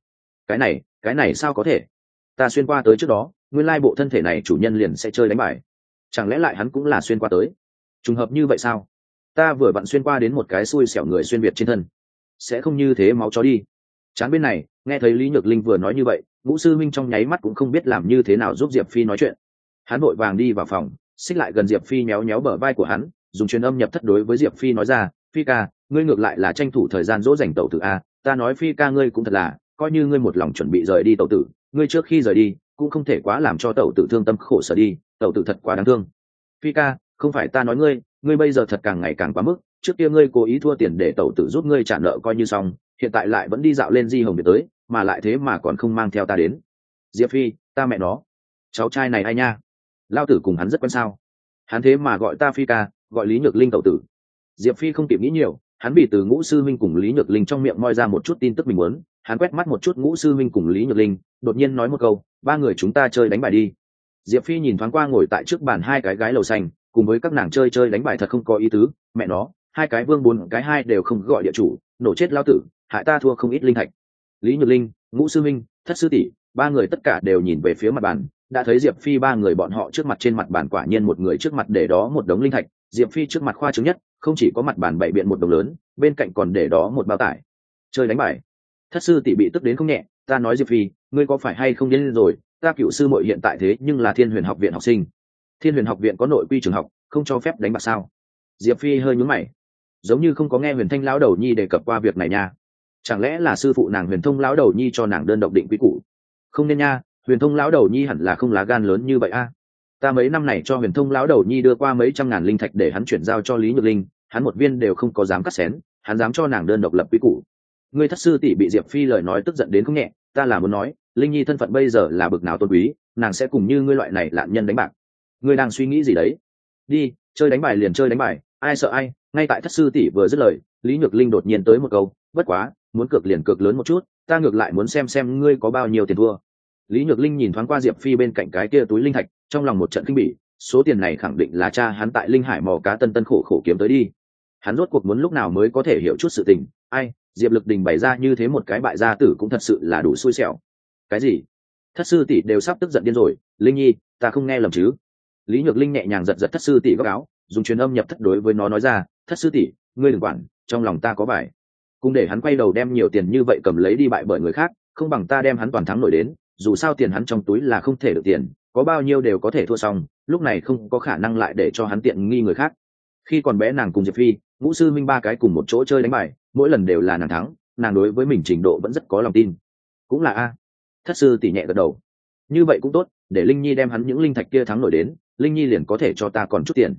Cái này sao có thể? Ta xuyên qua tới trước đó, nguyên lai bộ thân thể này chủ nhân liền sẽ chơi đánh bài, chẳng lẽ lại hắn cũng là xuyên qua tới? Trùng hợp như vậy sao? Ta vừa vặn xuyên qua đến một cái xui xẻo người xuyên việt trên thân, sẽ không như thế máu chó đi. Chán bên này nghe thấy Lý Nhược Linh vừa nói như vậy, Ngũ sư minh trong nháy mắt cũng không biết làm như thế nào giúp Diệp Phi nói chuyện. Hắn vội vàng đi vào phòng, xích lại gần Diệp Phi, méo méo bờ vai của hắn, dùng truyền âm nhập thất đối với Diệp Phi nói ra, "Phi ca, ngươi ngược lại là tranh thủ thời gian dỗ dành tẩu tử a, ta nói Phi ca ngươi cũng thật là, coi như ngươi một lòng chuẩn bị rời đi tẩu tử, ngươi trước khi rời đi cũng không thể quá làm cho tẩu tử thương tâm khổ sở đi, tẩu tử thật quá đáng thương." "Phi ca, không phải ta nói ngươi bây giờ thật càng ngày càng quá mức, trước kia ngươi cố ý thua tiền để tẩu tử giúp ngươi trả nợ coi như xong, hiện tại lại vẫn đi dạo lên Di Hồng biệt tới, mà lại thế mà còn không mang theo ta đến." "Diệp Phi, ta mẹ nó, cháu trai này ai nha, lao tử cùng hắn rất quen sao, hắn thế mà gọi ta Phi ca, gọi Lý Nhược Linh tẩu tử." Diệp Phi không kịp nghĩ nhiều, hắn bị từ Ngũ sư minh cùng Lý Nhược Linh trong miệng moi ra một chút tin tức mình muốn, hắn quét mắt một chút Ngũ sư minh cùng Lý Nhược Linh, đột nhiên nói một câu, "Ba người chúng ta chơi đánh bài đi." Diệp Phi nhìn thoáng qua ngồi tại trước bàn hai cái gái lầu xanh, cùng với các nàng chơi đánh bài thật không có ý tứ, mẹ nó, hai cái vương bốn cái hai đều không gọi địa chủ, nổ chết lao tử, hại ta thua không ít linh thạch. Lý Nhược Linh, Ngũ sư minh, Thất sư tỷ, ba người tất cả đều nhìn về phía mặt bàn, đã thấy Diệp Phi ba người bọn họ trước mặt trên mặt bàn quả nhiên một người trước mặt để đó một đống linh thạch, Diệp Phi trước mặt khoa trương nhất, không chỉ có mặt bàn bày biện một đồng lớn, bên cạnh còn để đó một bao tải. Chơi đánh bài. Thất sư tỷ bị tức đến không nhẹ, "Ta nói Diệp Phi, ngươi có phải hay không điên rồi, ta Cựu sư muội hiện tại thế nhưng là Thiên Huyền học viện học sinh. Thiên Huyền học viện có nội quy trường học, không cho phép đánh bạc sao?" Diệp Phi hơi nhướng mày, giống như không có nghe Huyền Thanh lão đầu nhi đề cập qua việc này nha. Chẳng lẽ là sư phụ nàng Huyền Thông lão đầu nhi cho nàng đơn độc định quy củ? Không nên nha, Huyền Thông lão đầu nhi hẳn là không lá gan lớn như vậy a. Ta mấy năm này cho Huyền Thông lão đầu nhi đưa qua mấy trăm ngàn linh thạch để hắn chuyển giao cho Lý Nhược Linh, hắn một viên đều không có dám cắt xén, hắn dám cho nàng đơn độc lập quy củ. Ngươi Thất sư tỷ bị Diệp Phi lời nói tức giận đến không nhẹ, "Ta là muốn nói, Linh Nhi thân phận bây giờ là bực nào tôn quý, nàng sẽ cùng như ngươi loại này lạn nhân đánh bạc. Ngươi đang suy nghĩ gì đấy? Đi, chơi đánh bài liền chơi đánh bài, ai sợ ai." Ngay tại Thất sư tỷ vừa dứt lời, Lý Nhược Linh đột nhiên tới một câu, "Bất quá, muốn cược liền cược lớn một chút, ta ngược lại muốn xem ngươi có bao nhiêu tiền thua." Lý Nhược Linh nhìn thoáng qua Diệp Phi bên cạnh cái kia túi linh thạch, trong lòng một trận kinh bỉ, số tiền này khẳng định là cha hắn tại Linh Hải mò cá tân khổ khổ kiếm tới đi. Hắn rốt cuộc muốn lúc nào mới có thể hiểu chút sự tình, ai, Diệp Lực Đình bày ra như thế một cái bại gia tử cũng thật sự là đủ xui xẻo. Cái gì? Thất sư tỷ đều sắp tức giận điên rồi, "Linh Nhi, ta không nghe lầm chứ?" Lý Nhược Linh nhẹ nhàng giật giật Thất sư tỷ góc áo, dùng truyền âm nhập thất đối với nó nói ra, "Thất sư tỷ, ngươi đừng quản, trong lòng ta có bài. Cùng để hắn quay đầu đem nhiều tiền như vậy cầm lấy đi bại bởi người khác, không bằng ta đem hắn toàn thắng nổi đến, dù sao tiền hắn trong túi là không thể được tiền, có bao nhiêu đều có thể thua xong, lúc này không có khả năng lại để cho hắn tiện nghi người khác." Khi còn bé nàng cùng Diệp Phi, Ngũ sư minh ba cái cùng một chỗ chơi đánh bài, mỗi lần đều là nàng thắng, nàng đối với mình trình độ vẫn rất có lòng tin. Cũng là a. Thất sư tỷ nhẹ gật đầu. "Như vậy cũng tốt, để Linh Nhi đem hắn những linh thạch kia thắng nổi đến, Linh Nhi liền có thể cho ta còn chút tiền."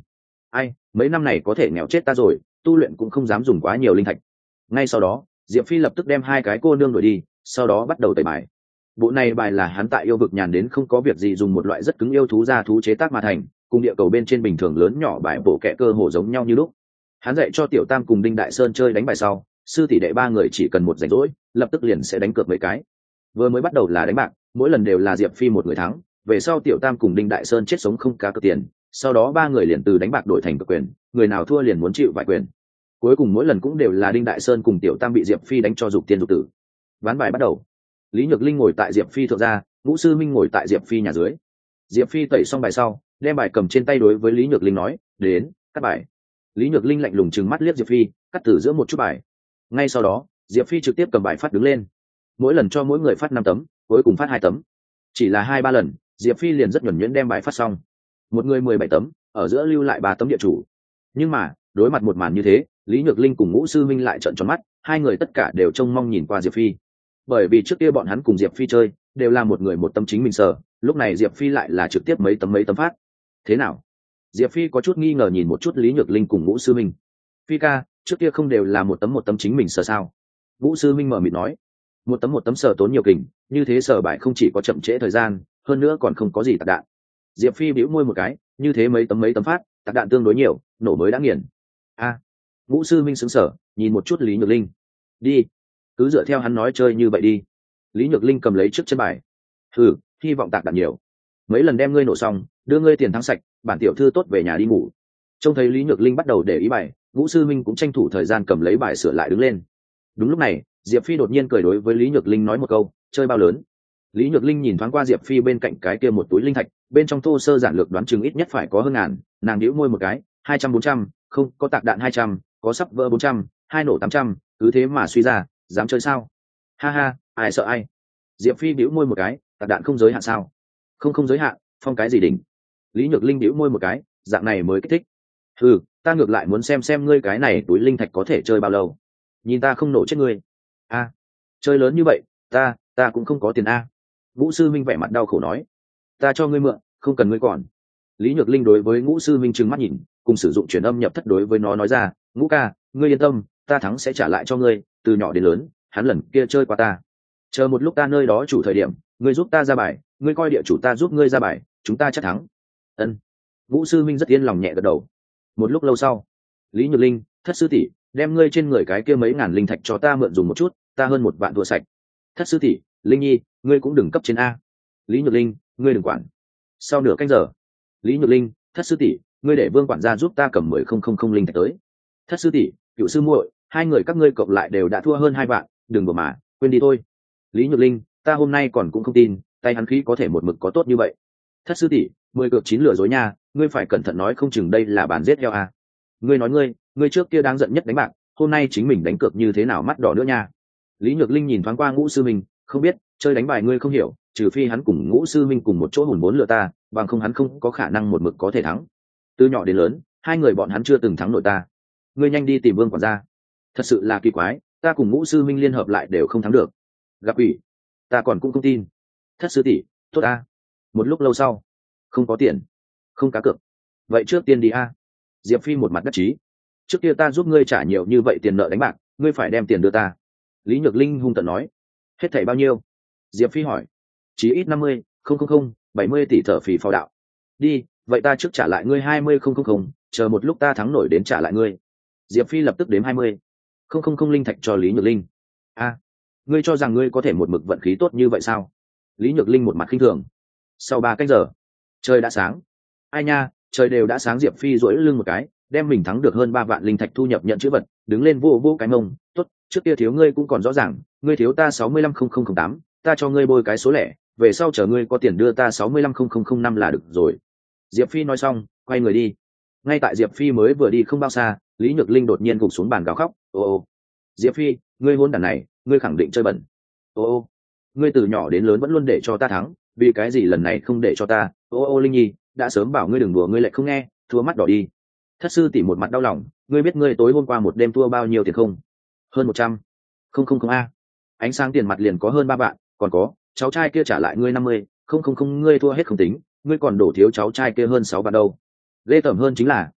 ai, mấy năm này có thể nghèo chết ta rồi, tu luyện cũng không dám dùng quá nhiều linh thạch. Ngay sau đó diệp phi lập tức đem hai cái cô nương đuổi đi, sau đó bắt đầu tẩy bài. Bộ này bài là hắn tại yêu vực nhàn đến không có việc gì dùng một loại rất cứng yêu thú ra thú chế tác mà thành, cùng địa cầu bên trên bình thường lớn nhỏ bài bộ kẹ cơ hồ giống nhau như lúc. Hắn dạy cho tiểu tam cùng đinh đại sơn chơi đánh bài sau, sư tỷ đệ ba người chỉ cần một rảnh rỗi lập tức liền sẽ đánh cược mấy cái. Vừa mới bắt đầu là đánh bạc, mỗi lần đều là diệp phi một người thắng, về sau tiểu tam cùng đinh đại sơn chết sống không cá cược tiền, sau đó ba người liền từ đánh bạc đổi thành cược quyền, người nào thua liền muốn chịu vài quyền. Cuối cùng mỗi lần cũng đều là đinh đại sơn cùng tiểu tam bị diệp phi đánh cho dục tiên dục tử. Ván bài bắt đầu, lý nhược linh ngồi tại diệp phi thượng gia, ngũ sư minh ngồi tại diệp phi nhà dưới. Diệp phi tẩy xong bài sau, đem bài cầm trên tay đối với lý nhược linh nói, đến cắt bài. Lý nhược linh lạnh lùng trừng mắt liếc diệp phi, cắt từ giữa một chút bài. Ngay sau đó diệp phi trực tiếp cầm bài phát đứng lên, mỗi lần cho mỗi người phát 5 tấm, cuối cùng phát 2 tấm. Chỉ là 2-3 lần diệp phi liền rất nhuần nhuyễn đem bài phát xong, một người 17 tấm, ở giữa lưu lại 3 tấm địa chủ. Nhưng mà đối mặt một màn như thế, lý nhược linh cùng ngũ sư minh lại trợn tròn mắt, hai người tất cả đều trông mong nhìn qua diệp phi, bởi vì trước kia bọn hắn cùng diệp phi chơi đều là một người một tấm chính mình sờ, lúc này diệp phi lại là trực tiếp mấy tấm phát. Thế nào? Diệp phi có chút nghi ngờ nhìn một chút lý nhược linh cùng ngũ sư minh. Phi ca, trước kia không đều là một tấm chính mình sờ sao? Ngũ sư minh mở mịt nói, một tấm sờ tốn nhiều kình, như thế sờ bài không chỉ có chậm trễ thời gian, hơn nữa còn không có gì tạc đạn. Diệp phi bĩu môi một cái, như thế mấy tấm phát, tạc đạn tương đối nhiều, nổ mới đã nghiền. A, ngũ sư minh sững sờ nhìn một chút lý nhược linh. Đi, cứ dựa theo hắn nói chơi như vậy đi. Lý nhược linh cầm lấy trước chân bài. Hy vọng tạc đạn nhiều, mấy lần đem ngươi nổ xong đưa ngươi tiền thắng sạch, bản tiểu thư tốt về nhà đi ngủ. Trông thấy lý nhược linh bắt đầu để ý bài, ngũ sư minh cũng tranh thủ thời gian cầm lấy bài sửa lại đứng lên. Đúng lúc này diệp phi đột nhiên cười đối với lý nhược linh nói một câu, chơi bao lớn. Lý nhược linh nhìn thoáng qua diệp phi bên cạnh cái kia một túi linh thạch, bên trong thô sơ giản lược đoán chừng ít nhất phải có hơn ngàn, nàng đĩu môi một cái, 200-400, không có tạc đạn 200, có sắp vỡ 400, hai nổ 800, cứ thế mà suy ra, dám chơi sao? Ha ha, ai sợ ai? Diệp phi đĩu môi một cái, tạc đạn không giới hạn sao? Không giới hạn, phong cái gì đỉnh? Lý nhược linh đĩu môi một cái, dạng này mới kích thích. Ta ngược lại muốn xem ngươi cái này túi linh thạch có thể chơi bao lâu. Nhìn ta không nổ chết ngươi. A, chơi lớn như vậy, ta cũng không có tiền a. Ngũ sư minh vẻ mặt đau khổ nói, ta cho ngươi mượn, không cần ngươi còn. Lý nhược linh đối với ngũ sư minh trừng mắt nhìn, cùng sử dụng truyền âm nhập thất đối với nó nói ra, ngũ ca, ngươi yên tâm, ta thắng sẽ trả lại cho ngươi, từ nhỏ đến lớn hắn lần kia chơi qua ta, chờ một lúc ta nơi đó chủ thời điểm, ngươi giúp ta ra bài, ngươi coi địa chủ ta giúp ngươi ra bài, chúng ta chắc thắng. Ân. Ngũ sư minh rất yên lòng nhẹ gật đầu. Một lúc lâu sau, lý nhược linh, thất sư tỷ, đem ngươi trên người cái kia mấy ngàn linh thạch cho ta mượn dùng một chút, ta hơn 1 vạn thua sạch. Thất sư tỷ, linh nhi, ngươi cũng đừng cấp trên a. Lý nhược linh, ngươi đừng quản. Sau nửa canh giờ, lý nhược linh, thất sư tỷ, ngươi để vương quản gia giúp ta cầm 10,000 linh thạch tới. Thất sư tỷ, cựu sư muội, hai người các ngươi cộng lại đều đã thua hơn 2 vạn, đừng đùa mà, quên đi thôi. Lý nhược linh, ta hôm nay còn cũng không tin tay hắn khí có thể một mực có tốt như vậy. Thất sư tỷ, 10 cược 9 lừa dối nha, ngươi phải cẩn thận nói không chừng đây là bàn giết heo à. Ngươi nói ngươi trước kia đáng giận nhất đánh bạc, hôm nay chính mình đánh cược như thế nào mắt đỏ nữa nha. Lý nhược linh nhìn thoáng qua ngũ sư minh, không biết chơi đánh bài ngươi không hiểu, trừ phi hắn cùng ngũ sư minh cùng một chỗ hùn vốn lừa ta, bằng không hắn không có khả năng một mực có thể thắng. Từ nhỏ đến lớn hai người bọn hắn chưa từng thắng nổi ta. Ngươi nhanh đi tìm vương quản gia. Thật sự là kỳ quái, ta cùng ngũ sư minh liên hợp lại đều không thắng được. Gặp ủy, ta còn cũng không tin. Thất sư tỷ, tốt a. Một lúc lâu sau, không có tiền, không cá cược, vậy trước tiên đi a. Diệp phi một mặt đắc chí, trước kia ta giúp ngươi trả nhiều như vậy tiền nợ đánh bạc, ngươi phải đem tiền đưa ta. Lý nhược linh hung tợn nói. Hết thảy bao nhiêu? Diệp phi hỏi. Chí ít 50, 70 tỷ thở phì phò đạo. Đi, vậy ta trước trả lại ngươi 20,000, chờ một lúc ta thắng nổi đến trả lại ngươi. Diệp phi lập tức đếm 20,000 linh thạch cho lý nhược linh. A, ngươi cho rằng ngươi có thể một mực vận khí tốt như vậy sao? Lý nhược linh một mặt khinh thường. Sau 3 canh giờ, trời đã sáng. Ai nha, trời đều đã sáng. Diệp phi duỗi lưng một cái, đem mình thắng được hơn 3 vạn linh thạch thu nhập nhận chữ vật, đứng lên vô cái mông. Tốt, trước kia thiếu ngươi cũng còn rõ ràng, ngươi thiếu ta 65,008, ta cho ngươi bôi cái số lẻ, về sau chờ ngươi có tiền đưa ta 65,005 là được rồi. Diệp phi nói xong quay người đi. Ngay tại Diệp phi mới vừa đi không bao xa, lý nhược linh đột nhiên gục xuống bàn gào khóc. Ô, Diệp phi, ngươi hôn đản này, ngươi khẳng định chơi bẩn. Ô, ngươi từ nhỏ đến lớn vẫn luôn để cho ta thắng, vì cái gì lần này không để cho ta? Ô linh nhi, đã sớm bảo ngươi đừng đùa, ngươi lại không nghe, thua mắt đỏ đi. Thất sư tỷ một mặt đau lòng, ngươi biết ngươi tối hôm qua một đêm thua bao nhiêu tiền không? Hơn 100. Không a. Ánh sáng tiền mặt liền có hơn 3 vạn, còn có cháu trai kia trả lại ngươi 50, không, ngươi thua hết không tính, ngươi còn đổ thiếu cháu trai kia hơn 6 vạn đâu. Ghê tởm hơn chính là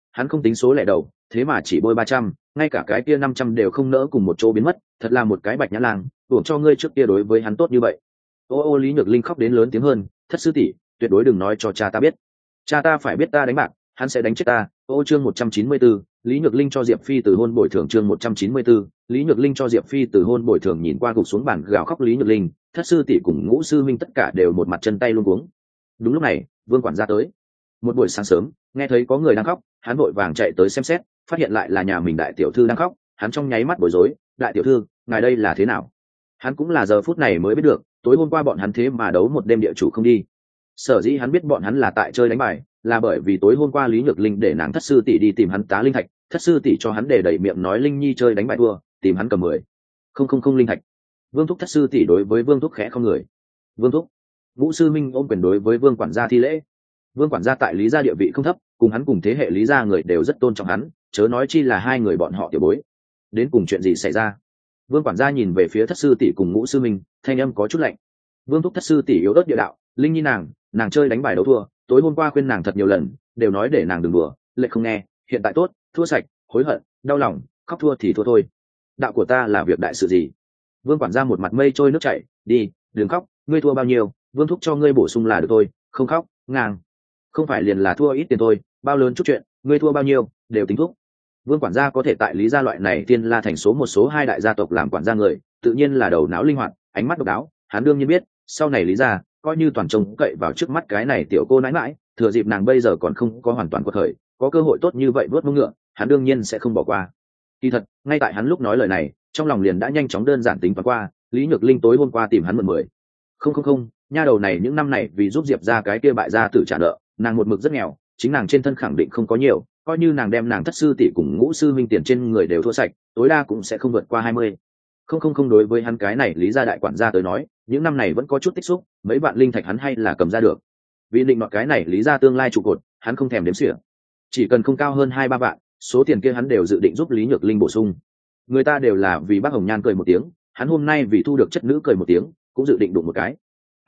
hắn không tính số lẻ đầu, thế mà chỉ bôi 300, ngay cả cái kia 500 đều không nỡ cùng một chỗ biến mất, thật là một cái bạch nhã lang, uổng cho ngươi trước kia đối với hắn tốt như vậy. Ô Lý Nhược Linh khóc đến lớn tiếng hơn, thất sư tỷ, tuyệt đối đừng nói cho cha ta biết, cha ta phải biết ta đánh bạc, hắn sẽ đánh chết ta. Chương 194, Lý Nhược Linh cho Diệp Phi từ hôn bồi thường. Chương 194, Lý Nhược Linh cho Diệp Phi từ hôn bồi thường. Nhìn qua gục xuống bàn gào khóc Lý Nhược Linh, thất sư tỷ cùng ngũ sư minh tất cả đều một mặt chân tay luống cuống. Đúng lúc này, Vương quản gia tới. Một buổi sáng sớm, nghe thấy có người đang khóc, hắn vội vàng chạy tới xem xét, phát hiện lại là nhà mình đại tiểu thư đang khóc, hắn trong nháy mắt bối rối, đại tiểu thư, ngài đây là thế nào? Hắn cũng là giờ phút này mới biết được, tối hôm qua bọn hắn thế mà đấu một đêm địa chủ không đi. Sở dĩ hắn biết bọn hắn là tại chơi đánh bài, là bởi vì tối hôm qua Lý Nhược Linh để nàng thất sư tỷ đi tìm hắn tá linh thạch, thất sư tỷ cho hắn để đẩy miệng nói Linh Nhi chơi đánh bài thua, tìm hắn cầm 10,000 linh thạch. Vương thúc thất sư tỷ đối với Vương thúc khẽ không người. Vương thúc. Ngũ sư minh ôm quyền đối với Vương quản gia thi lễ. Vương quản gia tại Lý gia địa vị không thấp, cùng hắn cùng thế hệ Lý gia người đều rất tôn trọng hắn, chớ nói chi là hai người bọn họ tiểu bối. Đến cùng chuyện gì xảy ra? Vương quản gia nhìn về phía thất sư tỷ cùng ngũ sư minh, thanh âm có chút lạnh. Vương thúc thất sư tỷ yếu ớt địa đạo, Linh Nhi nàng chơi đánh bài đấu thua, tối hôm qua khuyên nàng thật nhiều lần, đều nói để nàng đừng đùa, lệ không nghe, hiện tại tốt, thua sạch, hối hận, đau lòng, khóc thua thì thua thôi. Đạo của ta là việc đại sự gì? Vương quản gia một mặt mây trôi nước chảy, đi, đừng khóc, ngươi thua bao nhiêu, Vương thúc cho ngươi bổ sung là được thôi, không khóc, ngang. Không phải liền là thua ít tiền thôi, bao lớn chút chuyện, ngươi thua bao nhiêu, đều tính thúc. Vương quản gia có thể tại Lý gia loại này tiên la thành số một số hai đại gia tộc làm quản gia người, tự nhiên là đầu não linh hoạt, ánh mắt độc đáo, hắn đương nhiên biết, sau này Lý gia coi như toàn trông cậy vào trước mắt cái này tiểu cô nãi mãi, thừa dịp nàng bây giờ còn không có hoàn toàn quật khởi, có cơ hội tốt như vậy vớt mông ngựa, hắn đương nhiên sẽ không bỏ qua. Kỳ thật, ngay tại hắn lúc nói lời này, trong lòng liền đã nhanh chóng đơn giản tính toán qua, Lý Nhược Linh tối hôm qua tìm hắn mượn 10. Không, nha đầu này những năm này vì giúp Diệp ra cái kia bại gia tử trả nợ, nàng một mực rất nghèo, chính nàng trên thân khẳng định không có nhiều, coi như nàng đem nàng thất sư tỷ cùng ngũ sư minh tiền trên người đều thua sạch, tối đa cũng sẽ không vượt qua 20. Không đối với hắn cái này Lý gia đại quản gia tới nói, những năm này vẫn có chút tích xúc, mấy vạn linh thạch hắn hay là cầm ra được. Vì định nọt cái này Lý gia tương lai trụ cột, hắn không thèm đếm xỉa. Chỉ cần không cao hơn 2-3 vạn, số tiền kia hắn đều dự định giúp Lý Nhược Linh bổ sung. Người ta đều là vì bác Hồng Nhan cười một tiếng, hắn hôm nay vì thu được chất nữ cười một tiếng, cũng dự định đụng một cái.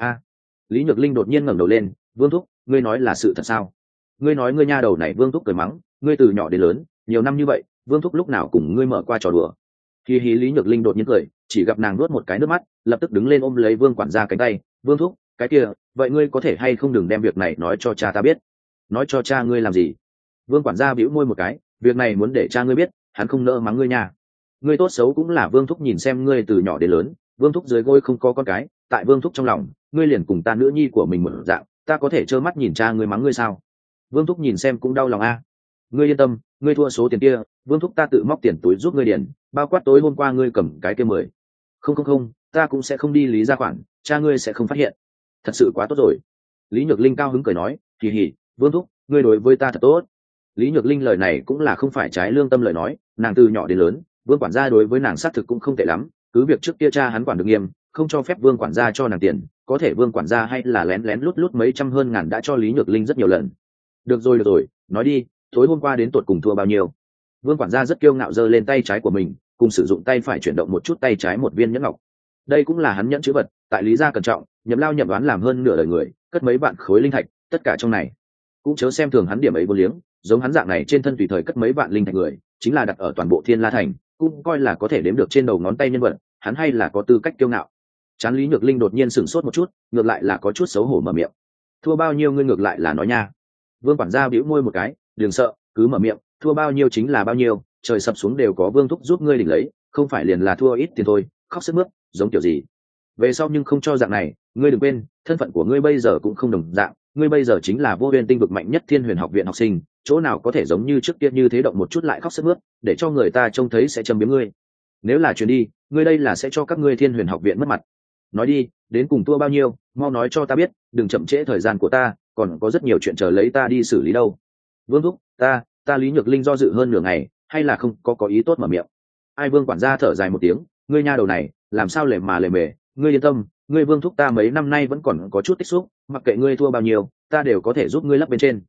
Lý Nhược Linh đột nhiên ngẩng đầu lên, Vương thúc, ngươi nói là sự thật sao? Ngươi nói ngươi nha đầu này, Vương thúc cười mắng, ngươi từ nhỏ đến lớn, nhiều năm như vậy, Vương thúc lúc nào cùng ngươi mở qua trò đùa? Hi hi. Lý Nhược Linh đột nhiên cười, chỉ gặp nàng nuốt một cái nước mắt, lập tức đứng lên ôm lấy Vương quản gia cánh tay, Vương thúc, cái kia, vậy ngươi có thể hay không đừng đem việc này nói cho cha ta biết? Nói cho cha ngươi làm gì? Vương quản gia bĩu môi một cái, việc này muốn để cha ngươi biết, hắn không nỡ mắng ngươi nha. Ngươi tốt xấu cũng là Vương thúc nhìn xem ngươi từ nhỏ đến lớn, Vương thúc dưới gối không có con cái, tại Vương thúc trong lòng, ngươi liền cùng ta nữ nhi của mình một dạng, ta có thể trơ mắt nhìn cha ngươi mắng ngươi sao? Vương thúc nhìn xem cũng đau lòng a. Ngươi yên tâm, ngươi thua số tiền kia, Vương thúc ta tự móc tiền túi giúp ngươi điền, bao quát tối hôm qua ngươi cầm cái kia 10. Không, ta cũng sẽ không đi Lý gia khoản, cha ngươi sẽ không phát hiện. Thật sự quá tốt rồi. Lý Nhược Linh cao hứng cười nói, kỳ hỉ, Vương thúc, ngươi đối với ta thật tốt. Lý Nhược Linh lời này cũng là không phải trái lương tâm lời nói, nàng từ nhỏ đến lớn, Vương quản gia đối với nàng xác thực cũng không tệ lắm, cứ việc trước kia cha hắn quản được nghiêm, không cho phép Vương quản gia cho nàng tiền, có thể Vương quản gia hay là lén lén lút lút mấy trăm hơn ngàn đã cho Lý Nhược Linh rất nhiều lần. Được rồi, nói đi, tối hôm qua đến tụt cùng thua bao nhiêu? Vương quản gia rất kiêu ngạo giơ lên tay trái của mình, cùng sử dụng tay phải chuyển động một chút tay trái một viên nhẫn ngọc. Đây cũng là hắn nhẫn chữ vật, tại Lý gia cẩn trọng, nhậm lao nhậm đoán làm hơn nửa đời người, cất mấy vạn khối linh thạch, tất cả trong này. Cũng chớ xem thường hắn điểm ấy vô liếng, giống hắn dạng này trên thân tùy thời cất mấy vạn linh thạch người, chính là đặt ở toàn bộ Thiên La thành, cũng coi là có thể đếm được trên đầu ngón tay nhân vật, hắn hay là có tư cách kiêu ngạo. Chán Lý Nhược Linh đột nhiên sửng sốt một chút, ngược lại là có chút xấu hổ mở miệng. Thua bao nhiêu ngươi ngược lại là nói nha. Vương quản gia bĩu môi một cái, đừng sợ, cứ mở miệng, thua bao nhiêu chính là bao nhiêu, trời sập xuống đều có Vương thúc giúp ngươi đỉnh lấy, không phải liền là thua ít tiền thôi, khóc sướt mướt, giống kiểu gì. Về sau nhưng không cho dạng này, ngươi đừng quên, thân phận của ngươi bây giờ cũng không đồng dạng, ngươi bây giờ chính là Vô Huyền tinh vực mạnh nhất Thiên Huyền học viện học sinh, chỗ nào có thể giống như trước kia như thế động một chút lại khóc sướt mướt, để cho người ta trông thấy sẽ châm biếm ngươi. Nếu là chuyến đi, ngươi đây là sẽ cho các ngươi Thiên Huyền học viện mất mặt. Nói đi, đến cùng thua bao nhiêu, mau nói cho ta biết, đừng chậm trễ thời gian của ta, còn có rất nhiều chuyện chờ lấy ta đi xử lý đâu. Vương thúc, ta Lý Nhược Linh do dự hơn nửa ngày, hay là không có ý tốt mở miệng. Ai? Vương quản gia thở dài một tiếng, ngươi nha đầu này, làm sao lề mề, ngươi yên tâm, ngươi Vương thúc ta mấy năm nay vẫn còn có chút tích xúc, mặc kệ ngươi thua bao nhiêu, ta đều có thể giúp ngươi lấp bên trên.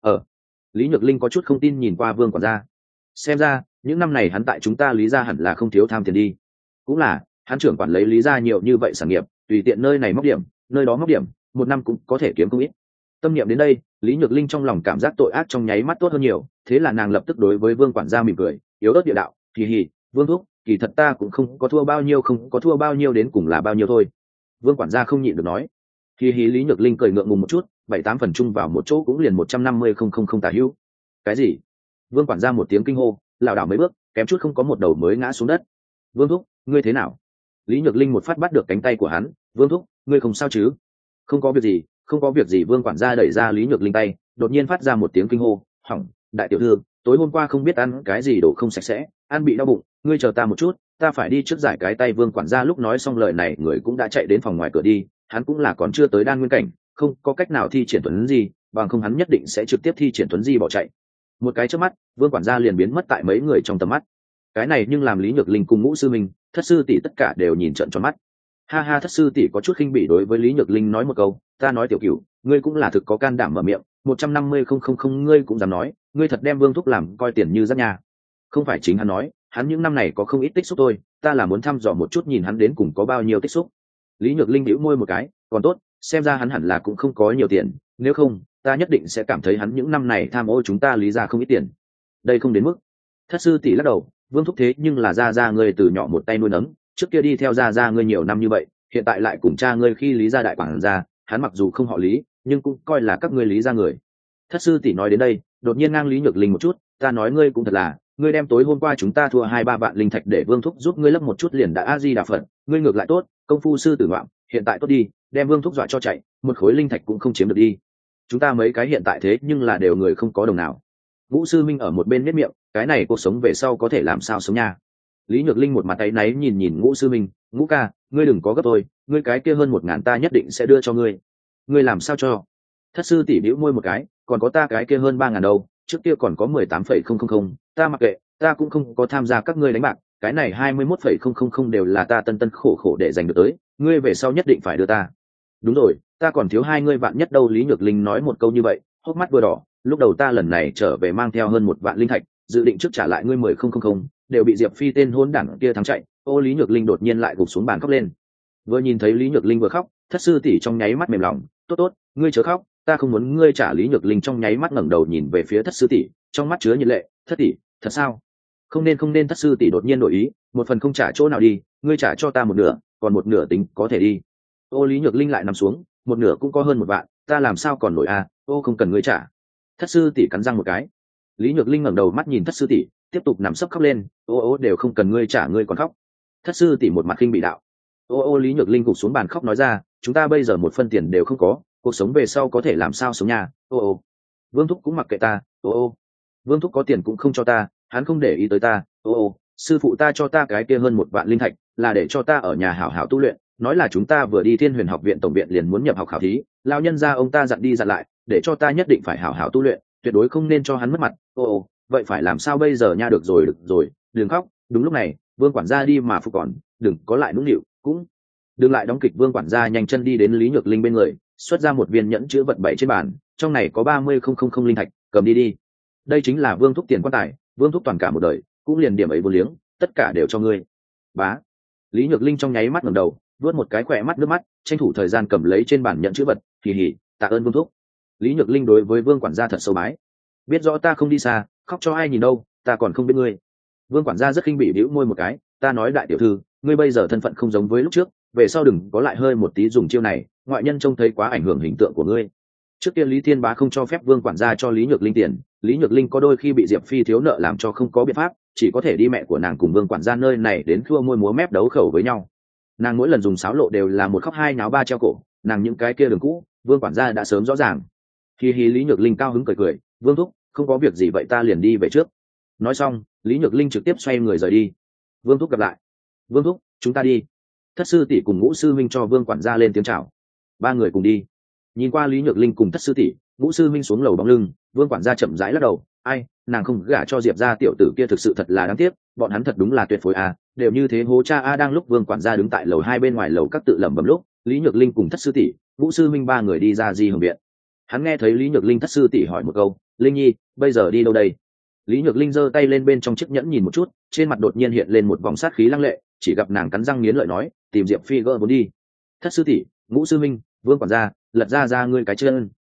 Lý Nhược Linh có chút không tin nhìn qua Vương quản gia. Xem ra, những năm này hắn tại chúng ta Lý gia hẳn là không thiếu tham tiền đi. Cũng là, hắn trưởng quản lấy Lý gia nhiều như vậy sản nghiệp, tùy tiện nơi này móc điểm, nơi đó móc điểm, một năm cũng có thể kiếm không ít. Tâm niệm đến đây, Lý Nhược Linh trong lòng cảm giác tội ác trong nháy mắt tốt hơn nhiều, thế là nàng lập tức đối với Vương quản gia mỉm cười, yếu ớt địa đạo, hì hì, Vương thúc, kỳ thật ta cũng không có thua bao nhiêu, không có thua bao nhiêu đến cùng là bao nhiêu thôi. Vương quản gia không nhịn được nói. Hì hì, Lý Nhược Linh cười ngượng ngùng một chút, 7-8 phần chung vào một chỗ cũng liền 150,000 tả hữu. Cái gì? Vương quản gia một tiếng kinh hô, lảo đảo mấy bước, kém chút không có một đầu mới ngã xuống đất. Vương thúc, ngươi thế nào? Lý Nhược Linh một phát bắt được cánh tay của hắn. Vương thúc, ngươi không sao chứ? Không có việc gì, không có việc gì. Vương quản gia đẩy ra Lý Nhược Linh tay, đột nhiên phát ra một tiếng kinh hô, hỏng, đại tiểu thư, tối hôm qua không biết ăn cái gì đồ không sạch sẽ, ăn bị đau bụng, ngươi chờ ta một chút, ta phải đi trước giải cái tay. Vương quản gia lúc nói xong lời này, người cũng đã chạy đến phòng ngoài cửa đi, hắn cũng là còn chưa tới đan nguyên cảnh, không có cách nào thi triển tuấn di, bằng không hắn nhất định sẽ trực tiếp thi triển tuấn di bỏ chạy. Một cái chớp mắt, Vương quản gia liền biến mất tại mấy người trong tầm mắt. Cái này nhưng làm Lý Nhược Linh cùng Ngũ sư minh, Thất sư tỷ tất cả đều nhìn trợn tròn mắt. Ha ha, Thất sư tỷ có chút khinh bỉ đối với Lý Nhược Linh nói một câu, ta nói tiểu cửu, ngươi cũng là thực có can đảm mở miệng, 150,000 ngươi cũng dám nói, ngươi thật đem Vương thúc làm coi tiền như rác nhà. Không phải chính hắn nói, hắn những năm này có không ít tích xúc thôi, ta là muốn thăm dò một chút nhìn hắn đến cùng có bao nhiêu tích xúc. Lý Nhược Linh bĩu môi một cái, còn tốt, xem ra hắn hẳn là cũng không có nhiều tiền, nếu không, ta nhất định sẽ cảm thấy hắn những năm này tham ô chúng ta Lý ra không ít tiền. Đây không đến mức. Thất sư tỷ lắc đầu, Vương thúc thế nhưng là gia ngươi từ nhỏ một tay nuôi nấng, trước kia đi theo gia ngươi nhiều năm như vậy, hiện tại lại cùng cha ngươi khi Lý gia đại quản gia, hắn mặc dù không họ Lý, nhưng cũng coi là các ngươi Lý gia người. Thất sư tỷ nói đến đây, đột nhiên ngang Lý Nhược Linh một chút, ta nói ngươi cũng thật là, ngươi đem tối hôm qua chúng ta thua 2-3 vạn linh thạch để Vương thúc giúp ngươi lấp một chút liền đã a di đà phật, ngươi ngược lại tốt, công phu sư tử ngoạm, hiện tại tốt đi, đem Vương thúc dọa cho chạy, một khối linh thạch cũng không chiếm được đi. Chúng ta mấy cái hiện tại thế nhưng là đều người không có đồng nào. Ngũ sư minh ở một bên nhếch miệng, cái này cuộc sống về sau có thể làm sao sống nha. Lý Nhược Linh một mặt áy náy nhìn Ngũ sư minh, Ngũ ca, ngươi đừng có gấp tôi, ngươi cái kia hơn 1.000 ta nhất định sẽ đưa cho ngươi. Ngươi làm sao cho? Thất sư tỷ bĩu môi một cái, còn có ta cái kia hơn 3.000 đâu, trước kia còn có 18,000, ta mặc kệ, ta cũng không có tham gia các ngươi đánh bạc, cái này 21,000 đều là ta tân khổ khổ để giành được tới, ngươi về sau nhất định phải đưa ta. Đúng rồi, ta còn thiếu 2 ngươi vạn nhất đâu. Lý Nhược Linh nói một câu như vậy, hốc mắt vừa đỏ, lúc đầu ta lần này trở về mang theo hơn 1 vạn linh thạch, dự định trước trả lại ngươi 10,000, đều bị Diệp Phi tên hỗn đản kia thắng chạy. Ô, Lý Nhược Linh đột nhiên lại gục xuống bàn khóc lên. Vừa nhìn thấy Lý Nhược Linh vừa khóc, Thất sư tỷ trong nháy mắt mềm lòng, tốt tốt, ngươi chớ khóc, ta không muốn ngươi trả. Lý Nhược Linh trong nháy mắt ngẩng đầu nhìn về phía Thất sư tỷ, trong mắt chứa nhiệt lệ, Thất tỷ, thật sao? Không nên. Thất sư tỷ đột nhiên đổi ý, một phần không trả chỗ nào đi, ngươi trả cho ta một nửa, còn một nửa tính có thể đi. Ô, Lý Nhược Linh lại nằm xuống, một nửa cũng có hơn 1 vạn, ta làm sao còn nổi à? Ô, không cần ngươi trả. Thất sư tỷ cắn răng một cái. Lý Nhược Linh ngẩng đầu mắt nhìn Thất sư tỷ, tiếp tục nằm sấp khóc lên, ô đều không cần ngươi trả, ngươi còn khóc. Thất sư tỷ một mặt khinh bị đạo. Ô, Lý Nhược Linh gục xuống bàn khóc nói ra, chúng ta bây giờ một phân tiền đều không có, cuộc sống về sau có thể làm sao sống nhà. Ô, Vương thúc cũng mặc kệ ta. Ô, Vương thúc có tiền cũng không cho ta, hắn không để ý tới ta. Ô, sư phụ ta cho ta cái kia hơn 1 vạn linh thạch, là để cho ta ở nhà hảo hảo tu luyện, nói là chúng ta vừa đi Thiên Huyền học viện tổng viện liền muốn nhập học khảo thí, lao nhân ra ông ta dặn đi dặn lại, để cho ta nhất định phải hảo hảo tu luyện, tuyệt đối không nên cho hắn mất mặt. Ô, vậy phải làm sao bây giờ nha? Được rồi, đừng khóc. Đúng lúc này, Vương quản gia đi mà phục còn, đừng có lại nũng nịu, cũng đừng lại đóng kịch. Vương quản gia nhanh chân đi đến Lý Nhược Linh bên người, xuất ra một viên nhẫn chứa vật bảy trên bàn, trong này có 30,000 linh thạch, cầm đi. Đây chính là Vương thúc tiền quan tài, Vương thúc toàn cả một đời, cũng liền điểm ấy vô liếng, tất cả đều cho ngươi. Bá. Lý Nhược Linh trong nháy mắt ngẩng đầu, vớt một cái khỏe mắt nước mắt, tranh thủ thời gian cầm lấy trên bàn nhận chữ vật, kỳ hỉ, tạ ơn Vương thúc. Lý Nhược Linh đối với Vương quản gia thật sâu bái. Biết rõ ta không đi xa, khóc cho ai nhìn đâu, ta còn không biết ngươi. Vương quản gia rất khinh bỉ bĩu môi một cái, ta nói đại tiểu thư, ngươi bây giờ thân phận không giống với lúc trước, về sau đừng có lại hơi một tí dùng chiêu này, ngoại nhân trông thấy quá ảnh hưởng hình tượng của ngươi. Trước kia Lý Thiên Bá không cho phép Vương quản gia cho Lý Nhược Linh tiền, Lý Nhược Linh có đôi khi bị Diệp Phi thiếu nợ làm cho không có biện pháp, chỉ có thể đi mẹ của nàng cùng Vương quản gia nơi này đến khua môi múa mép đấu khẩu với nhau. Nàng mỗi lần dùng sáo lộ đều là một khóc hai náo ba treo cổ, nàng những cái kia đường cũ, Vương quản gia đã sớm rõ ràng. Hi hi, Lý Nhược Linh cao hứng cười, Vương thúc, không có việc gì vậy ta liền đi về trước. Nói xong, Lý Nhược Linh trực tiếp xoay người rời đi. Vương thúc gặp lại. Vương thúc, chúng ta đi. Thất sư tỷ cùng Ngũ sư minh cho Vương quản gia lên tiếng chào. 3 người cùng đi. Nhìn qua Lý Nhược Linh cùng Thất sư tỷ, Ngũ sư minh xuống lầu bóng lưng, Vương quản gia chậm rãi lắc đầu, ai, nàng không gả cho Diệp gia tiểu tử kia thực sự thật là đáng tiếc, bọn hắn thật đúng là tuyệt phối à, đều như thế hố cha a. Đang lúc Vương quản gia đứng tại lầu 2 bên ngoài lầu các tự lẩm bẩm lúc, Lý Nhược Linh cùng Thất sư tỷ, Ngũ sư minh 3 người đi ra Di Hồng viện. Hắn nghe thấy Lý Nhược Linh Thất sư tỷ hỏi một câu, Linh nhi, bây giờ đi đâu đây? Lý Nhược Linh giơ tay lên bên trong chiếc nhẫn nhìn một chút, trên mặt đột nhiên hiện lên một vòng sát khí lăng lệ, chỉ gặp nàng cắn răng nghiến lợi nói, tìm Diệp Phi gỡ vốn đi. Thất sư tỷ, Ngũ sư minh, Vương quản gia, lật ra ngươi cái chân.